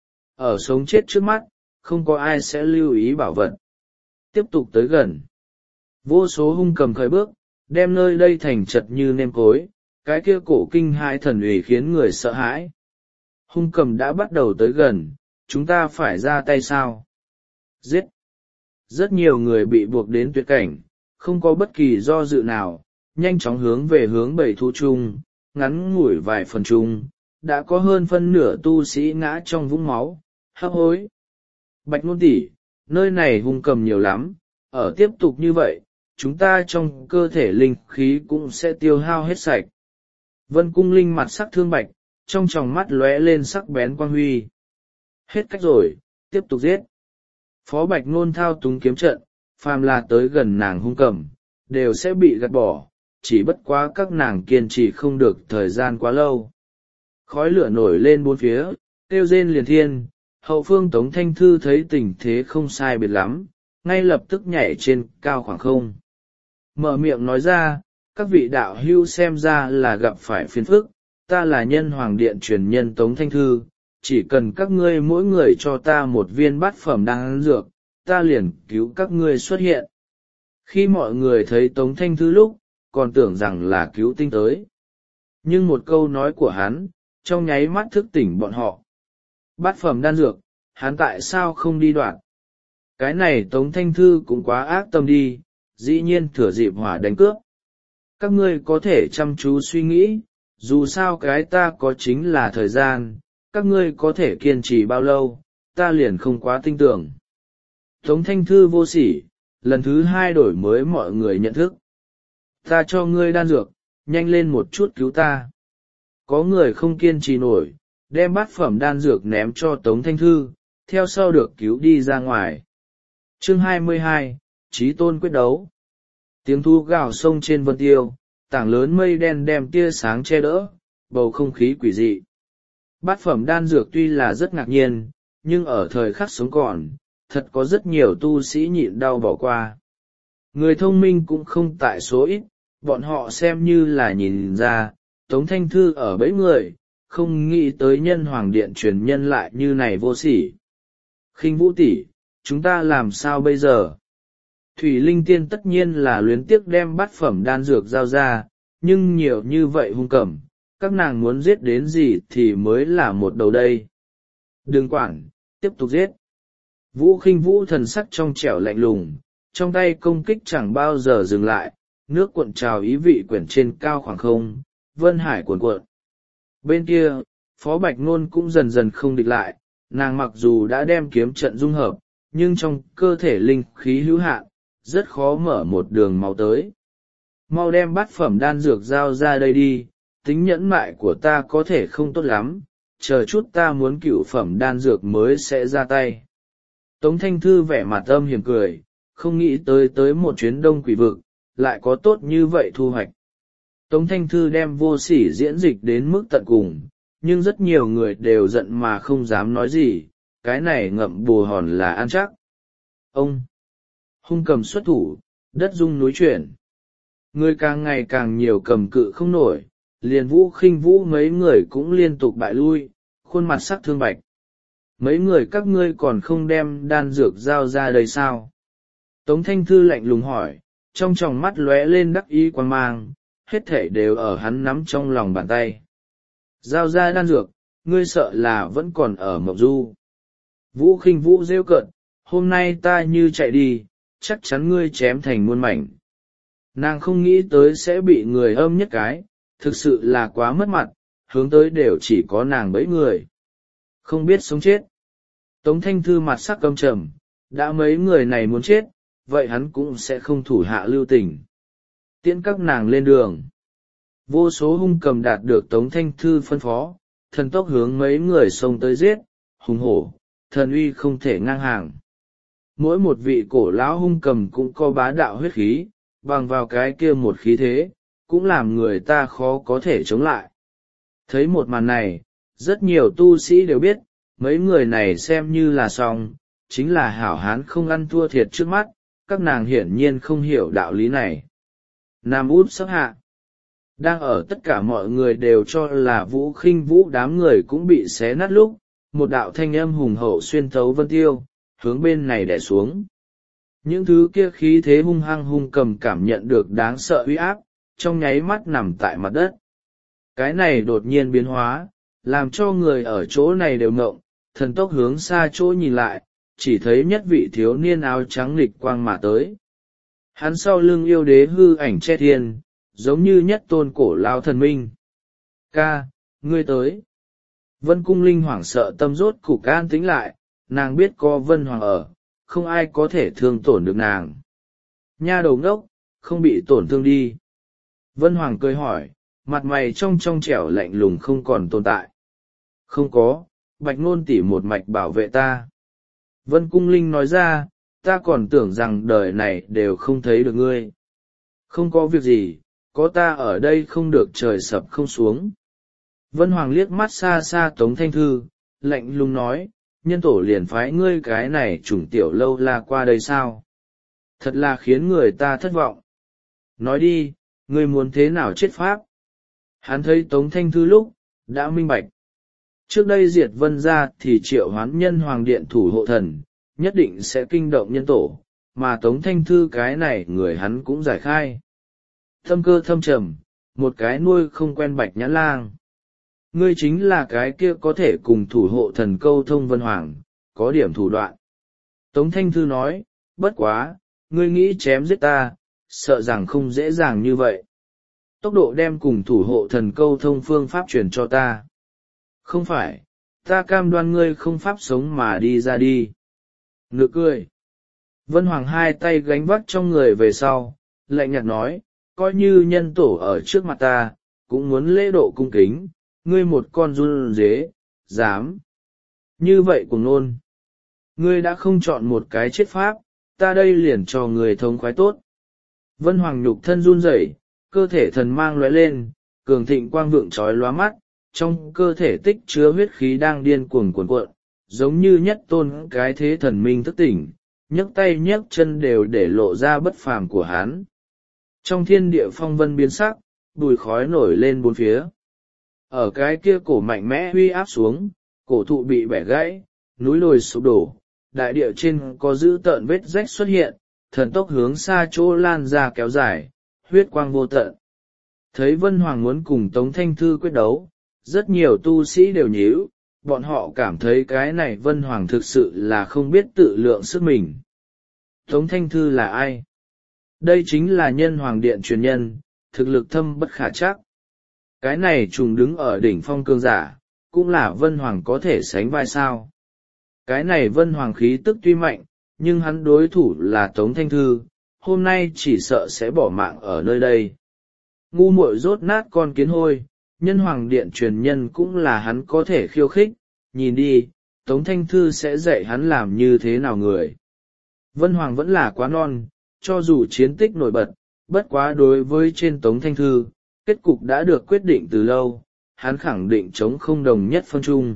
Ở sống chết trước mắt, không có ai sẽ lưu ý bảo vật. Tiếp tục tới gần. Vô số hung cầm khởi bước, đem nơi đây thành chật như nêm cối, cái kia cổ kinh hai thần ủy khiến người sợ hãi. Hung cầm đã bắt đầu tới gần, chúng ta phải ra tay sao? Giết! Rất nhiều người bị buộc đến tuyệt cảnh, không có bất kỳ do dự nào, nhanh chóng hướng về hướng bầy thú chung, ngắn ngủi vài phần chung, đã có hơn phân nửa tu sĩ ngã trong vũng máu, hấp hối. Bạch Nôn tỷ, nơi này hung cầm nhiều lắm, ở tiếp tục như vậy, chúng ta trong cơ thể linh khí cũng sẽ tiêu hao hết sạch. Vân Cung Linh mặt sắc thương bạch, trong tròng mắt lóe lên sắc bén quang huy. Hết cách rồi, tiếp tục giết. Phó Bạch Nôn thao túng kiếm trận, phàm là tới gần nàng hung cầm, đều sẽ bị gạt bỏ, chỉ bất quá các nàng kiên trì không được thời gian quá lâu. Khói lửa nổi lên bốn phía, kêu rên liền thiên, hậu phương Tống Thanh Thư thấy tình thế không sai biệt lắm, ngay lập tức nhảy trên cao khoảng không. Mở miệng nói ra, các vị đạo hữu xem ra là gặp phải phiền phức, ta là nhân hoàng điện truyền nhân Tống Thanh Thư, chỉ cần các ngươi mỗi người cho ta một viên bát phẩm đan dược, ta liền cứu các ngươi xuất hiện. Khi mọi người thấy Tống Thanh Thư lúc, còn tưởng rằng là cứu tinh tới. Nhưng một câu nói của hắn, trong nháy mắt thức tỉnh bọn họ. Bát phẩm đan dược, hắn tại sao không đi đoạn? Cái này Tống Thanh Thư cũng quá ác tâm đi, dĩ nhiên thừa dịp hỏa đánh cướp. Các ngươi có thể chăm chú suy nghĩ, dù sao cái ta có chính là thời gian, các ngươi có thể kiên trì bao lâu, ta liền không quá tin tưởng. Tống Thanh Thư vô sỉ, lần thứ hai đổi mới mọi người nhận thức. Ta cho ngươi đan dược, nhanh lên một chút cứu ta. Có người không kiên trì nổi, đem bát phẩm đan dược ném cho Tống Thanh Thư, theo sau được cứu đi ra ngoài. Chương hai mươi hai, Chí Tôn quyết đấu. Tiếng thu gào sông trên vân tiêu, tảng lớn mây đen đem tia sáng che đỡ, bầu không khí quỷ dị. Bát phẩm đan dược tuy là rất ngạc nhiên, nhưng ở thời khắc sống còn, thật có rất nhiều tu sĩ nhịn đau bỏ qua. Người thông minh cũng không tại số ít, bọn họ xem như là nhìn ra, Tống Thanh Thư ở bẫy người, không nghĩ tới nhân hoàng điện truyền nhân lại như này vô sỉ. Khinh Vũ tỷ, chúng ta làm sao bây giờ? Thủy Linh Tiên tất nhiên là luyến tiếc đem bát phẩm đan dược giao ra, nhưng nhiều như vậy hung cẩm, các nàng muốn giết đến gì thì mới là một đầu đây. Đừng quản, tiếp tục giết. Vũ Khinh Vũ thần sắc trong trẻo lạnh lùng, trong tay công kích chẳng bao giờ dừng lại, nước cuộn trào ý vị quyển trên cao khoảng không, vân hải cuộn cuộn. Bên kia, Phó Bạch Nôn cũng dần dần không địch lại, nàng mặc dù đã đem kiếm trận dung hợp, nhưng trong cơ thể linh khí hữu hạn, rất khó mở một đường máu tới. Mau đem bát phẩm đan dược giao ra đây đi, tính nhẫn mại của ta có thể không tốt lắm, chờ chút ta muốn cựu phẩm đan dược mới sẽ ra tay. Tống Thanh Thư vẻ mặt âm hiểm cười, không nghĩ tới tới một chuyến đông quỷ vực, lại có tốt như vậy thu hoạch. Tống Thanh Thư đem vô sỉ diễn dịch đến mức tận cùng, nhưng rất nhiều người đều giận mà không dám nói gì, cái này ngậm bù hòn là ăn chắc. Ông! Hung cầm xuất thủ, đất rung núi chuyển. Người càng ngày càng nhiều cầm cự không nổi, liền Vũ Khinh Vũ mấy người cũng liên tục bại lui, khuôn mặt sắc thương bạch. Mấy người các ngươi còn không đem đan dược giao ra đây sao? Tống Thanh Thư lạnh lùng hỏi, trong tròng mắt lóe lên đắc ý quan mang, hết thể đều ở hắn nắm trong lòng bàn tay. Giao ra đan dược, ngươi sợ là vẫn còn ở mộng du. Vũ Khinh Vũ rêu cợt, hôm nay ta như chạy đi, chắc chắn ngươi chém thành muôn mảnh. Nàng không nghĩ tới sẽ bị người âm nhất cái, thực sự là quá mất mặt, hướng tới đều chỉ có nàng bấy người. Không biết sống chết. Tống Thanh Thư mặt sắc căm trầm, đã mấy người này muốn chết, vậy hắn cũng sẽ không thủ hạ lưu tình. Tiễn các nàng lên đường. Vô số hung cầm đạt được Tống Thanh Thư phân phó, thần tốc hướng mấy người xông tới giết, hùng hổ, thần uy không thể ngang hàng. Mỗi một vị cổ lão hung cầm cũng có bá đạo huyết khí, bằng vào cái kia một khí thế, cũng làm người ta khó có thể chống lại. Thấy một màn này, rất nhiều tu sĩ đều biết, mấy người này xem như là xong, chính là hảo hán không ăn thua thiệt trước mắt, các nàng hiển nhiên không hiểu đạo lý này. Nam út sắp hạ. Đang ở tất cả mọi người đều cho là Vũ Khinh Vũ đám người cũng bị xé nát lúc, một đạo thanh âm hùng hậu xuyên thấu vân tiêu, hướng bên này đè xuống. Những thứ kia khí thế hung hăng hung cầm cảm nhận được đáng sợ uy áp, trong nháy mắt nằm tại mặt đất. Cái này đột nhiên biến hóa, làm cho người ở chỗ này đều ngộng, thần tốc hướng xa chỗ nhìn lại, chỉ thấy nhất vị thiếu niên áo trắng lịch quang mà tới. Hắn sau lưng yêu đế hư ảnh che thiên, giống như nhất tôn cổ lao thần minh. Ca, ngươi tới. Vân cung linh hoảng sợ tâm rốt cục an tĩnh lại, nàng biết có Vân Hoàng ở, không ai có thể thương tổn được nàng. Nha đầu ngốc, không bị tổn thương đi. Vân Hoàng cười hỏi, mặt mày trong trong trẻo lạnh lùng không còn tồn tại. Không có, Bạch Ngôn tỷ một mạch bảo vệ ta. Vân cung linh nói ra, ta còn tưởng rằng đời này đều không thấy được ngươi. Không có việc gì, có ta ở đây không được trời sập không xuống. Vân Hoàng liếc mắt xa xa Tống Thanh Thư, lạnh lùng nói, nhân tổ liền phái ngươi cái này chủng tiểu lâu la qua đây sao? Thật là khiến người ta thất vọng. Nói đi, ngươi muốn thế nào chết pháp? Hắn thấy Tống Thanh Thư lúc, đã minh bạch. Trước đây diệt Vân ra thì triệu hoán nhân hoàng điện thủ hộ thần, nhất định sẽ kinh động nhân tổ, mà Tống Thanh Thư cái này người hắn cũng giải khai. Thâm cơ thâm trầm, một cái nuôi không quen Bạch Nhãn Lang. Ngươi chính là cái kia có thể cùng thủ hộ thần câu thông Vân Hoàng, có điểm thủ đoạn. Tống Thanh Thư nói, bất quá, ngươi nghĩ chém giết ta, sợ rằng không dễ dàng như vậy. Tốc độ đem cùng thủ hộ thần câu thông phương pháp truyền cho ta. Không phải, ta cam đoan ngươi không pháp sống mà đi ra đi. Nực cười. Vân Hoàng hai tay gánh vác trong người về sau, lạnh nhạt nói, coi như nhân tổ ở trước mặt ta, cũng muốn lễ độ cung kính, ngươi một con run dế, dám. Như vậy cùng nôn. Ngươi đã không chọn một cái chết pháp, ta đây liền cho người thống khoái tốt. Vân Hoàng nhục thân run rẩy, cơ thể thần mang lóe lên, cường thịnh quang vượng trói lóa mắt, trong cơ thể tích chứa huyết khí đang điên cuồng cuồn cuộn, giống như nhất tôn cái thế thần minh thức tỉnh, nhấc tay nhấc chân đều để lộ ra bất phàm của hắn. Trong thiên địa phong vân biến sắc, bùi khói nổi lên bốn phía. Ở cái kia cổ mạnh mẽ huy áp xuống, cổ thụ bị bẻ gãy, núi đồi sụp đổ, đại địa trên có dữ tợn vết rách xuất hiện, thần tốc hướng xa chỗ lan ra kéo dài, huyết quang vô tận. Thấy Vân Hoàng muốn cùng Tống Thanh Thư quyết đấu, rất nhiều tu sĩ đều nhíu, bọn họ cảm thấy cái này Vân Hoàng thực sự là không biết tự lượng sức mình. Tống Thanh Thư là ai? Đây chính là nhân hoàng điện truyền nhân, thực lực thâm bất khả trắc. Cái này trùng đứng ở đỉnh phong cương giả, cũng là Vân Hoàng có thể sánh vai sao. Cái này Vân Hoàng khí tức tuy mạnh, nhưng hắn đối thủ là Tống Thanh Thư, hôm nay chỉ sợ sẽ bỏ mạng ở nơi đây. Ngu muội rốt nát con kiến hôi, nhân hoàng điện truyền nhân cũng là hắn có thể khiêu khích, nhìn đi, Tống Thanh Thư sẽ dạy hắn làm như thế nào người. Vân Hoàng vẫn là quá non, cho dù chiến tích nổi bật, bất quá đối với trên Tống Thanh Thư, kết cục đã được quyết định từ lâu, hắn khẳng định chống không đồng nhất phân chung.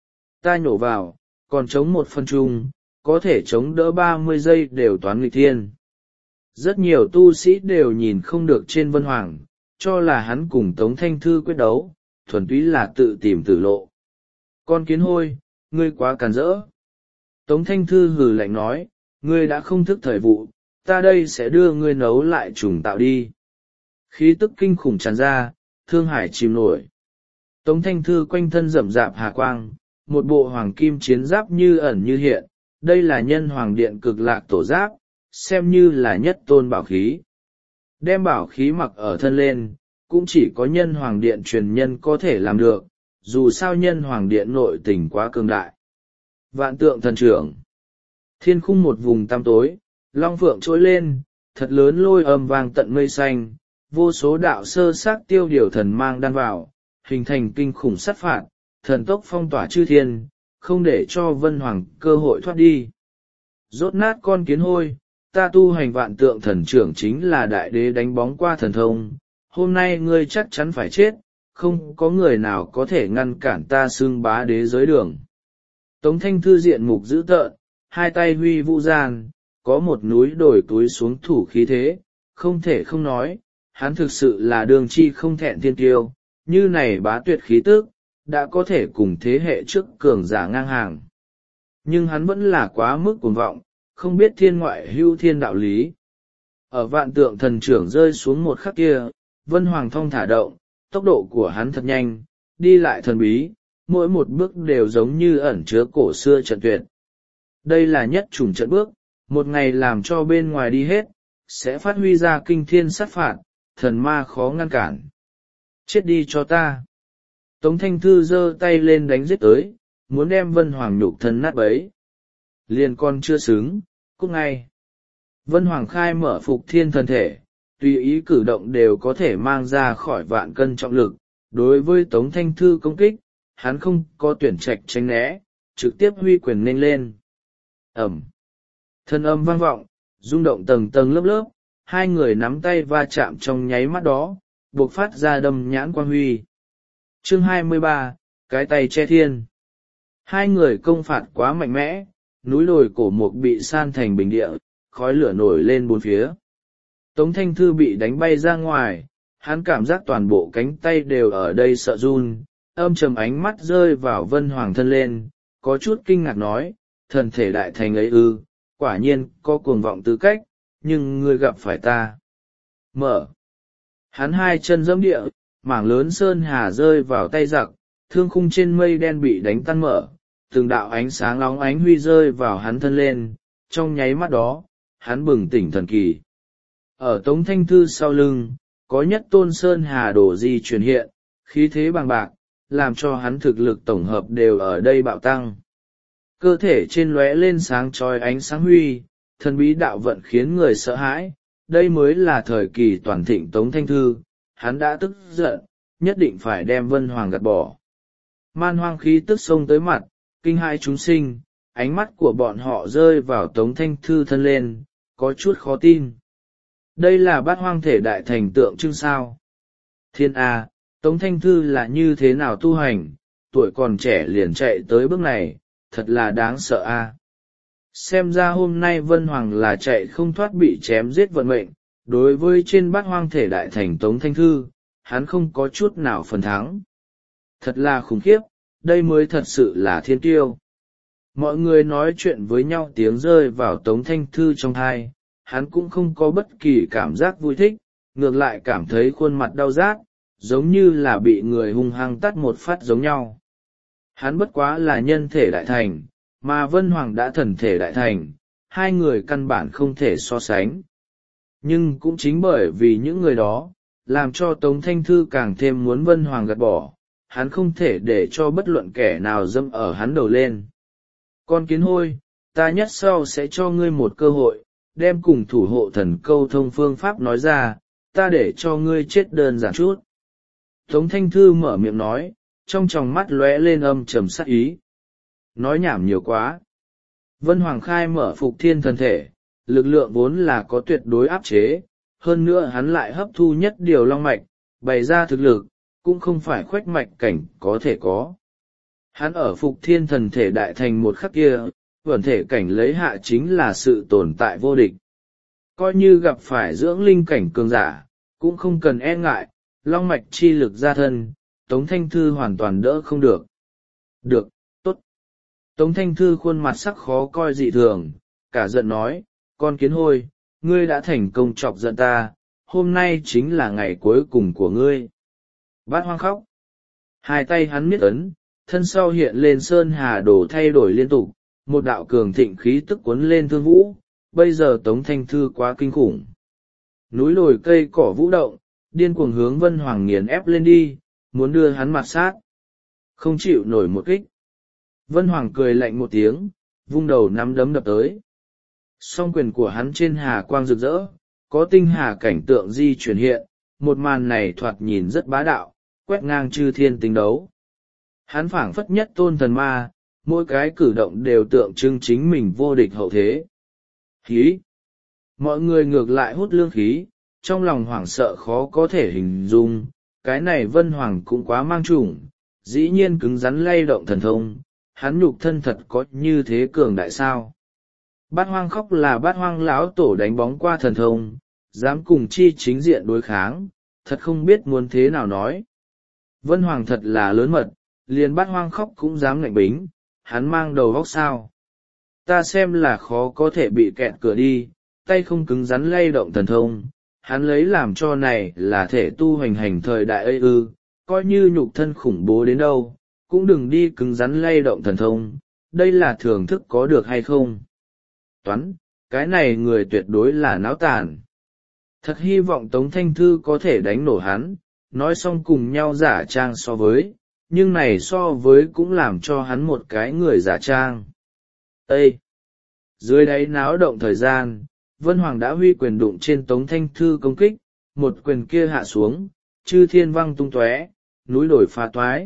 Ta nhổ vào, còn chống một phân chung, có thể chống đỡ ba mươi giây đều toán nghịch thiên. Rất nhiều tu sĩ đều nhìn không được trên Vân Hoàng, cho là hắn cùng Tống Thanh Thư quyết đấu, thuần túy là tự tìm tử lộ. Con kiến hôi, ngươi quá càn rỡ. Tống Thanh Thư hừ lạnh nói, ngươi đã không thức thời vụ, ta đây sẽ đưa ngươi nấu lại trùng tạo đi. Khí tức kinh khủng tràn ra, thương hải chìm nổi. Tống Thanh Thư quanh thân rậm rạp hà quang, một bộ hoàng kim chiến giáp như ẩn như hiện, đây là nhân hoàng điện cực lạc tổ giáp, xem như là nhất tôn bảo khí. Đem bảo khí mặc ở thân lên, cũng chỉ có nhân hoàng điện truyền nhân có thể làm được, dù sao nhân hoàng điện nội tình quá cường đại. Vạn tượng thần trưởng. Thiên khung một vùng tăm tối, long phượng trỗi lên, thật lớn lôi âm vang tận mây xanh, vô số đạo sơ xác tiêu điều thần mang đan vào, hình thành kinh khủng sát phạt, thần tốc phong tỏa chư thiên, không để cho Vân Hoàng cơ hội thoát đi. Rốt nát con kiến hôi, ta tu hành vạn tượng thần trưởng chính là đại đế đánh bóng qua thần thông, hôm nay ngươi chắc chắn phải chết, không có người nào có thể ngăn cản ta xưng bá đế giới đường. Tống Thanh Thư diện mục dữ tợn, hai tay huy vũ gian, có một núi đồi túi xuống thủ khí thế, không thể không nói, hắn thực sự là đường chi không thẹn thiên tiêu, như này bá tuyệt khí tức, đã có thể cùng thế hệ trước cường giả ngang hàng. Nhưng hắn vẫn là quá mức cuồng vọng, không biết thiên ngoại hữu thiên đạo lý. Ở vạn tượng thần trưởng rơi xuống một khắc kia, Vân Hoàng thong thả động, tốc độ của hắn thật nhanh, đi lại thần bí, mỗi một bước đều giống như ẩn chứa cổ xưa trận tuyệt. Đây là nhất chủng trận bước, một ngày làm cho bên ngoài đi hết, sẽ phát huy ra kinh thiên sát phạt, thần ma khó ngăn cản. Chết đi cho ta! Tống Thanh Thư giơ tay lên đánh giết tới, muốn đem Vân Hoàng nhục thân nát bấy. Liền con chưa xứng, cút ngay. Vân Hoàng khai mở Phục Thiên thân thể, tùy ý cử động đều có thể mang ra khỏi vạn cân trọng lực. Đối với Tống Thanh Thư công kích, hắn không có tuyển trạch tránh né, trực tiếp huy quyền nên lên. Ẩm. Thân âm vang vọng, rung động tầng tầng lớp lớp, hai người nắm tay va chạm trong nháy mắt đó, buộc phát ra đâm nhãn quang huy. Chương hai mươi ba, cái tay che thiên. Hai người công phạt quá mạnh mẽ, núi đồi cổ mục bị san thành bình địa, khói lửa nổi lên bốn phía. Tống Thanh Thư bị đánh bay ra ngoài, hắn cảm giác toàn bộ cánh tay đều ở đây sợ run, âm trầm ánh mắt rơi vào Vân Hoàng thân lên, có chút kinh ngạc nói, thần thể đại thành ấy ư, quả nhiên có cuồng vọng tư cách, nhưng ngươi gặp phải ta. Mở. Hắn hai chân giẫm địa, mảng lớn sơn hà rơi vào tay giặc, thương khung trên mây đen bị đánh tan mở, từng đạo ánh sáng óng ánh huy rơi vào hắn thân lên, trong nháy mắt đó, hắn bừng tỉnh thần kỳ. Ở Tống Thanh Thư sau lưng, có nhất tôn sơn hà đổ di chuyển hiện, khí thế bằng bạc, làm cho hắn thực lực tổng hợp đều ở đây bạo tăng. Cơ thể trên lóe lên sáng trói ánh sáng huy, thần bí đạo vận khiến người sợ hãi, đây mới là thời kỳ toàn thịnh Tống Thanh Thư, hắn đã tức giận, nhất định phải đem Vân Hoàng gạt bỏ. Man hoang khí tức xông tới mặt, kinh hãi chúng sinh, ánh mắt của bọn họ rơi vào Tống Thanh Thư thân lên, có chút khó tin. Đây là bát hoang thể đại thành tượng trưng sao? Thiên A, Tống Thanh Thư là như thế nào tu hành, tuổi còn trẻ liền chạy tới bước này, thật là đáng sợ A. Xem ra hôm nay Vân Hoàng là chạy không thoát bị chém giết vận mệnh, đối với trên bát hoang thể đại thành Tống Thanh Thư, hắn không có chút nào phần thắng. Thật là khủng khiếp, đây mới thật sự là thiên tiêu. Mọi người nói chuyện với nhau tiếng rơi vào Tống Thanh Thư trong tai, hắn cũng không có bất kỳ cảm giác vui thích, ngược lại cảm thấy khuôn mặt đau rát, giống như là bị người hung hăng tát một phát giống nhau. Hắn bất quá là nhân thể đại thành, mà Vân Hoàng đã thần thể đại thành, hai người căn bản không thể so sánh. Nhưng cũng chính bởi vì những người đó, làm cho Tống Thanh Thư càng thêm muốn Vân Hoàng gạt bỏ, hắn không thể để cho bất luận kẻ nào dâm ở hắn đầu lên. Con kiến hôi, ta nhất sau sẽ cho ngươi một cơ hội, đem cùng thủ hộ thần câu thông phương pháp nói ra, ta để cho ngươi chết đơn giản chút. Tống Thanh Thư mở miệng nói, trong tròng mắt lóe lên âm trầm sát ý. Nói nhảm nhiều quá. Vân Hoàng khai mở Phục Thiên thân thể, lực lượng vốn là có tuyệt đối áp chế, hơn nữa hắn lại hấp thu nhất điều long mạch, bày ra thực lực, cũng không phải khuếch mạch cảnh có thể có. Hắn ở Phục Thiên thần thể đại thành một khắc kia, vẩn thể cảnh lấy hạ chính là sự tồn tại vô địch. Coi như gặp phải dưỡng linh cảnh cường giả, cũng không cần e ngại, long mạch chi lực ra thân, Tống Thanh Thư hoàn toàn đỡ không được. Được, tốt. Tống Thanh Thư khuôn mặt sắc khó coi dị thường, cả giận nói, con kiến hôi, ngươi đã thành công chọc giận ta, hôm nay chính là ngày cuối cùng của ngươi. Bát hoang khóc. Hai tay hắn miết ấn, thân sau hiện lên sơn hà đổ thay đổi liên tục, một đạo cường thịnh khí tức cuốn lên thương vũ, bây giờ Tống Thanh Thư quá kinh khủng. Núi đồi cây cỏ vũ động, điên cuồng hướng Vân Hoàng nghiền ép lên đi, muốn đưa hắn mặt sát. Không chịu nổi một kích. Vân Hoàng cười lạnh một tiếng, vung đầu nắm đấm đập tới. Song quyền của hắn trên hà quang rực rỡ, có tinh hà cảnh tượng di chuyển hiện, một màn này thoạt nhìn rất bá đạo, quét ngang chư thiên tinh đấu. Hắn phảng phất nhất tôn thần ma, mỗi cái cử động đều tượng trưng chính mình vô địch hậu thế. Khí! Mọi người ngược lại hút lương khí, trong lòng hoảng sợ khó có thể hình dung, cái này Vân Hoàng cũng quá mang chủng, dĩ nhiên cứng rắn lay động thần thông, hắn nhục thân thật có như thế cường đại sao. Bát hoang khóc là bát hoang lão tổ đánh bóng qua thần thông, dám cùng chi chính diện đối kháng, thật không biết muốn thế nào nói. Vân Hoàng thật là lớn mật, liền bát hoang khóc cũng dám ngạnh bính, hắn mang đầu vóc sao. ta xem là khó có thể bị kẹt cửa đi, tay không cứng rắn lay động thần thông, hắn lấy làm cho này là thể tu hoành hành thời đại ấy ư, coi như nhục thân khủng bố đến đâu, cũng đừng đi cứng rắn lay động thần thông, đây là thưởng thức có được hay không. Toán, cái này người tuyệt đối là náo tàn. Thật hy vọng Tống Thanh Thư có thể đánh nổ hắn, nói xong cùng nhau giả trang so với, nhưng này so với cũng làm cho hắn một cái người giả trang. Ê! Dưới đáy náo động thời gian, Vân Hoàng đã huy quyền đụng trên Tống Thanh Thư công kích, một quyền kia hạ xuống, chư thiên văng tung tóe, núi đồi phá toái.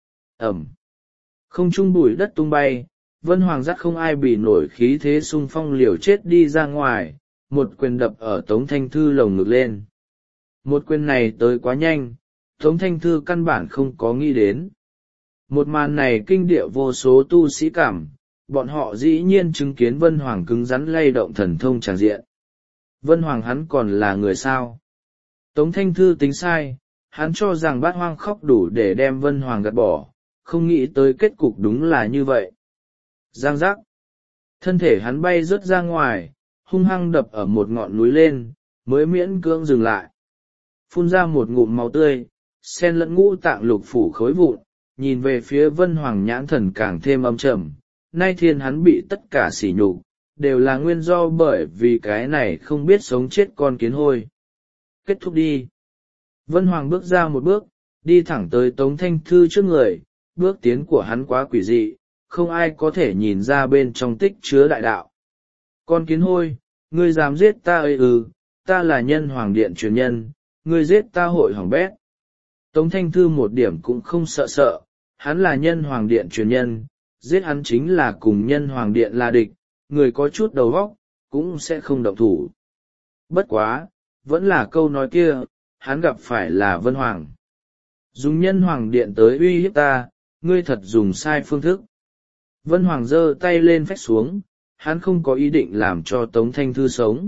Ẩm! Không trung bụi đất tung bay, Vân Hoàng dắt không ai bị nổi khí thế xung phong liều chết đi ra ngoài, một quyền đập ở Tống Thanh Thư lồng ngực lên. Một quyền này tới quá nhanh, Tống Thanh Thư căn bản không có nghĩ đến. Một màn này kinh địa vô số tu sĩ cảm, bọn họ dĩ nhiên chứng kiến Vân Hoàng cứng rắn lay động thần thông tràng diện. Vân Hoàng hắn còn là người sao? Tống Thanh Thư tính sai, hắn cho rằng Bát Hoang khóc đủ để đem Vân Hoàng gạt bỏ, không nghĩ tới kết cục đúng là như vậy. Giang giác. Thân thể hắn bay rớt ra ngoài, hung hăng đập ở một ngọn núi lên, mới miễn cưỡng dừng lại. Phun ra một ngụm máu tươi, xen lẫn ngũ tạng lục phủ khối vụn, nhìn về phía Vân Hoàng nhãn thần càng thêm âm trầm. Nay thiên hắn bị tất cả sỉ nhục, đều là nguyên do bởi vì cái này không biết sống chết con kiến hôi. Kết thúc đi. Vân Hoàng bước ra một bước, đi thẳng tới Tống Thanh Thư trước người, bước tiến của hắn quá quỷ dị, không ai có thể nhìn ra bên trong tích chứa đại đạo. Con kiến hôi, ngươi dám giết ta ơi ư, ta là nhân hoàng điện truyền nhân, ngươi giết ta hội hỏng bét. Tống Thanh Thư một điểm cũng không sợ sợ, hắn là nhân hoàng điện truyền nhân, giết hắn chính là cùng nhân hoàng điện là địch, người có chút đầu óc cũng sẽ không động thủ. Bất quá, vẫn là câu nói kia, hắn gặp phải là Vân Hoàng. Dùng nhân hoàng điện tới uy hiếp ta, ngươi thật dùng sai phương thức. Vân Hoàng giơ tay lên phách xuống, hắn không có ý định làm cho Tống Thanh Thư sống.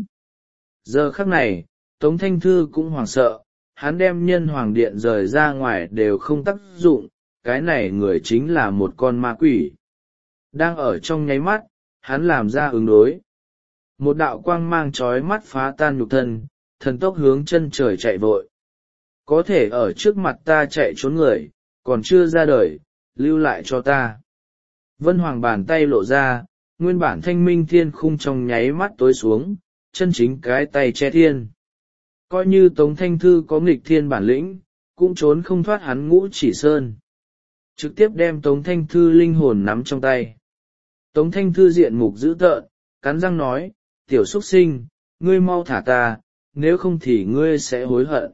Giờ khắc này, Tống Thanh Thư cũng hoảng sợ, hắn đem nhân hoàng điện rời ra ngoài đều không tác dụng, cái này người chính là một con ma quỷ. Đang ở trong nháy mắt, hắn làm ra ứng đối. Một đạo quang mang chói mắt phá tan nhục thân, thần tốc hướng chân trời chạy vội. Có thể ở trước mặt ta chạy trốn người, còn chưa ra đời, lưu lại cho ta. Vân Hoàng bàn tay lộ ra, nguyên bản thanh minh thiên khung trong nháy mắt tối xuống, chân chính cái tay che thiên. Coi như Tống Thanh Thư có nghịch thiên bản lĩnh, cũng trốn không thoát hắn Ngũ Chỉ Sơn. Trực tiếp đem Tống Thanh Thư linh hồn nắm trong tay. Tống Thanh Thư diện mục dữ tợn, cắn răng nói, tiểu súc sinh, ngươi mau thả ta, nếu không thì ngươi sẽ hối hận.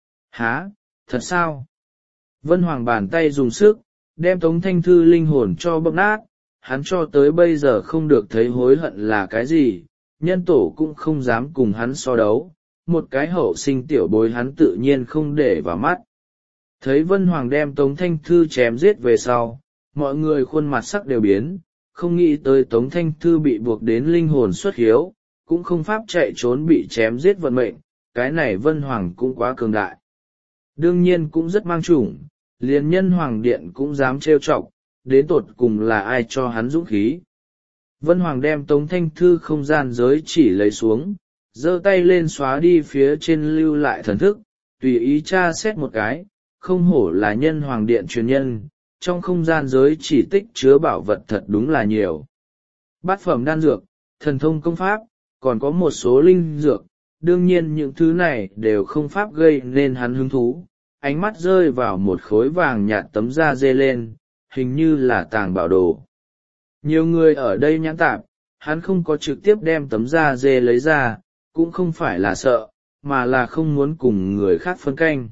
Hả, thật sao? Vân Hoàng bàn tay dùng sức, đem Tống Thanh Thư linh hồn cho bóp nát, hắn cho tới bây giờ không được thấy hối hận là cái gì, nhân tổ cũng không dám cùng hắn so đấu, một cái hậu sinh tiểu bối hắn tự nhiên không để vào mắt. Thấy Vân Hoàng đem Tống Thanh Thư chém giết về sau, mọi người khuôn mặt sắc đều biến, không nghĩ tới Tống Thanh Thư bị buộc đến linh hồn xuất hiếu, cũng không pháp chạy trốn bị chém giết vận mệnh, cái này Vân Hoàng cũng quá cường đại. Đương nhiên cũng rất mang chủng, liền nhân Hoàng Điện cũng dám trêu chọc, đến tột cùng là ai cho hắn dũng khí. Vân Hoàng đem Tống Thanh Thư không gian giới chỉ lấy xuống, giơ tay lên xóa đi phía trên lưu lại thần thức, tùy ý tra xét một cái, không hổ là nhân Hoàng Điện truyền nhân, trong không gian giới chỉ tích chứa bảo vật thật đúng là nhiều. Bát phẩm đan dược, thần thông công pháp, còn có một số linh dược, đương nhiên những thứ này đều không pháp gây nên hắn hứng thú. Ánh mắt rơi vào một khối vàng nhạt tấm da dê lên, hình như là tàng bảo đồ. Nhiều người ở đây nhãn tạp, hắn không có trực tiếp đem tấm da dê lấy ra, cũng không phải là sợ, mà là không muốn cùng người khác phân canh.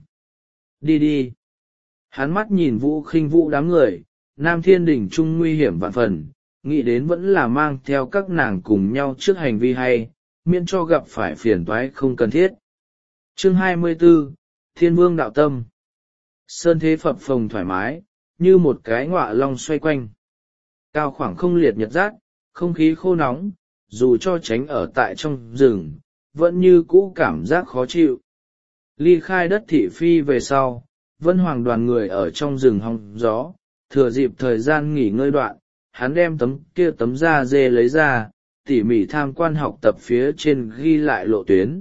Đi đi. Hắn mắt nhìn Vũ Khinh Vũ đám người, Nam Thiên Đỉnh trung nguy hiểm vạn phần, nghĩ đến vẫn là mang theo các nàng cùng nhau trước hành vi hay, miễn cho gặp phải phiền toái không cần thiết. Chương hai mươi tư, Thiên Vương Đạo Tâm. Sơn thế phập phồng thoải mái, như một cái ngọa long xoay quanh. Cao khoảng không liệt nhật rát, không khí khô nóng, dù cho tránh ở tại trong rừng, vẫn như cũ cảm giác khó chịu. Ly khai đất thị phi về sau, Vân Hoàng đoàn người ở trong rừng hong gió, thừa dịp thời gian nghỉ ngơi đoạn, hắn đem tấm kia tấm da dê lấy ra, tỉ mỉ tham quan học tập phía trên ghi lại lộ tuyến.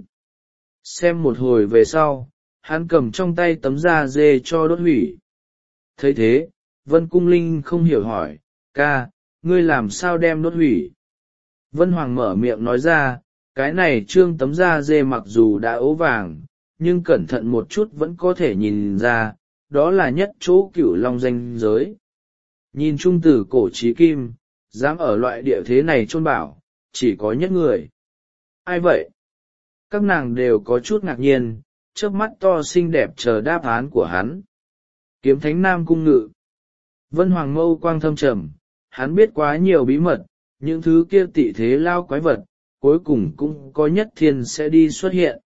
Xem một hồi về sau, hắn cầm trong tay tấm da dê cho đốt hủy. Thấy thế, Vân Cung Linh không hiểu hỏi, ca, ngươi làm sao đem đốt hủy? Vân Hoàng mở miệng nói ra, cái này trương tấm da dê mặc dù đã ố vàng, nhưng cẩn thận một chút vẫn có thể nhìn ra, đó là nhất chỗ Cửu Long danh giới. Nhìn chung từ cổ chí kim, dám ở loại địa thế này chôn bảo, chỉ có nhất người. Ai vậy? Các nàng đều có chút ngạc nhiên, trước mắt to xinh đẹp chờ đáp án của hắn. Kiếm Thánh Nam Cung Ngự. Vân Hoàng mâu quang thâm trầm, hắn biết quá nhiều bí mật, những thứ kia tị thế lao quái vật, cuối cùng cũng có nhất thiên sẽ đi xuất hiện.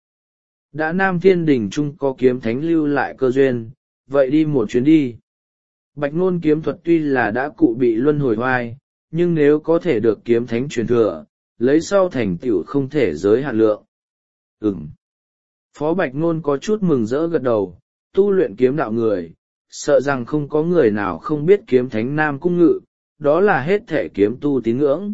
Đã Nam Thiên Đình Trung có kiếm thánh lưu lại cơ duyên, vậy đi một chuyến đi. Bạch ngôn kiếm thuật tuy là đã cụ bị luân hồi hoài, nhưng nếu có thể được kiếm thánh truyền thừa, lấy sau thành tựu không thể giới hạn lượng. Ừm. Phó Bạch ngôn có chút mừng rỡ gật đầu, tu luyện kiếm đạo người, sợ rằng không có người nào không biết kiếm thánh Nam Cung Ngự, đó là hết thể kiếm tu tín ngưỡng.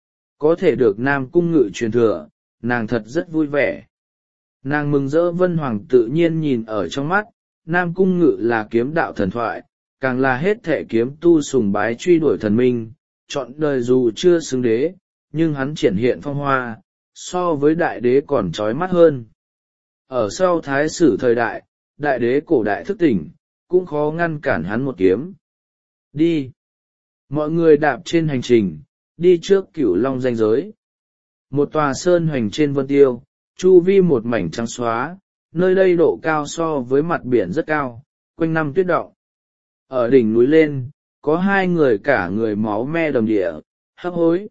Có thể được Nam Cung Ngự truyền thừa, nàng thật rất vui vẻ. Nàng mừng rỡ Vân Hoàng tự nhiên nhìn ở trong mắt, Nam Cung Ngự là kiếm đạo thần thoại, càng là hết thể kiếm tu sùng bái truy đuổi thần minh, chọn đời dù chưa xứng đế, nhưng hắn triển hiện phong hoa, so với đại đế còn trói mắt hơn. Ở sau thái sử thời đại, đại đế cổ đại thức tỉnh, cũng khó ngăn cản hắn một kiếm. Đi! Mọi người đạp trên hành trình, đi trước Cửu Long danh giới. Một tòa sơn hoành trên vân tiêu, chu vi một mảnh trắng xóa, nơi đây độ cao so với mặt biển rất cao, quanh năm tuyết động. Ở đỉnh núi lên, có hai người cả người máu me đầm địa, hấp hối.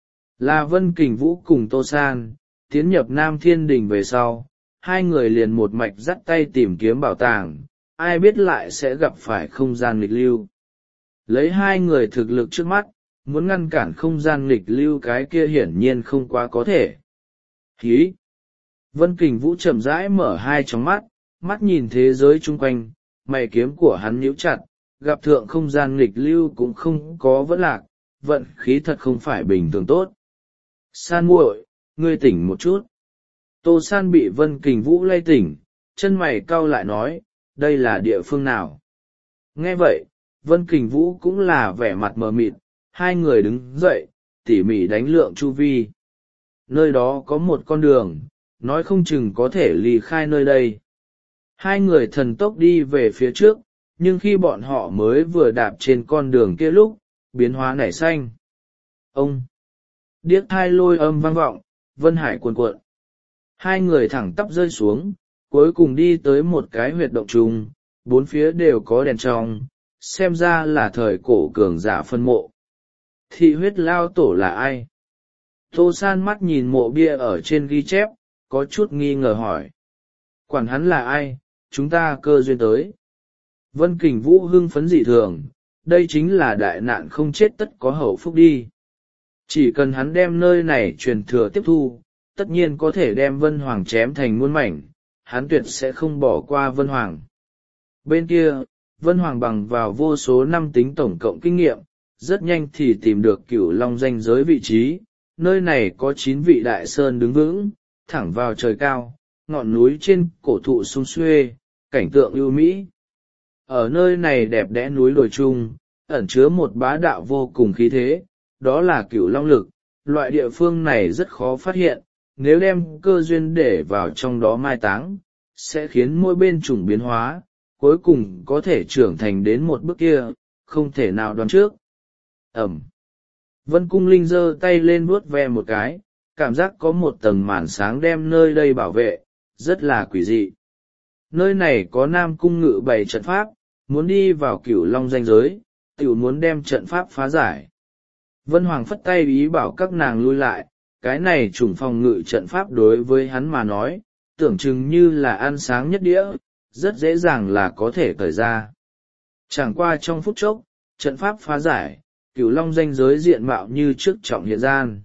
Là Vân Kình Vũ cùng Tô San, tiến nhập Nam Thiên Đình về sau, hai người liền một mạch dắt tay tìm kiếm bảo tàng, ai biết lại sẽ gặp phải không gian nghịch lưu. Lấy hai người thực lực trước mắt, muốn ngăn cản không gian nghịch lưu cái kia hiển nhiên không quá có thể. Hí! Vân Kình Vũ chậm rãi mở hai tròng mắt, mắt nhìn thế giới chung quanh, mày kiếm của hắn nhíu chặt, gặp thượng không gian nghịch lưu cũng không có vẫn lạc, vận khí thật không phải bình thường tốt. San muội, ngươi tỉnh một chút. Tô San bị Vân Kình Vũ lay tỉnh, chân mày cau lại nói, đây là địa phương nào? Nghe vậy, Vân Kình Vũ cũng là vẻ mặt mờ mịt, hai người đứng dậy, tỉ mỉ đánh lượng chu vi. Nơi đó có một con đường, nói không chừng có thể ly khai nơi đây. Hai người thần tốc đi về phía trước, nhưng khi bọn họ mới vừa đạp trên con đường kia lúc, biến hóa nảy xanh. Ông! Điếc thai lôi âm vang vọng, vân hải cuồn cuộn. Hai người thẳng tắp rơi xuống, cuối cùng đi tới một cái huyệt động trùng, bốn phía đều có đèn trong, xem ra là thời cổ cường giả phân mộ. Thị huyết lao tổ là ai? Tô San mắt nhìn mộ bia ở trên ghi chép, có chút nghi ngờ hỏi. Quản hắn là ai, chúng ta cơ duyên tới. Vân Kình Vũ hưng phấn dị thường, đây chính là đại nạn không chết tất có hậu phúc đi. Chỉ cần hắn đem nơi này truyền thừa tiếp thu, tất nhiên có thể đem Vân Hoàng chém thành muôn mảnh, hắn tuyệt sẽ không bỏ qua Vân Hoàng. Bên kia, Vân Hoàng bằng vào vô số năm tính tổng cộng kinh nghiệm, rất nhanh thì tìm được Cửu Long danh giới vị trí, nơi này có chín vị đại sơn đứng vững, thẳng vào trời cao, ngọn núi trên cổ thụ sum xuê, cảnh tượng ưu mỹ. Ở nơi này đẹp đẽ núi đồi trung, ẩn chứa một bá đạo vô cùng khí thế, đó là Cửu Long lực, loại địa phương này rất khó phát hiện, nếu đem cơ duyên để vào trong đó mai táng, sẽ khiến mỗi bên chủng biến hóa, cuối cùng có thể trưởng thành đến một bước kia, không thể nào đoán trước. Ẩm. Vân Cung Linh giơ tay lên vuốt ve một cái, cảm giác có một tầng màn sáng đem nơi đây bảo vệ, rất là quỷ dị. Nơi này có Nam Cung Ngự bày trận pháp, muốn đi vào Cửu Long danh giới, tiểu muốn đem trận pháp phá giải. Vân Hoàng phất tay ý bảo các nàng lui lại, cái này chủng phòng ngự trận pháp đối với hắn mà nói, tưởng chừng như là ăn sáng nhất đĩa, rất dễ dàng là có thể cởi ra. Chẳng qua trong phút chốc, trận pháp phá giải, Cửu Long danh giới diện mạo như trước trọng hiện gian.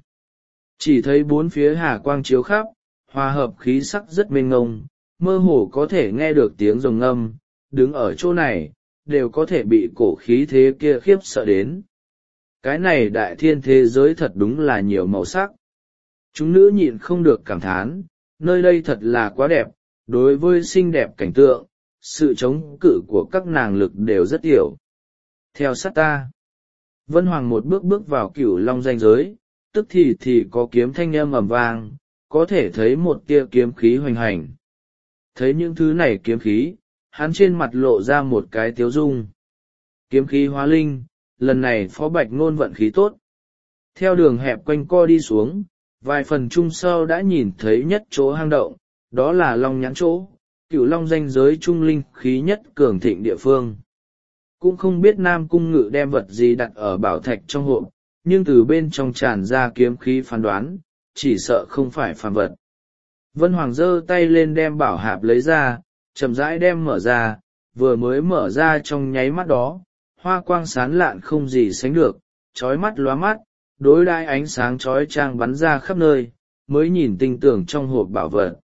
Chỉ thấy bốn phía hà quang chiếu khắp, hòa hợp khí sắc rất mênh ngông, mơ hồ có thể nghe được tiếng rồng ngâm, đứng ở chỗ này, đều có thể bị cổ khí thế kia khiếp sợ đến. cái này đại thiên thế giới thật đúng là nhiều màu sắc. Chúng nữ nhịn không được cảm thán, nơi đây thật là quá đẹp, đối với xinh đẹp cảnh tượng, sự chống cự của các nàng lực đều rất hiểu. Theo sát ta, Vân Hoàng một bước bước vào Cửu Long Danh giới, tức thì thì có kiếm thanh âm ầm vang, có thể thấy một tia kiếm khí hoành hành. Thấy những thứ này kiếm khí, hắn trên mặt lộ ra một cái tiếu dung. Kiếm khí hóa linh, lần này Phó Bạch Nôn vận khí tốt. Theo đường hẹp quanh co đi xuống, vài phần trung sâu đã nhìn thấy nhất chỗ hang động, đó là Long Nhãn chỗ, Cửu Long Danh giới trung linh khí nhất cường thịnh địa phương. Cũng không biết Nam Cung Ngự đem vật gì đặt ở bảo thạch trong hộp, nhưng từ bên trong tràn ra kiếm khí phán đoán, chỉ sợ không phải phàm vật. Vân Hoàng giơ tay lên đem bảo hạp lấy ra, chậm rãi đem mở ra, vừa mới mở ra trong nháy mắt đó, hoa quang sán lạn không gì sánh được, chói mắt lóa mắt, đối đai ánh sáng chói chang bắn ra khắp nơi, mới nhìn tinh tưởng trong hộp bảo vật.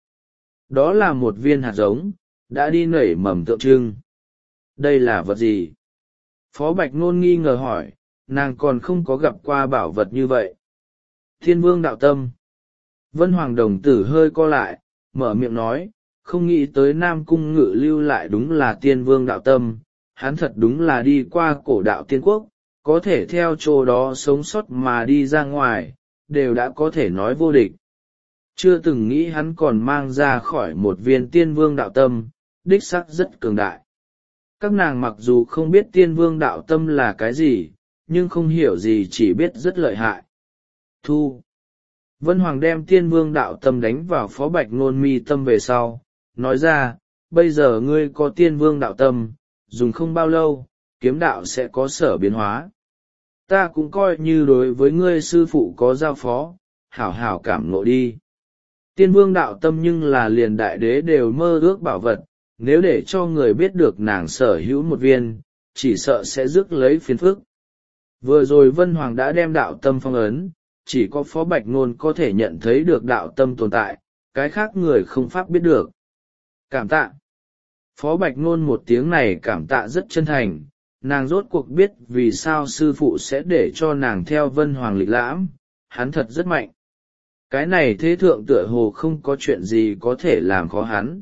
Đó là một viên hạt giống, đã đi nảy mầm tượng trưng. Đây là vật gì? Phó Bạch Nôn nghi ngờ hỏi, nàng còn không có gặp qua bảo vật như vậy. Thiên Vương Đạo Tâm. Vân Hoàng đồng tử hơi co lại, mở miệng nói, không nghĩ tới Nam Cung Ngự lưu lại đúng là Tiên Vương Đạo Tâm, hắn thật đúng là đi qua cổ đạo tiên quốc, có thể theo chỗ đó sống sót mà đi ra ngoài, đều đã có thể nói vô địch. Chưa từng nghĩ hắn còn mang ra khỏi một viên Tiên Vương Đạo Tâm, đích xác rất cường đại. Các nàng mặc dù không biết Tiên Vương Đạo Tâm là cái gì, nhưng không hiểu gì chỉ biết rất lợi hại. Thu. Vân Hoàng đem Tiên Vương Đạo Tâm đánh vào Phó Bạch Nôn mi tâm về sau, nói ra, bây giờ ngươi có Tiên Vương Đạo Tâm, dùng không bao lâu, kiếm đạo sẽ có sở biến hóa. Ta cũng coi như đối với ngươi sư phụ có giao phó, hảo hảo cảm ngộ đi. Tiên Vương Đạo Tâm nhưng là liền đại đế đều mơ ước bảo vật, nếu để cho người biết được nàng sở hữu một viên, chỉ sợ sẽ rước lấy phiền phức. Vừa rồi Vân Hoàng đã đem đạo tâm phong ấn, chỉ có Phó Bạch Nôn có thể nhận thấy được đạo tâm tồn tại, cái khác người không pháp biết được. Cảm tạ. Phó Bạch Nôn một tiếng này cảm tạ rất chân thành, nàng rốt cuộc biết vì sao sư phụ sẽ để cho nàng theo Vân Hoàng lịch lãm, hắn thật rất mạnh. Cái này thế thượng tựa hồ không có chuyện gì có thể làm khó hắn.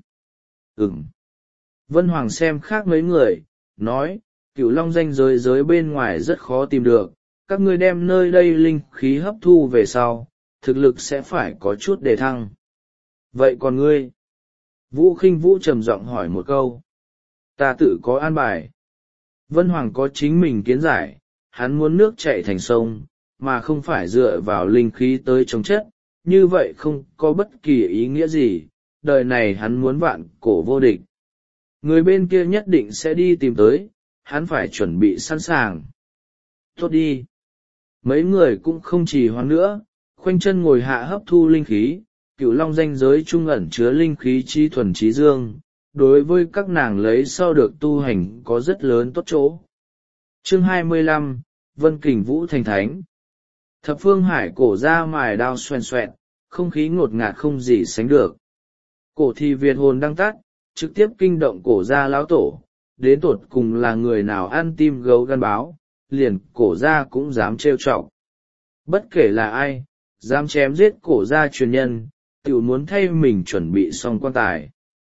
Ừm. Vân Hoàng xem khác mấy người, nói, Cửu Long Danh giới giới bên ngoài rất khó tìm được, các ngươi đem nơi đây linh khí hấp thu về sau, thực lực sẽ phải có chút đề thăng. Vậy còn ngươi? Vũ Khinh Vũ trầm giọng hỏi một câu. Ta tự có an bài. Vân Hoàng có chính mình kiến giải, hắn muốn nước chảy thành sông, mà không phải dựa vào linh khí tới chống chất, như vậy không có bất kỳ ý nghĩa gì, đời này hắn muốn vạn cổ vô địch. Người bên kia nhất định sẽ đi tìm tới, hắn phải chuẩn bị sẵn sàng. Tốt đi. Mấy người cũng không trì hoãn nữa, khoanh chân ngồi hạ hấp thu linh khí, Cửu Long Danh giới trung ẩn chứa linh khí chi thuần trí dương, đối với các nàng lấy sau được tu hành có rất lớn tốt chỗ. Chương hai mươi lăm, Vân Kình Vũ thành thánh. Thập phương hải cổ ra mài đao xoèn xoẹt, không khí ngột ngạt không gì sánh được. Cổ thì Việt hồn đang tắt, trực tiếp kinh động cổ gia lão tổ, đến tột cùng là người nào ăn tim gấu gan báo, liền cổ gia cũng dám trêu chọc. Bất kể là ai, dám chém giết cổ gia truyền nhân, tự muốn thay mình chuẩn bị xong quan tài.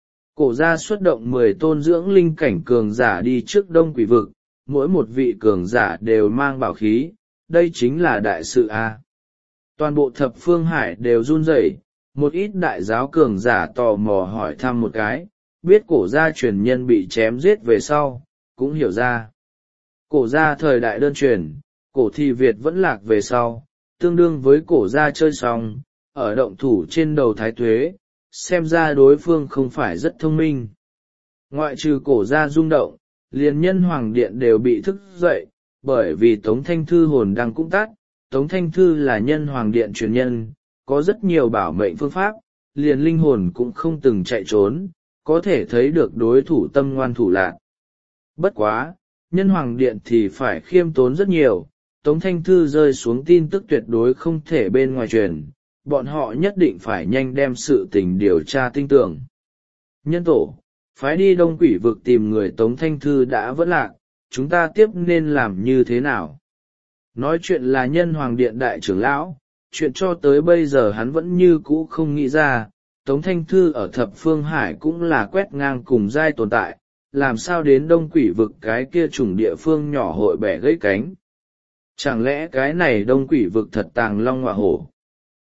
Cổ gia xuất động mười tôn dưỡng linh cảnh cường giả đi trước Đông Quỷ Vực, mỗi một vị cường giả đều mang bảo khí, đây chính là đại sự a. Toàn bộ thập phương hải đều run rẩy, một ít đại giáo cường giả tò mò hỏi thăm một cái, biết cổ gia truyền nhân bị chém giết về sau, cũng hiểu ra. Cổ gia thời đại đơn truyền, cổ thì Việt vẫn lạc về sau, tương đương với cổ gia chơi xong, ở động thủ trên đầu thái tuế, xem ra đối phương không phải rất thông minh. Ngoại trừ cổ gia rung động, liền nhân hoàng điện đều bị thức dậy, bởi vì Tống Thanh Thư hồn đang cũng tắt, Tống Thanh Thư là nhân hoàng điện truyền nhân, có rất nhiều bảo mệnh phương pháp, liền linh hồn cũng không từng chạy trốn, có thể thấy được đối thủ tâm ngoan thủ lạn. Bất quá, nhân hoàng điện thì phải khiêm tốn rất nhiều, Tống Thanh Thư rơi xuống tin tức tuyệt đối không thể bên ngoài truyền, bọn họ nhất định phải nhanh đem sự tình điều tra tinh tường. Nhân tổ, phái đi Đông Quỷ Vực tìm người Tống Thanh Thư đã vẫn lạc, chúng ta tiếp nên làm như thế nào? Nói chuyện là nhân hoàng điện đại trưởng lão, chuyện cho tới bây giờ hắn vẫn như cũ không nghĩ ra. Tống Thanh Thư ở thập phương hải cũng là quét ngang cùng giai tồn tại, làm sao đến đông quỷ vực cái kia chủng địa phương nhỏ hội bẻ gãy cánh. Chẳng lẽ cái này đông quỷ vực thật tàng long ngọa hổ?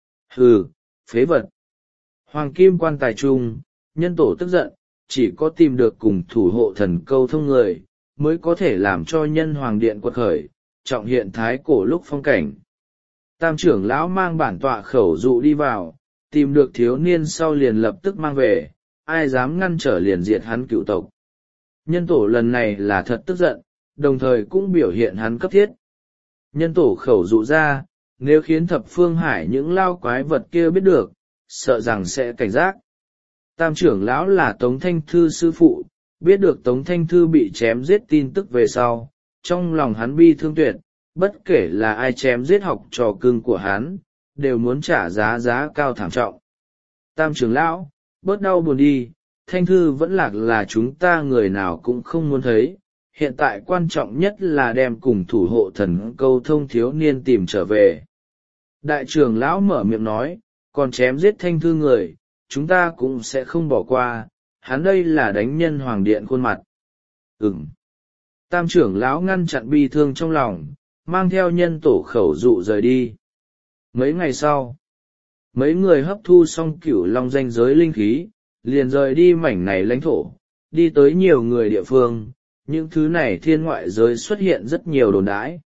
Hừ, phế vật. Hoàng kim quan tài trung, nhân tổ tức giận, chỉ có tìm được cùng thủ hộ thần câu thông người, mới có thể làm cho nhân hoàng điện quật khởi, trọng hiện thái cổ lúc phong cảnh. Tam trưởng lão mang bản tọa khẩu dụ đi vào, tìm được thiếu niên sau liền lập tức mang về, ai dám ngăn trở liền diệt hắn cựu tộc. Nhân tổ lần này là thật tức giận, đồng thời cũng biểu hiện hắn cấp thiết. Nhân tổ khẩu dụ ra, nếu khiến thập phương hải những lao quái vật kia biết được, sợ rằng sẽ cảnh giác. Tam trưởng lão là Tống Thanh Thư sư phụ, biết được Tống Thanh Thư bị chém giết tin tức về sau, trong lòng hắn bi thương tuyệt, bất kể là ai chém giết học trò cưng của hắn, đều muốn trả giá giá cao thảm trọng. Tam trưởng lão, bớt đau buồn đi, Thanh Thư vẫn lạc là chúng ta người nào cũng không muốn thấy, hiện tại quan trọng nhất là đem cùng thủ hộ thần câu thông thiếu niên tìm trở về. Đại trưởng lão mở miệng nói, còn chém giết Thanh Thư người, chúng ta cũng sẽ không bỏ qua, hắn đây là đánh nhân hoàng điện khuôn mặt. Ừm. Tam trưởng lão ngăn chặn bi thương trong lòng, mang theo nhân tổ khẩu dụ rời đi. Mấy ngày sau, mấy người hấp thu xong cửu long danh giới linh khí, liền rời đi mảnh này lãnh thổ, đi tới nhiều người địa phương, những thứ này thiên ngoại giới xuất hiện rất nhiều đồn đãi.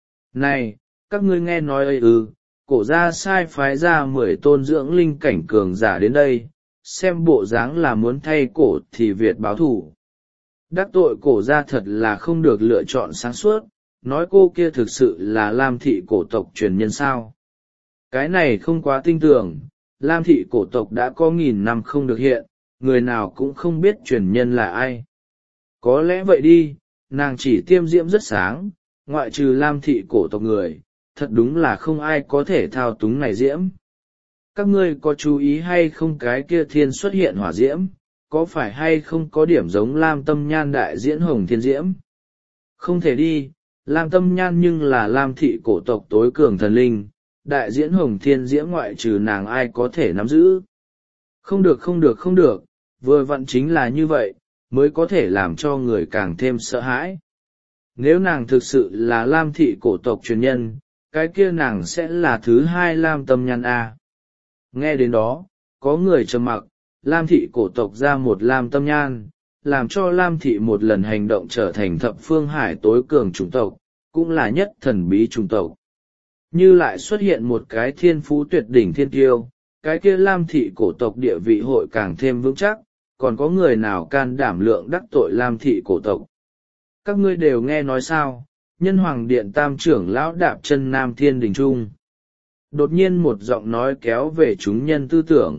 Này, các ngươi nghe nói ơi ư, cổ gia sai phái ra mười tôn dưỡng linh cảnh cường giả đến đây, xem bộ dáng là muốn thay cổ thì Việt báo thù. Đắc tội cổ gia thật là không được lựa chọn sáng suốt, nói cô kia thực sự là Lam thị cổ tộc truyền nhân sao. Cái này không quá tin tưởng, Lam thị cổ tộc đã có nghìn năm không được hiện, người nào cũng không biết truyền nhân là ai. Có lẽ vậy đi, nàng chỉ tiêm diễm rất sáng, ngoại trừ Lam thị cổ tộc người, thật đúng là không ai có thể thao túng này diễm. Các ngươi có chú ý hay không cái kia thiên xuất hiện hỏa diễm, có phải hay không có điểm giống Lam Tâm Nhan đại diễn hồng thiên diễm? Không thể đi, Lam Tâm Nhan nhưng là Lam thị cổ tộc tối cường thần linh, đại diễn hồng thiên diễm ngoại trừ nàng ai có thể nắm giữ. Không được không được không được, vừa vặn chính là như vậy, mới có thể làm cho người càng thêm sợ hãi. Nếu nàng thực sự là Lam thị cổ tộc truyền nhân, cái kia nàng sẽ là thứ hai Lam Tâm Nhan A. Nghe đến đó, có người trầm mặc, Lam thị cổ tộc ra một Lam Tâm Nhan, làm cho Lam thị một lần hành động trở thành thập phương hải tối cường chủng tộc, cũng là nhất thần bí chủng tộc. Như lại xuất hiện một cái thiên phú tuyệt đỉnh thiên tiêu, cái kia Lam thị cổ tộc địa vị hội càng thêm vững chắc, còn có người nào can đảm lượng đắc tội Lam thị cổ tộc. Các ngươi đều nghe nói sao, nhân hoàng điện tam trưởng lão đạp chân Nam Thiên Đình Trung. Đột nhiên một giọng nói kéo về chúng nhân tư tưởng.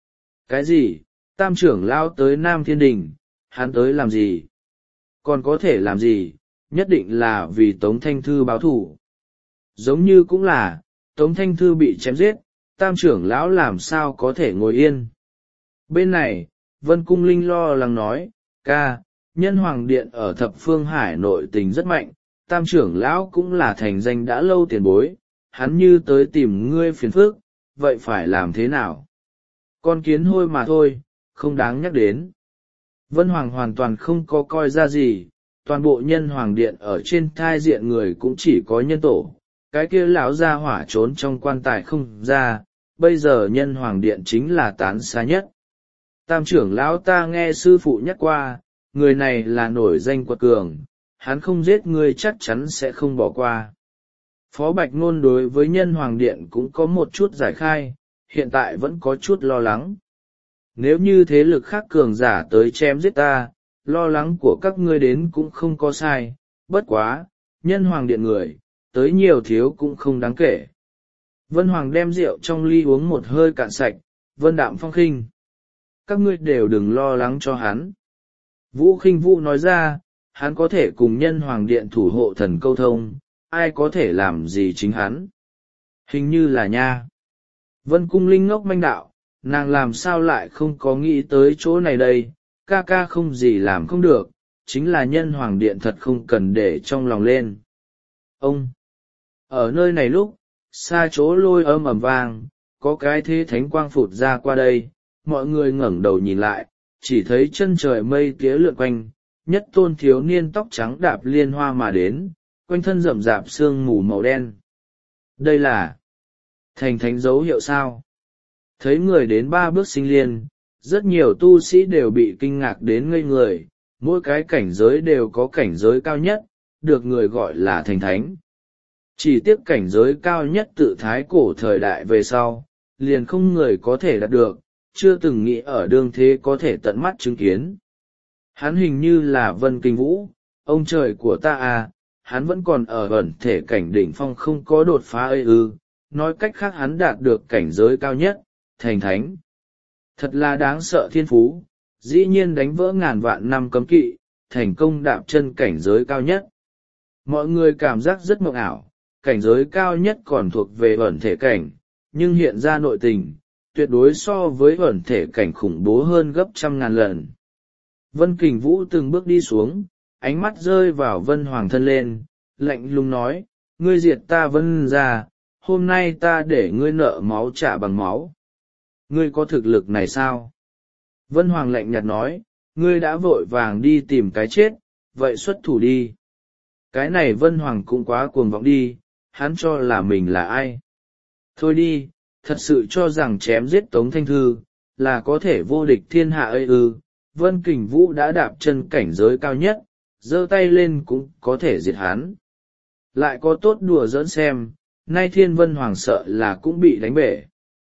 Cái gì, tam trưởng lão tới Nam Thiên Đình, hắn tới làm gì? Còn có thể làm gì, nhất định là vì Tống Thanh Thư báo thù. Giống như cũng là, Tống Thanh Thư bị chém giết, tam trưởng lão làm sao có thể ngồi yên. Bên này, Vân Cung Linh lo lắng nói, ca, nhân hoàng điện ở thập phương hải nội tình rất mạnh, tam trưởng lão cũng là thành danh đã lâu tiền bối, hắn như tới tìm ngươi phiền phức, vậy phải làm thế nào? Con kiến hôi mà thôi, không đáng nhắc đến. Vân Hoàng hoàn toàn không có coi ra gì, toàn bộ nhân hoàng điện ở trên thai diện người cũng chỉ có nhân tổ, cái kia lão ra hỏa trốn trong quan tài không ra, bây giờ nhân hoàng điện chính là tán xa nhất. Tam trưởng lão ta nghe sư phụ nhắc qua, người này là nổi danh quật cường, hắn không giết ngươi chắc chắn sẽ không bỏ qua. Phó Bạch Ngôn đối với nhân hoàng điện cũng có một chút giải khai, hiện tại vẫn có chút lo lắng. Nếu như thế lực khác cường giả tới chém giết ta, lo lắng của các ngươi đến cũng không có sai, bất quá, nhân hoàng điện người, tới nhiều thiếu cũng không đáng kể. Vân Hoàng đem rượu trong ly uống một hơi cạn sạch, Vân Đạm Phong khinh. Các ngươi đều đừng lo lắng cho hắn. Vũ Khinh Vũ nói ra, hắn có thể cùng nhân hoàng điện thủ hộ thần câu thông, ai có thể làm gì chính hắn. Hình như là nha. Vân Cung Linh ngốc manh đạo, nàng làm sao lại không có nghĩ tới chỗ này đây, ca ca không gì làm không được, chính là nhân hoàng điện thật không cần để trong lòng lên. Ông! Ở nơi này lúc, xa chỗ lôi âm ầm vang, có cái thế thánh quang phụt ra qua đây, mọi người ngẩng đầu nhìn lại, chỉ thấy chân trời mây tía lượn quanh, nhất tôn thiếu niên tóc trắng đạp liên hoa mà đến, quanh thân rậm rạp sương mù màu đen. Đây là thành thánh dấu hiệu sao? Thấy người đến ba bước sinh liên, rất nhiều tu sĩ đều bị kinh ngạc đến ngây người, mỗi cái cảnh giới đều có cảnh giới cao nhất, được người gọi là thành thánh. Chỉ tiếc cảnh giới cao nhất tự thái cổ thời đại về sau, liền không người có thể đạt được, chưa từng nghĩ ở đương thế có thể tận mắt chứng kiến. Hắn hình như là Vân Kinh Vũ, ông trời của ta à, hắn vẫn còn ở ẩn thể cảnh đỉnh phong không có đột phá ây ư, nói cách khác hắn đạt được cảnh giới cao nhất, thành thánh. Thật là đáng sợ thiên phú, dĩ nhiên đánh vỡ ngàn vạn năm cấm kỵ, thành công đạp chân cảnh giới cao nhất. Mọi người cảm giác rất mộng ảo, cảnh giới cao nhất còn thuộc về ẩn thể cảnh, nhưng hiện ra nội tình, tuyệt đối so với ẩn thể cảnh khủng bố hơn gấp trăm ngàn lần. Vân Kình Vũ từng bước đi xuống, ánh mắt rơi vào Vân Hoàng thân lên, lạnh lùng nói, ngươi diệt ta Vân ra, hôm nay ta để ngươi nợ máu trả bằng máu. Ngươi có thực lực này sao? Vân Hoàng lạnh nhạt nói, ngươi đã vội vàng đi tìm cái chết, vậy xuất thủ đi. Cái này Vân Hoàng cũng quá cuồng vọng đi, hắn cho là mình là ai? Thôi đi, thật sự cho rằng chém giết Tống Thanh Thư, là có thể vô địch thiên hạ ây ư. Vân Kình Vũ đã đạp chân cảnh giới cao nhất, giơ tay lên cũng có thể diệt hắn. Lại có tốt đùa giỡn xem, nay Thiên Vân Hoàng sợ là cũng bị đánh bể.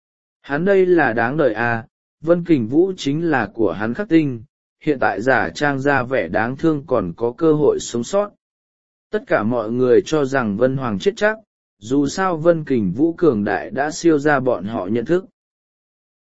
Hắn đây là đáng đời à, Vân Kình Vũ chính là của hắn khắc tinh, hiện tại giả trang ra vẻ đáng thương còn có cơ hội sống sót. Tất cả mọi người cho rằng Vân Hoàng chết chắc, dù sao Vân Kình Vũ cường đại đã siêu ra bọn họ nhận thức.